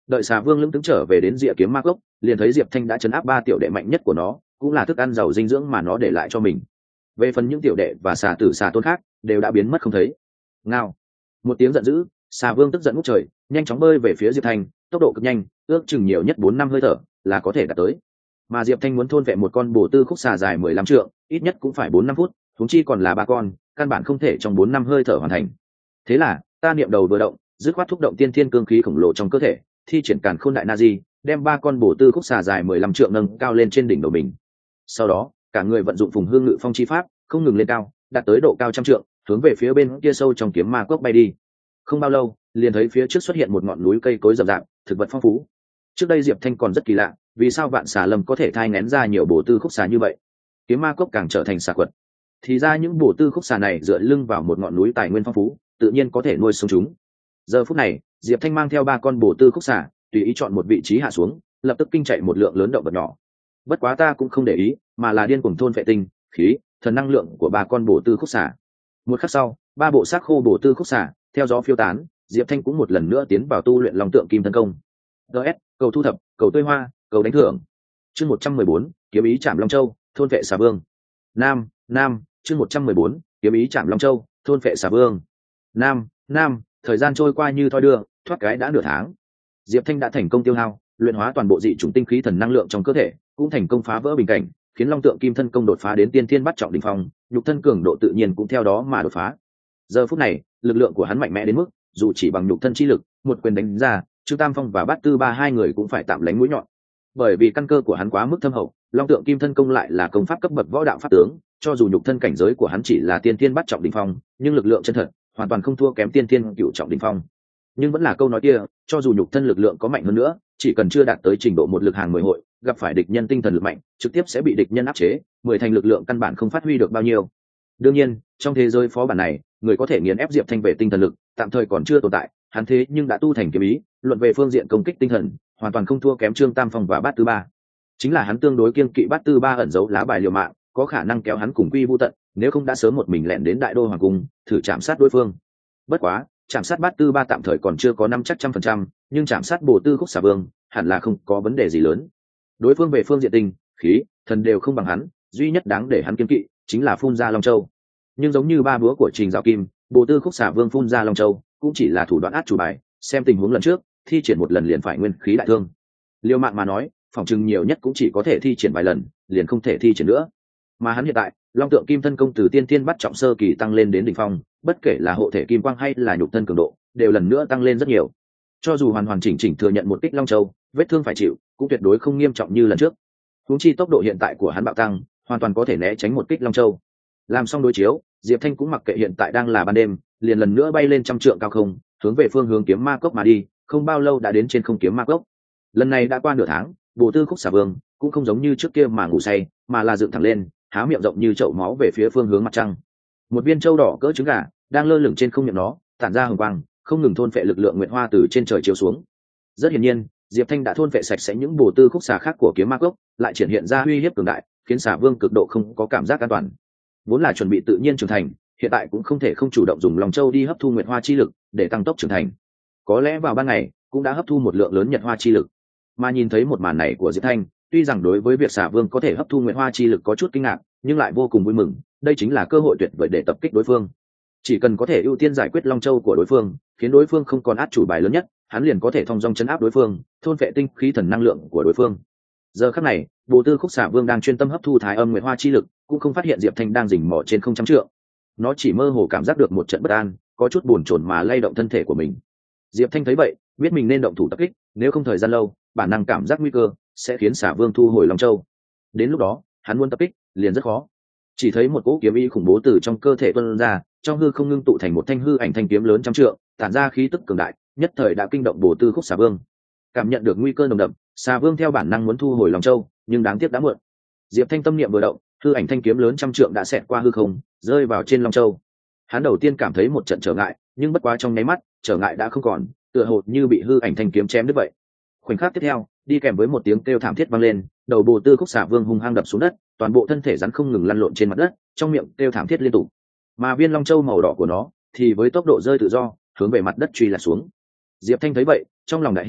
Đợi xà vương lững tướng trở về đến Diệp kiếm ma cốc, liền thấy Diệp Thanh đã chấn áp ba tiểu đệ mạnh nhất của nó, cũng là thức ăn giàu dinh dưỡng mà nó để lại cho mình. Về phần những tiểu đệ và xà tử xà tôn khác đều đã biến mất không thấy. Ngao, một tiếng giận dữ, xà vương tức giận ngút trời, nhanh chóng bơi về phía Diệp Thanh, tốc độ cực nhanh, ước chừng nhiều nhất bốn năm hơi thở là có thể đạt tới. Mà Diệp Thanh muốn thôn vệ một con bổ tư khúc xà dài mười lăm trượng, ít nhất cũng phải bốn năm phút, huống chi còn là ba con, căn bản không thể trong bốn năm hơi thở hoàn thành. Thế là, ta niệm đầu vừa động, dứt khoát thúc động tiên thiên cương khí khổng lồ trong cơ thể, thi triển càn khôn đại na di, đem ba con bổ tư khúc xà dài mười lăm trượng nâng cao lên trên đỉnh đầu mình. Sau đó, cả người vận dụng phùng hương ngự phong chi pháp, không ngừng lên cao, đạt tới độ cao trăm trượng, hướng về phía bên kia sâu trong kiếm ma cốc bay đi. Không bao lâu, liền thấy phía trước xuất hiện một ngọn núi cây cối rậm rạp, thực vật phong phú. Trước đây Diệp Thanh còn rất kỳ lạ, vì sao vạn xà lâm có thể thai nghén ra nhiều bổ tư khúc xà như vậy? Kiếm ma cốc càng trở thành xà quật. Thì ra những bổ tư khúc xà này dựa lưng vào một ngọn núi tài nguyên phong phú, tự nhiên có thể nuôi sống chúng. Giờ phút này, Diệp Thanh mang theo ba con bổ tư khúc xà, tùy ý chọn một vị trí hạ xuống, lập tức kinh chạy một lượng lớn động vật nhỏ. Bất quá ta cũng không để ý, mà là điên cuồng thôn vệ tinh, khí, thần năng lượng của ba con bổ tư khúc xà. Một khắc sau, ba bộ xác khô bổ tư khúc xà theo gió phiêu tán, Diệp Thanh cũng một lần nữa tiến vào tu luyện long tượng kim thân công. ds cầu thu thập, cầu tươi hoa, cầu đánh thưởng. Chương một trăm mười bốn, kiếm ý chạm long châu, thôn vệ xà vương. Nam, nam, chương một trăm mười bốn, kiếm ý chạm long châu, thôn vệ xà vương. Nam, nam, thời gian trôi qua như thoi đưa, thoát cái đã nửa tháng. Diệp Thanh đã thành công tiêu hao, luyện hóa toàn bộ dị chủng tinh khí thần năng lượng trong cơ thể, cũng thành công phá vỡ bình cảnh, khiến long tượng kim thân công đột phá đến tiên thiên bắt trọng đỉnh phong, nhục thân cường độ tự nhiên cũng theo đó mà đột phá. Giờ phút này, lực lượng của hắn mạnh mẽ đến mức, dù chỉ bằng nhục thân chi lực, một quyền đánh ra, Trương Tam Phong và Bát Tư Ba hai người cũng phải tạm lánh mũi nhọn. Bởi vì căn cơ của hắn quá mức thâm hậu, long tượng kim thân công lại là công pháp cấp bậc võ đạo pháp tướng, cho dù nhục thân cảnh giới của hắn chỉ là tiên thiên bắt trọng đỉnh phong, nhưng lực lượng chân thật hoàn toàn không thua kém tiên thiên cửu trọng đỉnh phong. Nhưng vẫn là câu nói kia, cho dù nhục thân lực lượng có mạnh hơn nữa, chỉ cần chưa đạt tới trình độ một lực hàng mười hội, gặp phải địch nhân tinh thần lực mạnh, trực tiếp sẽ bị địch nhân áp chế, mười thành lực lượng căn bản không phát huy được bao nhiêu. Đương nhiên, trong thế giới phó bản này, người có thể nghiền ép Diệp Thanh về tinh thần lực, tạm thời còn chưa tồn tại, hắn thế nhưng đã tu thành kiếm ý, luận về phương diện công kích tinh thần, hoàn toàn không thua kém Trương Tam Phong và Bát Tư Ba. Chính là hắn tương đối kiêng kỵ Bát Tư Ba ẩn giấu lá bài liều mạng, có khả năng kéo hắn cùng quy vu tận, nếu không đã sớm một mình lẻn đến Đại Đô hoàng cung, thử chạm sát đối phương. Bất quá, chạm sát Bát Tư Ba tạm thời còn chưa có năm chắc trăm phần trăm, nhưng chạm sát Bổ Tư Khúc Xà Vương, hẳn là không có vấn đề gì lớn. Đối phương về phương diện tinh, khí, thần đều không bằng hắn, duy nhất đáng để hắn kiêng kỵ chính là phun ra Long Châu. Nhưng giống như ba búa của Trình Giáo Kim, Bổ Tư Khúc Xà Vương phun ra Long Châu cũng chỉ là thủ đoạn át chủ bài, xem tình huống lần trước, thi triển một lần liền phải nguyên khí đại thương. Liêu mạng mà nói, phòng trừng nhiều nhất cũng chỉ có thể thi triển vài lần, liền không thể thi triển nữa. Mà hắn hiện tại, long tượng kim thân công từ tiên tiên bắt trọng sơ kỳ tăng lên đến đỉnh phong, bất kể là hộ thể kim quang hay là nhục thân cường độ, đều lần nữa tăng lên rất nhiều. Cho dù hoàn hoàn chỉnh chỉnh thừa nhận một kích long châu, vết thương phải chịu, cũng tuyệt đối không nghiêm trọng như lần trước. Huống chi tốc độ hiện tại của hắn bạo tăng, hoàn toàn có thể né tránh một kích long châu. Làm xong đối chiếu, Diệp Thanh cũng mặc kệ hiện tại đang là ban đêm, liền lần nữa bay lên trăm trượng cao không, hướng về phương hướng kiếm ma cốc mà đi, không bao lâu đã đến trên không kiếm ma cốc. Lần này đã qua nửa tháng, Bổ Tư Khúc Xà Vương cũng không giống như trước kia mà ngủ say, mà là dựng thẳng lên, há miệng rộng như chậu máu về phía phương hướng mặt trăng. Một viên châu đỏ cỡ trứng gà đang lơ lửng trên không miệng nó, tản ra hồng quang, không ngừng thôn phệ lực lượng nguyệt hoa từ trên trời chiếu xuống. Rất hiển nhiên, Diệp Thanh đã thôn phệ sạch sẽ những Bổ Tư Khúc Xà khác của kiếm ma cốc, lại triển hiện ra uy hiếp cường đại, khiến Xà Vương cực độ không có cảm giác an toàn. Vốn là chuẩn bị tự nhiên trưởng thành, hiện tại cũng không thể không chủ động dùng lòng châu đi hấp thu nguyệt hoa chi lực để tăng tốc trưởng thành. Có lẽ vào ban ngày cũng đã hấp thu một lượng lớn nhật hoa chi lực. Mà nhìn thấy một màn này của Diệp Thanh, tuy rằng đối với việc Xà Vương có thể hấp thu nguyệt hoa chi lực có chút kinh ngạc, nhưng lại vô cùng vui mừng, đây chính là cơ hội tuyệt vời để tập kích đối phương. Chỉ cần có thể ưu tiên giải quyết long châu của đối phương, khiến đối phương không còn át chủ bài lớn nhất, hắn liền có thể thông dong chấn áp đối phương, thôn phệ tinh khí thần năng lượng của đối phương. Giờ khắc này, Bổ Tư Khúc Xà Vương đang chuyên tâm hấp thu thái âm nguyệt hoa chi lực, cũng không phát hiện Diệp Thanh đang rình mò trên không trăm trượng. Nó chỉ mơ hồ cảm giác được một trận bất an, có chút buồn chồn mà lay động thân thể của mình. Diệp Thanh thấy vậy, biết mình nên động thủ tập kích, nếu không thời gian lâu, bản năng cảm giác nguy cơ sẽ khiến Xà Vương thu hồi Long Châu. Đến lúc đó, hắn muốn tập kích, liền rất khó. Chỉ thấy một cỗ kiếm ý khủng bố từ trong cơ thể tuôn ra, trong hư không ngưng tụ thành một thanh hư ảnh thanh kiếm lớn trăm trượng, tản ra khí tức cường đại, nhất thời đã kinh động Bổ Tư Khúc Xà Vương. Cảm nhận được nguy cơ nồng đậm, Xà Vương theo bản năng muốn thu hồi Long Châu, nhưng đáng tiếc đã muộn. Diệp Thanh tâm niệm vừa động, hư ảnh thanh kiếm lớn trăm trượng đã xẹt qua hư không, rơi vào trên Long Châu. Hắn đầu tiên cảm thấy một trận trở ngại, nhưng bất quá trong nháy mắt, trở ngại đã không còn, tựa hồ như bị hư ảnh thanh kiếm chém đứt vậy. Khoảnh khắc tiếp theo, đi kèm với một tiếng kêu thảm thiết vang lên, đầu Bổ Tư Khúc Xà Vương hung hăng đập xuống đất, toàn bộ thân thể rắn không ngừng lăn lộn trên mặt đất, trong miệng kêu thảm thiết liên tục. Mà viên Long Châu màu đỏ của nó thì với tốc độ rơi tự do, hướng về mặt đất truy là xuống. Diệp Thanh thấy vậy, trong lòng đại hỉ,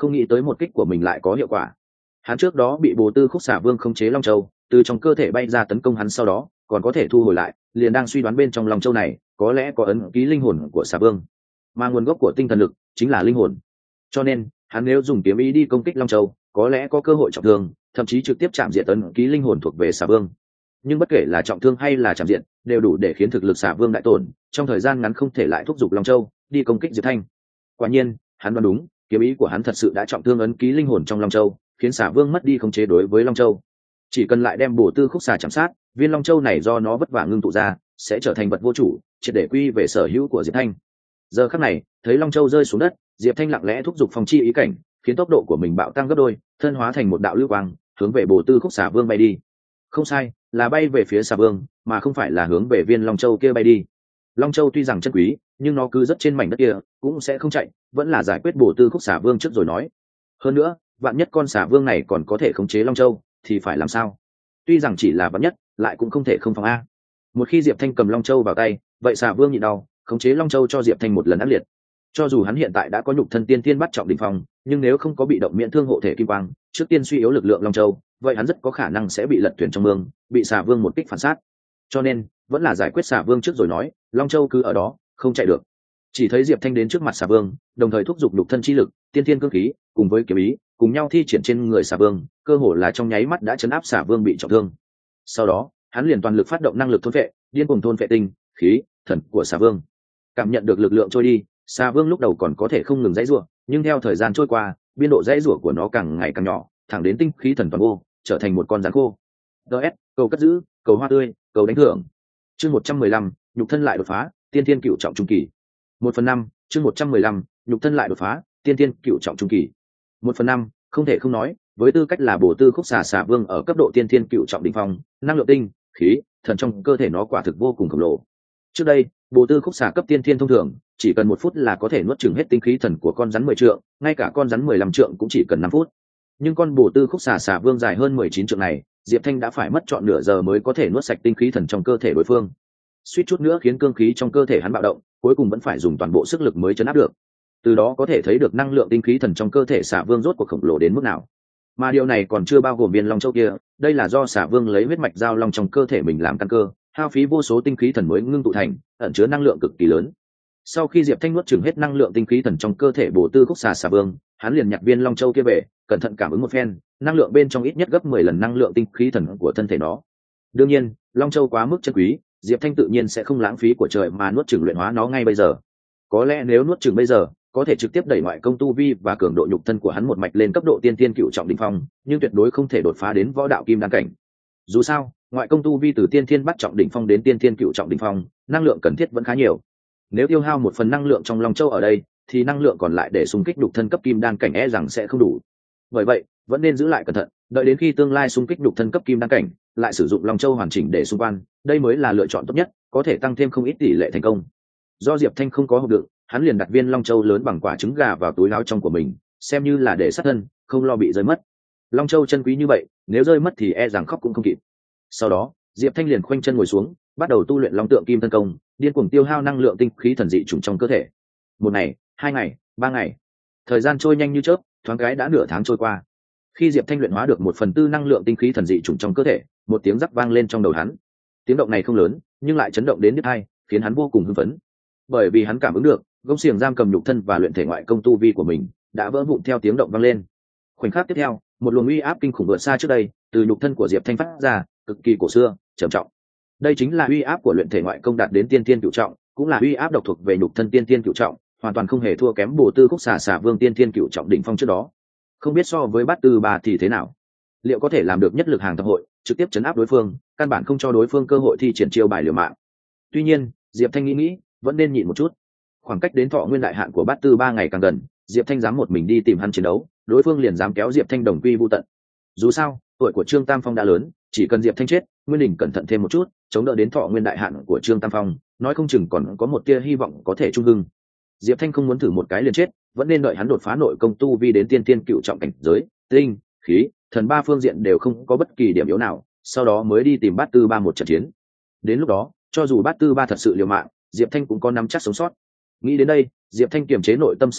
không nghĩ tới một kích của mình lại có hiệu quả. Hắn trước đó bị Bồ Tư Khúc Xà Vương khống chế Long Châu, từ trong cơ thể bay ra tấn công hắn, sau đó còn có thể thu hồi lại, liền đang suy đoán bên trong Long Châu này có lẽ có ấn ký linh hồn của Xà Vương, mà nguồn gốc của tinh thần lực chính là linh hồn. Cho nên hắn nếu dùng kiếm ý đi công kích Long Châu, có lẽ có cơ hội trọng thương, thậm chí trực tiếp chạm diệt ấn ký linh hồn thuộc về Xà Vương. Nhưng bất kể là trọng thương hay là chạm diệt, đều đủ để khiến thực lực Xà Vương đại tổn, trong thời gian ngắn không thể lại thúc giục Long Châu đi công kích Diệp Thanh. Quả nhiên, hắn đoán đúng, kiếm ý của hắn thật sự đã trọng thương ấn ký linh hồn trong Long Châu, khiến Xà Vương mất đi khống chế đối với Long Châu. Chỉ cần lại đem Bổ Tư Khúc Xà chạm sát, viên Long Châu này do nó vất vả ngưng tụ ra, sẽ trở thành vật vô chủ, triệt để quy về sở hữu của Diệp Thanh. Giờ khắc này, thấy Long Châu rơi xuống đất, Diệp Thanh lặng lẽ thúc giục phong chi ý cảnh, khiến tốc độ của mình bạo tăng gấp đôi, thân hóa thành một đạo lưu quang, hướng về Bổ Tư Khúc Xà Vương bay đi. Không sai, là bay về phía Xà Vương, mà không phải là hướng về viên Long Châu kia bay đi. Long Châu tuy rằng chân quý, nhưng nó cứ rất trên mảnh đất kia, cũng sẽ không chạy, vẫn là giải quyết Bổ Tư Khúc Xà Vương trước rồi nói. Hơn nữa, vạn nhất con Xà Vương này còn có thể khống chế Long Châu, thì phải làm sao? Tuy rằng chỉ là vạn nhất, lại cũng không thể không phòng a. Một khi Diệp Thanh cầm Long Châu vào tay, vậy Xà Vương nhịn đau, khống chế Long Châu cho Diệp Thanh một lần ác liệt. Cho dù hắn hiện tại đã có nhục thân tiên tiên bắt trọng đỉnh phong, nhưng nếu không có bị động miễn thương hộ thể kim quang, trước tiên suy yếu lực lượng Long Châu, vậy hắn rất có khả năng sẽ bị lật thuyền trong mương, bị Xà Vương một kích phản sát. Cho nên, vẫn là giải quyết Xà Vương trước rồi nói, Long Châu cứ ở đó, không chạy được. Chỉ thấy Diệp Thanh đến trước mặt Xà Vương, đồng thời thúc giục nhục thân chi lực, tiên tiên cương khí, cùng với kiếm ý, cùng nhau thi triển trên người Xà Vương, cơ hồ là trong nháy mắt đã chấn áp Xà Vương bị trọng thương. Sau đó, hắn liền toàn lực phát động năng lực thôn phệ, điên cuồng thôn phệ tinh, khí, thần của Xà Vương. Cảm nhận được lực lượng trôi đi, Xà Vương lúc đầu còn có thể không ngừng dãy rủa, nhưng theo thời gian trôi qua, biên độ dãy rủa của nó càng ngày càng nhỏ, thẳng đến tinh khí thần toàn vô, trở thành một con rắn khô. đê ét, cầu cất giữ, cầu hoa tươi, cầu đánh thưởng. Chương một trăm mười lăm, nhục thân lại đột phá, tiên thiên cựu trọng trung kỳ. một phần năm, chương một trăm mười lăm, nhục thân lại đột phá, tiên thiên cựu trọng trung kỳ. một phần năm, không thể không nói, với tư cách là Bổ Tư Khúc Xà Xà Vương ở cấp độ tiên thiên cựu trọng đỉnh phong, năng lượng tinh, khí, thần trong cơ thể nó quả thực vô cùng khổng lồ. Trước đây, Bổ Tư Khúc Xà cấp tiên thiên thông thường, chỉ cần một phút là có thể nuốt chửng hết tinh khí thần của con rắn mười trượng, ngay cả con rắn mười lăm trượng cũng chỉ cần năm phút. Nhưng con Bổ Tư Khúc Xà Xà Vương dài hơn mười chín trượng này, Diệp Thanh đã phải mất trọn nửa giờ mới có thể nuốt sạch tinh khí thần trong cơ thể đối phương. Suýt chút nữa khiến cương khí trong cơ thể hắn bạo động, cuối cùng vẫn phải dùng toàn bộ sức lực mới chấn áp được. Từ đó có thể thấy được năng lượng tinh khí thần trong cơ thể Xà Vương rốt cuộc khổng lồ đến mức nào. Mà điều này còn chưa bao gồm viên Long Châu kia, đây là do Xà Vương lấy huyết mạch giao long trong cơ thể mình làm căn cơ, hao phí vô số tinh khí thần mới ngưng tụ thành, ẩn chứa năng lượng cực kỳ lớn. Sau khi Diệp Thanh nuốt chửng hết năng lượng tinh khí thần trong cơ thể Bổ Tư Khúc Xà Xà Vương, hắn liền nhặt viên Long Châu kia về, cẩn thận cảm ứng một phen, năng lượng bên trong ít nhất gấp mười lần năng lượng tinh khí thần của thân thể nó. Đương nhiên, Long Châu quá mức chân quý, Diệp Thanh tự nhiên sẽ không lãng phí của trời mà nuốt chửng luyện hóa nó ngay bây giờ. Có lẽ nếu nuốt chửng bây giờ, có thể trực tiếp đẩy ngoại công tu vi và cường độ nhục thân của hắn một mạch lên cấp độ tiên tiên cựu trọng đỉnh phong, nhưng tuyệt đối không thể đột phá đến võ đạo kim đan cảnh. Dù sao, ngoại công tu vi từ tiên thiên bắt trọng đỉnh phong đến tiên thiên cựu trọng đỉnh phong, năng lượng cần thiết vẫn khá nhiều. Nếu tiêu hao một phần năng lượng trong Long Châu ở đây, thì năng lượng còn lại để xung kích nhục thân cấp kim đan cảnh e rằng sẽ không đủ. Bởi vậy, vẫn nên giữ lại cẩn thận, đợi đến khi tương lai xung kích nhục thân cấp kim đan cảnh, lại sử dụng Long Châu hoàn chỉnh để xung quan, đây mới là lựa chọn tốt nhất, có thể tăng thêm không ít tỷ lệ thành công. Do Diệp Thanh không có hộp đựng, hắn liền đặt viên Long Châu lớn bằng quả trứng gà vào túi áo trong của mình, xem như là để sát thân, không lo bị rơi mất. Long Châu chân quý như vậy, nếu rơi mất thì e rằng khóc cũng không kịp. Sau đó, Diệp Thanh liền khoanh chân ngồi xuống, bắt đầu tu luyện Long Tượng Kim Thân Công, điên cuồng tiêu hao năng lượng tinh khí thần dị trùng trong cơ thể. Một ngày, hai ngày, ba ngày, thời gian trôi nhanh như chớp, thoáng cái đã nửa tháng trôi qua. Khi Diệp Thanh luyện hóa được một phần tư năng lượng tinh khí thần dị trùng trong cơ thể, một tiếng rắc vang lên trong đầu hắn. Tiếng động này không lớn, nhưng lại chấn động đến đứt tai, khiến hắn vô cùng hưng phấn. Bởi vì hắn cảm ứng được, gông xiềng giam cầm nhục thân và luyện thể ngoại công tu vi của mình đã vỡ vụn theo tiếng động vang lên. Khoảnh khắc tiếp theo, một luồng uy áp kinh khủng vượt xa trước đây, từ nhục thân của Diệp Thanh phát ra, cực kỳ cổ xưa, trầm trọng. Đây chính là uy áp của luyện thể ngoại công đạt đến tiên tiên cửu trọng, cũng là uy áp độc thuộc về nhục thân tiên tiên cửu trọng, hoàn toàn không hề thua kém Bổ Tư Khúc Xà Xà Vương tiên tiên cửu trọng đỉnh phong trước đó. Không biết so với Bát Tư Ba thì thế nào, liệu có thể làm được nhất lực hàng thập hội, trực tiếp chấn áp đối phương, căn bản không cho đối phương cơ hội thi triển chiêu bài liều mạng. Tuy nhiên, Diệp Thanh nghĩ nghĩ, vẫn nên nhịn một chút. Khoảng cách đến thọ nguyên đại hạn của Bát Tư Ba ngày càng gần, Diệp Thanh dám một mình đi tìm hắn chiến đấu, đối phương liền dám kéo Diệp Thanh đồng quy vu tận. Dù sao, tuổi của Trương Tam Phong đã lớn, chỉ cần Diệp Thanh chết, Nguyên Đình cẩn thận thêm một chút, chống đỡ đến thọ nguyên đại hạn của Trương Tam Phong, nói không chừng còn có một tia hy vọng có thể trung hưng. Diệp Thanh không muốn thử một cái liền chết, vẫn nên đợi hắn đột phá nội công tu vi đến tiên tiên cựu trọng cảnh giới, tinh, khí, thần ba phương diện đều không có bất kỳ điểm yếu nào, sau đó mới đi tìm Bát Tư Ba một trận chiến. Đến lúc đó, cho dù Bát Tư Ba thật sự liều mạng, Diệp Thanh cũng có nắm chắc sống sót. Nghĩ đến đây, Diệp Thanh kiềm chế nội tâm sao động,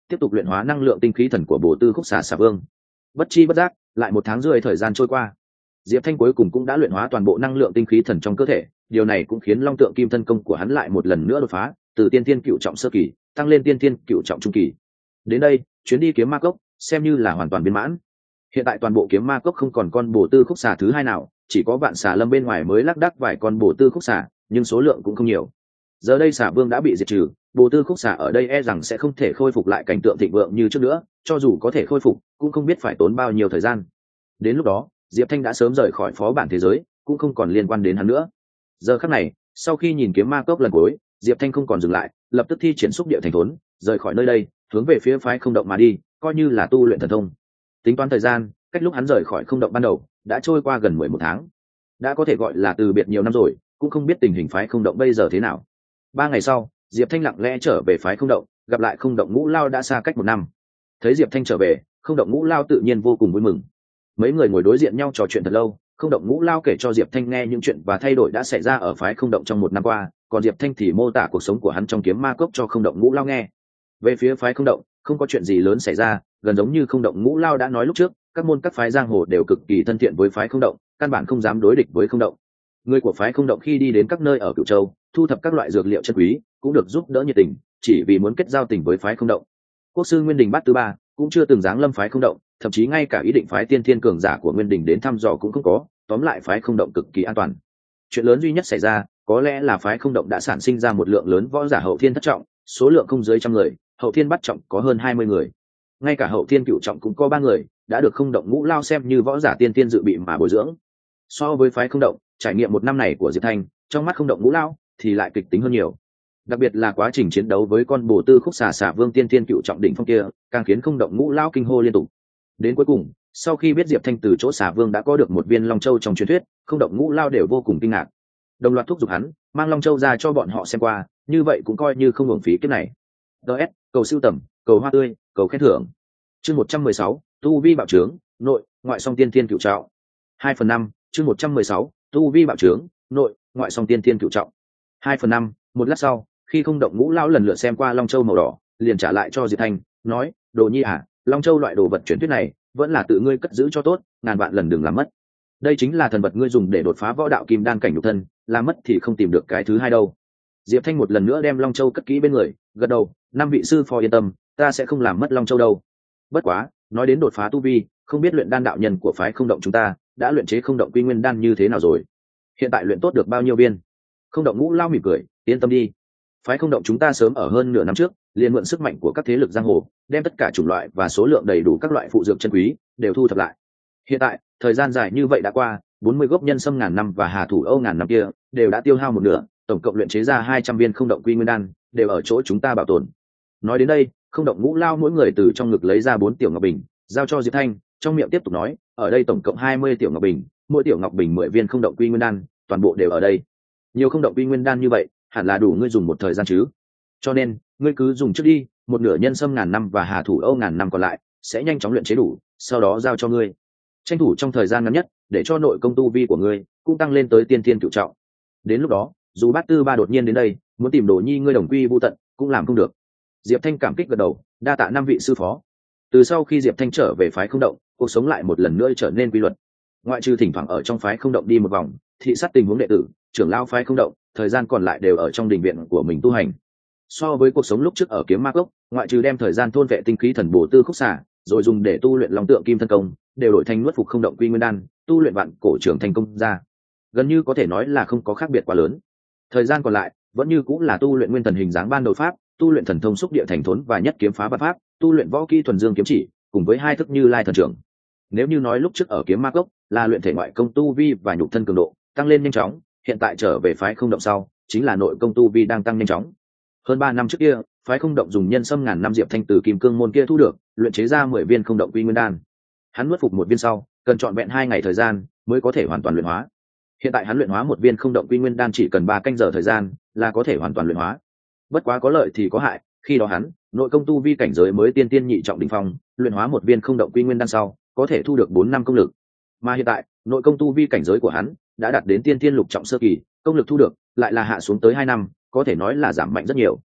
tiếp tục luyện hóa năng lượng tinh khí thần của bổ tư khúc xà xà vương. Bất chi bất giác lại một tháng rưỡi thời gian trôi qua, diệp thanh cuối cùng cũng đã luyện hóa toàn bộ năng lượng tinh khí thần trong cơ thể. Điều này cũng khiến long tượng kim thân công của hắn lại một lần nữa đột phá, từ tiên thiên cựu trọng sơ kỳ tăng lên tiên thiên cựu trọng trung kỳ. Đến đây, chuyến đi kiếm ma cốc xem như là hoàn toàn viên mãn. Hiện tại toàn bộ kiếm ma cốc không còn con bổ tư khúc xà thứ hai nào, chỉ có vạn xà lâm bên ngoài mới lác đác vài con bổ tư khúc xà, nhưng số lượng cũng không nhiều. Giờ đây xà vương đã bị diệt trừ, bổ tư khúc xà ở đây e rằng sẽ không thể khôi phục lại cảnh tượng thịnh vượng như trước nữa, cho dù có thể khôi phục cũng không biết phải tốn bao nhiêu thời gian. Đến lúc đó diệp thanh đã sớm rời khỏi phó bản thế giới, cũng không còn liên quan đến hắn nữa. Giờ khắc này, sau khi nhìn kiếm ma cốc lần cuối, diệp thanh không còn dừng lại, lập tức thi triển xúc địa thành thốn, rời khỏi nơi đây, hướng về phía phái không động mà đi, coi như là tu luyện thần thông. Tính toán thời gian, cách lúc hắn rời khỏi không động ban đầu đã trôi qua gần mười một tháng, đã có thể gọi là từ biệt nhiều năm rồi, cũng không biết tình hình phái không động bây giờ thế nào. Ba ngày sau, diệp thanh lặng lẽ trở về phái không động, gặp lại không động ngũ lao đã xa cách một năm. Thấy diệp thanh trở về, không động ngũ lao tự nhiên vô cùng vui mừng. Mấy người ngồi đối diện nhau trò chuyện thật lâu, không động ngũ lao kể cho diệp thanh nghe những chuyện và thay đổi đã xảy ra ở phái không động trong một năm qua, còn diệp thanh thì mô tả cuộc sống của hắn trong kiếm ma cốc cho không động ngũ lao nghe. Về phía phái không động, không có chuyện gì lớn xảy ra, gần giống như không động ngũ lao đã nói lúc trước, các môn các phái giang hồ đều cực kỳ thân thiện với phái không động, căn bản không dám đối địch với không động. Người của phái không động khi đi đến các nơi ở Cửu Châu, thu thập các loại dược liệu chân quý, cũng được giúp đỡ nhiệt tình, chỉ vì muốn kết giao tình với phái không động. Quốc sư Nguyên Đình Bát Tư Ba cũng chưa từng giáng lâm phái không động, thậm chí ngay cả ý định phái tiên thiên cường giả của Nguyên Đình đến thăm dò cũng không có. Tóm lại phái không động cực kỳ an toàn. Chuyện lớn duy nhất xảy ra có lẽ là phái không động đã sản sinh ra một lượng lớn võ giả hậu thiên thất trọng, số lượng không dưới trăm người, hậu thiên bắt trọng có hơn hai mươi người, ngay cả hậu thiên cựu trọng cũng có ba người, đã được không động ngũ lao xem như võ giả tiên tiên dự bị mà bồi dưỡng. So với phái không động, trải nghiệm một năm này của diệp thanh trong mắt không động ngũ lao thì lại kịch tính hơn nhiều. Đặc biệt là quá trình chiến đấu với con bồ tư khúc xà xà vương tiên tiên cựu trọng đỉnh phong kia, càng khiến không động ngũ lao kinh hô liên tục. Đến cuối cùng, sau khi biết diệp thanh từ chỗ xà vương đã có được một viên long châu trong truyền thuyết, không động ngũ lao đều vô cùng kinh ngạc, đồng loạt thúc giục hắn mang long châu ra cho bọn họ xem qua, như vậy cũng coi như không hưởng phí kiếp này. ds cầu siêu tầm, cầu hoa tươi, cầu khen thưởng. Chương một trăm mười sáu, tu vi bạo trướng, nội ngoại song tiên thiên cựu trọng. Hai phần năm. Chương một trăm mười sáu, tu vi bạo trướng, nội ngoại song tiên thiên cựu trọng. Hai phần năm. Một lát sau, khi không động ngũ lão lần lượt xem qua long châu màu đỏ, liền trả lại cho diệp thanh, nói: đồ nhi à, long châu loại đồ vật truyền thuyết này vẫn là tự ngươi cất giữ cho tốt, ngàn vạn lần đừng làm mất. Đây chính là thần vật ngươi dùng để đột phá võ đạo kim đan cảnh nhục thân, làm mất thì không tìm được cái thứ hai đâu. Diệp thanh một lần nữa đem long châu cất kỹ bên người, gật đầu: năm vị sư phó yên tâm, ta sẽ không làm mất long châu đâu. Bất quá, nói đến đột phá tu vi, không biết luyện đan đạo nhân của phái không động chúng ta đã luyện chế không động quy nguyên đan như thế nào rồi, hiện tại luyện tốt được bao nhiêu viên? Không động ngũ lao mỉm cười: yên tâm đi, phái không động chúng ta sớm ở hơn nửa năm trước liền mượn sức mạnh của các thế lực giang hồ, đem tất cả chủng loại và số lượng đầy đủ các loại phụ dược chân quý đều thu thập lại. Hiện tại thời gian dài như vậy đã qua, bốn mươi gốc nhân sâm ngàn năm và hà thủ âu ngàn năm kia đều đã tiêu hao một nửa, tổng cộng luyện chế ra hai trăm viên không động quy nguyên đan, đều ở chỗ chúng ta bảo tồn. Nói đến đây, không động ngũ lao mỗi người từ trong ngực lấy ra bốn tiểu ngọc bình, giao cho diệp thanh, trong miệng tiếp tục nói: ở đây tổng cộng hai mươi tiểu ngọc bình, mỗi tiểu ngọc bình mười viên không động quy nguyên đan, toàn bộ đều ở đây. Nhiều không động quy nguyên đan như vậy hẳn là đủ ngươi dùng một thời gian chứ, cho nên ngươi cứ dùng trước đi, một nửa nhân sâm ngàn năm và hà thủ âu ngàn năm còn lại sẽ nhanh chóng luyện chế đủ, sau đó giao cho ngươi, tranh thủ trong thời gian ngắn nhất để cho nội công tu vi của ngươi cũng tăng lên tới tiên thiên cửu trọng. Đến lúc đó dù Bát Tư Ba đột nhiên đến đây muốn tìm đồ nhi ngươi đồng quy vu tận cũng làm không được. Diệp thanh cảm kích gật đầu, đa tạ năm vị sư phó. Từ sau khi diệp thanh trở về phái không động, cuộc sống lại một lần nữa trở nên quy luật. Ngoại trừ thỉnh thoảng ở trong phái không động đi một vòng, thị sát tình huống đệ tử, trưởng lao phái không động, thời gian còn lại đều ở trong đình viện của mình tu hành. So với cuộc sống lúc trước ở kiếm ma cốc, ngoại trừ đem thời gian thôn vệ tinh khí thần bổ tư khúc xả rồi dùng để tu luyện long tượng kim thân công, đều đổi thành nuốt phục không động quy nguyên đan, tu luyện vạn cổ trưởng thành công ra, gần như có thể nói là không có khác biệt quá lớn. Thời gian còn lại vẫn như cũng là tu luyện nguyên thần hình dáng ban đầu pháp, tu luyện thần thông xúc địa thành thốn và nhất kiếm phá bát pháp, tu luyện võ kỹ thuần dương kiếm chỉ, cùng với hai thức như lai thần trưởng. Nếu như nói lúc trước ở kiếm ma cốc là luyện thể ngoại công tu vi và nhục thân cường độ tăng lên nhanh chóng, hiện tại trở về phái không động sau chính là nội công tu vi đang tăng nhanh chóng. Hơn ba năm trước kia, phái không động dùng nhân sâm ngàn năm diệp thanh từ kim cương môn kia thu được, luyện chế ra mười viên không động quy nguyên đan. Hắn nuốt phục một viên sau, cần trọn vẹn hai ngày thời gian mới có thể hoàn toàn luyện hóa. Hiện tại hắn luyện hóa một viên không động quy nguyên đan chỉ cần ba canh giờ thời gian là có thể hoàn toàn luyện hóa. Bất quá có lợi thì có hại, khi đó hắn nội công tu vi cảnh giới mới tiên tiên nhị trọng đỉnh phong, luyện hóa một viên không động quy nguyên đan sau có thể thu được bốn năm công lực. Mà hiện tại nội công tu vi cảnh giới của hắn đã đạt đến tiên tiên lục trọng sơ kỳ, công lực thu được lại là hạ xuống tới hai năm, có thể nói là giảm mạnh rất nhiều.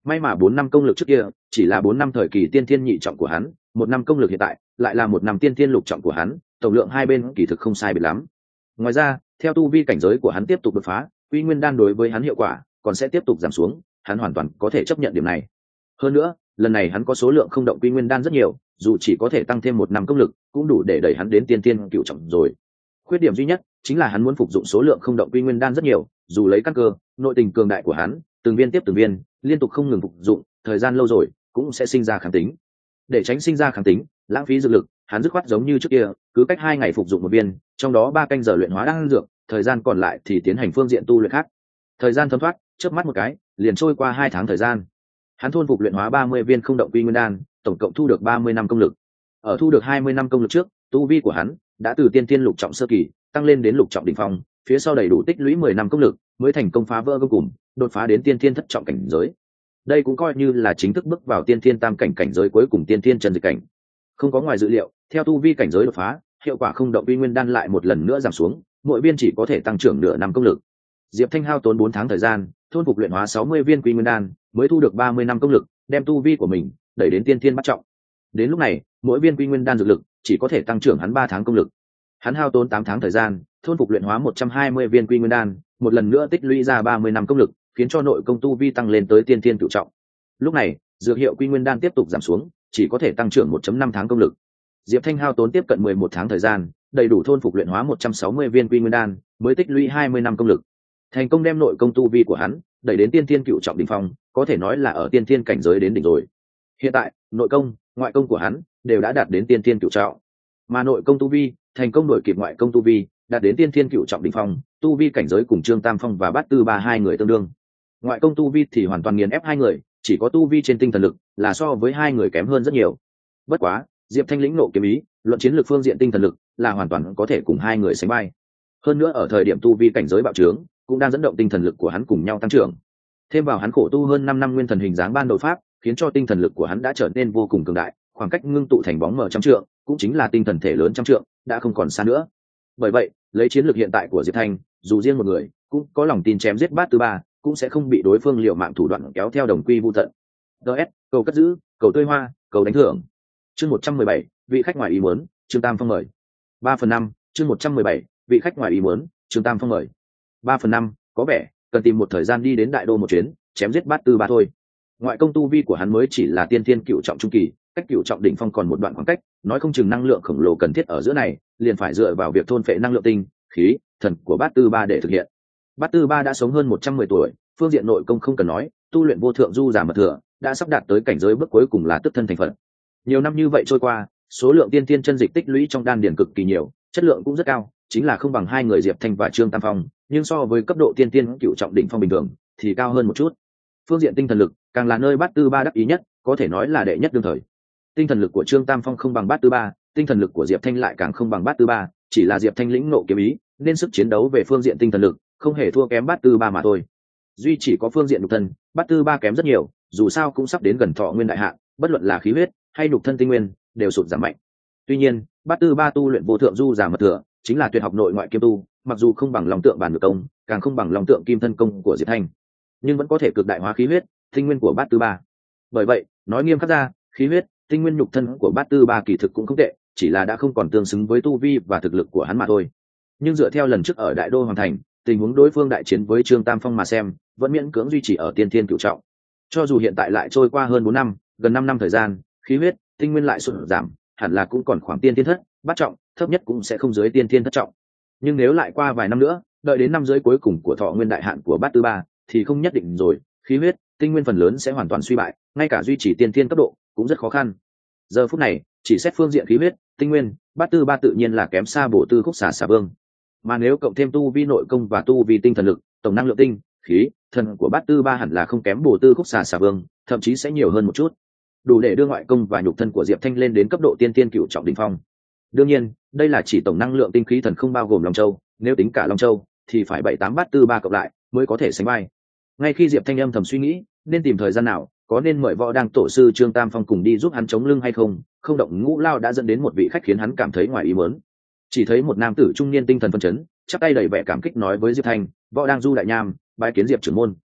may mà bốn năm công lực trước kia chỉ là bốn năm thời kỳ tiên thiên nhị trọng của hắn, một năm công lực hiện tại lại là một năm tiên thiên lục trọng của hắn, tổng lượng hai bên kỳ thực không sai biệt lắm. Ngoài ra theo tu vi cảnh giới của hắn tiếp tục đột phá, quy nguyên đan đối với hắn hiệu quả còn sẽ tiếp tục giảm xuống, hắn hoàn toàn có thể chấp nhận điểm này. Hơn nữa lần này hắn có số lượng không động quy nguyên đan rất nhiều, dù chỉ có thể tăng thêm một năm công lực cũng đủ để đẩy hắn đến tiên thiên cựu trọng rồi. Khuyết điểm duy nhất chính là hắn muốn phục dụng số lượng không động quy nguyên đan rất nhiều, dù lấy căn cơ nội tình cường đại của hắn từng viên tiếp từng viên liên tục không ngừng phục dụng, thời gian lâu rồi cũng sẽ sinh ra kháng tính. Để tránh sinh ra kháng tính lãng phí dược lực, hắn dứt khoát giống như trước kia, cứ cách hai ngày phục dụng một viên, trong đó ba canh giờ luyện hóa đan dược, thời gian còn lại thì tiến hành phương diện tu luyện khác. Thời gian thấm thoát chớp mắt một cái liền trôi qua hai tháng thời gian. Hắn thôn phục luyện hóa ba mươi viên không động quy nguyên đan, tổng cộng thu được ba mươi năm công lực. Ở thu được hai mươi năm công lực trước, tu vi của hắn đã từ tiên thiên lục trọng sơ kỳ tăng lên đến lục trọng đỉnh phong, phía sau đầy đủ tích lũy mười năm công lực mới thành công phá vỡ gông cùm, đột phá đến tiên thiên thất trọng cảnh giới. Đây cũng coi như là chính thức bước vào tiên thiên tam cảnh cảnh giới cuối cùng tiên thiên chân dịch cảnh. Không có ngoài dự liệu, theo tu vi cảnh giới đột phá, hiệu quả không động quy nguyên đan lại một lần nữa giảm xuống, mỗi viên chỉ có thể tăng trưởng nửa năm công lực. Diệp Thanh hao tốn bốn tháng thời gian, thôn phục luyện hóa sáu mươi viên quy nguyên đan, mới thu được ba mươi năm công lực, đem tu vi của mình đẩy đến tiên thiên bát trọng. Đến lúc này, mỗi viên quy nguyên đan dược lực chỉ có thể tăng trưởng hắn ba tháng công lực. Hắn hao tốn tám tháng thời gian, thôn phục luyện hóa một trăm hai mươi viên quy nguyên đan, một lần nữa tích lũy ra ba mươi năm công lực, khiến cho nội công tu vi tăng lên tới tiên thiên cửu trọng. Lúc này, dược hiệu quy nguyên đan tiếp tục giảm xuống, chỉ có thể tăng trưởng một phẩy năm tháng công lực. Diệp Thanh hao tốn tiếp cận mười một tháng thời gian, đầy đủ thôn phục luyện hóa một trăm sáu mươi viên quy nguyên đan, mới tích lũy hai mươi năm công lực. Thành công đem nội công tu vi của hắn đẩy đến tiên thiên cửu trọng đỉnh phong, có thể nói là ở tiên thiên cảnh giới đến đỉnh rồi. Hiện tại, nội công, ngoại công của hắn đều đã đạt đến tiên thiên cửu trọng. Mà nội công tu vi thành công đuổi kịp ngoại công tu vi, đạt đến tiên thiên cửu trọng đỉnh phong, tu vi cảnh giới cùng Trương Tam Phong và Bát Tư Ba hai người tương đương. Ngoại công tu vi thì hoàn toàn nghiền ép hai người, chỉ có tu vi trên tinh thần lực là so với hai người kém hơn rất nhiều. Bất quá, Diệp Thanh lĩnh nộ kiếm ý, luận chiến lược phương diện tinh thần lực là hoàn toàn có thể cùng hai người sánh vai. Hơn nữa ở thời điểm tu vi cảnh giới bạo trướng, cũng đang dẫn động tinh thần lực của hắn cùng nhau tăng trưởng. Thêm vào hắn khổ tu hơn năm năm nguyên thần hình dáng ban đầu pháp, khiến cho tinh thần lực của hắn đã trở nên vô cùng cường đại, khoảng cách ngưng tụ thành bóng mờ trăm trượng, cũng chính là tinh thần thể lớn trăm trượng, đã không còn xa nữa. Bởi vậy, lấy chiến lược hiện tại của Diệp Thanh, dù riêng một người cũng có lòng tin chém giết Bát Tư Ba, cũng sẽ không bị đối phương liều mạng thủ đoạn kéo theo đồng quy vu tận. ds cầu cất giữ, cầu tươi hoa, cầu đánh thưởng. Chương một trăm mười bảy, vị khách ngoài ý muốn, Trương Tam Phong mời. ba phần năm, chương một trăm mười bảy, vị khách ngoài ý muốn, Trương Tam Phong mời. ba phần năm, có vẻ cần tìm một thời gian đi đến đại đô một chuyến, chém giết Bát Tư Ba thôi. Ngoại công tu vi của hắn mới chỉ là tiên thiên cựu trọng trung kỳ, cách cựu trọng đỉnh phong còn một đoạn khoảng cách, nói không chừng năng lượng khổng lồ cần thiết ở giữa này liền phải dựa vào việc thôn phệ năng lượng tinh, khí, thần của Bát Tư Ba để thực hiện. Bát Tư Ba đã sống hơn một trăm mười tuổi, phương diện nội công không cần nói, tu luyện vô thượng du giả mật thừa, đã sắp đạt tới cảnh giới bước cuối cùng là tức thân thành phật. Nhiều năm như vậy trôi qua, số lượng tiên thiên chân dịch tích lũy trong đan điển cực kỳ nhiều, chất lượng cũng rất cao, chính là không bằng hai người Diệp Thanh và Trương Tam Phong, nhưng so với cấp độ tiên thiên cựu trọng đỉnh phong bình thường thì cao hơn một chút. Phương diện tinh thần lực càng là nơi Bát Tư Ba đắc ý nhất, có thể nói là đệ nhất đương thời. Tinh thần lực của Trương Tam Phong không bằng Bát Tư Ba, tinh thần lực của Diệp Thanh lại càng không bằng Bát Tư Ba, chỉ là Diệp Thanh lĩnh ngộ kiếm ý, nên sức chiến đấu về phương diện tinh thần lực không hề thua kém Bát Tư Ba mà thôi. Duy chỉ có phương diện nhục thân, Bát Tư Ba kém rất nhiều, dù sao cũng sắp đến gần thọ nguyên đại hạn, bất luận là khí huyết hay nhục thân tinh nguyên đều sụt giảm mạnh. Tuy nhiên, Bát Tư Ba tu luyện vô thượng du giả mật thừa, chính là tuyệt học nội ngoại kiêm tu, mặc dù không bằng long tượng bản ngược công, càng không bằng long tượng kim thân công của Diệp Thanh, nhưng vẫn có thể cực đại hóa khí huyết, tinh nguyên của Bát Tư Ba. Bởi vậy, nói nghiêm khắc ra, khí huyết, tinh nguyên nhục thân của Bát Tư Ba kỳ thực cũng không tệ, chỉ là đã không còn tương xứng với tu vi và thực lực của hắn mà thôi. Nhưng dựa theo lần trước ở Đại Đô Hoàng Thành, tình huống đối phương đại chiến với Trương Tam Phong mà xem, vẫn miễn cưỡng duy trì ở tiên thiên cửu trọng. Cho dù hiện tại lại trôi qua hơn bốn năm, gần năm năm thời gian, khí huyết, tinh nguyên lại sụt giảm, hẳn là cũng còn khoảng tiên thiên thất, bát trọng, thấp nhất cũng sẽ không dưới tiên thiên thất trọng. Nhưng nếu lại qua vài năm nữa, đợi đến năm dưới cuối cùng của thọ nguyên đại hạn của Bát Tư Ba, thì không nhất định rồi, khí huyết, tinh nguyên phần lớn sẽ hoàn toàn suy bại, ngay cả duy trì tiên thiên cấp độ cũng rất khó khăn. Giờ phút này, chỉ xét phương diện khí huyết, tinh nguyên, Bát Tư Ba tự nhiên là kém xa Bổ Tư Khúc Xà Xà Vương. Mà nếu cộng thêm tu vi nội công và tu vi tinh thần lực, tổng năng lượng tinh, khí, thần của Bát Tư Ba hẳn là không kém Bổ Tư Khúc Xà Xà Vương, thậm chí sẽ nhiều hơn một chút, đủ để đưa ngoại công và nhục thân của Diệp Thanh lên đến cấp độ tiên tiên cửu trọng đỉnh phong. Đương nhiên, đây là chỉ tổng năng lượng tinh khí thần không bao gồm Long Châu, nếu tính cả Long Châu thì phải bảy tám Bát Tư Ba cộng lại mới có thể sánh vai. Ngay khi Diệp Thanh âm thầm suy nghĩ, nên tìm thời gian nào, có nên mời Võ Đang tổ sư Trương Tam Phong cùng đi giúp hắn chống lưng hay không, không động ngũ lao đã dẫn đến một vị khách khiến hắn cảm thấy ngoài ý muốn. Chỉ thấy một nam tử trung niên tinh thần phấn chấn, chắp tay đầy vẻ cảm kích nói với Diệp Thanh: "Võ Đang du đại nham, bái kiến Diệp trưởng môn."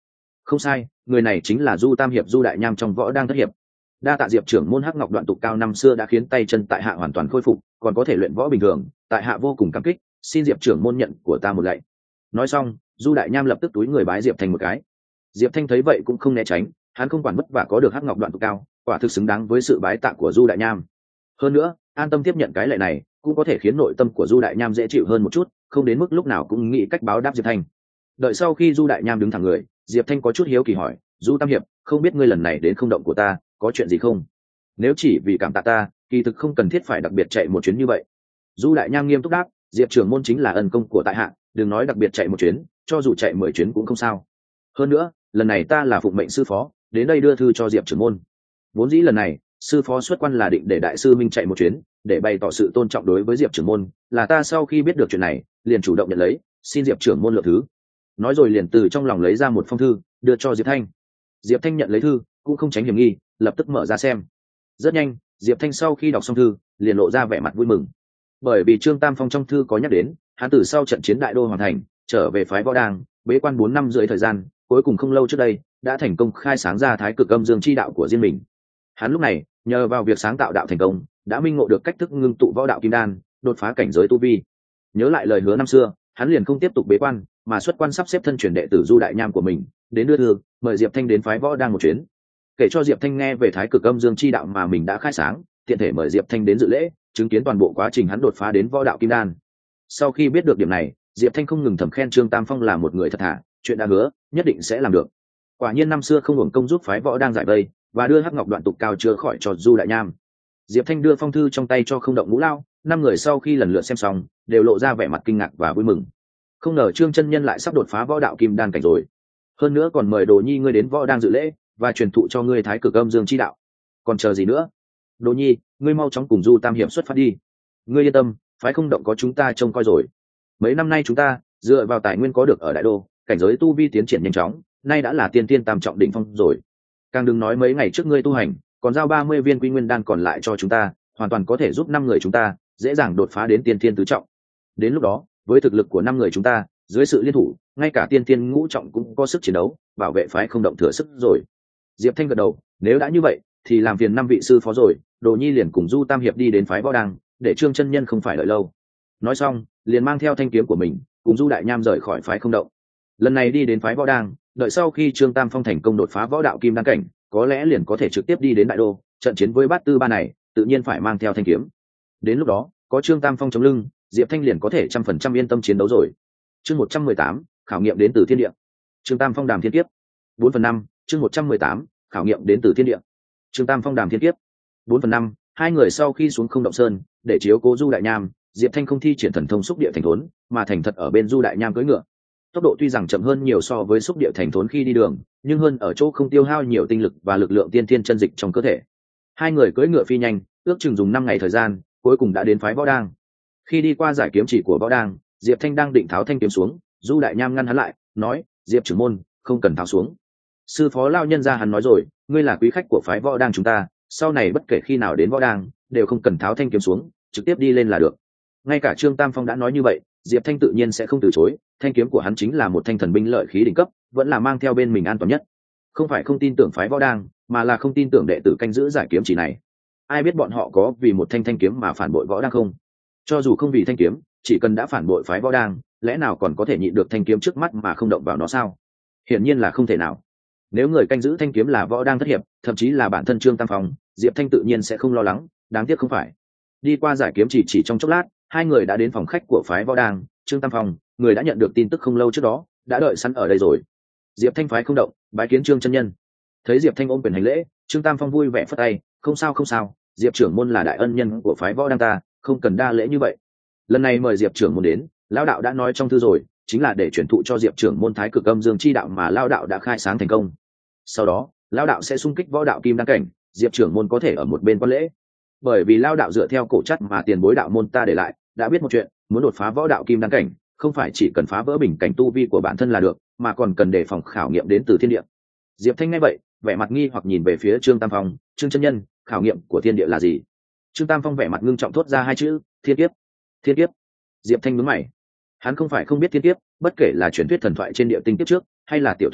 Không sai, người này chính là Du Tam Hiệp Du Đại Nham trong võ đang thất hiệp. Đa tạ Diệp trưởng môn hắc ngọc đoạn tục cao năm xưa đã khiến tay chân tại hạ hoàn toàn khôi phục, còn có thể luyện võ bình thường, tại hạ vô cùng cảm kích, xin Diệp trưởng môn nhận của ta một lạy. Nói xong, Du Đại Nham lập tức túi người bái Diệp Thanh một cái. Diệp Thanh thấy vậy cũng không né tránh, hắn không quản vất vả có được hắc ngọc đoạn tục cao, quả thực xứng đáng với sự bái tạ của Du Đại Nham. Hơn nữa, an tâm tiếp nhận cái lạy này, cũng có thể khiến nội tâm của Du Đại Nham dễ chịu hơn một chút, không đến mức lúc nào cũng nghĩ cách báo đáp Diệp Thanh. Đợi sau khi Du Đại Nham đứng thẳng người, Diệp Thanh có chút hiếu kỳ hỏi, Du Tam Hiệp, không biết ngươi lần này đến không động của ta, có chuyện gì không? Nếu chỉ vì cảm tạ ta, kỳ thực không cần thiết phải đặc biệt chạy một chuyến như vậy. Du Đại Nham nghiêm túc đáp, Diệp trưởng môn chính là ân công của tại hạ, đừng nói đặc biệt chạy một chuyến, cho dù chạy mười chuyến cũng không sao. Hơn nữa, lần này ta là phụng mệnh sư phó, đến đây đưa thư cho Diệp trưởng môn. Vốn dĩ lần này, sư phó xuất quan là định để đại sư minh chạy một chuyến, để bày tỏ sự tôn trọng đối với Diệp trưởng môn, là ta sau khi biết được chuyện này, liền chủ động nhận lấy, xin Diệp trưởng môn lượng thứ. Nói rồi liền từ trong lòng lấy ra một phong thư, đưa cho Diệp Thanh. Diệp Thanh nhận lấy thư, cũng không tránh hiểm nghi, lập tức mở ra xem. Rất nhanh, Diệp Thanh sau khi đọc xong thư, liền lộ ra vẻ mặt vui mừng. Bởi vì Trương Tam Phong trong thư có nhắc đến, hắn từ sau trận chiến đại đô hoàn thành, trở về phái võ đang, bế quan bốn năm rưỡi thời gian, cuối cùng không lâu trước đây, đã thành công khai sáng ra Thái Cực Âm Dương chi đạo của riêng mình. Hắn lúc này, nhờ vào việc sáng tạo đạo thành công, đã minh ngộ được cách thức ngưng tụ võ đạo kim đan, đột phá cảnh giới tu vi. Nhớ lại lời hứa năm xưa, hắn liền không tiếp tục bế quan, mà xuất quan sắp xếp thân truyền đệ tử Du Đại Nham của mình, đến đưa thư, mời Diệp Thanh đến phái võ đang một chuyến. Kể cho Diệp Thanh nghe về Thái Cực Âm Dương chi đạo mà mình đã khai sáng, tiện thể mời Diệp Thanh đến dự lễ, chứng kiến toàn bộ quá trình hắn đột phá đến võ đạo kim đan. Sau khi biết được điểm này, Diệp Thanh không ngừng thầm khen Trương Tam Phong là một người thật thà, chuyện đã hứa, nhất định sẽ làm được. Quả nhiên năm xưa không hưởng công giúp phái võ đang giải vây, và đưa hắc ngọc đoạn tục cao chữa khỏi cho Du Đại Nham. Diệp Thanh đưa phong thư trong tay cho Không Động Ngũ Lao, năm người sau khi lần lượt xem xong, đều lộ ra vẻ mặt kinh ngạc và vui mừng. Không ngờ Trương chân nhân lại sắp đột phá võ đạo kim đan cảnh rồi. Hơn nữa còn mời Đồ Nhi ngươi đến võ đang dự lễ, và truyền thụ cho ngươi Thái Cực Âm Dương chi đạo. Còn chờ gì nữa? Đồ Nhi, ngươi mau chóng cùng Du Tam Hiệp xuất phát đi. Ngươi yên tâm, phái Không Động có chúng ta trông coi rồi. Mấy năm nay chúng ta dựa vào tài nguyên có được ở đại đô, cảnh giới tu vi tiến triển nhanh chóng, nay đã là tiên tiên tam trọng đỉnh phong rồi. Càng đừng nói mấy ngày trước ngươi tu hành, còn giao ba mươi viên quy nguyên đan còn lại cho chúng ta, hoàn toàn có thể giúp năm người chúng ta dễ dàng đột phá đến tiên tiên tứ trọng. Đến lúc đó, với thực lực của năm người chúng ta, dưới sự liên thủ, ngay cả tiên tiên ngũ trọng cũng có sức chiến đấu, bảo vệ phái Không Động thừa sức rồi. Diệp Thanh gật đầu, nếu đã như vậy, thì làm phiền năm vị sư phó rồi, Đồ Nhi liền cùng Du Tam Hiệp đi đến phái võ đăng, để Trương chân nhân không phải đợi lâu. Nói xong, liền mang theo thanh kiếm của mình, cùng Du Đại Nham rời khỏi phái Không Động. Lần này đi đến phái võ đăng, đợi sau khi Trương Tam Phong thành công đột phá võ đạo kim đan cảnh, có lẽ liền có thể trực tiếp đi đến đại đô, trận chiến với Bát Tư Ba này, tự nhiên phải mang theo thanh kiếm. Đến lúc đó, có Trương Tam Phong chống lưng, Diệp Thanh liền có thể trăm phần trăm yên tâm chiến đấu rồi. Chương một trăm mười tám, khảo nghiệm đến từ thiên địa. Trương Tam Phong đàm thiên kiếp. bốn phần năm, chương một trăm mười tám, khảo nghiệm đến từ thiên địa. Trương Tam Phong đàm thiên kiếp. bốn phần năm, hai người sau khi xuống Không Động Sơn, để chiếu cố Du Đại Nham, Diệp Thanh không thi triển thần thông xúc địa thành thốn, mà thành thật ở bên Du Đại Nham cưỡi ngựa. Tốc độ tuy rằng chậm hơn nhiều so với xúc địa thành thốn khi đi đường, nhưng hơn ở chỗ không tiêu hao nhiều tinh lực và lực lượng tiên thiên chân dịch trong cơ thể. Hai người cưỡi ngựa phi nhanh, ước chừng dùng năm ngày thời gian, cuối cùng đã đến phái võ đang. Khi đi qua giải kiếm chỉ của võ đang, Diệp Thanh đang định tháo thanh kiếm xuống, Du Đại Nham ngăn hắn lại, nói: Diệp trưởng môn, không cần tháo xuống. Sư phó lao nhân ra hắn nói rồi, ngươi là quý khách của phái võ đang chúng ta, sau này bất kể khi nào đến võ đang, đều không cần tháo thanh kiếm xuống, trực tiếp đi lên là được. Ngay cả Trương Tam Phong đã nói như vậy, Diệp Thanh tự nhiên sẽ không từ chối, thanh kiếm của hắn chính là một thanh thần binh lợi khí đỉnh cấp, vẫn là mang theo bên mình an toàn nhất. Không phải không tin tưởng phái võ đang, mà là không tin tưởng đệ tử canh giữ giải kiếm chỉ này. Ai biết bọn họ có vì một thanh thanh kiếm mà phản bội võ đang không? Cho dù không vì thanh kiếm, chỉ cần đã phản bội phái võ đang, lẽ nào còn có thể nhịn được thanh kiếm trước mắt mà không động vào nó sao? Hiển nhiên là không thể nào. Nếu người canh giữ thanh kiếm là võ đang thất hiệp, thậm chí là bản thân Trương Tam Phong, Diệp Thanh tự nhiên sẽ không lo lắng, đáng tiếc không phải. Đi qua giải kiếm chỉ chỉ trong chốc lát, hai người đã đến phòng khách của phái võ đang. Trương Tam Phong, người đã nhận được tin tức không lâu trước đó, đã đợi sẵn ở đây rồi. Diệp Thanh phái Không Động, bái kiến Trương chân nhân. Thấy Diệp Thanh ôm quyền hành lễ, Trương Tam Phong vui vẻ phất tay, không sao không sao, Diệp trưởng môn là đại ân nhân của phái võ đang ta, không cần đa lễ như vậy. Lần này mời Diệp trưởng môn đến, lão đạo đã nói trong thư rồi, chính là để truyền thụ cho Diệp trưởng môn Thái Cực Âm Dương chi đạo mà lão đạo đã khai sáng thành công. Sau đó, lão đạo sẽ xung kích võ đạo kim đan cảnh, Diệp trưởng môn có thể ở một bên quan lễ. Bởi vì lão đạo dựa theo cổ chất mà tiền bối đạo môn ta để lại, đã biết một chuyện, muốn đột phá võ đạo kim đan cảnh, không phải chỉ cần phá vỡ bình cảnh tu vi của bản thân là được, mà còn cần đề phòng khảo nghiệm đến từ thiên địa. Diệp Thanh nghe vậy, vẻ mặt nghi hoặc nhìn về phía Trương Tam Phong, Trương chân nhân, khảo nghiệm của thiên địa là gì? Trương Tam Phong vẻ mặt ngưng trọng thốt ra hai chữ: thiên kiếp. Thiên kiếp. Diệp Thanh nhướng mày. Hắn không phải không biết thiên kiếp, bất kể là truyền thuyết thần thoại trên địa tinh kiếp trước, hay là tiểu thuyết mạng,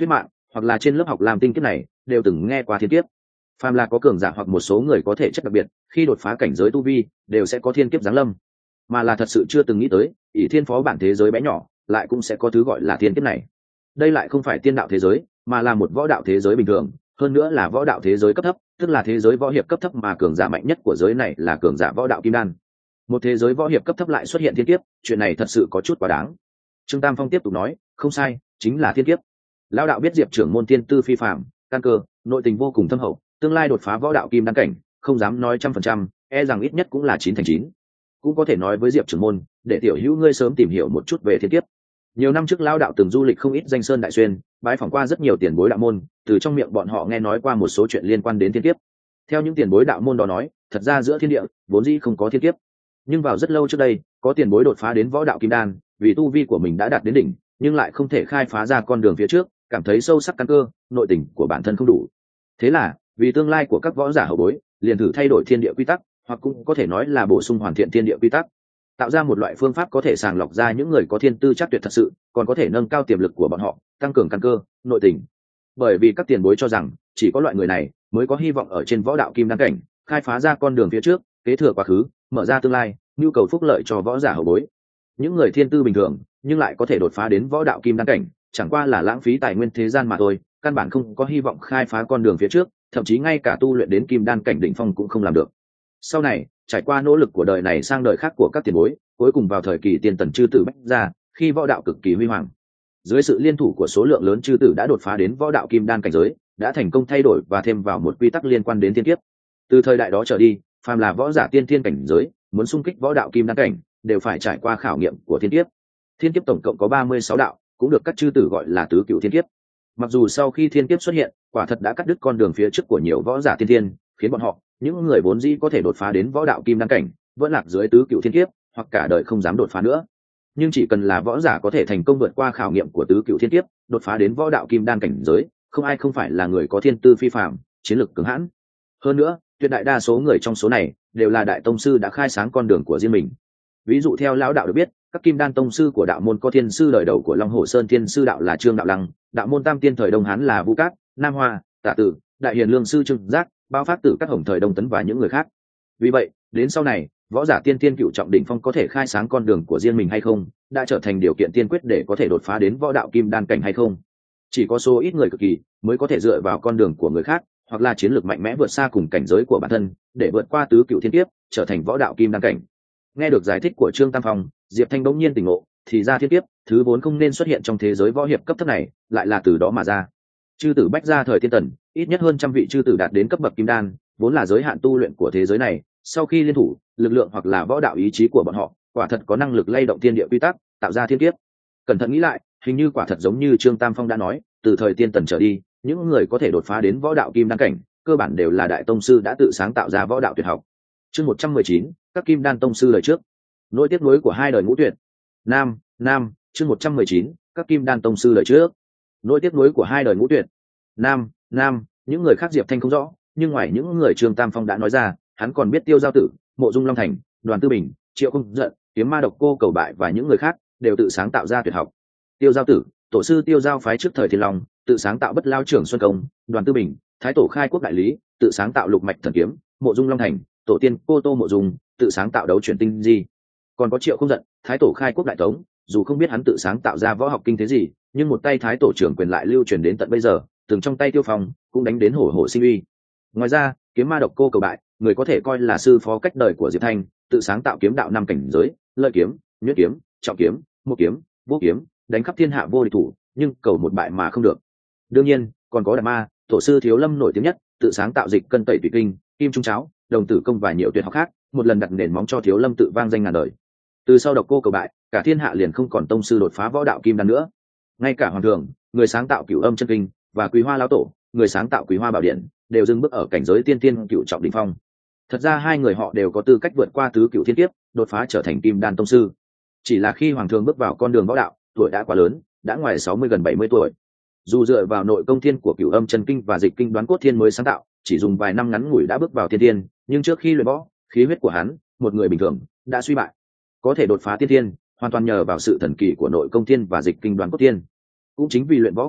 hoặc là trên lớp học làm tinh kiếp này đều từng nghe qua thiên kiếp. Phàm là có cường giả hoặc một số người có thể chất đặc biệt, khi đột phá cảnh giới tu vi đều sẽ có thiên kiếp giáng lâm, mà là thật sự chưa từng nghĩ tới ỷ thiên phó bản thế giới bé nhỏ lại cũng sẽ có thứ gọi là thiên kiếp này. Đây lại không phải tiên đạo thế giới, mà là một võ đạo thế giới bình thường, hơn nữa là võ đạo thế giới cấp thấp, tức là thế giới võ hiệp cấp thấp, mà cường giả mạnh nhất của giới này là cường giả võ đạo kim đan. Một thế giới võ hiệp cấp thấp lại xuất hiện thiên kiếp, chuyện này thật sự có chút quá đáng. Trương Tam Phong tiếp tục nói, không sai, chính là thiên kiếp. Lão đạo biết Diệp trưởng môn tiên tư phi phàm, căn cơ, nội tình vô cùng thâm hậu, tương lai đột phá võ đạo kim đan cảnh, không dám nói trăm phần trăm, e rằng ít nhất cũng là chín thành chín. Cũng có thể nói với Diệp trưởng môn, để tiểu hữu ngươi sớm tìm hiểu một chút về thiên kiếp. Nhiều năm trước lão đạo từng du lịch không ít danh sơn đại xuyên, bái phỏng qua rất nhiều tiền bối đạo môn, từ trong miệng bọn họ nghe nói qua một số chuyện liên quan đến thiên kiếp. Theo những tiền bối đạo môn đó nói, thật ra giữa thiên địa vốn dĩ không có thiên kiếp, nhưng vào rất lâu trước đây, có tiền bối đột phá đến võ đạo kim đan, vì tu vi của mình đã đạt đến đỉnh, nhưng lại không thể khai phá ra con đường phía trước, cảm thấy sâu sắc căn cơ, nội tình của bản thân không đủ. Thế là, vì tương lai của các võ giả hậu bối, liền thử thay đổi thiên địa quy tắc, hoặc cũng có thể nói là bổ sung hoàn thiện thiên địa quy tắc, tạo ra một loại phương pháp có thể sàng lọc ra những người có thiên tư chắc tuyệt thật sự, còn có thể nâng cao tiềm lực của bọn họ, tăng cường căn cơ, nội tình. Bởi vì các tiền bối cho rằng, chỉ có loại người này mới có hy vọng ở trên võ đạo kim đan cảnh, khai phá ra con đường phía trước, kế thừa quá khứ, mở ra tương lai, nhu cầu phúc lợi cho võ giả hậu bối. Những người thiên tư bình thường, nhưng lại có thể đột phá đến võ đạo kim đan cảnh, chẳng qua là lãng phí tài nguyên thế gian mà thôi, căn bản không có hy vọng khai phá con đường phía trước, thậm chí ngay cả tu luyện đến kim đan cảnh đỉnh phong cũng không làm được. Sau này, trải qua nỗ lực của đời này sang đời khác của các tiền bối, cuối cùng vào thời kỳ tiên tần chư tử bách gia, khi võ đạo cực kỳ huy hoàng, dưới sự liên thủ của số lượng lớn chư tử đã đột phá đến võ đạo kim đan cảnh giới, đã thành công thay đổi và thêm vào một quy tắc liên quan đến thiên kiếp. Từ thời đại đó trở đi, phàm là võ giả tiên thiên cảnh giới, muốn xung kích võ đạo kim đan cảnh, đều phải trải qua khảo nghiệm của thiên kiếp. Thiên kiếp tổng cộng có ba mươi sáu đạo, cũng được các chư tử gọi là tứ cửu thiên kiếp. Mặc dù sau khi thiên kiếp xuất hiện, quả thật đã cắt đứt con đường phía trước của nhiều võ giả tiên thiên, khiến bọn họ, những người vốn dĩ có thể đột phá đến võ đạo kim đan cảnh, vẫn lạc dưới tứ cửu thiên kiếp, hoặc cả đời không dám đột phá nữa. Nhưng chỉ cần là võ giả có thể thành công vượt qua khảo nghiệm của tứ cửu thiên kiếp, đột phá đến võ đạo kim đan cảnh giới, không ai không phải là người có thiên tư phi phàm, chiến lược cứng hãn. Hơn nữa, tuyệt đại đa số người trong số này đều là đại tông sư đã khai sáng con đường của riêng mình. Ví dụ theo lão đạo được biết, các kim đan tông sư của đạo môn có thiên sư đời đầu của Long Hồ Sơn Thiên sư đạo là Trương Đạo Lăng, đạo môn tam tiên thời Đông Hán là Vu Cát, Nam Hoa, Tạ Tử, đại hiền lương sư Trương Giác, Bao Phát Tử các hồng thời Đông Tấn và những người khác. Vì vậy, đến sau này, võ giả tiên tiên cựu trọng đỉnh phong có thể khai sáng con đường của riêng mình hay không, đã trở thành điều kiện tiên quyết để có thể đột phá đến võ đạo kim đan cảnh hay không. Chỉ có số ít người cực kỳ mới có thể dựa vào con đường của người khác, hoặc là chiến lược mạnh mẽ vượt xa cùng cảnh giới của bản thân, để vượt qua tứ cựu thiên kiếp, trở thành võ đạo kim đan cảnh. Nghe được giải thích của Trương Tam Phong, Diệp Thanh bỗng nhiên tỉnh ngộ, thì ra thiên kiếp, thứ vốn không nên xuất hiện trong thế giới võ hiệp cấp thấp này, lại là từ đó mà ra. Chư tử bách gia thời tiên tần, ít nhất hơn trăm vị chư tử đạt đến cấp bậc kim đan, vốn là giới hạn tu luyện của thế giới này. Sau khi liên thủ, lực lượng hoặc là võ đạo ý chí của bọn họ, quả thật có năng lực lay động thiên địa quy tắc, tạo ra thiên kiếp. Cẩn thận nghĩ lại, hình như quả thật giống như Trương Tam Phong đã nói, từ thời tiên tần trở đi, những người có thể đột phá đến võ đạo kim đan cảnh, cơ bản đều là đại tông sư đã tự sáng tạo ra võ đạo tuyệt học. Chương một trăm mười chín, các kim đan tông sư đời trước. Nỗi tiếc nuối của hai đời ngũ tuyệt. Nam, Nam, chương một trăm mười chín, các kim đan tông sư đời trước. Nỗi tiếc nuối của hai đời ngũ tuyệt. Nam, Nam, những người khác Diệp Thanh không rõ, nhưng ngoài những người Trương Tam Phong đã nói ra, hắn còn biết Tiêu Giao Tử, Mộ Dung Long Thành, Đoàn Tư Bình, Triệu Không Giận, Kiếm Ma Độc Cô Cầu Bại và những người khác đều tự sáng tạo ra tuyệt học. Tiêu Giao Tử, tổ sư Tiêu Giao phái trước thời Thiên Long, tự sáng tạo Bất Lao Trưởng Xuân Công. Đoàn Tư Bình, thái tổ khai quốc đại lý, tự sáng tạo Lục Mạch Thần Kiếm. Mộ Dung Long Thành, tổ tiên Cô Tô Mộ Dung, tự sáng tạo Đấu Chuyển Tinh Di. Còn có Triệu Không Giận, thái tổ khai quốc đại tống, dù không biết hắn tự sáng tạo ra võ học kinh thế gì, nhưng một tay thái tổ trưởng quyền lại lưu truyền đến tận bây giờ, từng trong tay Tiêu Phong cũng đánh đến hổ hổ sinh uy. Ngoài ra, Kiếm Ma Độc Cô Cầu Bại, người có thể coi là sư phó cách đời của Diệp Thanh, tự sáng tạo kiếm đạo năm cảnh giới, lợi kiếm, nhuyễn kiếm, trọng kiếm, một kiếm, vô kiếm, đánh khắp thiên hạ vô địch thủ, nhưng cầu một bại mà không được. Đương nhiên, còn có Đạt Ma, tổ sư Thiếu Lâm nổi tiếng nhất, tự sáng tạo dịch cân tẩy tùy kinh, kim trung cháo, đồng tử công và nhiều tuyệt học khác, một lần đặt nền móng cho Thiếu Lâm tự vang danh ngàn đời. Từ sau Độc Cô Cầu Bại, cả thiên hạ liền không còn tông sư đột phá võ đạo kim đan nữa. Ngay cả Hoàng Thường, người sáng tạo Cửu Âm chân kinh, và Quý Hoa lão tổ, người sáng tạo Quý Hoa bảo điện, đều dừng bước ở cảnh giới tiên tiên cựu trọng đỉnh phong. Thật ra hai người họ đều có tư cách vượt qua tứ cựu thiên kiếp, đột phá trở thành kim đan tông sư. Chỉ là khi Hoàng Thường bước vào con đường võ đạo, tuổi đã quá lớn, đã ngoài sáu mươi gần bảy mươi tuổi. Dù dựa vào nội công thiên của Cửu Âm chân kinh và dịch kinh đoán cốt thiên mới sáng tạo, chỉ dùng vài năm ngắn ngủi đã bước vào tiên tiên, nhưng trước khi luyện võ, khí huyết của hắn, một người bình thường, đã suy bại. Có thể đột phá tiên tiên, hoàn toàn nhờ vào sự thần kỳ của nội công thiên và dịch kinh đoán cốt thiên. Cũng chính vì luyện võ quá muộn,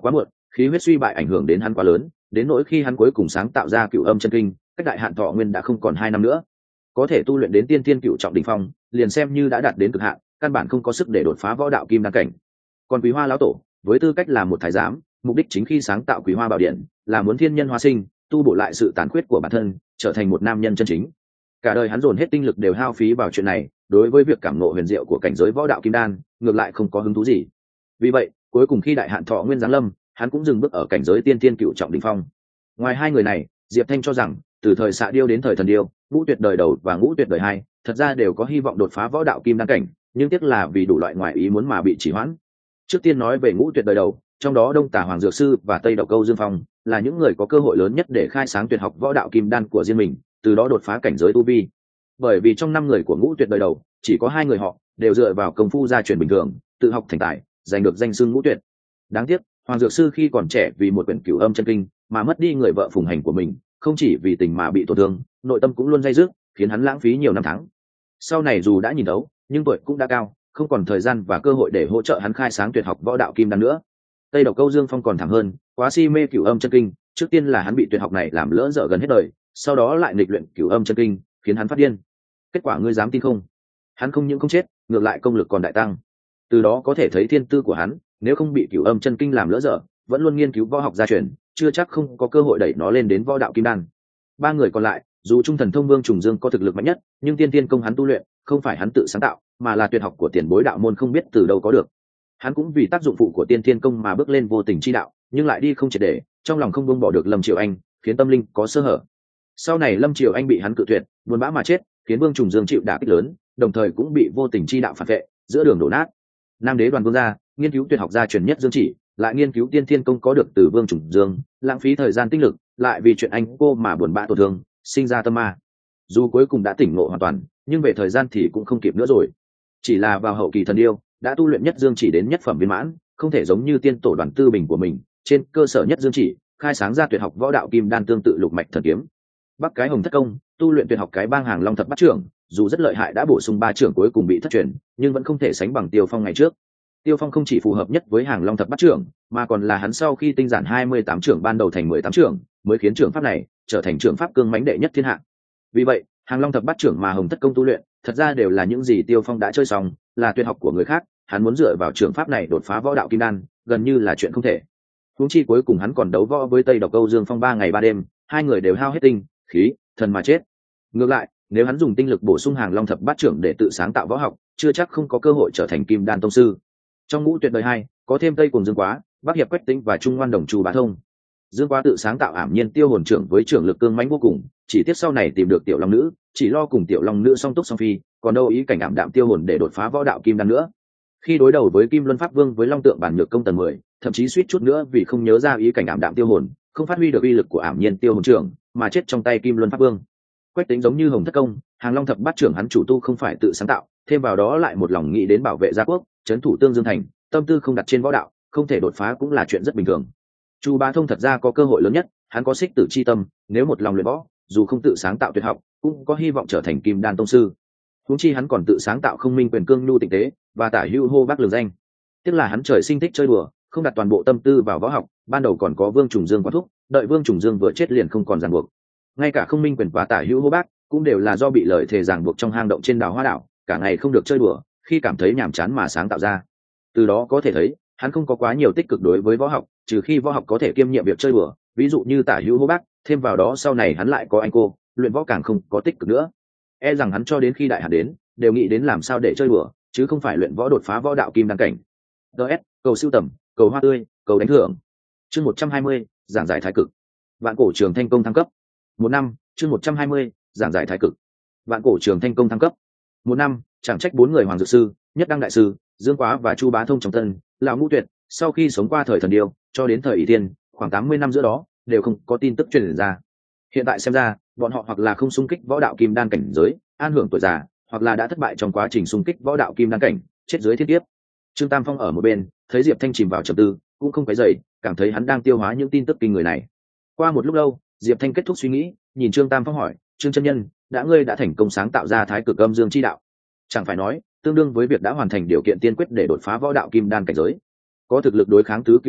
khí huyết suy bại ảnh hưởng đến hắn quá lớn, đến nỗi khi hắn cuối cùng sáng tạo ra cửu âm chân kinh, cách đại hạn thọ nguyên đã không còn hai năm nữa, có thể tu luyện đến tiên tiên cửu trọng đỉnh phong, liền xem như đã đạt đến cực hạn, căn bản không có sức để đột phá võ đạo kim đan cảnh. Còn Quý Hoa lão tổ, với tư cách là một thái giám, mục đích chính khi sáng tạo Quý Hoa bảo điện là muốn thiên nhân hóa sinh, tu bổ lại sự tàn khuyết của bản thân, trở thành một nam nhân chân chính. Cả đời hắn dồn hết tinh lực đều hao phí vào chuyện này, đối với việc cảm ngộ huyền diệu của cảnh giới võ đạo kim đan, ngược lại không có hứng thú gì. Vì vậy, cuối cùng khi đại hạn thọ nguyên giáng lâm, hắn cũng dừng bước ở cảnh giới tiên tiên cửu trọng đỉnh phong. Ngoài hai người này, Diệp Thanh cho rằng, từ thời Xạ Điêu đến thời Thần Điêu, Ngũ Tuyệt đời đầu và Ngũ Tuyệt đời hai, thật ra đều có hy vọng đột phá võ đạo kim đan cảnh, nhưng tiếc là vì đủ loại ngoại ý muốn mà bị trì hoãn. Trước tiên nói về Ngũ Tuyệt đời đầu, trong đó Đông Tả Hoàng Dược Sư và Tây Độc Câu Dương Phong là những người có cơ hội lớn nhất để khai sáng tuyệt học võ đạo kim đan của riêng mình, từ đó đột phá cảnh giới tu vi. Bởi vì trong năm người của Ngũ Tuyệt đời đầu, chỉ có hai người họ đều dựa vào công phu gia truyền bình thường, tự học thành tài, giành được danh xưng Ngũ Tuyệt. Đáng tiếc, Hoàng Dược Sư khi còn trẻ vì một quyển Cửu Âm chân kinh mà mất đi người vợ phùng hành của mình, không chỉ vì tình mà bị tổn thương, nội tâm cũng luôn day dứt, khiến hắn lãng phí nhiều năm tháng. Sau này dù đã nhìn thấu, nhưng tuổi cũng đã cao, không còn thời gian và cơ hội để hỗ trợ hắn khai sáng tuyệt học võ đạo kim đan nữa. Tây Độc Câu Dương Phong còn thảm hơn, quá si mê Cửu Âm chân kinh, trước tiên là hắn bị tuyệt học này làm lỡ dở gần hết đời, sau đó lại nghịch luyện Cửu Âm chân kinh, khiến hắn phát điên. Kết quả ngươi dám tin không? Hắn không những không chết, ngược lại công lực còn đại tăng. Từ đó có thể thấy thiên tư của hắn, nếu không bị Cửu Âm chân kinh làm lỡ dở, vẫn luôn nghiên cứu võ học gia truyền, chưa chắc không có cơ hội đẩy nó lên đến võ đạo kim đan. Ba người còn lại, dù Trung Thần Thông Vương Trùng Dương có thực lực mạnh nhất, nhưng tiên tiên công hắn tu luyện không phải hắn tự sáng tạo, mà là tuyệt học của tiền bối đạo môn không biết từ đâu có được. Hắn cũng vì tác dụng phụ của tiên tiên công mà bước lên vô tình chi đạo, nhưng lại đi không triệt để, trong lòng không buông bỏ được Lâm Triều Anh, khiến tâm linh có sơ hở. Sau này Lâm Triều Anh bị hắn cự tuyệt, buồn bã mà chết, khiến Vương Trùng Dương chịu đả kích lớn, đồng thời cũng bị vô tình chi đạo phản vệ, giữa đường đổ nát. Nam Đế Đoàn Vương gia nghiên cứu tuyệt học gia truyền nhất Dương Chỉ, lại nghiên cứu tiên thiên công có được từ Vương Trùng Dương, lãng phí thời gian tinh lực, lại vì chuyện anh cô mà buồn bã tổn thương, sinh ra tâm ma. Dù cuối cùng đã tỉnh ngộ hoàn toàn, nhưng về thời gian thì cũng không kịp nữa rồi. Chỉ là vào hậu kỳ Thần Điêu, đã tu luyện nhất Dương Chỉ đến nhất phẩm viên mãn, không thể giống như tiên tổ Đoàn Tư Bình của mình, trên cơ sở nhất Dương Chỉ, khai sáng ra tuyệt học võ đạo kim đan tương tự lục mạch thần kiếm. Bắc cái Hồng Thất Công, tu luyện tuyệt học cái bang hàng Long Thập Bát Trưởng, dù rất lợi hại đã bổ sung ba trưởng cuối cùng bị thất truyền, nhưng vẫn không thể sánh bằng Tiêu Phong ngày trước. Tiêu Phong không chỉ phù hợp nhất với hàng Long Thập Bát Trưởng, mà còn là hắn sau khi tinh giản hai mươi tám trưởng ban đầu thành mười tám trưởng, mới khiến trưởng pháp này trở thành trưởng pháp cương mãnh đệ nhất thiên hạ. Vì vậy, hàng Long Thập Bát Trưởng mà Hồng Thất Công tu luyện, thật ra đều là những gì Tiêu Phong đã chơi xong, là tuyệt học của người khác, hắn muốn dựa vào trưởng pháp này đột phá võ đạo kim đan, gần như là chuyện không thể. Huống chi cuối cùng hắn còn đấu võ với Tây Độc Câu Dương Phong ba ngày ba đêm, hai người đều hao hết tinh, khí, thần mà chết. Ngược lại, nếu hắn dùng tinh lực bổ sung hàng Long Thập Bát Trưởng để tự sáng tạo võ học, chưa chắc không có cơ hội trở thành kim đan tông sư. Trong Ngũ Tuyệt đời hai, có thêm Tây Cùng Dương Quá, Bắc Hiệp Quách Tĩnh và Trung Ngoan Đồng Chu Bá Thông. Dương Quá tự sáng tạo ảm nhiên tiêu hồn trưởng với trưởng lực cương mãnh vô cùng, chỉ tiếc sau này tìm được Tiểu Long Nữ, chỉ lo cùng Tiểu Long Nữ song túc song phi, còn đâu ý cảnh ảm đạm tiêu hồn để đột phá võ đạo kim đan nữa. Khi đối đầu với Kim Luân Pháp Vương với Long Tượng Bản Nhược Công tầng mười, thậm chí suýt chút nữa vì không nhớ ra ý cảnh ảm đạm tiêu hồn, không phát huy được uy lực của ảm nhiên tiêu hồn trưởng, mà chết trong tay Kim Luân Pháp Vương. Quách Tĩnh giống như Hồng Thất Công, hàng Long Thập Bát Trưởng hắn chủ tu không phải tự sáng tạo, thêm vào đó lại một lòng nghĩ đến bảo vệ gia quốc, trấn thủ Tương Dương thành, tâm tư không đặt trên võ đạo, không thể đột phá cũng là chuyện rất bình thường. Chu Bá Thông thật ra có cơ hội lớn nhất, hắn có xích tử chi tâm, nếu một lòng luyện võ, dù không tự sáng tạo tuyệt học, cũng có hy vọng trở thành kim đan tông sư. Huống chi hắn còn tự sáng tạo không minh quyền cương nhu tịnh tế và tả hữu hô bác lường danh. Tiếc là hắn trời sinh thích chơi đùa, không đặt toàn bộ tâm tư vào võ học, ban đầu còn có Vương Trùng Dương quán thúc, đợi Vương Trùng Dương vừa chết liền không còn ràng buộc. Ngay cả không minh quyền và tả hữu hô bác cũng đều là do bị lợi thề ràng buộc trong hang động trên đảo Hoa đảo, cả ngày không được chơi đùa, khi cảm thấy nhàm chán mà sáng tạo ra. Từ đó có thể thấy, hắn không có quá nhiều tích cực đối với võ học, trừ khi võ học có thể kiêm nhiệm việc chơi đùa, ví dụ như tả hữu hô bác, thêm vào đó sau này hắn lại có anh cô, luyện võ càng không có tích cực nữa. E rằng hắn cho đến khi đại hạn đến, đều nghĩ đến làm sao để chơi đùa, chứ không phải luyện võ đột phá võ đạo kim đan cảnh. ds cầu siêu tầm, cầu hoa tươi, cầu đánh thưởng. Chương một trăm hai mươi, giảng giải thái cực. Vạn Cổ Trường Thanh Công thăng cấp. Một năm. Chương một trăm hai mươi, giảng giải thái cực. Vạn Cổ Trường Thanh Công thăng cấp. Một năm, chẳng trách bốn người Hoàng Dược Sư, Nhất Đăng Đại Sư, Dương Quá và Chu Bá Thông trong tân, lão Ngũ Tuyệt, sau khi sống qua thời Thần Điêu, cho đến thời ỷ Tiên, khoảng tám mươi năm giữa đó, đều không có tin tức truyền ra. Hiện tại xem ra, bọn họ hoặc là không xung kích võ đạo kim đan cảnh giới, an hưởng tuổi già, hoặc là đã thất bại trong quá trình xung kích võ đạo kim đan cảnh, chết dưới thiên kiếp. Trương Tam Phong ở một bên, thấy Diệp Thanh chìm vào trầm tư, cũng không quấy rầy, cảm thấy hắn đang tiêu hóa những tin tức kinh người này. Qua một lúc lâu, Diệp Thanh kết thúc suy nghĩ, nhìn Trương Tam Phong hỏi, Trương chân nhân, đã ngươi đã thành công sáng tạo ra thái cực âm dương chi đạo, chẳng phải nói tương đương với việc đã hoàn thành điều kiện tiên quyết để đột phá võ đạo kim đan cảnh giới, có thực lực đối kháng tứ cựu thiên kiếp,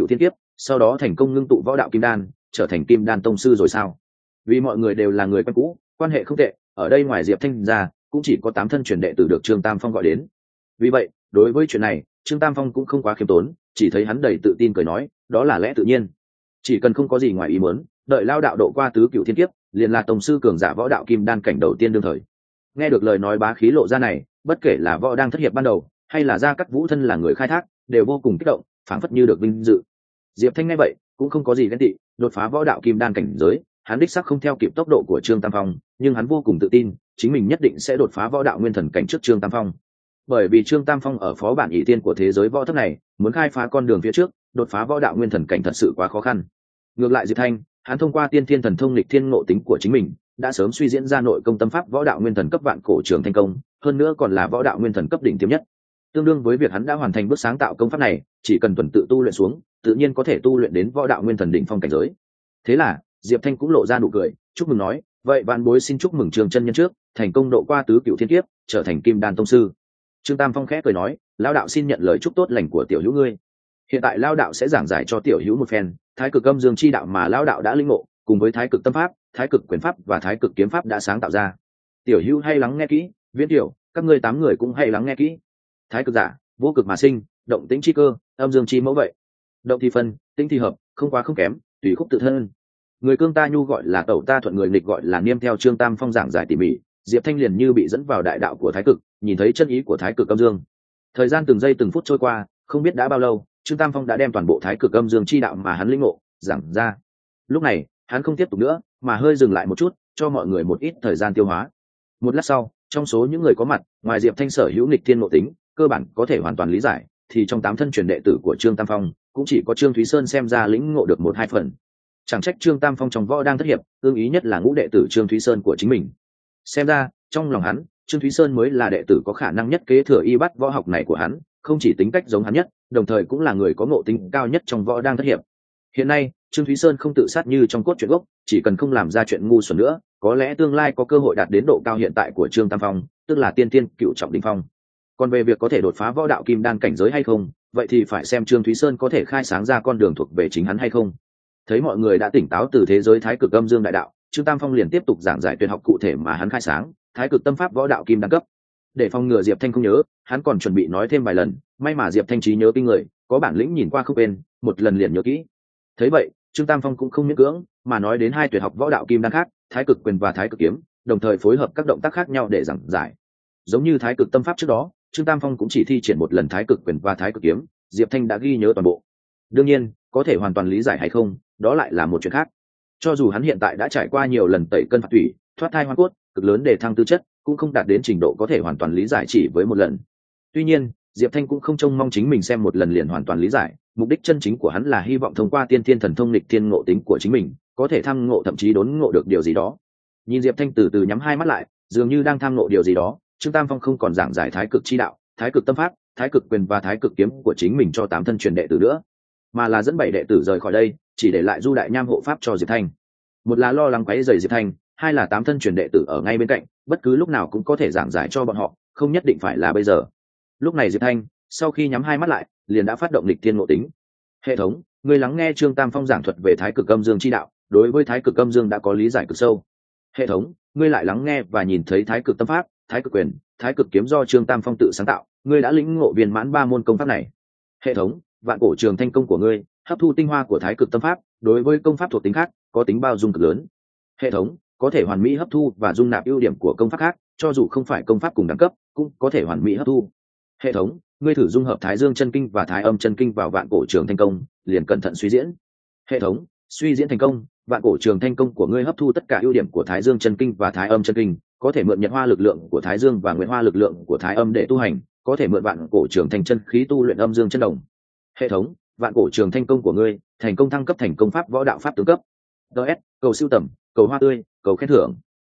sau đó thành công ngưng tụ võ đạo kim đan, trở thành kim đan tông sư rồi sao? Vì mọi người đều là người quen cũ, quan hệ không tệ, ở đây ngoài Diệp Thanh ra cũng chỉ có tám thân truyền đệ tử được Trương Tam Phong gọi đến. Vì vậy đối với chuyện này Trương Tam Phong cũng không quá khiêm tốn, chỉ thấy hắn đầy tự tin cười nói, đó là lẽ tự nhiên, chỉ cần không có gì ngoài ý muốn, đợi lao đạo độ qua tứ cựu thiên kiếp, liền là tổng sư cường giả võ đạo kim đan cảnh đầu tiên đương thời. Nghe được lời nói bá khí lộ ra này, bất kể là võ đang thất hiệp ban đầu hay là gia cắt vũ thân là người khai thác, đều vô cùng kích động, phảng phất như được vinh dự. Diệp Thanh nghe vậy cũng không có gì ghen tị, đột phá võ đạo kim đan cảnh giới, hắn đích xác không theo kịp tốc độ của Trương Tam Phong, nhưng hắn vô cùng tự tin chính mình nhất định sẽ đột phá võ đạo nguyên thần cảnh trước Trương Tam Phong. Bởi vì Trương Tam Phong ở phó bản ỷ tiên của thế giới võ thất này, muốn khai phá con đường phía trước, đột phá võ đạo nguyên thần cảnh thật sự quá khó khăn. Ngược lại Diệp Thanh, hắn thông qua tiên thiên thần thông lịch thiên ngộ tính của chính mình, đã sớm suy diễn ra nội công tâm pháp võ đạo nguyên thần cấp vạn cổ trường thành công, hơn nữa còn là võ đạo nguyên thần cấp đỉnh tiêm nhất. Tương đương với việc hắn đã hoàn thành bước sáng tạo công pháp này, chỉ cần tuần tự tu luyện xuống, tự nhiên có thể tu luyện đến võ đạo nguyên thần đỉnh phong cảnh giới. Thế là Diệp Thanh cũng lộ ra nụ cười, chúc mừng nói, vậy vạn bối xin chúc mừng Trương chân nhân trước, thành công độ qua tứ cựu thiên kiếp, trở thành kim đan tông sư. Trương Tam Phong khẽ cười nói, lão đạo xin nhận lời chúc tốt lành của tiểu hữu ngươi. Hiện tại lão đạo sẽ giảng giải cho tiểu hữu một phen thái cực âm dương chi đạo mà lão đạo đã linh ngộ, cùng với thái cực tâm pháp, thái cực quyền pháp và thái cực kiếm pháp đã sáng tạo ra. Tiểu hữu hay lắng nghe kỹ, Viễn Tiểu, các ngươi tám người cũng hay lắng nghe kỹ. Thái cực giả, vô cực mà sinh, động tĩnh chi cơ, âm dương chi mẫu vậy. Động thì phân, tĩnh thì hợp, không quá không kém, tùy khúc tự thân. Người cương ta nhu gọi là tẩu ta thuận, người nghịch gọi là niêm. Theo Trương Tam Phong giảng giải tỉ mỉ, Diệp Thanh liền như bị dẫn vào đại đạo của thái cực, nhìn thấy chân ý của thái cực âm dương. Thời gian từng giây từng phút trôi qua, không biết đã bao lâu, Trương Tam Phong đã đem toàn bộ thái cực âm dương chi đạo mà hắn lĩnh ngộ giảng ra. Lúc này hắn không tiếp tục nữa, mà hơi dừng lại một chút, cho mọi người một ít thời gian tiêu hóa. Một lát sau, trong số những người có mặt, ngoài Diệp Thanh sở hữu nghịch thiên ngộ tính, cơ bản có thể hoàn toàn lý giải, thì trong tám thân truyền đệ tử của Trương Tam Phong, cũng chỉ có Trương Thúy Sơn xem ra lĩnh ngộ được một hai phần. Chẳng trách Trương Tam Phong trong võ đang thất hiệp, ương ý nhất là ngũ đệ tử Trương Thúy Sơn của chính mình. Xem ra, trong lòng hắn, Trương Thúy Sơn mới là đệ tử có khả năng nhất kế thừa y bát võ học này của hắn, không chỉ tính cách giống hắn nhất, đồng thời cũng là người có ngộ tính cao nhất trong võ đang thất hiệp. Hiện nay, Trương Thúy Sơn không tự sát như trong cốt truyện gốc, chỉ cần không làm ra chuyện ngu xuẩn nữa, có lẽ tương lai có cơ hội đạt đến độ cao hiện tại của Trương Tam Phong, tức là tiên tiên cựu trọng đỉnh phong. Còn về việc có thể đột phá võ đạo kim đan cảnh giới hay không, vậy thì phải xem Trương Thúy Sơn có thể khai sáng ra con đường thuộc về chính hắn hay không. Thấy mọi người đã tỉnh táo từ thế giới thái cực âm dương đại đạo, Trương Tam Phong liền tiếp tục giảng giải tuyệt học cụ thể mà hắn khai sáng, thái cực tâm pháp võ đạo kim đan cấp. Để phòng ngừa Diệp Thanh không nhớ, hắn còn chuẩn bị nói thêm vài lần, may mà Diệp Thanh trí nhớ kinh người, có bản lĩnh nhìn qua không quên, một lần liền nhớ kỹ. Thấy vậy, Trương Tam Phong cũng không miễn cưỡng, mà nói đến hai tuyệt học võ đạo kim đan khác, thái cực quyền và thái cực kiếm, đồng thời phối hợp các động tác khác nhau để giảng giải. Giống như thái cực tâm pháp trước đó, Trương Tam Phong cũng chỉ thi triển một lần thái cực quyền và thái cực kiếm, Diệp Thanh đã ghi nhớ toàn bộ. Đương nhiên, có thể hoàn toàn lý giải hay không, đó lại là một chuyện khác. Cho dù hắn hiện tại đã trải qua nhiều lần tẩy cân phạt thủy, thoát thai hoa cốt, cực lớn để thăng tư chất, cũng không đạt đến trình độ có thể hoàn toàn lý giải chỉ với một lần. Tuy nhiên, Diệp Thanh cũng không trông mong chính mình xem một lần liền hoàn toàn lý giải, mục đích chân chính của hắn là hy vọng thông qua tiên thiên thần thông lịch thiên ngộ tính của chính mình, có thể tham ngộ thậm chí đốn ngộ được điều gì đó. Nhìn Diệp Thanh từ từ nhắm hai mắt lại, dường như đang tham ngộ điều gì đó, Trương Tam Phong không còn giảng giải thái cực chi đạo, thái cực tâm pháp, thái cực quyền và thái cực kiếm của chính mình cho tám thân truyền đệ tử nữa, mà là dẫn bảy đệ tử rời khỏi đây, chỉ để lại Du Đại Nham hộ pháp cho Diệp Thanh. Một là lo lắng quấy rầy Diệp Thanh, hai là tám thân truyền đệ tử ở ngay bên cạnh, bất cứ lúc nào cũng có thể giảng giải cho bọn họ, không nhất định phải là bây giờ. Lúc này Diệp Thanh, sau khi nhắm hai mắt lại, liền đã phát động lịch thiên ngộ tính. Hệ thống, người lắng nghe Trương Tam Phong giảng thuật về thái cực âm dương chi đạo, đối với thái cực âm dương đã có lý giải cực sâu. Hệ thống, ngươi lại lắng nghe và nhìn thấy thái cực tâm pháp, thái cực quyền, thái cực kiếm do Trương Tam Phong tự sáng tạo, ngươi đã lĩnh ngộ viên mãn ba môn công pháp này. Hệ thống, vạn cổ trường thanh công của ngươi hấp thu tinh hoa của thái cực tâm pháp, đối với công pháp thuộc tính khác có tính bao dung cực lớn. Hệ thống, có thể hoàn mỹ hấp thu và dung nạp ưu điểm của công pháp khác, cho dù không phải công pháp cùng đẳng cấp cũng có thể hoàn mỹ hấp thu. Hệ thống, ngươi thử dung hợp thái dương chân kinh và thái âm chân kinh vào vạn cổ trường thanh công, liền cẩn thận suy diễn. Hệ thống, suy diễn thành công, vạn cổ trường thanh công của ngươi hấp thu tất cả ưu điểm của thái dương chân kinh và thái âm chân kinh, có thể mượn nhật hoa lực lượng của thái dương và nguyệt hoa lực lượng của thái âm để tu hành, có thể mượn vạn cổ trường thanh chân khí tu luyện âm dương chân đồng. Hệ thống, vạn cổ trường thanh công của ngươi thành công thăng cấp thành công pháp võ đạo pháp tướng cấp. ds cầu siêu tầm, cầu hoa tươi, cầu khen thưởng.